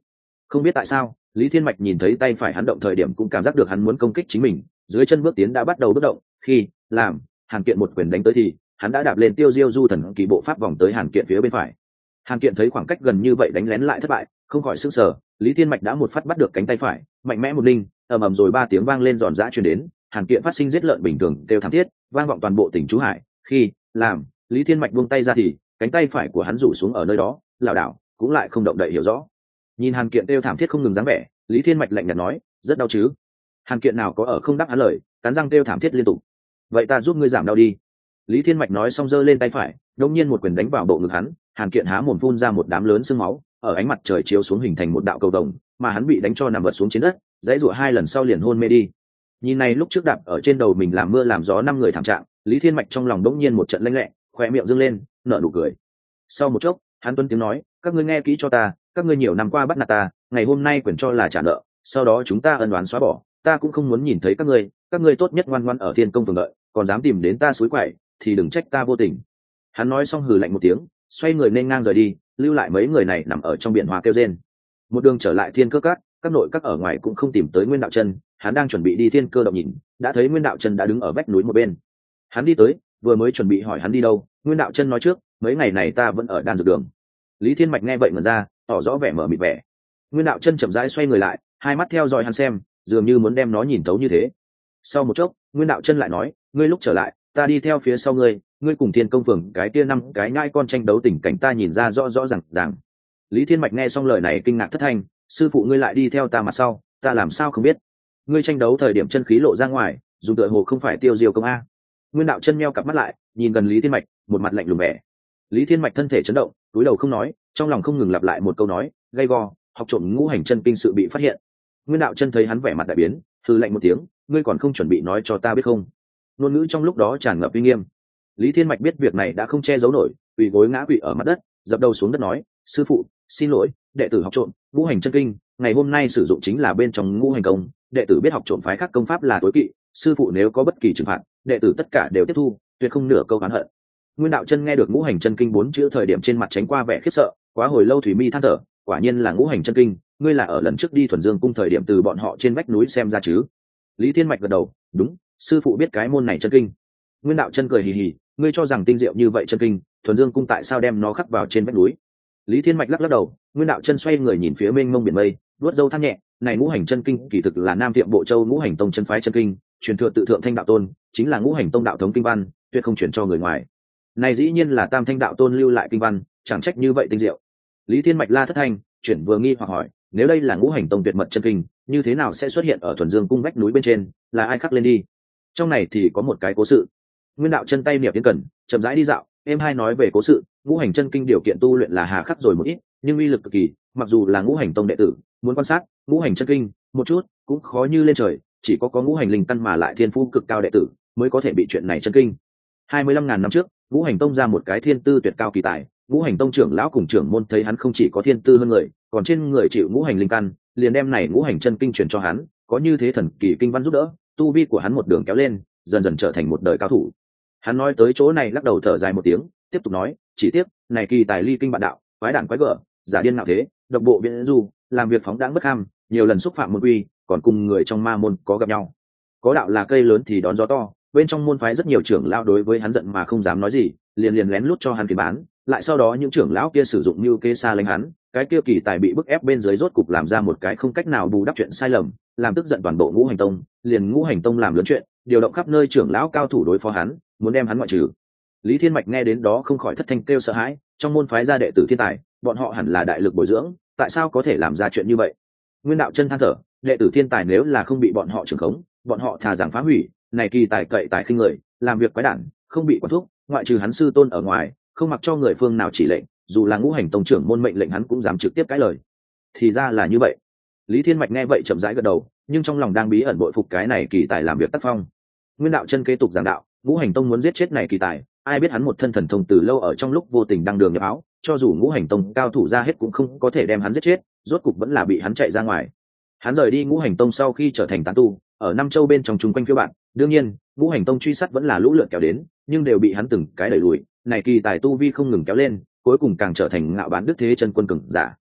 Speaker 1: Không biết tại sao Lý Thiên Mạch nhìn thấy tay phải hắn động thời điểm cũng cảm giác được hắn muốn công kích chính mình, dưới chân bước tiến đã bắt đầu bất động. Khi làm Hàn Kiện một quyền đánh tới thì hắn đã đạp lên Tiêu Diêu Du Thần Kỳ bộ pháp vòng tới Hàn Kiện phía bên phải. Hàn Kiện thấy khoảng cách gần như vậy đánh lén lại thất bại, không khỏi sửng sở. Lý Thiên Mạch đã một phát bắt được cánh tay phải, mạnh mẽ một linh, ầm ầm rồi 3 tiếng vang lên giòn giã truyền đến. Hàn Kiện phát sinh giết lợn bình thường kêu thảm thiết, vang vọng toàn bộ tỉnh Chú Hải. Khi làm Lý Thiên Mạch buông tay ra thì cánh tay phải của hắn rủ xuống ở nơi đó, lảo đảo cũng lại không động đậy hiểu rõ. Nhìn Hàn Kiện kêu thảm thiết không ngừng dáng vẻ, Lý Thiên Mạch lạnh nhạt nói, rất đau chứ? Hàn Kiện nào có ở không đáp hắn lời, cắn răng kêu thảm thiết liên tục. Vậy ta giúp ngươi giảm đau đi. Lý Thiên Mạch nói xong giơ lên tay phải, đột nhiên một quyền đánh vào bộ ngực hắn. Hàn Kiện há mồm phun ra một đám lớn sương máu, ở ánh mặt trời chiếu xuống hình thành một đạo cầu vồng, mà hắn bị đánh cho nằm vật xuống trên đất, dãy rủa 2 lần sau liền hôn mê đi. Nhìn này lúc trước đạp ở trên đầu mình làm mưa làm gió 5 người thảm trạng, Lý Thiên Mạch trong lòng đống nhiên một trận lanh lẹ, khóe miệng dương lên, nở nụ cười. Sau một chốc, hắn tuân tiếng nói, các ngươi nghe kỹ cho ta, các ngươi nhiều năm qua bắt nạt ta, ngày hôm nay quyền cho là trả nợ, sau đó chúng ta ân oán xóa bỏ, ta cũng không muốn nhìn thấy các ngươi tốt nhất ngoan ngoãn ở Thiên Công phường đợi, còn dám tìm đến ta suối quậy thì đừng trách ta vô tình. Hắn nói xong hừ lạnh một tiếng, xoay người nên ngang rời đi, lưu lại mấy người này nằm ở trong biển hoa kêu rên. Một đường trở lại Thiên Cơ Các, các nội các ở ngoài cũng không tìm tới Nguyên Đạo Chân, hắn đang chuẩn bị đi Thiên Cơ động nhìn, đã thấy Nguyên Đạo Chân đã đứng ở vách núi một bên. Hắn đi tới, vừa mới chuẩn bị hỏi hắn đi đâu, Nguyên Đạo Chân nói trước, mấy ngày này ta vẫn ở Đan Dược Đường. Lý Thiên Mạch nghe vậy ngẩn ra, tỏ rõ vẻ mở mịt vẻ. Nguyên Đạo Chân chậm rãi xoay người lại, hai mắt theo dõi hắn xem, dường như muốn đem nó nhìn thấu như thế. Sau một chốc, Nguyên Đạo Chân lại nói, ngươi lúc trở lại, ta đi theo phía sau ngươi, ngươi cùng Thiên Công phường cái kia 5 cái nhãi con tranh đấu tình cảnh ta nhìn ra rõ rõ ràng. Lý Thiên Mạch nghe xong lời này kinh ngạc thất thanh, sư phụ ngươi lại đi theo ta mặt sau, ta làm sao không biết? Ngươi tranh đấu thời điểm chân khí lộ ra ngoài, dùng tựa hồ không phải Tiêu Diêu công a. Nguyên Đạo Chân meo cặp mắt lại, nhìn gần Lý Thiên Mạch, một mặt lạnh lùng vẻ. Lý Thiên Mạch thân thể chấn động, cúi đầu không nói, trong lòng không ngừng lặp lại một câu nói, gay go, học trộm ngũ hành chân kinh sự bị phát hiện. Nguyên Đạo Chân thấy hắn vẻ mặt đại biến, hừ lạnh một tiếng, ngươi còn không chuẩn bị nói cho ta biết không? Ngôn ngữ trong lúc đó tràn ngập uy nghiêm. Lý Thiên Mạch biết việc này đã không che giấu nổi, quỳ gối ngã quỵ ở mặt đất, dập đầu xuống đất nói, sư phụ, xin lỗi, đệ tử học trộm ngũ hành chân kinh, ngày hôm nay sử dụng chính là bên trong ngũ hành công, đệ tử biết học trộm phái khác công pháp là tối kỵ, sư phụ nếu có bất kỳ trừng phạt, đệ tử tất cả đều tiếp thu, tuyệt không nửa câu oán hận. Nguyên Đạo Chân nghe được ngũ hành chân kinh 4 chữ thời điểm trên mặt tránh qua vẻ khiếp sợ, quá hồi lâu thủy mi than thở, quả nhiên là ngũ hành chân kinh, ngươi là ở lần trước đi Thuần Dương cung thời điểm từ bọn họ trên vách núi xem ra chứ? Lý Thiên Mạch gật đầu, đúng, sư phụ biết cái môn này chân kinh. Nguyên Đạo Chân cười hì hì, ngươi cho rằng tinh diệu như vậy chân kinh, Thuần Dương cung tại sao đem nó khắc vào trên vách núi? Lý Thiên Mạch lắc lắc đầu, Nguyên Đạo Chân xoay người nhìn phía mênh mông biển mây, vuốt râu than nhẹ, này ngũ hành chân kinh kỳ thực là Nam Tiệm Bộ Châu ngũ hành tông chân phái chân kinh, truyền thừa tự thượng Thanh đạo tôn, chính là ngũ hành tông đạo thống kinh văn, tuyệt không truyền cho người ngoài. Này dĩ nhiên là Tam Thanh đạo tôn lưu lại kinh văn, chẳng trách như vậy tinh diệu. Lý Thiên Mạch la thất thanh, chuyển vừa nghi hoặc hỏi, nếu đây là ngũ hành tông tuyệt mật chân kinh, như thế nào sẽ xuất hiện ở Thuần Dương cung vách núi bên trên, là ai khắc lên đi? Trong này thì có một cái cố sự. Nguyên Đạo Chân tay niệm tiến cần, chậm rãi đi dạo, em hai nói về cố sự, ngũ hành chân kinh điều kiện tu luyện là hà khắc rồi một ít, nhưng uy lực cực kỳ, mặc dù là ngũ hành tông đệ tử, muốn quan sát ngũ hành chân kinh một chút cũng khó như lên trời, chỉ có ngũ hành linh căn mà lại thiên phú cực cao đệ tử mới có thể bị chuyện này chân kinh. 25.000 năm trước, ngũ hành tông ra một cái thiên tư tuyệt cao kỳ tài, ngũ hành tông trưởng lão cùng trưởng môn thấy hắn không chỉ có thiên tư hơn người, còn trên người chịu ngũ hành linh căn, liền đem này ngũ hành chân kinh truyền cho hắn, có như thế thần kỳ kinh văn giúp đỡ, tu vi của hắn một đường kéo lên, dần dần trở thành một đời cao thủ. Hắn nói tới chỗ này lắc đầu thở dài một tiếng, tiếp tục nói, chỉ tiếc này kỳ tài ly kinh bạn đạo, quái đản quái gở, giả điên ngạo thế, độc bộ viễn du, làm việc phóng đãng bất ham, nhiều lần xúc phạm môn uy, còn cùng người trong ma môn có gặp nhau. Có đạo là cây lớn thì đón gió to, bên trong môn phái rất nhiều trưởng lão đối với hắn giận mà không dám nói gì, liền lén lút cho hắn kiếm bán, lại sau đó những trưởng lão kia sử dụng mưu kế xa lánh hắn, cái kia kỳ tài bị bức ép bên dưới rốt cục làm ra một cái không cách nào bù đắp chuyện sai lầm, làm tức giận toàn bộ ngũ hành tông, liền ngũ hành tông làm lớn chuyện, điều động khắp nơi trưởng lão cao thủ đối phó hắn, muốn đem hắn ngoại trừ. Lý Thiên Mạch nghe đến đó không khỏi thất thanh kêu sợ hãi, trong môn phái ra đệ tử thiên tài, bọn họ hẳn là đại lực bồi dưỡng, tại sao có thể làm ra chuyện như vậy? Nguyên Đạo Chân than thở, đệ tử thiên tài nếu là không bị bọn họ trưởng khống, bọn họ thà rằng phá hủy, này kỳ tài cậy tài khinh người, làm việc quái đản, không bị quản thúc, ngoại trừ hắn sư tôn ở ngoài, không mặc cho người phương nào chỉ lệnh, dù là ngũ hành tông trưởng môn mệnh lệnh hắn cũng dám trực tiếp cãi lời. Thì ra là như vậy. Lý Thiên Mạch nghe vậy chậm rãi gật đầu, nhưng trong lòng đang bí ẩn bội phục cái này kỳ tài làm việc tác phong. Nguyên Đạo Chân kế tục giảng đạo, ngũ hành tông muốn giết chết này kỳ tài, ai biết hắn một thân thần thông từ lâu ở trong lúc vô tình đăng đường nhập áo, cho dù ngũ hành tông cao thủ ra hết cũng không có thể đem hắn giết chết, rốt cục vẫn là bị hắn chạy ra ngoài. Hắn rời đi ngũ hành tông sau khi trở thành tán tu, ở Nam Châu bên trong chung quanh phiêu bạn, đương nhiên ngũ hành tông truy sát vẫn là lũ lượt kéo đến, nhưng đều bị hắn từng cái đẩy lùi, này kỳ tài tu vi không ngừng kéo lên, cuối cùng càng trở thành ngạo bán đức thế chân quân cường giả.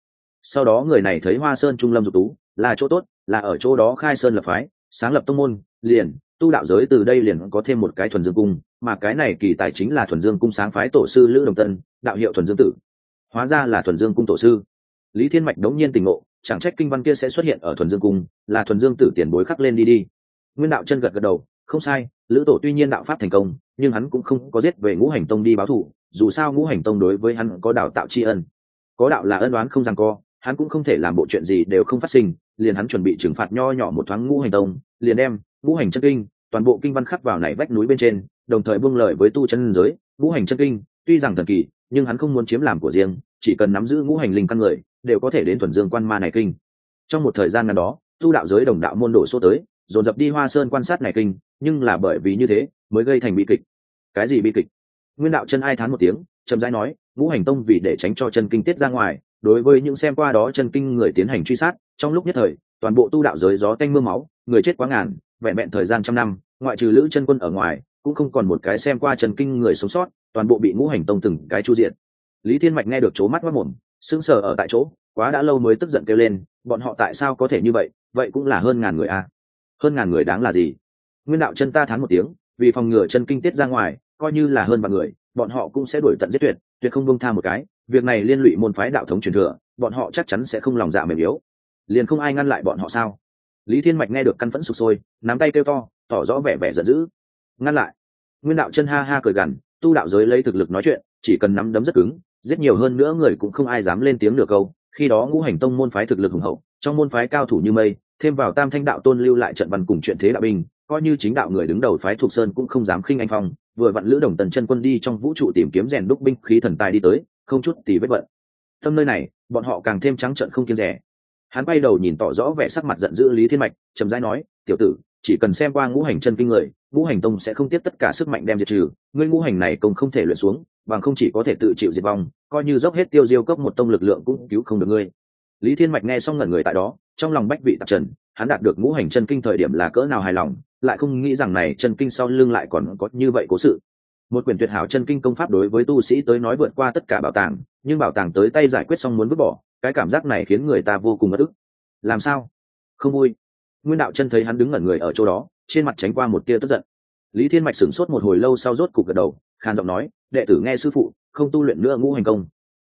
Speaker 1: Sau đó người này thấy Hoa Sơn Trung Lâm Dục Tú là chỗ tốt, là ở chỗ đó khai sơn lập phái, sáng lập tông môn, liền tu đạo giới từ đây liền có thêm một cái Thuần Dương cung, mà cái này kỳ tài chính là Thuần Dương cung sáng phái tổ sư Lữ Đồng Tân, đạo hiệu Thuần Dương tử. Hóa ra là Thuần Dương cung tổ sư. Lý Thiên Mạch đống nhiên tỉnh ngộ, chẳng trách kinh văn kia sẽ xuất hiện ở Thuần Dương cung, là Thuần Dương tử tiền bối khắc lên đi. Nguyên Đạo Chân gật gật đầu, không sai, Lữ tổ tuy nhiên đạo pháp thành công, nhưng hắn cũng không có giết về Ngũ Hành tông đi báo thù, dù sao Ngũ Hành tông đối với hắn có đào tạo tri ân. Có đạo là ân oán không giằng co, hắn cũng không thể làm bộ chuyện gì đều không phát sinh, liền hắn chuẩn bị trừng phạt nho nhỏ một thoáng Ngũ Hành tông, liền đem Ngũ Hành chân kinh, toàn bộ kinh văn khắc vào này vách núi bên trên, đồng thời buông lời với tu chân giới, Ngũ Hành chân kinh, tuy rằng thần kỳ, nhưng hắn không muốn chiếm làm của riêng, chỉ cần nắm giữ ngũ hành linh căn người, đều có thể đến Thuần Dương quan ma này kinh. Trong một thời gian ngắn đó, tu đạo giới đồng đạo môn đổ số tới, dồn dập đi Hoa Sơn quan sát này kinh, nhưng là bởi vì như thế, mới gây thành bi kịch. Cái gì bi kịch? Nguyên Đạo Chân ai thán một tiếng, chậm rãi nói, Ngũ Hành tông vì để tránh cho chân kinh tiết ra ngoài, đối với những xem qua đó chân kinh người tiến hành truy sát, trong lúc nhất thời, toàn bộ tu đạo giới gió tanh mưa máu, người chết quá ngàn, vẹn vẹn thời gian trăm năm, ngoại trừ Lữ Chân Quân ở ngoài, cũng không còn một cái xem qua chân kinh người sống sót, toàn bộ bị Ngũ Hành tông từng cái chu diện. Lý Thiên Mạch nghe được chố mắt mất mồm, sững sờ ở tại chỗ, quá đã lâu mới tức giận kêu lên, bọn họ tại sao có thể như vậy, vậy cũng là hơn ngàn người à? Hơn ngàn người đáng là gì? Nguyên Đạo Chân ta thán một tiếng, vì phòng ngừa chân kinh tiết ra ngoài, coi như là hơn vạn người, bọn họ cũng sẽ đuổi tận giết tuyệt, tuyệt không buông tha một cái, việc này liên lụy môn phái đạo thống truyền thừa, bọn họ chắc chắn sẽ không lòng dạ mềm yếu. Liền không ai ngăn lại bọn họ sao? Lý Thiên Mạch nghe được căn phẫn sục sôi, nắm tay kêu to, tỏ rõ vẻ vẻ giận dữ. Ngăn lại? Nguyên Đạo Chân ha ha cười gằn, tu đạo giới lấy thực lực nói chuyện, chỉ cần nắm đấm rất cứng, giết nhiều hơn nữa người cũng không ai dám lên tiếng nửa câu. Khi đó Ngũ Hành tông môn phái thực lực hùng hậu, trong môn phái cao thủ như mây, thêm vào Tam Thanh đạo tôn lưu lại trận văn cùng chuyện thế đạo binh, coi như chính đạo người đứng đầu phái thuộc sơn cũng không dám khinh anh phong. Vừa vặn Lữ Đồng Tần chân quân đi trong vũ trụ tìm kiếm rèn đúc binh khí thần tài đi tới, không chút tì vết bận. Tâm nơi này, bọn họ càng thêm trắng trợn không kiêng dè. Hắn quay đầu nhìn tỏ rõ vẻ sắc mặt giận dữ Lý Thiên Mạch, trầm rãi nói, tiểu tử, chỉ cần xem qua Ngũ Hành chân kinh người, Ngũ Hành tông sẽ không tiếp tất cả sức mạnh đem diệt trừ, ngươi ngũ hành này công không thể luyện xuống, bằng không chỉ có thể tự chịu diệt vong, coi như dốc hết tiêu diêu cốc một tông lực lượng cũng cứu không được ngươi. Lý Thiên Mạch nghe xong ngẩn người tại đó, trong lòng bách vị tạp trần, hắn đạt được Ngũ Hành chân kinh thời điểm là cỡ nào hài lòng, lại không nghĩ rằng này chân kinh sau lưng lại còn có như vậy cố sự. Một quyển tuyệt hảo chân kinh công pháp đối với tu sĩ tới nói vượt qua tất cả bảo tàng, nhưng bảo tàng tới tay giải quyết xong muốn vứt bỏ, cái cảm giác này khiến người ta vô cùng uất ức. Làm sao? Không vui. Nguyên Đạo Chân thấy hắn đứng ngẩn người ở chỗ đó, trên mặt tránh qua một tia tức giận. Lý Thiên Mạch sửng sốt một hồi lâu sau rốt cục gật đầu, khan giọng nói, đệ tử nghe sư phụ, không tu luyện nữa ngũ hành công.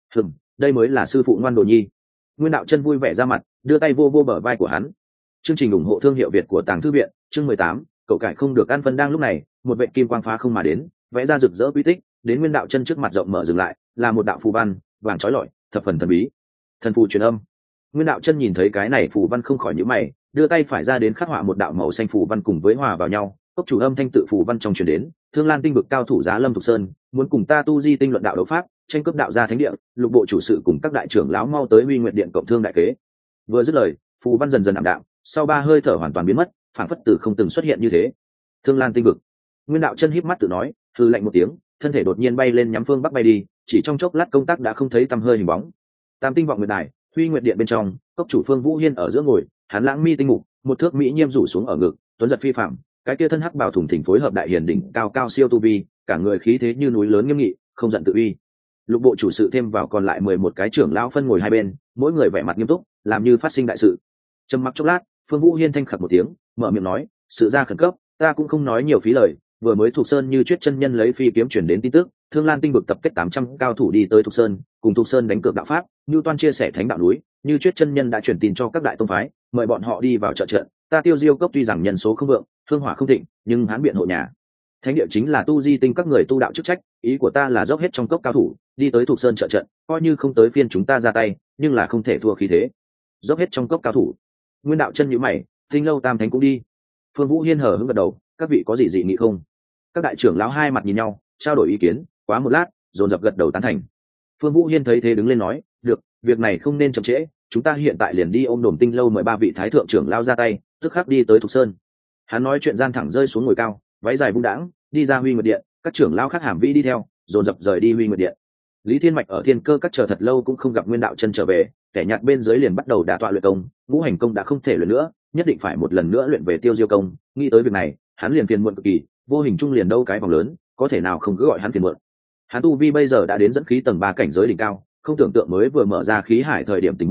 Speaker 1: Đây mới là sư phụ ngoan đồ nhi. Nguyên Đạo Chân vui vẻ ra mặt, đưa tay vô vô bờ vai của hắn. Chương trình ủng hộ thương hiệu Việt của Tàng Thư viện, chương 18, cậu cải không được ăn phân. Đang lúc này, một vệ kim quang phá không mà đến, vẽ ra rực rỡ quy tích, đến Nguyên Đạo Chân trước mặt rộng mở dừng lại, là một đạo phù văn, vàng chói lọi, thập phần thần bí. Thần phù truyền âm. Nguyên Đạo Chân nhìn thấy cái này phù văn không khỏi nhíu mày, đưa tay phải ra đến khắc họa một đạo màu xanh phù văn cùng với hòa vào nhau, cốc chủ âm thanh tự phù văn trong truyền đến, Thương Lan tinh vực cao thủ Giá Lâm Thục Sơn, muốn cùng ta tu di tinh luận đạo đấu pháp, tranh cướp đạo gia thánh địa, lục bộ chủ sự cùng các đại trưởng lão mau tới Huy Nguyệt điện cộng thương đại kế. Vừa dứt lời, phù văn dần dần ảm đạm, sau 3 hơi thở hoàn toàn biến mất, phảng phất từ không từng xuất hiện như thế. Thương Lan tinh vực. Nguyên Đạo Chân híp mắt tự nói, hừ lạnh một tiếng, thân thể đột nhiên bay lên nhắm phương bắc bay đi, chỉ trong chốc lát công tác đã không thấy tăm hơi hình bóng. Tam tinh vọng nguyệt đài, Huy Nguyệt điện bên trong, cốc chủ Phương Vũ Hiên ở giữa ngồi, hắn lãng mi tinh mục, một thước mỹ nhiêm rủ xuống ở ngực, tuấn giật phi phàm, cái kia thân hắc bào thủng thỉnh phối hợp đại hiền đỉnh cao cao siêu tu vi, cả người khí thế như núi lớn nghiêm nghị, không giận tự uy. Lục bộ chủ sự thêm vào còn lại 11 cái trưởng lão phân ngồi hai bên, mỗi người vẻ mặt nghiêm túc, làm như phát sinh đại sự. Trầm mặc chốc lát, Phương Vũ Hiên thanh khặc một tiếng, mở miệng nói, sự ra khẩn cấp, ta cũng không nói nhiều phí lời, vừa mới Thục Sơn như Chuyết chân nhân lấy phi kiếm chuyển đến tin tức, Thương Lan tinh vực tập kết 800 cao thủ đi tới Thục Sơn, cùng Thục Sơn đánh cược đạo pháp, Như Toan chia sẻ thánh đạo núi, như Chuyết chân nhân đã truyền tin cho các đại tông phái, mời bọn họ đi vào trợ trận. Ta Tiêu Diêu cốc tuy rằng nhân số không vượng, hương hỏa không thịnh, nhưng hán biện hộ nhà. Thánh địa chính là tu di tinh các người tu đạo chức trách, ý của ta là dốc hết trong cốc cao thủ, đi tới Thục Sơn trợ trận, coi như không tới phiên chúng ta ra tay, nhưng là không thể thua khí thế. Dốc hết trong cốc cao thủ. Nguyên Đạo Chân nhíu mày, Tinh Lâu Tam Thánh cũng đi. Phương Vũ Hiên hở hững gật đầu, các vị có gì dị nghị không? Các đại trưởng lão hai mặt nhìn nhau, trao đổi ý kiến, quá một lát, dồn dập gật đầu tán thành. Phương Vũ Hiên thấy thế đứng lên nói, được, việc này không nên chậm trễ, chúng ta hiện tại liền đi ôm đồm Tinh Lâu mời 3 vị thái thượng trưởng lão ra tay, tức khắc đi tới Thục Sơn. Hắn nói chuyện gian thẳng rơi xuống ngồi cao, váy dài vung đãng, đi ra Huy Nguyệt điện, các trưởng lão khác hàm vĩ đi theo, dồn dập rời đi Huy Nguyệt điện. Lý Thiên Mạch ở Thiên Cơ các chờ thật lâu cũng không gặp Nguyên Đạo Chân trở về, kẻ nhạt bên dưới liền bắt đầu đả tọa luyện công, ngũ hành công đã không thể luyện nữa, nhất định phải một lần nữa luyện về Tiêu Diêu công. Nghĩ tới việc này, hắn liền phiền muộn cực kỳ, vô hình trung liền đâu cái vòng lớn, có thể nào không cứ gọi hắn phiền muộn. Hắn tu vi bây giờ đã đến dẫn khí tầng 3 cảnh giới đỉnh cao, không tưởng tượng mới vừa mở ra khí hải thời điểm tình huống,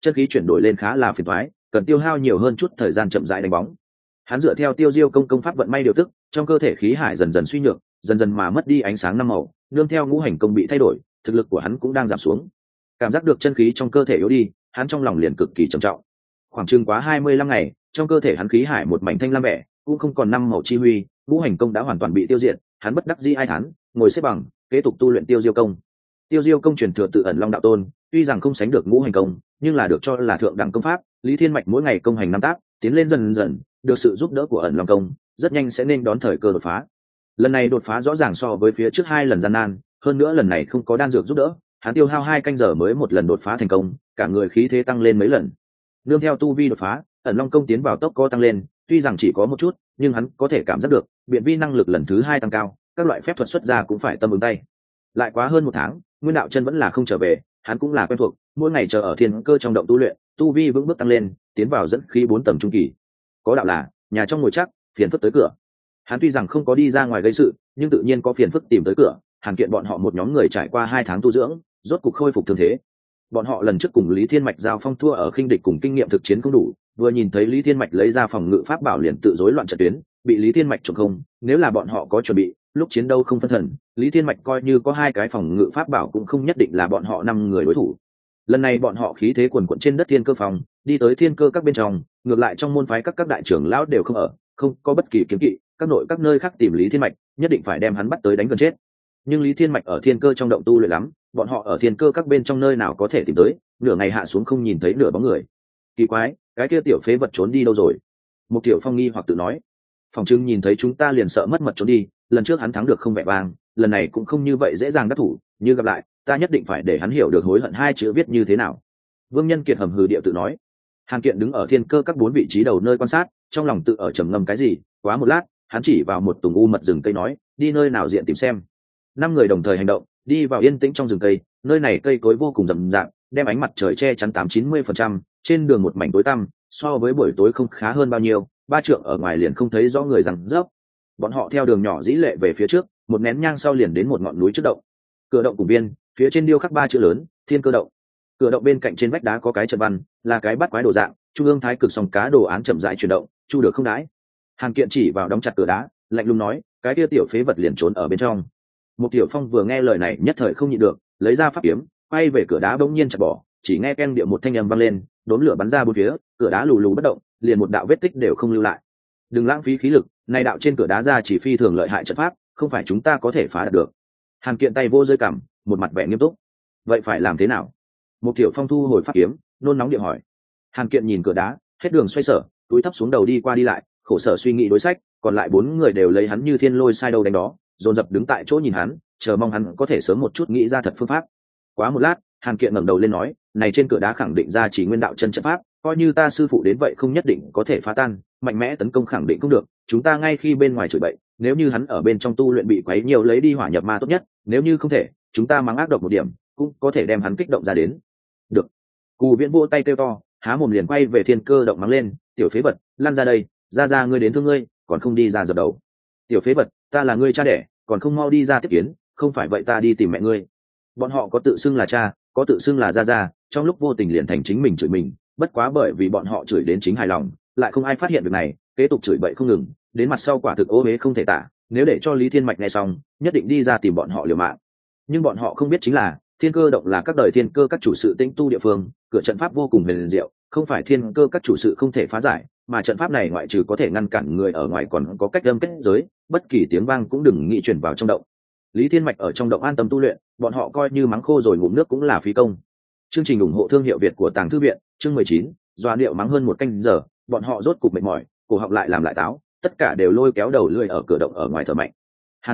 Speaker 1: chân khí chuyển đổi lên khá là phiền toái, cần tiêu hao nhiều hơn chút thời gian chậm rãi đánh bóng. Hắn dựa theo tiêu diêu công pháp vận may điều tức, trong cơ thể khí hải dần dần suy nhược, dần dần mà mất đi ánh sáng năm màu, nương theo ngũ hành công bị thay đổi, thực lực của hắn cũng đang giảm xuống. Cảm giác được chân khí trong cơ thể yếu đi, hắn trong lòng liền cực kỳ trầm trọng. Khoảng chừng quá 25 ngày, trong cơ thể hắn khí hải một mảnh thanh lam vẻ, cũng không còn năm màu chi huy, ngũ hành công đã hoàn toàn bị tiêu diệt, hắn bất đắc dĩ ai thán, ngồi xếp bằng, kế tục tu luyện tiêu diêu công. Tiêu diêu công truyền thừa tự ẩn long đạo tôn, tuy rằng không sánh được ngũ hành công, nhưng là được cho là thượng đẳng công pháp. Lý Thiên Mạch mỗi ngày công hành năm tác, tiến lên dần dần, được sự giúp đỡ của ẩn long công, rất nhanh sẽ nên đón thời cơ đột phá. Lần này đột phá rõ ràng so với phía trước 2 lần gian nan, hơn nữa lần này không có đan dược giúp đỡ, hắn tiêu hao 2 canh giờ mới một lần đột phá thành công, cả người khí thế tăng lên mấy lần. Nương theo tu vi đột phá, ẩn long công tiến vào tốc có tăng lên, tuy rằng chỉ có một chút, nhưng hắn có thể cảm giác được, biện vi năng lực lần thứ 2 tăng cao, các loại phép thuật xuất ra cũng phải tâm ứng tay. Lại quá hơn 1 tháng, Nguyên đạo chân vẫn là không trở về, hắn cũng là quen thuộc, mỗi ngày chờ ở thiên cơ trong động tu luyện, tu vi vững bước tăng lên, tiến vào dẫn khí 4 tầng trung kỳ. Có đạo là nhà trong ngồi chắc, phiền phức tới cửa. Hắn tuy rằng không có đi ra ngoài gây sự, nhưng tự nhiên có phiền phức tìm tới cửa. Hàn Kiện bọn họ một nhóm người trải qua 2 tháng tu dưỡng, rốt cục khôi phục thương thế. Bọn họ lần trước cùng Lý Thiên Mạch giao phong thua ở khinh địch cùng kinh nghiệm thực chiến không đủ, vừa nhìn thấy Lý Thiên Mạch lấy ra phòng ngự pháp bảo liền tự rối loạn trận tuyến, bị Lý Thiên Mạch trộm không. Nếu là bọn họ có chuẩn bị, lúc chiến đấu không phân thần, Lý Thiên Mạch coi như có 2 cái phòng ngự pháp bảo cũng không nhất định là bọn họ 5 người đối thủ. Lần này bọn họ khí thế quần quận trên đất thiên cơ phòng, đi tới thiên cơ các bên trong, ngược lại trong môn phái các đại trưởng lão đều không ở, không có bất kỳ kiến kỵ, các nội các nơi khác tìm Lý Thiên Mạch, nhất định phải đem hắn bắt tới đánh gần chết. Nhưng Lý Thiên Mạch ở thiên cơ trong động tu luyện lắm, bọn họ ở thiên cơ các bên trong nơi nào có thể tìm tới, nửa ngày hạ xuống không nhìn thấy nửa bóng người. Kỳ quái, cái kia tiểu phế vật trốn đi đâu rồi? Một tiểu phong nghi hoặc tự nói. Phòng trưng nhìn thấy chúng ta liền sợ mất mật trốn đi, lần trước hắn thắng được không vẻ vang, lần này cũng không như vậy dễ dàng đắc thủ, như gặp lại, ta nhất định phải để hắn hiểu được hối hận 2 chữ viết như thế nào. Vương Nhân Kiệt hầm hừ điệu tự nói. Hàn Kiện đứng ở thiên cơ các 4 vị trí đầu nơi quan sát, trong lòng tự ở trầm ngâm cái gì. Quá một lát, hắn chỉ vào một tùng u mật rừng cây nói, đi nơi nào diện tìm xem. 5 người đồng thời hành động, đi vào yên tĩnh trong rừng cây. Nơi này cây cối vô cùng rậm rạp, đem ánh mặt trời che chắn 80-90%, trên đường một mảnh tối tăm, so với buổi tối không khá hơn bao nhiêu. 3 trượng ở ngoài liền không thấy rõ người rằng dốc. Bọn họ theo đường nhỏ dĩ lệ về phía trước, một nén nhang sau liền đến một ngọn núi trước động. Cửa động cùng biên, phía trên điêu khắc 3 chữ lớn, Thiên Cơ động. Cửa động bên cạnh trên vách đá có cái trận văn, là cái bát quái đồ dạng, trung ương thái cực song cá đồ án chậm rãi chuyển động, chu được không đãi. Hàn Kiện chỉ vào đóng chặt cửa đá, lạnh lùng nói, cái kia tiểu phế vật liền trốn ở bên trong. Một tiểu phong vừa nghe lời này nhất thời không nhịn được, lấy ra pháp kiếm, quay về cửa đá bỗng nhiên chặt bỏ, chỉ nghe ken điệu một thanh âm vang lên, đốm lửa bắn ra bốn phía, cửa đá lù lù bất động, liền một đạo vết tích đều không lưu lại. Đừng lãng phí khí lực, này đạo trên cửa đá ra chỉ phi thường lợi hại trận pháp, không phải chúng ta có thể phá được. Hàn Kiện tay vô rơi cằm, một mặt vẻ nghiêm túc. Vậy phải làm thế nào? Một tiểu phong thu hồi pháp kiếm, nôn nóng điện hỏi. Hàn Kiện nhìn cửa đá, hết đường xoay sở, túi thấp xuống đầu đi qua đi lại, khổ sở suy nghĩ đối sách. Còn lại 4 người đều lấy hắn như thiên lôi sai đâu đánh đó, dồn dập đứng tại chỗ nhìn hắn, chờ mong hắn có thể sớm một chút nghĩ ra thật phương pháp. Quá một lát, Hàn Kiện ngẩng đầu lên nói, này trên cửa đá khẳng định ra chỉ nguyên đạo chân trận pháp, coi như ta sư phụ đến vậy không nhất định có thể phá tan, mạnh mẽ tấn công khẳng định không được. Chúng ta ngay khi bên ngoài chửi bậy, nếu như hắn ở bên trong tu luyện bị quấy nhiều lấy đi hỏa nhập ma tốt nhất, nếu như không thể, chúng ta mắng ác độc một điểm, cũng có thể đem hắn kích động ra đến. Được. Cù Viễn vỗ tay kêu to, há mồm liền quay về thiên cơ động mắng lên, tiểu phế vật, lăn ra đây, ra ngươi đến thương ngươi, còn không đi ra dập đầu. Tiểu phế vật, ta là ngươi cha đẻ, còn không mau đi ra tiếp kiến, không phải vậy ta đi tìm mẹ ngươi. Bọn họ có tự xưng là cha, có tự xưng là gia, trong lúc vô tình liền thành chính mình chửi mình, bất quá bởi vì bọn họ chửi đến chính hài lòng, lại không ai phát hiện việc này, kế tục chửi bậy không ngừng, đến mặt sau quả thực ố uế không thể tả, nếu để cho Lý Thiên Mạch nghe xong, nhất định đi ra tìm bọn họ liều mạng. Nhưng bọn họ không biết chính là, thiên cơ động là các đời thiên cơ các chủ sự tĩnh tu địa phương, cửa trận pháp vô cùng huyền diệu, không phải thiên cơ các chủ sự không thể phá giải, mà trận pháp này ngoại trừ có thể ngăn cản người ở ngoài còn có cách âm kết giới, bất kỳ tiếng vang cũng đừng nghĩ truyền vào trong động. Lý Thiên Mạch ở trong động an tâm tu luyện, bọn họ coi như mắng khô rồi ngụm nước cũng là phí công. Chương trình ủng hộ thương hiệu Việt của Tàng Thư viện, chương 19, doa điệu mắng hơn 1 canh giờ, bọn họ rốt cục mệt mỏi, cổ họng lại làm lại táo, tất cả đều lôi kéo đầu lưỡi ở cửa động ở ngoài thở mạnh. Hàn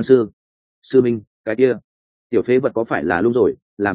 Speaker 1: sư minh, cái kia tiểu phế vật có phải là lung rồi, làm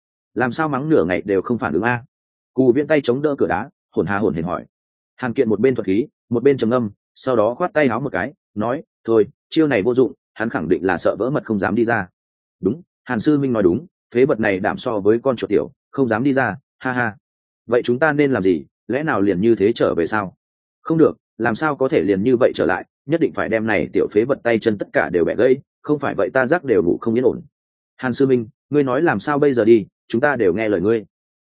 Speaker 1: sao mắng nửa ngày đều không phản ứng a? Cù Viễn tay chống đỡ cửa đá, hồn hển hỏi. Hàn Kiện một bên thuật khí, một bên trầm ngâm, sau đó khoát tay áo một cái, nói, thôi, chiêu này vô dụng, hắn khẳng định là sợ vỡ mật không dám đi ra. Đúng, Hàn sư minh nói đúng, phế vật này đảm so với con chuột tiểu, không dám đi ra, ha ha. Vậy chúng ta nên làm gì, lẽ nào liền như thế trở về sao? Không được, làm sao có thể liền như vậy trở lại, nhất định phải đem này tiểu phế vật tay chân tất cả đều bẻ gãy, không phải vậy ta giác đều ngủ không yên ổn. Hàn sư minh, ngươi nói làm sao bây giờ đi, chúng ta đều nghe lời ngươi.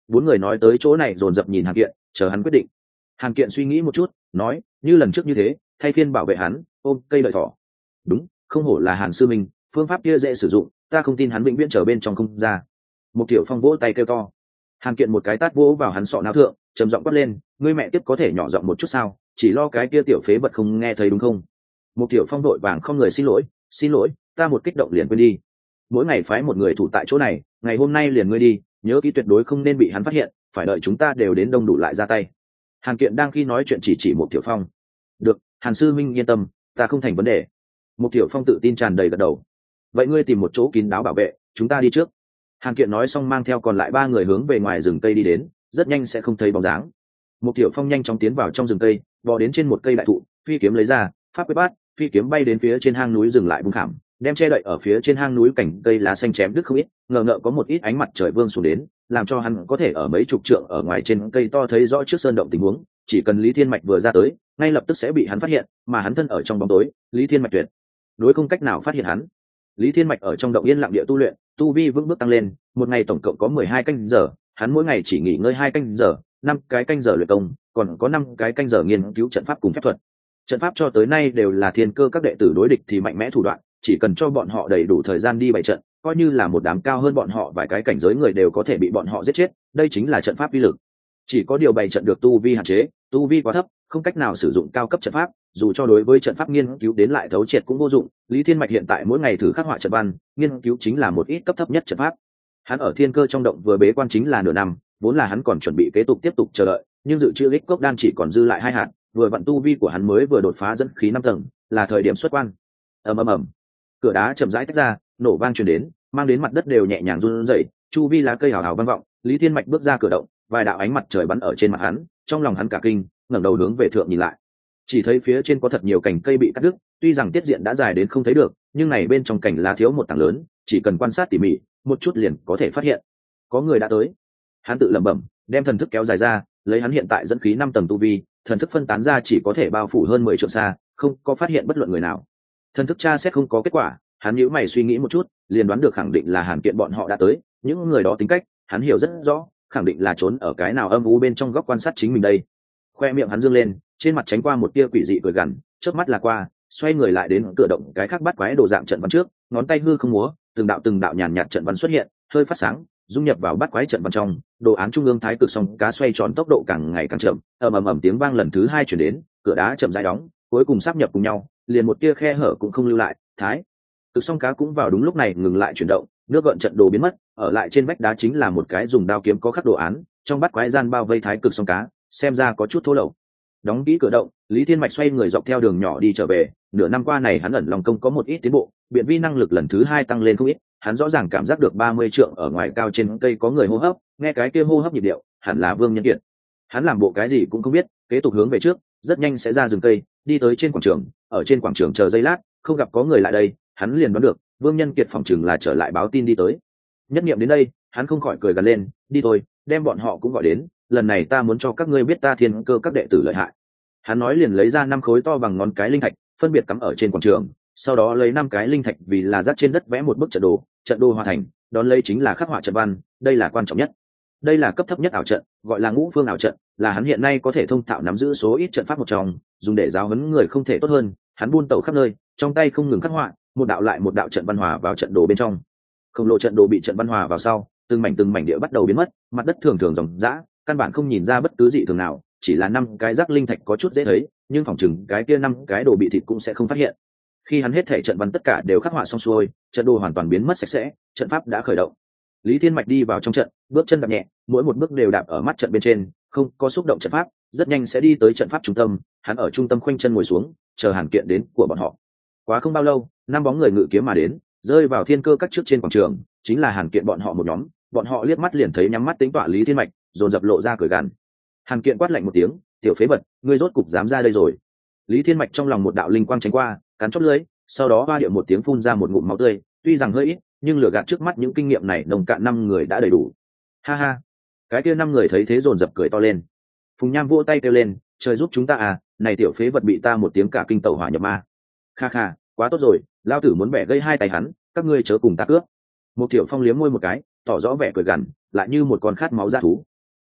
Speaker 1: Bốn người nói tới chỗ này dồn dập nhìn Hàn Kiện, chờ hắn quyết định. Hàn Kiện suy nghĩ một chút, nói, như lần trước như thế, thay phiên bảo vệ hắn, ôm cây lợi thỏ. Đúng, không hổ là Hàn sư minh, phương pháp kia dễ sử dụng, ta không tin hắn vĩnh viễn trở bên trong không ra. Một Tiểu Phong vỗ tay kêu to. Hàn Kiện một cái tát vỗ vào hắn sọ não thượng, trầm giọng quát lên, ngươi mẹ tiếp có thể nhỏ giọng một chút sao, chỉ lo cái kia tiểu phế vật không nghe thấy đúng không? Một Tiểu Phong đội vàng không người xin lỗi, ta một kích động liền quên đi. Mỗi ngày phái một người thủ tại chỗ này, ngày hôm nay liền ngươi đi, nhớ kỹ tuyệt đối không nên bị hắn phát hiện, phải đợi chúng ta đều đến đông đủ lại ra tay. Hàn Kiện đang khi nói chuyện chỉ một Tiểu Phong. Được, Hàn sư minh yên tâm, ta không thành vấn đề. Một Tiểu Phong tự tin tràn đầy gật đầu. Vậy ngươi tìm một chỗ kín đáo bảo vệ, chúng ta đi trước. Hàn Kiện nói xong mang theo còn lại ba người hướng về ngoài rừng cây đi đến, rất nhanh sẽ không thấy bóng dáng. Một Tiểu Phong nhanh chóng tiến vào trong rừng cây, bò đến trên một cây đại thụ, phi kiếm lấy ra, pháp quyết bát, phi kiếm bay đến phía trên hang núi dừng lại bung khảm, đem che đậy ở phía trên hang núi cảnh cây lá xanh chém đứt không ít, ngờ ngợ có một ít ánh mặt trời vương xuống đến, làm cho hắn có thể ở mấy chục trượng ở ngoài trên cây to thấy rõ trước sơn động tình huống, chỉ cần Lý Thiên Mạch vừa ra tới, ngay lập tức sẽ bị hắn phát hiện, mà hắn thân ở trong bóng tối, Lý Thiên Mạch tuyệt đối không cách nào phát hiện hắn. Lý Thiên Mạch ở trong động yên lặng địa tu luyện, tu vi vững bước tăng lên, một ngày tổng cộng có 12 canh giờ, hắn mỗi ngày chỉ nghỉ ngơi 2 canh giờ, 5 cái canh giờ luyện công, còn có 5 cái canh giờ nghiên cứu trận pháp cùng phép thuật. Trận pháp cho tới nay đều là thiên cơ các đệ tử đối địch thì mạnh mẽ thủ đoạn, chỉ cần cho bọn họ đầy đủ thời gian đi bày trận, coi như là một đám cao hơn bọn họ vài cái cảnh giới người đều có thể bị bọn họ giết chết, đây chính là trận pháp uy lực. Chỉ có điều bày trận được tu vi hạn chế, tu vi quá thấp, không cách nào sử dụng cao cấp trận pháp, dù cho đối với trận pháp nghiên cứu đến lại thấu triệt cũng vô dụng. Lý Thiên Mạch hiện tại mỗi ngày thử khắc họa trận văn, nghiên cứu chính là một ít cấp thấp nhất trận pháp. Hắn ở thiên cơ trong động vừa bế quan chính là nửa năm, vốn là hắn còn chuẩn bị kế tục tiếp tục chờ đợi, nhưng dự trữ ích cốc đan chỉ còn dư lại 2 hạt, vừa vặn tu vi của hắn mới vừa đột phá dẫn khí 5 tầng, là thời điểm xuất quan. Ầm, cửa đá chậm rãi tách ra, nổ vang truyền đến, mang đến mặt đất đều nhẹ nhàng run rẩy, chu vi lá cây hào hào vang vọng. Lý Thiên Mạch bước ra cửa động, vài đạo ánh mặt trời bắn ở trên mặt hắn, trong lòng hắn cả kinh, ngẩng đầu hướng về thượng nhìn lại, chỉ thấy phía trên có thật nhiều cành cây bị cắt đứt, tuy rằng tiết diện đã dài đến không thấy được, nhưng này bên trong cành lá thiếu một tảng lớn, chỉ cần quan sát tỉ mỉ, một chút liền có thể phát hiện có người đã tới. Hắn tự lẩm bẩm, đem thần thức kéo dài ra, lấy hắn hiện tại dẫn khí 5 tầng tu vi, thần thức phân tán ra chỉ có thể bao phủ hơn 10 trượng xa, không có phát hiện bất luận người nào. Thần thức tra xét không có kết quả, hắn nhíu mày suy nghĩ một chút, liền đoán được khẳng định là Hàn Kiện bọn họ đã tới, những người đó tính cách, hắn hiểu rất rõ, khẳng định là trốn ở cái nào âm u bên trong góc quan sát chính mình đây. Khoe miệng hắn dương lên, trên mặt tránh qua một tia quỷ dị cười gằn, chớp mắt là qua, xoay người lại đến cửa động cái khác bắt quái đồ dạng trận văn trước, ngón tay hư không múa, từng đạo nhàn nhạt trận văn xuất hiện, hơi phát sáng, dung nhập vào bắt quái trận văn trong, đồ án trung ương thái cực song cá xoay tròn tốc độ càng ngày càng chậm, ầm tiếng vang lần thứ 2 truyền đến, cửa đá chậm rãi đóng, cuối cùng sáp nhập cùng nhau, liền một tia khe hở cũng không lưu lại, thái cực song cá cũng vào đúng lúc này ngừng lại chuyển động, nước gợn trận đồ biến mất, ở lại trên vách đá chính là một cái dùng đao kiếm có khắc đồ án, trong bắt quái gian bao vây thái cực song cá, xem ra có chút thô lậu. Đóng kỹ cửa động, Lý Thiên Mạch xoay người dọc theo đường nhỏ đi trở về, nửa năm qua này hắn ẩn lòng công có một ít tiến bộ, biện vi năng lực lần thứ 2 tăng lên không ít, hắn rõ ràng cảm giác được 30 trượng ở ngoài cao trên cây có người hô hấp, nghe cái kia hô hấp nhịp điệu, hẳn là Vương Nhân Kiệt. Hắn làm bộ cái gì cũng không biết, kế tục hướng về trước, rất nhanh sẽ ra rừng cây, đi tới trên quảng trường, ở trên quảng trường chờ giây lát, không gặp có người lại đây, hắn liền đoán được, Vương Nhân Kiệt phòng trường là trở lại báo tin đi tới. Nhất niệm đến đây, hắn không khỏi cười gần lên, đi thôi, đem bọn họ cũng gọi đến, lần này ta muốn cho các ngươi biết ta thiên cơ các đệ tử lợi hại. Hắn nói liền lấy ra 5 khối to bằng ngón cái linh thạch, phân biệt cắm ở trên quảng trường, sau đó lấy 5 cái linh thạch vì là rác trên đất vẽ một bức trận đồ hòa thành, đón lấy chính là khắc họa trận văn, đây là quan trọng nhất. Đây là cấp thấp nhất ảo trận, gọi là Ngũ Phương ảo trận, là hắn hiện nay có thể thông thạo nắm giữ số ít trận pháp một trong, dùng để giáo huấn người không thể tốt hơn. Hắn buôn tẩu khắp nơi, trong tay không ngừng khắc họa, một đạo lại một đạo trận văn hòa vào trận đồ bên trong. Khổng lồ trận đồ bị trận văn hòa vào sau, từng mảnh địa bắt đầu biến mất, mặt đất thường ròng rã, căn bản không nhìn ra bất cứ dị thường nào, chỉ là 5 cái rác linh thạch có chút dễ thấy, nhưng phòng chừng cái kia 5 cái đồ bị thịt cũng sẽ không phát hiện. Khi hắn hết thể trận văn tất cả đều khắc họa xong xuôi, trận đồ hoàn toàn biến mất sạch sẽ, trận pháp đã khởi động. Lý Thiên Mạch đi vào trong trận, bước chân đạp nhẹ, mỗi một bước đều đạp ở mắt trận bên trên, không có xúc động trận pháp, rất nhanh sẽ đi tới trận pháp trung tâm. Hắn ở trung tâm khoanh chân ngồi xuống, chờ Hàn Kiện đến của bọn họ. Quá không bao lâu, 5 bóng người ngự kiếm mà đến, rơi vào thiên cơ các trước trên quảng trường, chính là Hàn Kiện bọn họ một nhóm. Bọn họ liếc mắt liền thấy nhắm mắt tính tọa Lý Thiên Mạch, dồn dập lộ ra cười gằn. Hàn Kiện quát lạnh một tiếng, tiểu phế vật, ngươi rốt cục dám ra đây rồi. Lý Thiên Mạch trong lòng một đạo linh quang tránh qua, cắn chót lưỡi, sau đó hoa điệu một tiếng phun ra một ngụm máu tươi, tuy rằng hơi ít, nhưng lửa gạt trước mắt những kinh nghiệm này nồng cạn 5 người đã đầy đủ. Ha ha, cái kia 5 người thấy thế dồn dập cười to lên. Phùng Nham vỗ tay kêu lên, trời giúp chúng ta à, này tiểu phế vật bị ta một tiếng cả kinh tẩu hỏa nhập ma. Kha kha, quá tốt rồi, lao tử muốn bẻ gây 2 tay hắn, các ngươi chớ cùng ta cướp. Một Tiểu Phong liếm môi một cái, tỏ rõ vẻ cười gằn, lại như một con khát máu dã thú,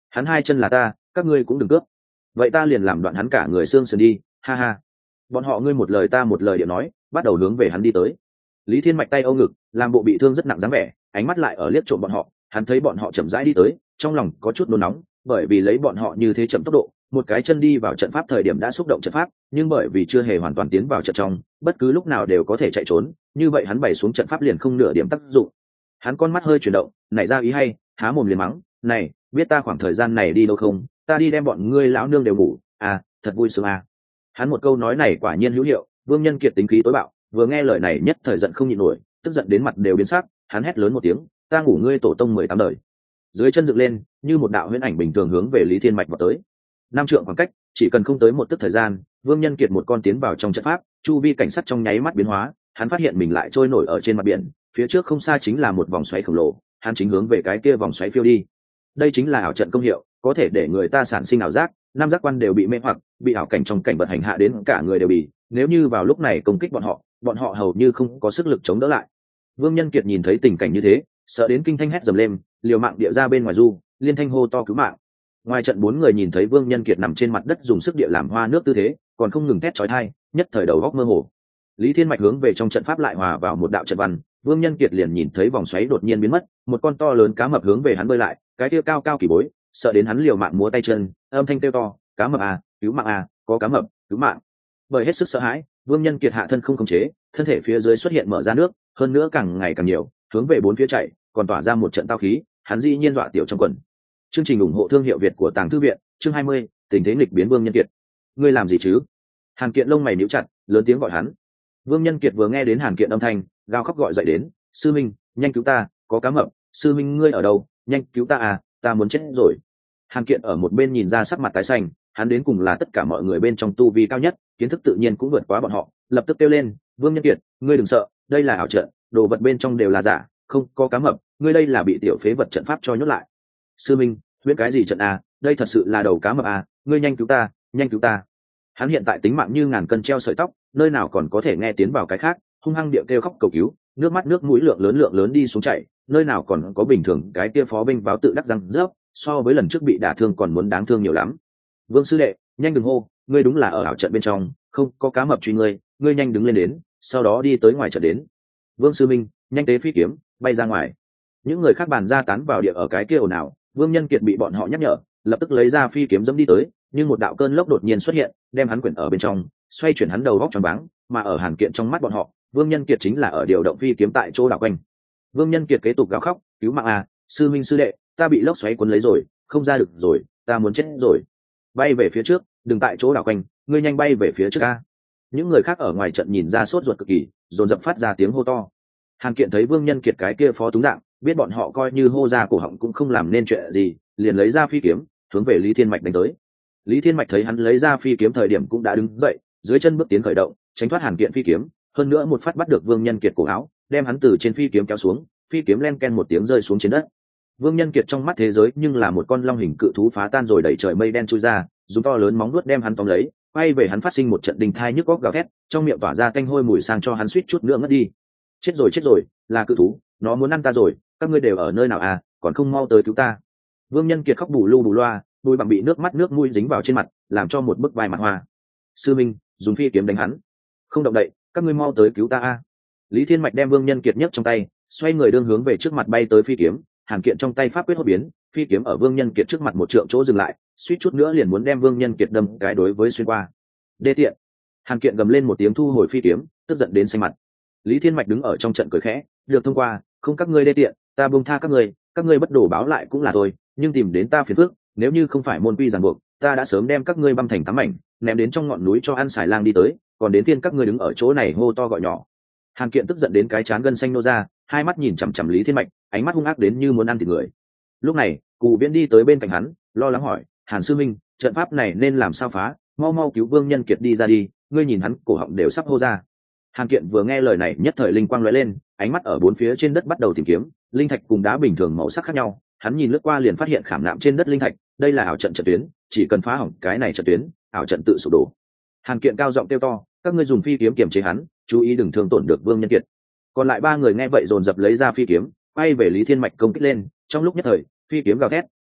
Speaker 1: hắn hai chân là ta, các ngươi cũng đừng cướp. Vậy ta liền làm đoạn hắn cả người xương sườn đi, ha ha. Bọn họ ngươi một lời ta một lời điệu nói, bắt đầu hướng về hắn đi tới. Lý Thiên Mạch tay ôm ngực, làm bộ bị thương rất nặng dáng vẻ, ánh mắt lại ở liếc trộm bọn họ. Hắn thấy bọn họ chậm rãi đi tới, trong lòng có chút nôn nóng, bởi vì lấy bọn họ như thế chậm tốc độ, một cái chân đi vào trận pháp thời điểm đã xúc động trận pháp, nhưng bởi vì chưa hề hoàn toàn tiến vào trận trong, bất cứ lúc nào đều có thể chạy trốn, như vậy hắn bày xuống trận pháp liền không nửa điểm tác dụng. Hắn con mắt hơi chuyển động, nảy ra ý hay, há mồm liền mắng, "Này, biết ta khoảng thời gian này đi đâu không? Ta đi đem bọn ngươi lão nương đều ngủ, à, thật vui sướng à." Hắn một câu nói này quả nhiên hữu hiệu, Vương Nhân Kiệt tính khí tối bạo, vừa nghe lời này nhất thời giận không nhịn nổi, tức giận đến mặt đều biến sắc, hắn hét lớn một tiếng, "Ta ngủ ngươi tổ tông 18 đời." Dưới chân dựng lên, như một đạo huyễn ảnh bình thường hướng về Lý Thiên Mạch vào tới. Năm trượng khoảng cách, chỉ cần không tới một tức thời gian, Vương Nhân Kiệt một con tiến vào trong trận pháp, chu vi cảnh sắc trong nháy mắt biến hóa, hắn phát hiện mình lại trôi nổi ở trên mặt biển, phía trước không xa chính là một vòng xoáy khổng lồ, hắn chính hướng về cái kia vòng xoáy phiêu đi. Đây chính là ảo trận công hiệu, có thể để người ta sản sinh ảo giác, năm giác quan đều bị mê hoặc, bị ảo cảnh trong cảnh vật hành hạ đến cả người đều bị, nếu như vào lúc này công kích bọn họ hầu như không có sức lực chống đỡ lại. Vương Nhân Kiệt nhìn thấy tình cảnh như thế, sợ đến kinh thanh hét dầm lên, liều mạng địa ra bên ngoài du, liên thanh hô to cứu mạng. Ngoài trận bốn người nhìn thấy Vương Nhân Kiệt nằm trên mặt đất dùng sức địa làm hoa nước tư thế, còn không ngừng thét chói tai, nhất thời đầu óc mơ hồ. Lý Thiên Mạch hướng về trong trận pháp lại hòa vào một đạo trận văn, Vương Nhân Kiệt liền nhìn thấy vòng xoáy đột nhiên biến mất, một con to lớn cá mập hướng về hắn bơi lại, cái kia cao cao kỳ bối, sợ đến hắn liều mạng múa tay chân, âm thanh kêu to, "Cá mập à, cứu mạng à, có cá mập, cứu mạng." Bởi hết sức sợ hãi, Vương Nhân Kiệt hạ thân không khống chế, thân thể phía dưới xuất hiện mở ra nước, hơn nữa càng ngày càng nhiều, hướng về bốn phía chạy, còn tỏa ra một trận tao khí, hắn dĩ nhiên dọa tiểu trong quần. Chương trình ủng hộ thương hiệu Việt của Tàng Thư viện, chương 20, tình thế nghịch biến Vương Nhân Kiệt. "Ngươi làm gì chứ?" Hàn Kiện lông mày nhíu chặt, lớn tiếng gọi hắn. Vương Nhân Kiệt vừa nghe đến Hàn Kiện âm thanh, gào khóc gọi dậy đến, "Sư minh, nhanh cứu ta, có cá mập, sư minh ngươi ở đâu, nhanh cứu ta à, ta muốn chết rồi." Hàn Kiện ở một bên nhìn ra sắc mặt tái xanh, hắn đến cùng là tất cả mọi người bên trong tu vi cao nhất, kiến thức tự nhiên cũng vượt quá bọn họ, lập tức kêu lên, "Vương Nhân Kiệt, ngươi đừng sợ, đây là ảo trận, đồ vật bên trong đều là giả, không có cá mập, ngươi đây là bị tiểu phế vật trận pháp cho nhốt lại." "Sư minh, huyễn cái gì trận à, đây thật sự là đầu cá mập à, ngươi nhanh cứu ta, nhanh cứu ta." Hắn hiện tại tính mạng như ngàn cân treo sợi tóc, nơi nào còn có thể nghe tiến vào cái khác, hung hăng điệu kêu khóc cầu cứu, nước mắt nước mũi lượng lớn đi xuống chảy, nơi nào còn có bình thường cái kia phó binh váo tự đắc răng rớp, so với lần trước bị đả thương còn muốn đáng thương nhiều lắm. "Vương sư đệ, nhanh đừng hô, ngươi đúng là ở ảo trận bên trong, không có cá mập truy ngươi, ngươi nhanh đứng lên đến, sau đó đi tới ngoài trận đến." "Vương sư minh, nhanh tế phi kiếm, bay ra ngoài." Những người khác bàn ra tán vào địa ở cái kia ồn ào, Vương Nhân Kiệt bị bọn họ nhắc nhở, lập tức lấy ra phi kiếm dẫm đi tới, nhưng một đạo cơn lốc đột nhiên xuất hiện, đem hắn quyển ở bên trong, xoay chuyển hắn đầu góc tròn váng, mà ở Hàn Kiện trong mắt bọn họ, Vương Nhân Kiệt chính là ở điều động phi kiếm tại chỗ đảo quanh. Vương Nhân Kiệt kế tục gào khóc, "Cứu mạng à, sư minh sư đệ, ta bị lốc xoáy cuốn lấy rồi, không ra được rồi, ta muốn chết rồi. Bay về phía trước, đừng tại chỗ đảo quanh, ngươi nhanh bay về phía trước a." Những người khác ở ngoài trận nhìn ra sốt ruột cực kỳ, dồn dập phát ra tiếng hô to. Hàn Kiện thấy Vương Nhân Kiệt cái kia phó túng dạng, biết bọn họ coi như hô ra cổ họng cũng không làm nên chuyện gì, liền lấy ra phi kiếm, hướng về Lý Thiên Mạch đánh tới. Lý Thiên Mạch thấy hắn lấy ra phi kiếm thời điểm cũng đã đứng dậy, dưới chân bước tiến khởi động, tránh thoát Hàn Kiện phi kiếm, hơn nữa một phát bắt được Vương Nhân Kiệt cổ áo, đem hắn từ trên phi kiếm kéo xuống, phi kiếm len ken một tiếng rơi xuống trên đất. Vương Nhân Kiệt trong mắt thế giới nhưng là một con long hình cự thú phá tan rồi đẩy trời mây đen chui ra, dùng to lớn móng vuốt đem hắn tóm lấy, quay về hắn phát sinh một trận đình thai nhức óc gào thét, trong miệng tỏa ra tanh hôi mùi sang cho hắn suýt chút nữa ngất đi. Chết rồi, là cự thú, nó muốn ăn ta rồi, các ngươi đều ở nơi nào à, còn không mau tới cứu ta." Vương Nhân Kiệt khóc bù lu bù loa, đôi bằng bị nước mắt nước mũi dính vào trên mặt, làm cho một bức vai mặt hoa. "Sư minh, dùng phi kiếm đánh hắn, không động đậy, các ngươi mau tới cứu ta a." Lý Thiên Mạch đem Vương Nhân Kiệt nhấc trong tay, xoay người đương hướng về trước mặt bay tới phi kiếm, Hàn Kiện trong tay pháp quyết hốt biến, phi kiếm ở Vương Nhân Kiệt trước mặt một trượng chỗ dừng lại, suýt chút nữa liền muốn đem Vương Nhân Kiệt đâm cái đối với xuyên qua. "Đê tiện!" Hàn Kiện gầm lên một tiếng thu hồi phi kiếm, tức giận đến xanh mặt. Lý Thiên Mạch đứng ở trong trận cười khẽ, "Được thông qua, không các ngươi đê tiện, ta buông tha các ngươi bất đổ báo lại cũng là thôi, nhưng tìm đến ta phiền phức, nếu như không phải môn quy ràng buộc, ta đã sớm đem các ngươi băm thành tám mảnh, ném đến trong ngọn núi cho ăn xài lang đi tới, còn đến phiên các ngươi đứng ở chỗ này hô to gọi nhỏ." Hàn Kiện tức giận đến cái trán gân xanh nô ra, hai mắt nhìn chằm chằm Lý Thiên Mạch, ánh mắt hung ác đến như muốn ăn thịt người. Lúc này, Cù Viễn đi tới bên cạnh hắn, lo lắng hỏi, "Hàn sư minh, trận pháp này nên làm sao phá, mau mau cứu Vương Nhân Kiệt đi ra đi, ngươi nhìn hắn cổ họng đều sắp hô ra." Hàn Kiện vừa nghe lời này nhất thời linh quang lóe lên, ánh mắt ở bốn phía trên đất bắt đầu tìm kiếm, linh thạch cùng đá bình thường màu sắc khác nhau, hắn nhìn lướt qua liền phát hiện khảm nạm trên đất linh thạch, đây là ảo trận trận tuyến, chỉ cần phá hỏng cái này trận tuyến, ảo trận tự sụp đổ. Hàn Kiện cao giọng kêu to, "Các ngươi dùng phi kiếm kiềm chế hắn, chú ý đừng thương tổn được Vương Nhân Kiệt." Còn lại ba người nghe vậy dồn dập lấy ra phi kiếm, quay về Lý Thiên Mạch công kích lên, trong lúc nhất thời, phi kiếm gào thét,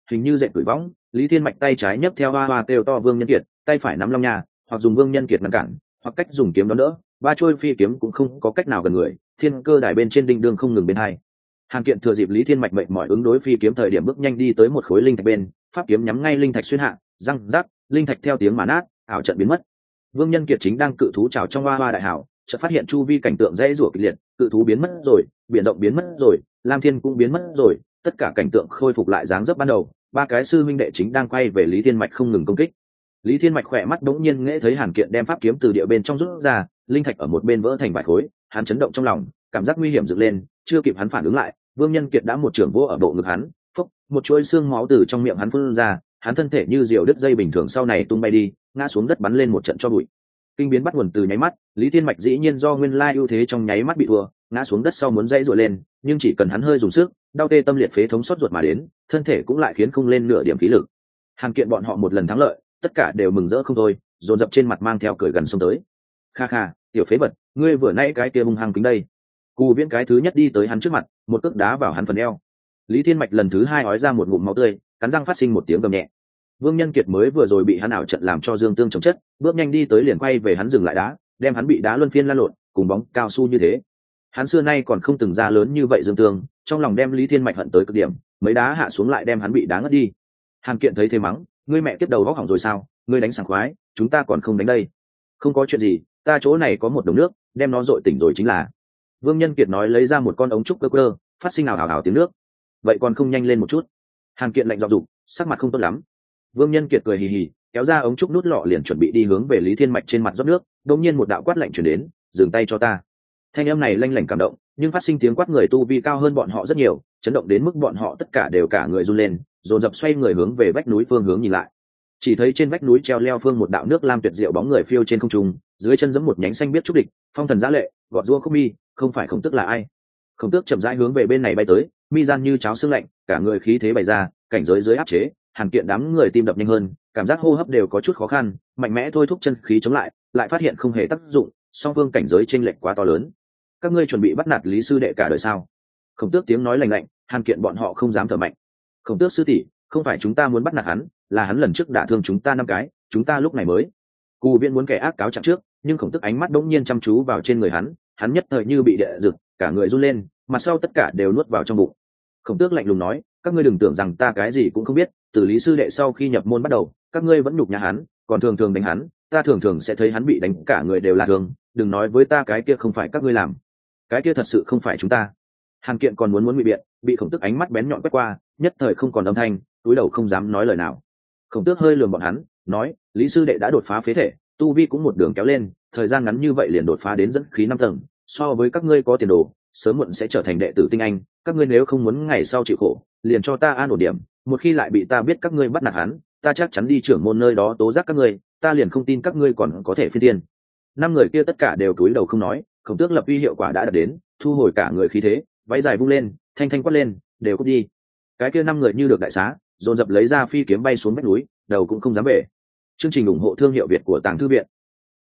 Speaker 1: hình như dệt cửi võng. Lý Thiên Mạch tay trái nhấc theo hoa hoa kêu to Vương Nhân Kiệt, tay phải nắm long nha, hoặc dùng Vương Nhân Kiệt ngăn cản, hoặc cách dùng kiếm đón đỡ. Ba trôi phi kiếm cũng không có cách nào gần người, thiên cơ đài bên trên đinh đương không ngừng bên hai. Hàn Kiện thừa dịp Lý Thiên Mạch mệt mỏi ứng đối phi kiếm thời điểm bước nhanh đi tới một khối linh thạch bên, pháp kiếm nhắm ngay linh thạch xuyên hạ, răng rắc, linh thạch theo tiếng mà nát, ảo trận biến mất. Vương Nhân Kiệt chính đang cự thú trào trong hoa hoa đại hảo, chợt phát hiện chu vi cảnh tượng dễ rủa kịch liệt, cự thú biến mất rồi, biển động biến mất rồi, lam thiên cũng biến mất rồi, tất cả cảnh tượng khôi phục lại dáng dấp ban đầu. Ba cái sư huynh đệ chính đang quay về Lý Thiên Mạch không ngừng công kích. Lý Thiên Mạch khỏe mắt đống nhiên nghe thấy Hàn Kiện đem pháp kiếm từ địa bên trong rút ra, linh thạch ở một bên vỡ thành vài khối, hắn chấn động trong lòng, cảm giác nguy hiểm dựng lên, chưa kịp hắn phản ứng lại, Vương Nhân Kiệt đã một trường vô ở bộ ngực hắn, phốc, một chuỗi xương máu từ trong miệng hắn phun ra, hắn thân thể như diều đứt dây bình thường sau này tung bay đi, ngã xuống đất bắn lên một trận cho bụi. Kinh biến bắt nguồn từ nháy mắt, Lý Thiên Mạch dĩ nhiên do nguyên lai ưu thế trong nháy mắt bị thua, ngã xuống đất sau muốn dãy dụa lên, nhưng chỉ cần hắn hơi dùng sức, đau tê tâm liệt phế thống sốt ruột mà đến, thân thể cũng lại khiến không lên nửa điểm khí lực. Hàn Kiện bọn họ một lần thắng lợi, tất cả đều mừng rỡ không thôi, dồn dập trên mặt mang theo cười gần xông tới. Kha kha, tiểu phế vật, ngươi vừa nãy cái kia hung hăng kính đây. Cù Viễn cái thứ nhất đi tới hắn trước mặt, một cước đá vào hắn phần eo. Lý Thiên Mạch lần thứ hai ói ra một ngụm máu tươi, cắn răng phát sinh một tiếng gầm nhẹ. Vương Nhân Kiệt mới vừa rồi bị hắn ảo trận làm cho dương tương chống chất, bước nhanh đi tới liền quay về hắn dừng lại đá, đem hắn bị đá luân phiên lăn lộn, cùng bóng cao su như thế. Hắn xưa nay còn không từng ra lớn như vậy dương tương, trong lòng đem Lý Thiên Mạch hận tới cực điểm, mấy đá hạ xuống lại đem hắn bị đá ngất đi. Hàn Kiện thấy thế mắng, ngươi mẹ tiếp đầu vóc hỏng rồi sao, ngươi đánh sảng khoái, chúng ta còn không đánh đây. Không có chuyện gì, ta chỗ này có một đống nước, đem nó dội tỉnh rồi chính là. Vương Nhân Kiệt nói lấy ra một con ống trúc cơ cơ, phát sinh ảo ảo ảo tiếng nước. Vậy còn không nhanh lên một chút. Hàn Kiện lạnh giọng dục, sắc mặt không tốt lắm. Vương Nhân Kiệt cười hì hì, kéo ra ống trúc nút lọ liền chuẩn bị đi hướng về Lý Thiên Mạch trên mặt rót nước, đột nhiên một đạo quát lạnh truyền đến, dừng tay cho ta. Thanh âm này lanh lảnh cảm động, nhưng phát sinh tiếng quát người tu vi cao hơn bọn họ rất nhiều, chấn động đến mức bọn họ tất cả đều cả người run lên, dồn dập xoay người hướng về vách núi phương hướng nhìn lại. Chỉ thấy trên vách núi treo leo phương một đạo nước lam tuyệt diệu bóng người phiêu trên không trung, dưới chân giẫm một nhánh xanh biết trúc địch, phong thần giá lệ, gọt rua không mi, không phải Khổng Tước là ai? Khổng Tước chậm rãi hướng về bên này bay tới, mi gian như cháo xương lạnh, cả người khí thế bày ra, cảnh giới dưới áp chế. Hàn Kiện đám người tim đập nhanh hơn, cảm giác hô hấp đều có chút khó khăn, mạnh mẽ thôi thúc chân khí chống lại, lại phát hiện không hề tác dụng, song phương cảnh giới chênh lệch quá to lớn. Các ngươi chuẩn bị bắt nạt Lý sư đệ cả đời sao? Khổng Tước tiếng nói lạnh lạnh, Hàn Kiện bọn họ không dám thở mạnh. Khổng Tước sư tỷ, không phải chúng ta muốn bắt nạt hắn, là hắn lần trước đả thương chúng ta 5 cái, chúng ta lúc này mới. Cù Viễn muốn kẻ ác cáo trạng trước, nhưng Khổng Tước ánh mắt đống nhiên chăm chú vào trên người hắn nhất thời như bị địa rực, cả người run lên, mặt sau tất cả đều nuốt vào trong bụng. Khổng Tước lạnh lùng nói, các ngươi đừng tưởng rằng ta cái gì cũng không biết, từ Lý sư đệ sau khi nhập môn bắt đầu, các ngươi vẫn nhục nhã hắn, còn thường thường đánh hắn, ta thường thường sẽ thấy hắn bị đánh cả người đều là thương, đừng nói với ta cái kia không phải các ngươi làm, cái kia thật sự không phải chúng ta. Hàn Kiện còn muốn ngụy biện, bị Khổng Tước ánh mắt bén nhọn quét qua, nhất thời không còn âm thanh, túi đầu không dám nói lời nào. Khổng Tước hơi lườm bọn hắn, nói, Lý sư đệ đã đột phá phế thể, tu vi cũng một đường kéo lên, thời gian ngắn như vậy liền đột phá đến dẫn khí 5 tầng, so với các ngươi có tiền đồ, sớm muộn sẽ trở thành đệ tử tinh anh, các ngươi nếu không muốn ngày sau chịu khổ, liền cho ta an ổn điểm, một khi lại bị ta biết các ngươi bắt nạt hắn, ta chắc chắn đi trưởng môn nơi đó tố giác các ngươi, ta liền không tin các ngươi còn có thể phi tiên. 5 người kia tất cả đều cúi đầu không nói. Khổng Tước lập uy hiệu quả đã đạt đến, thu hồi cả người khí thế, váy dài vung lên, thanh thanh quát lên, đều cút đi. Cái kia 5 người như được đại xá, dồn dập lấy ra phi kiếm bay xuống vách núi, đầu cũng không dám về. Chương trình ủng hộ thương hiệu Việt của Tàng Thư Viện.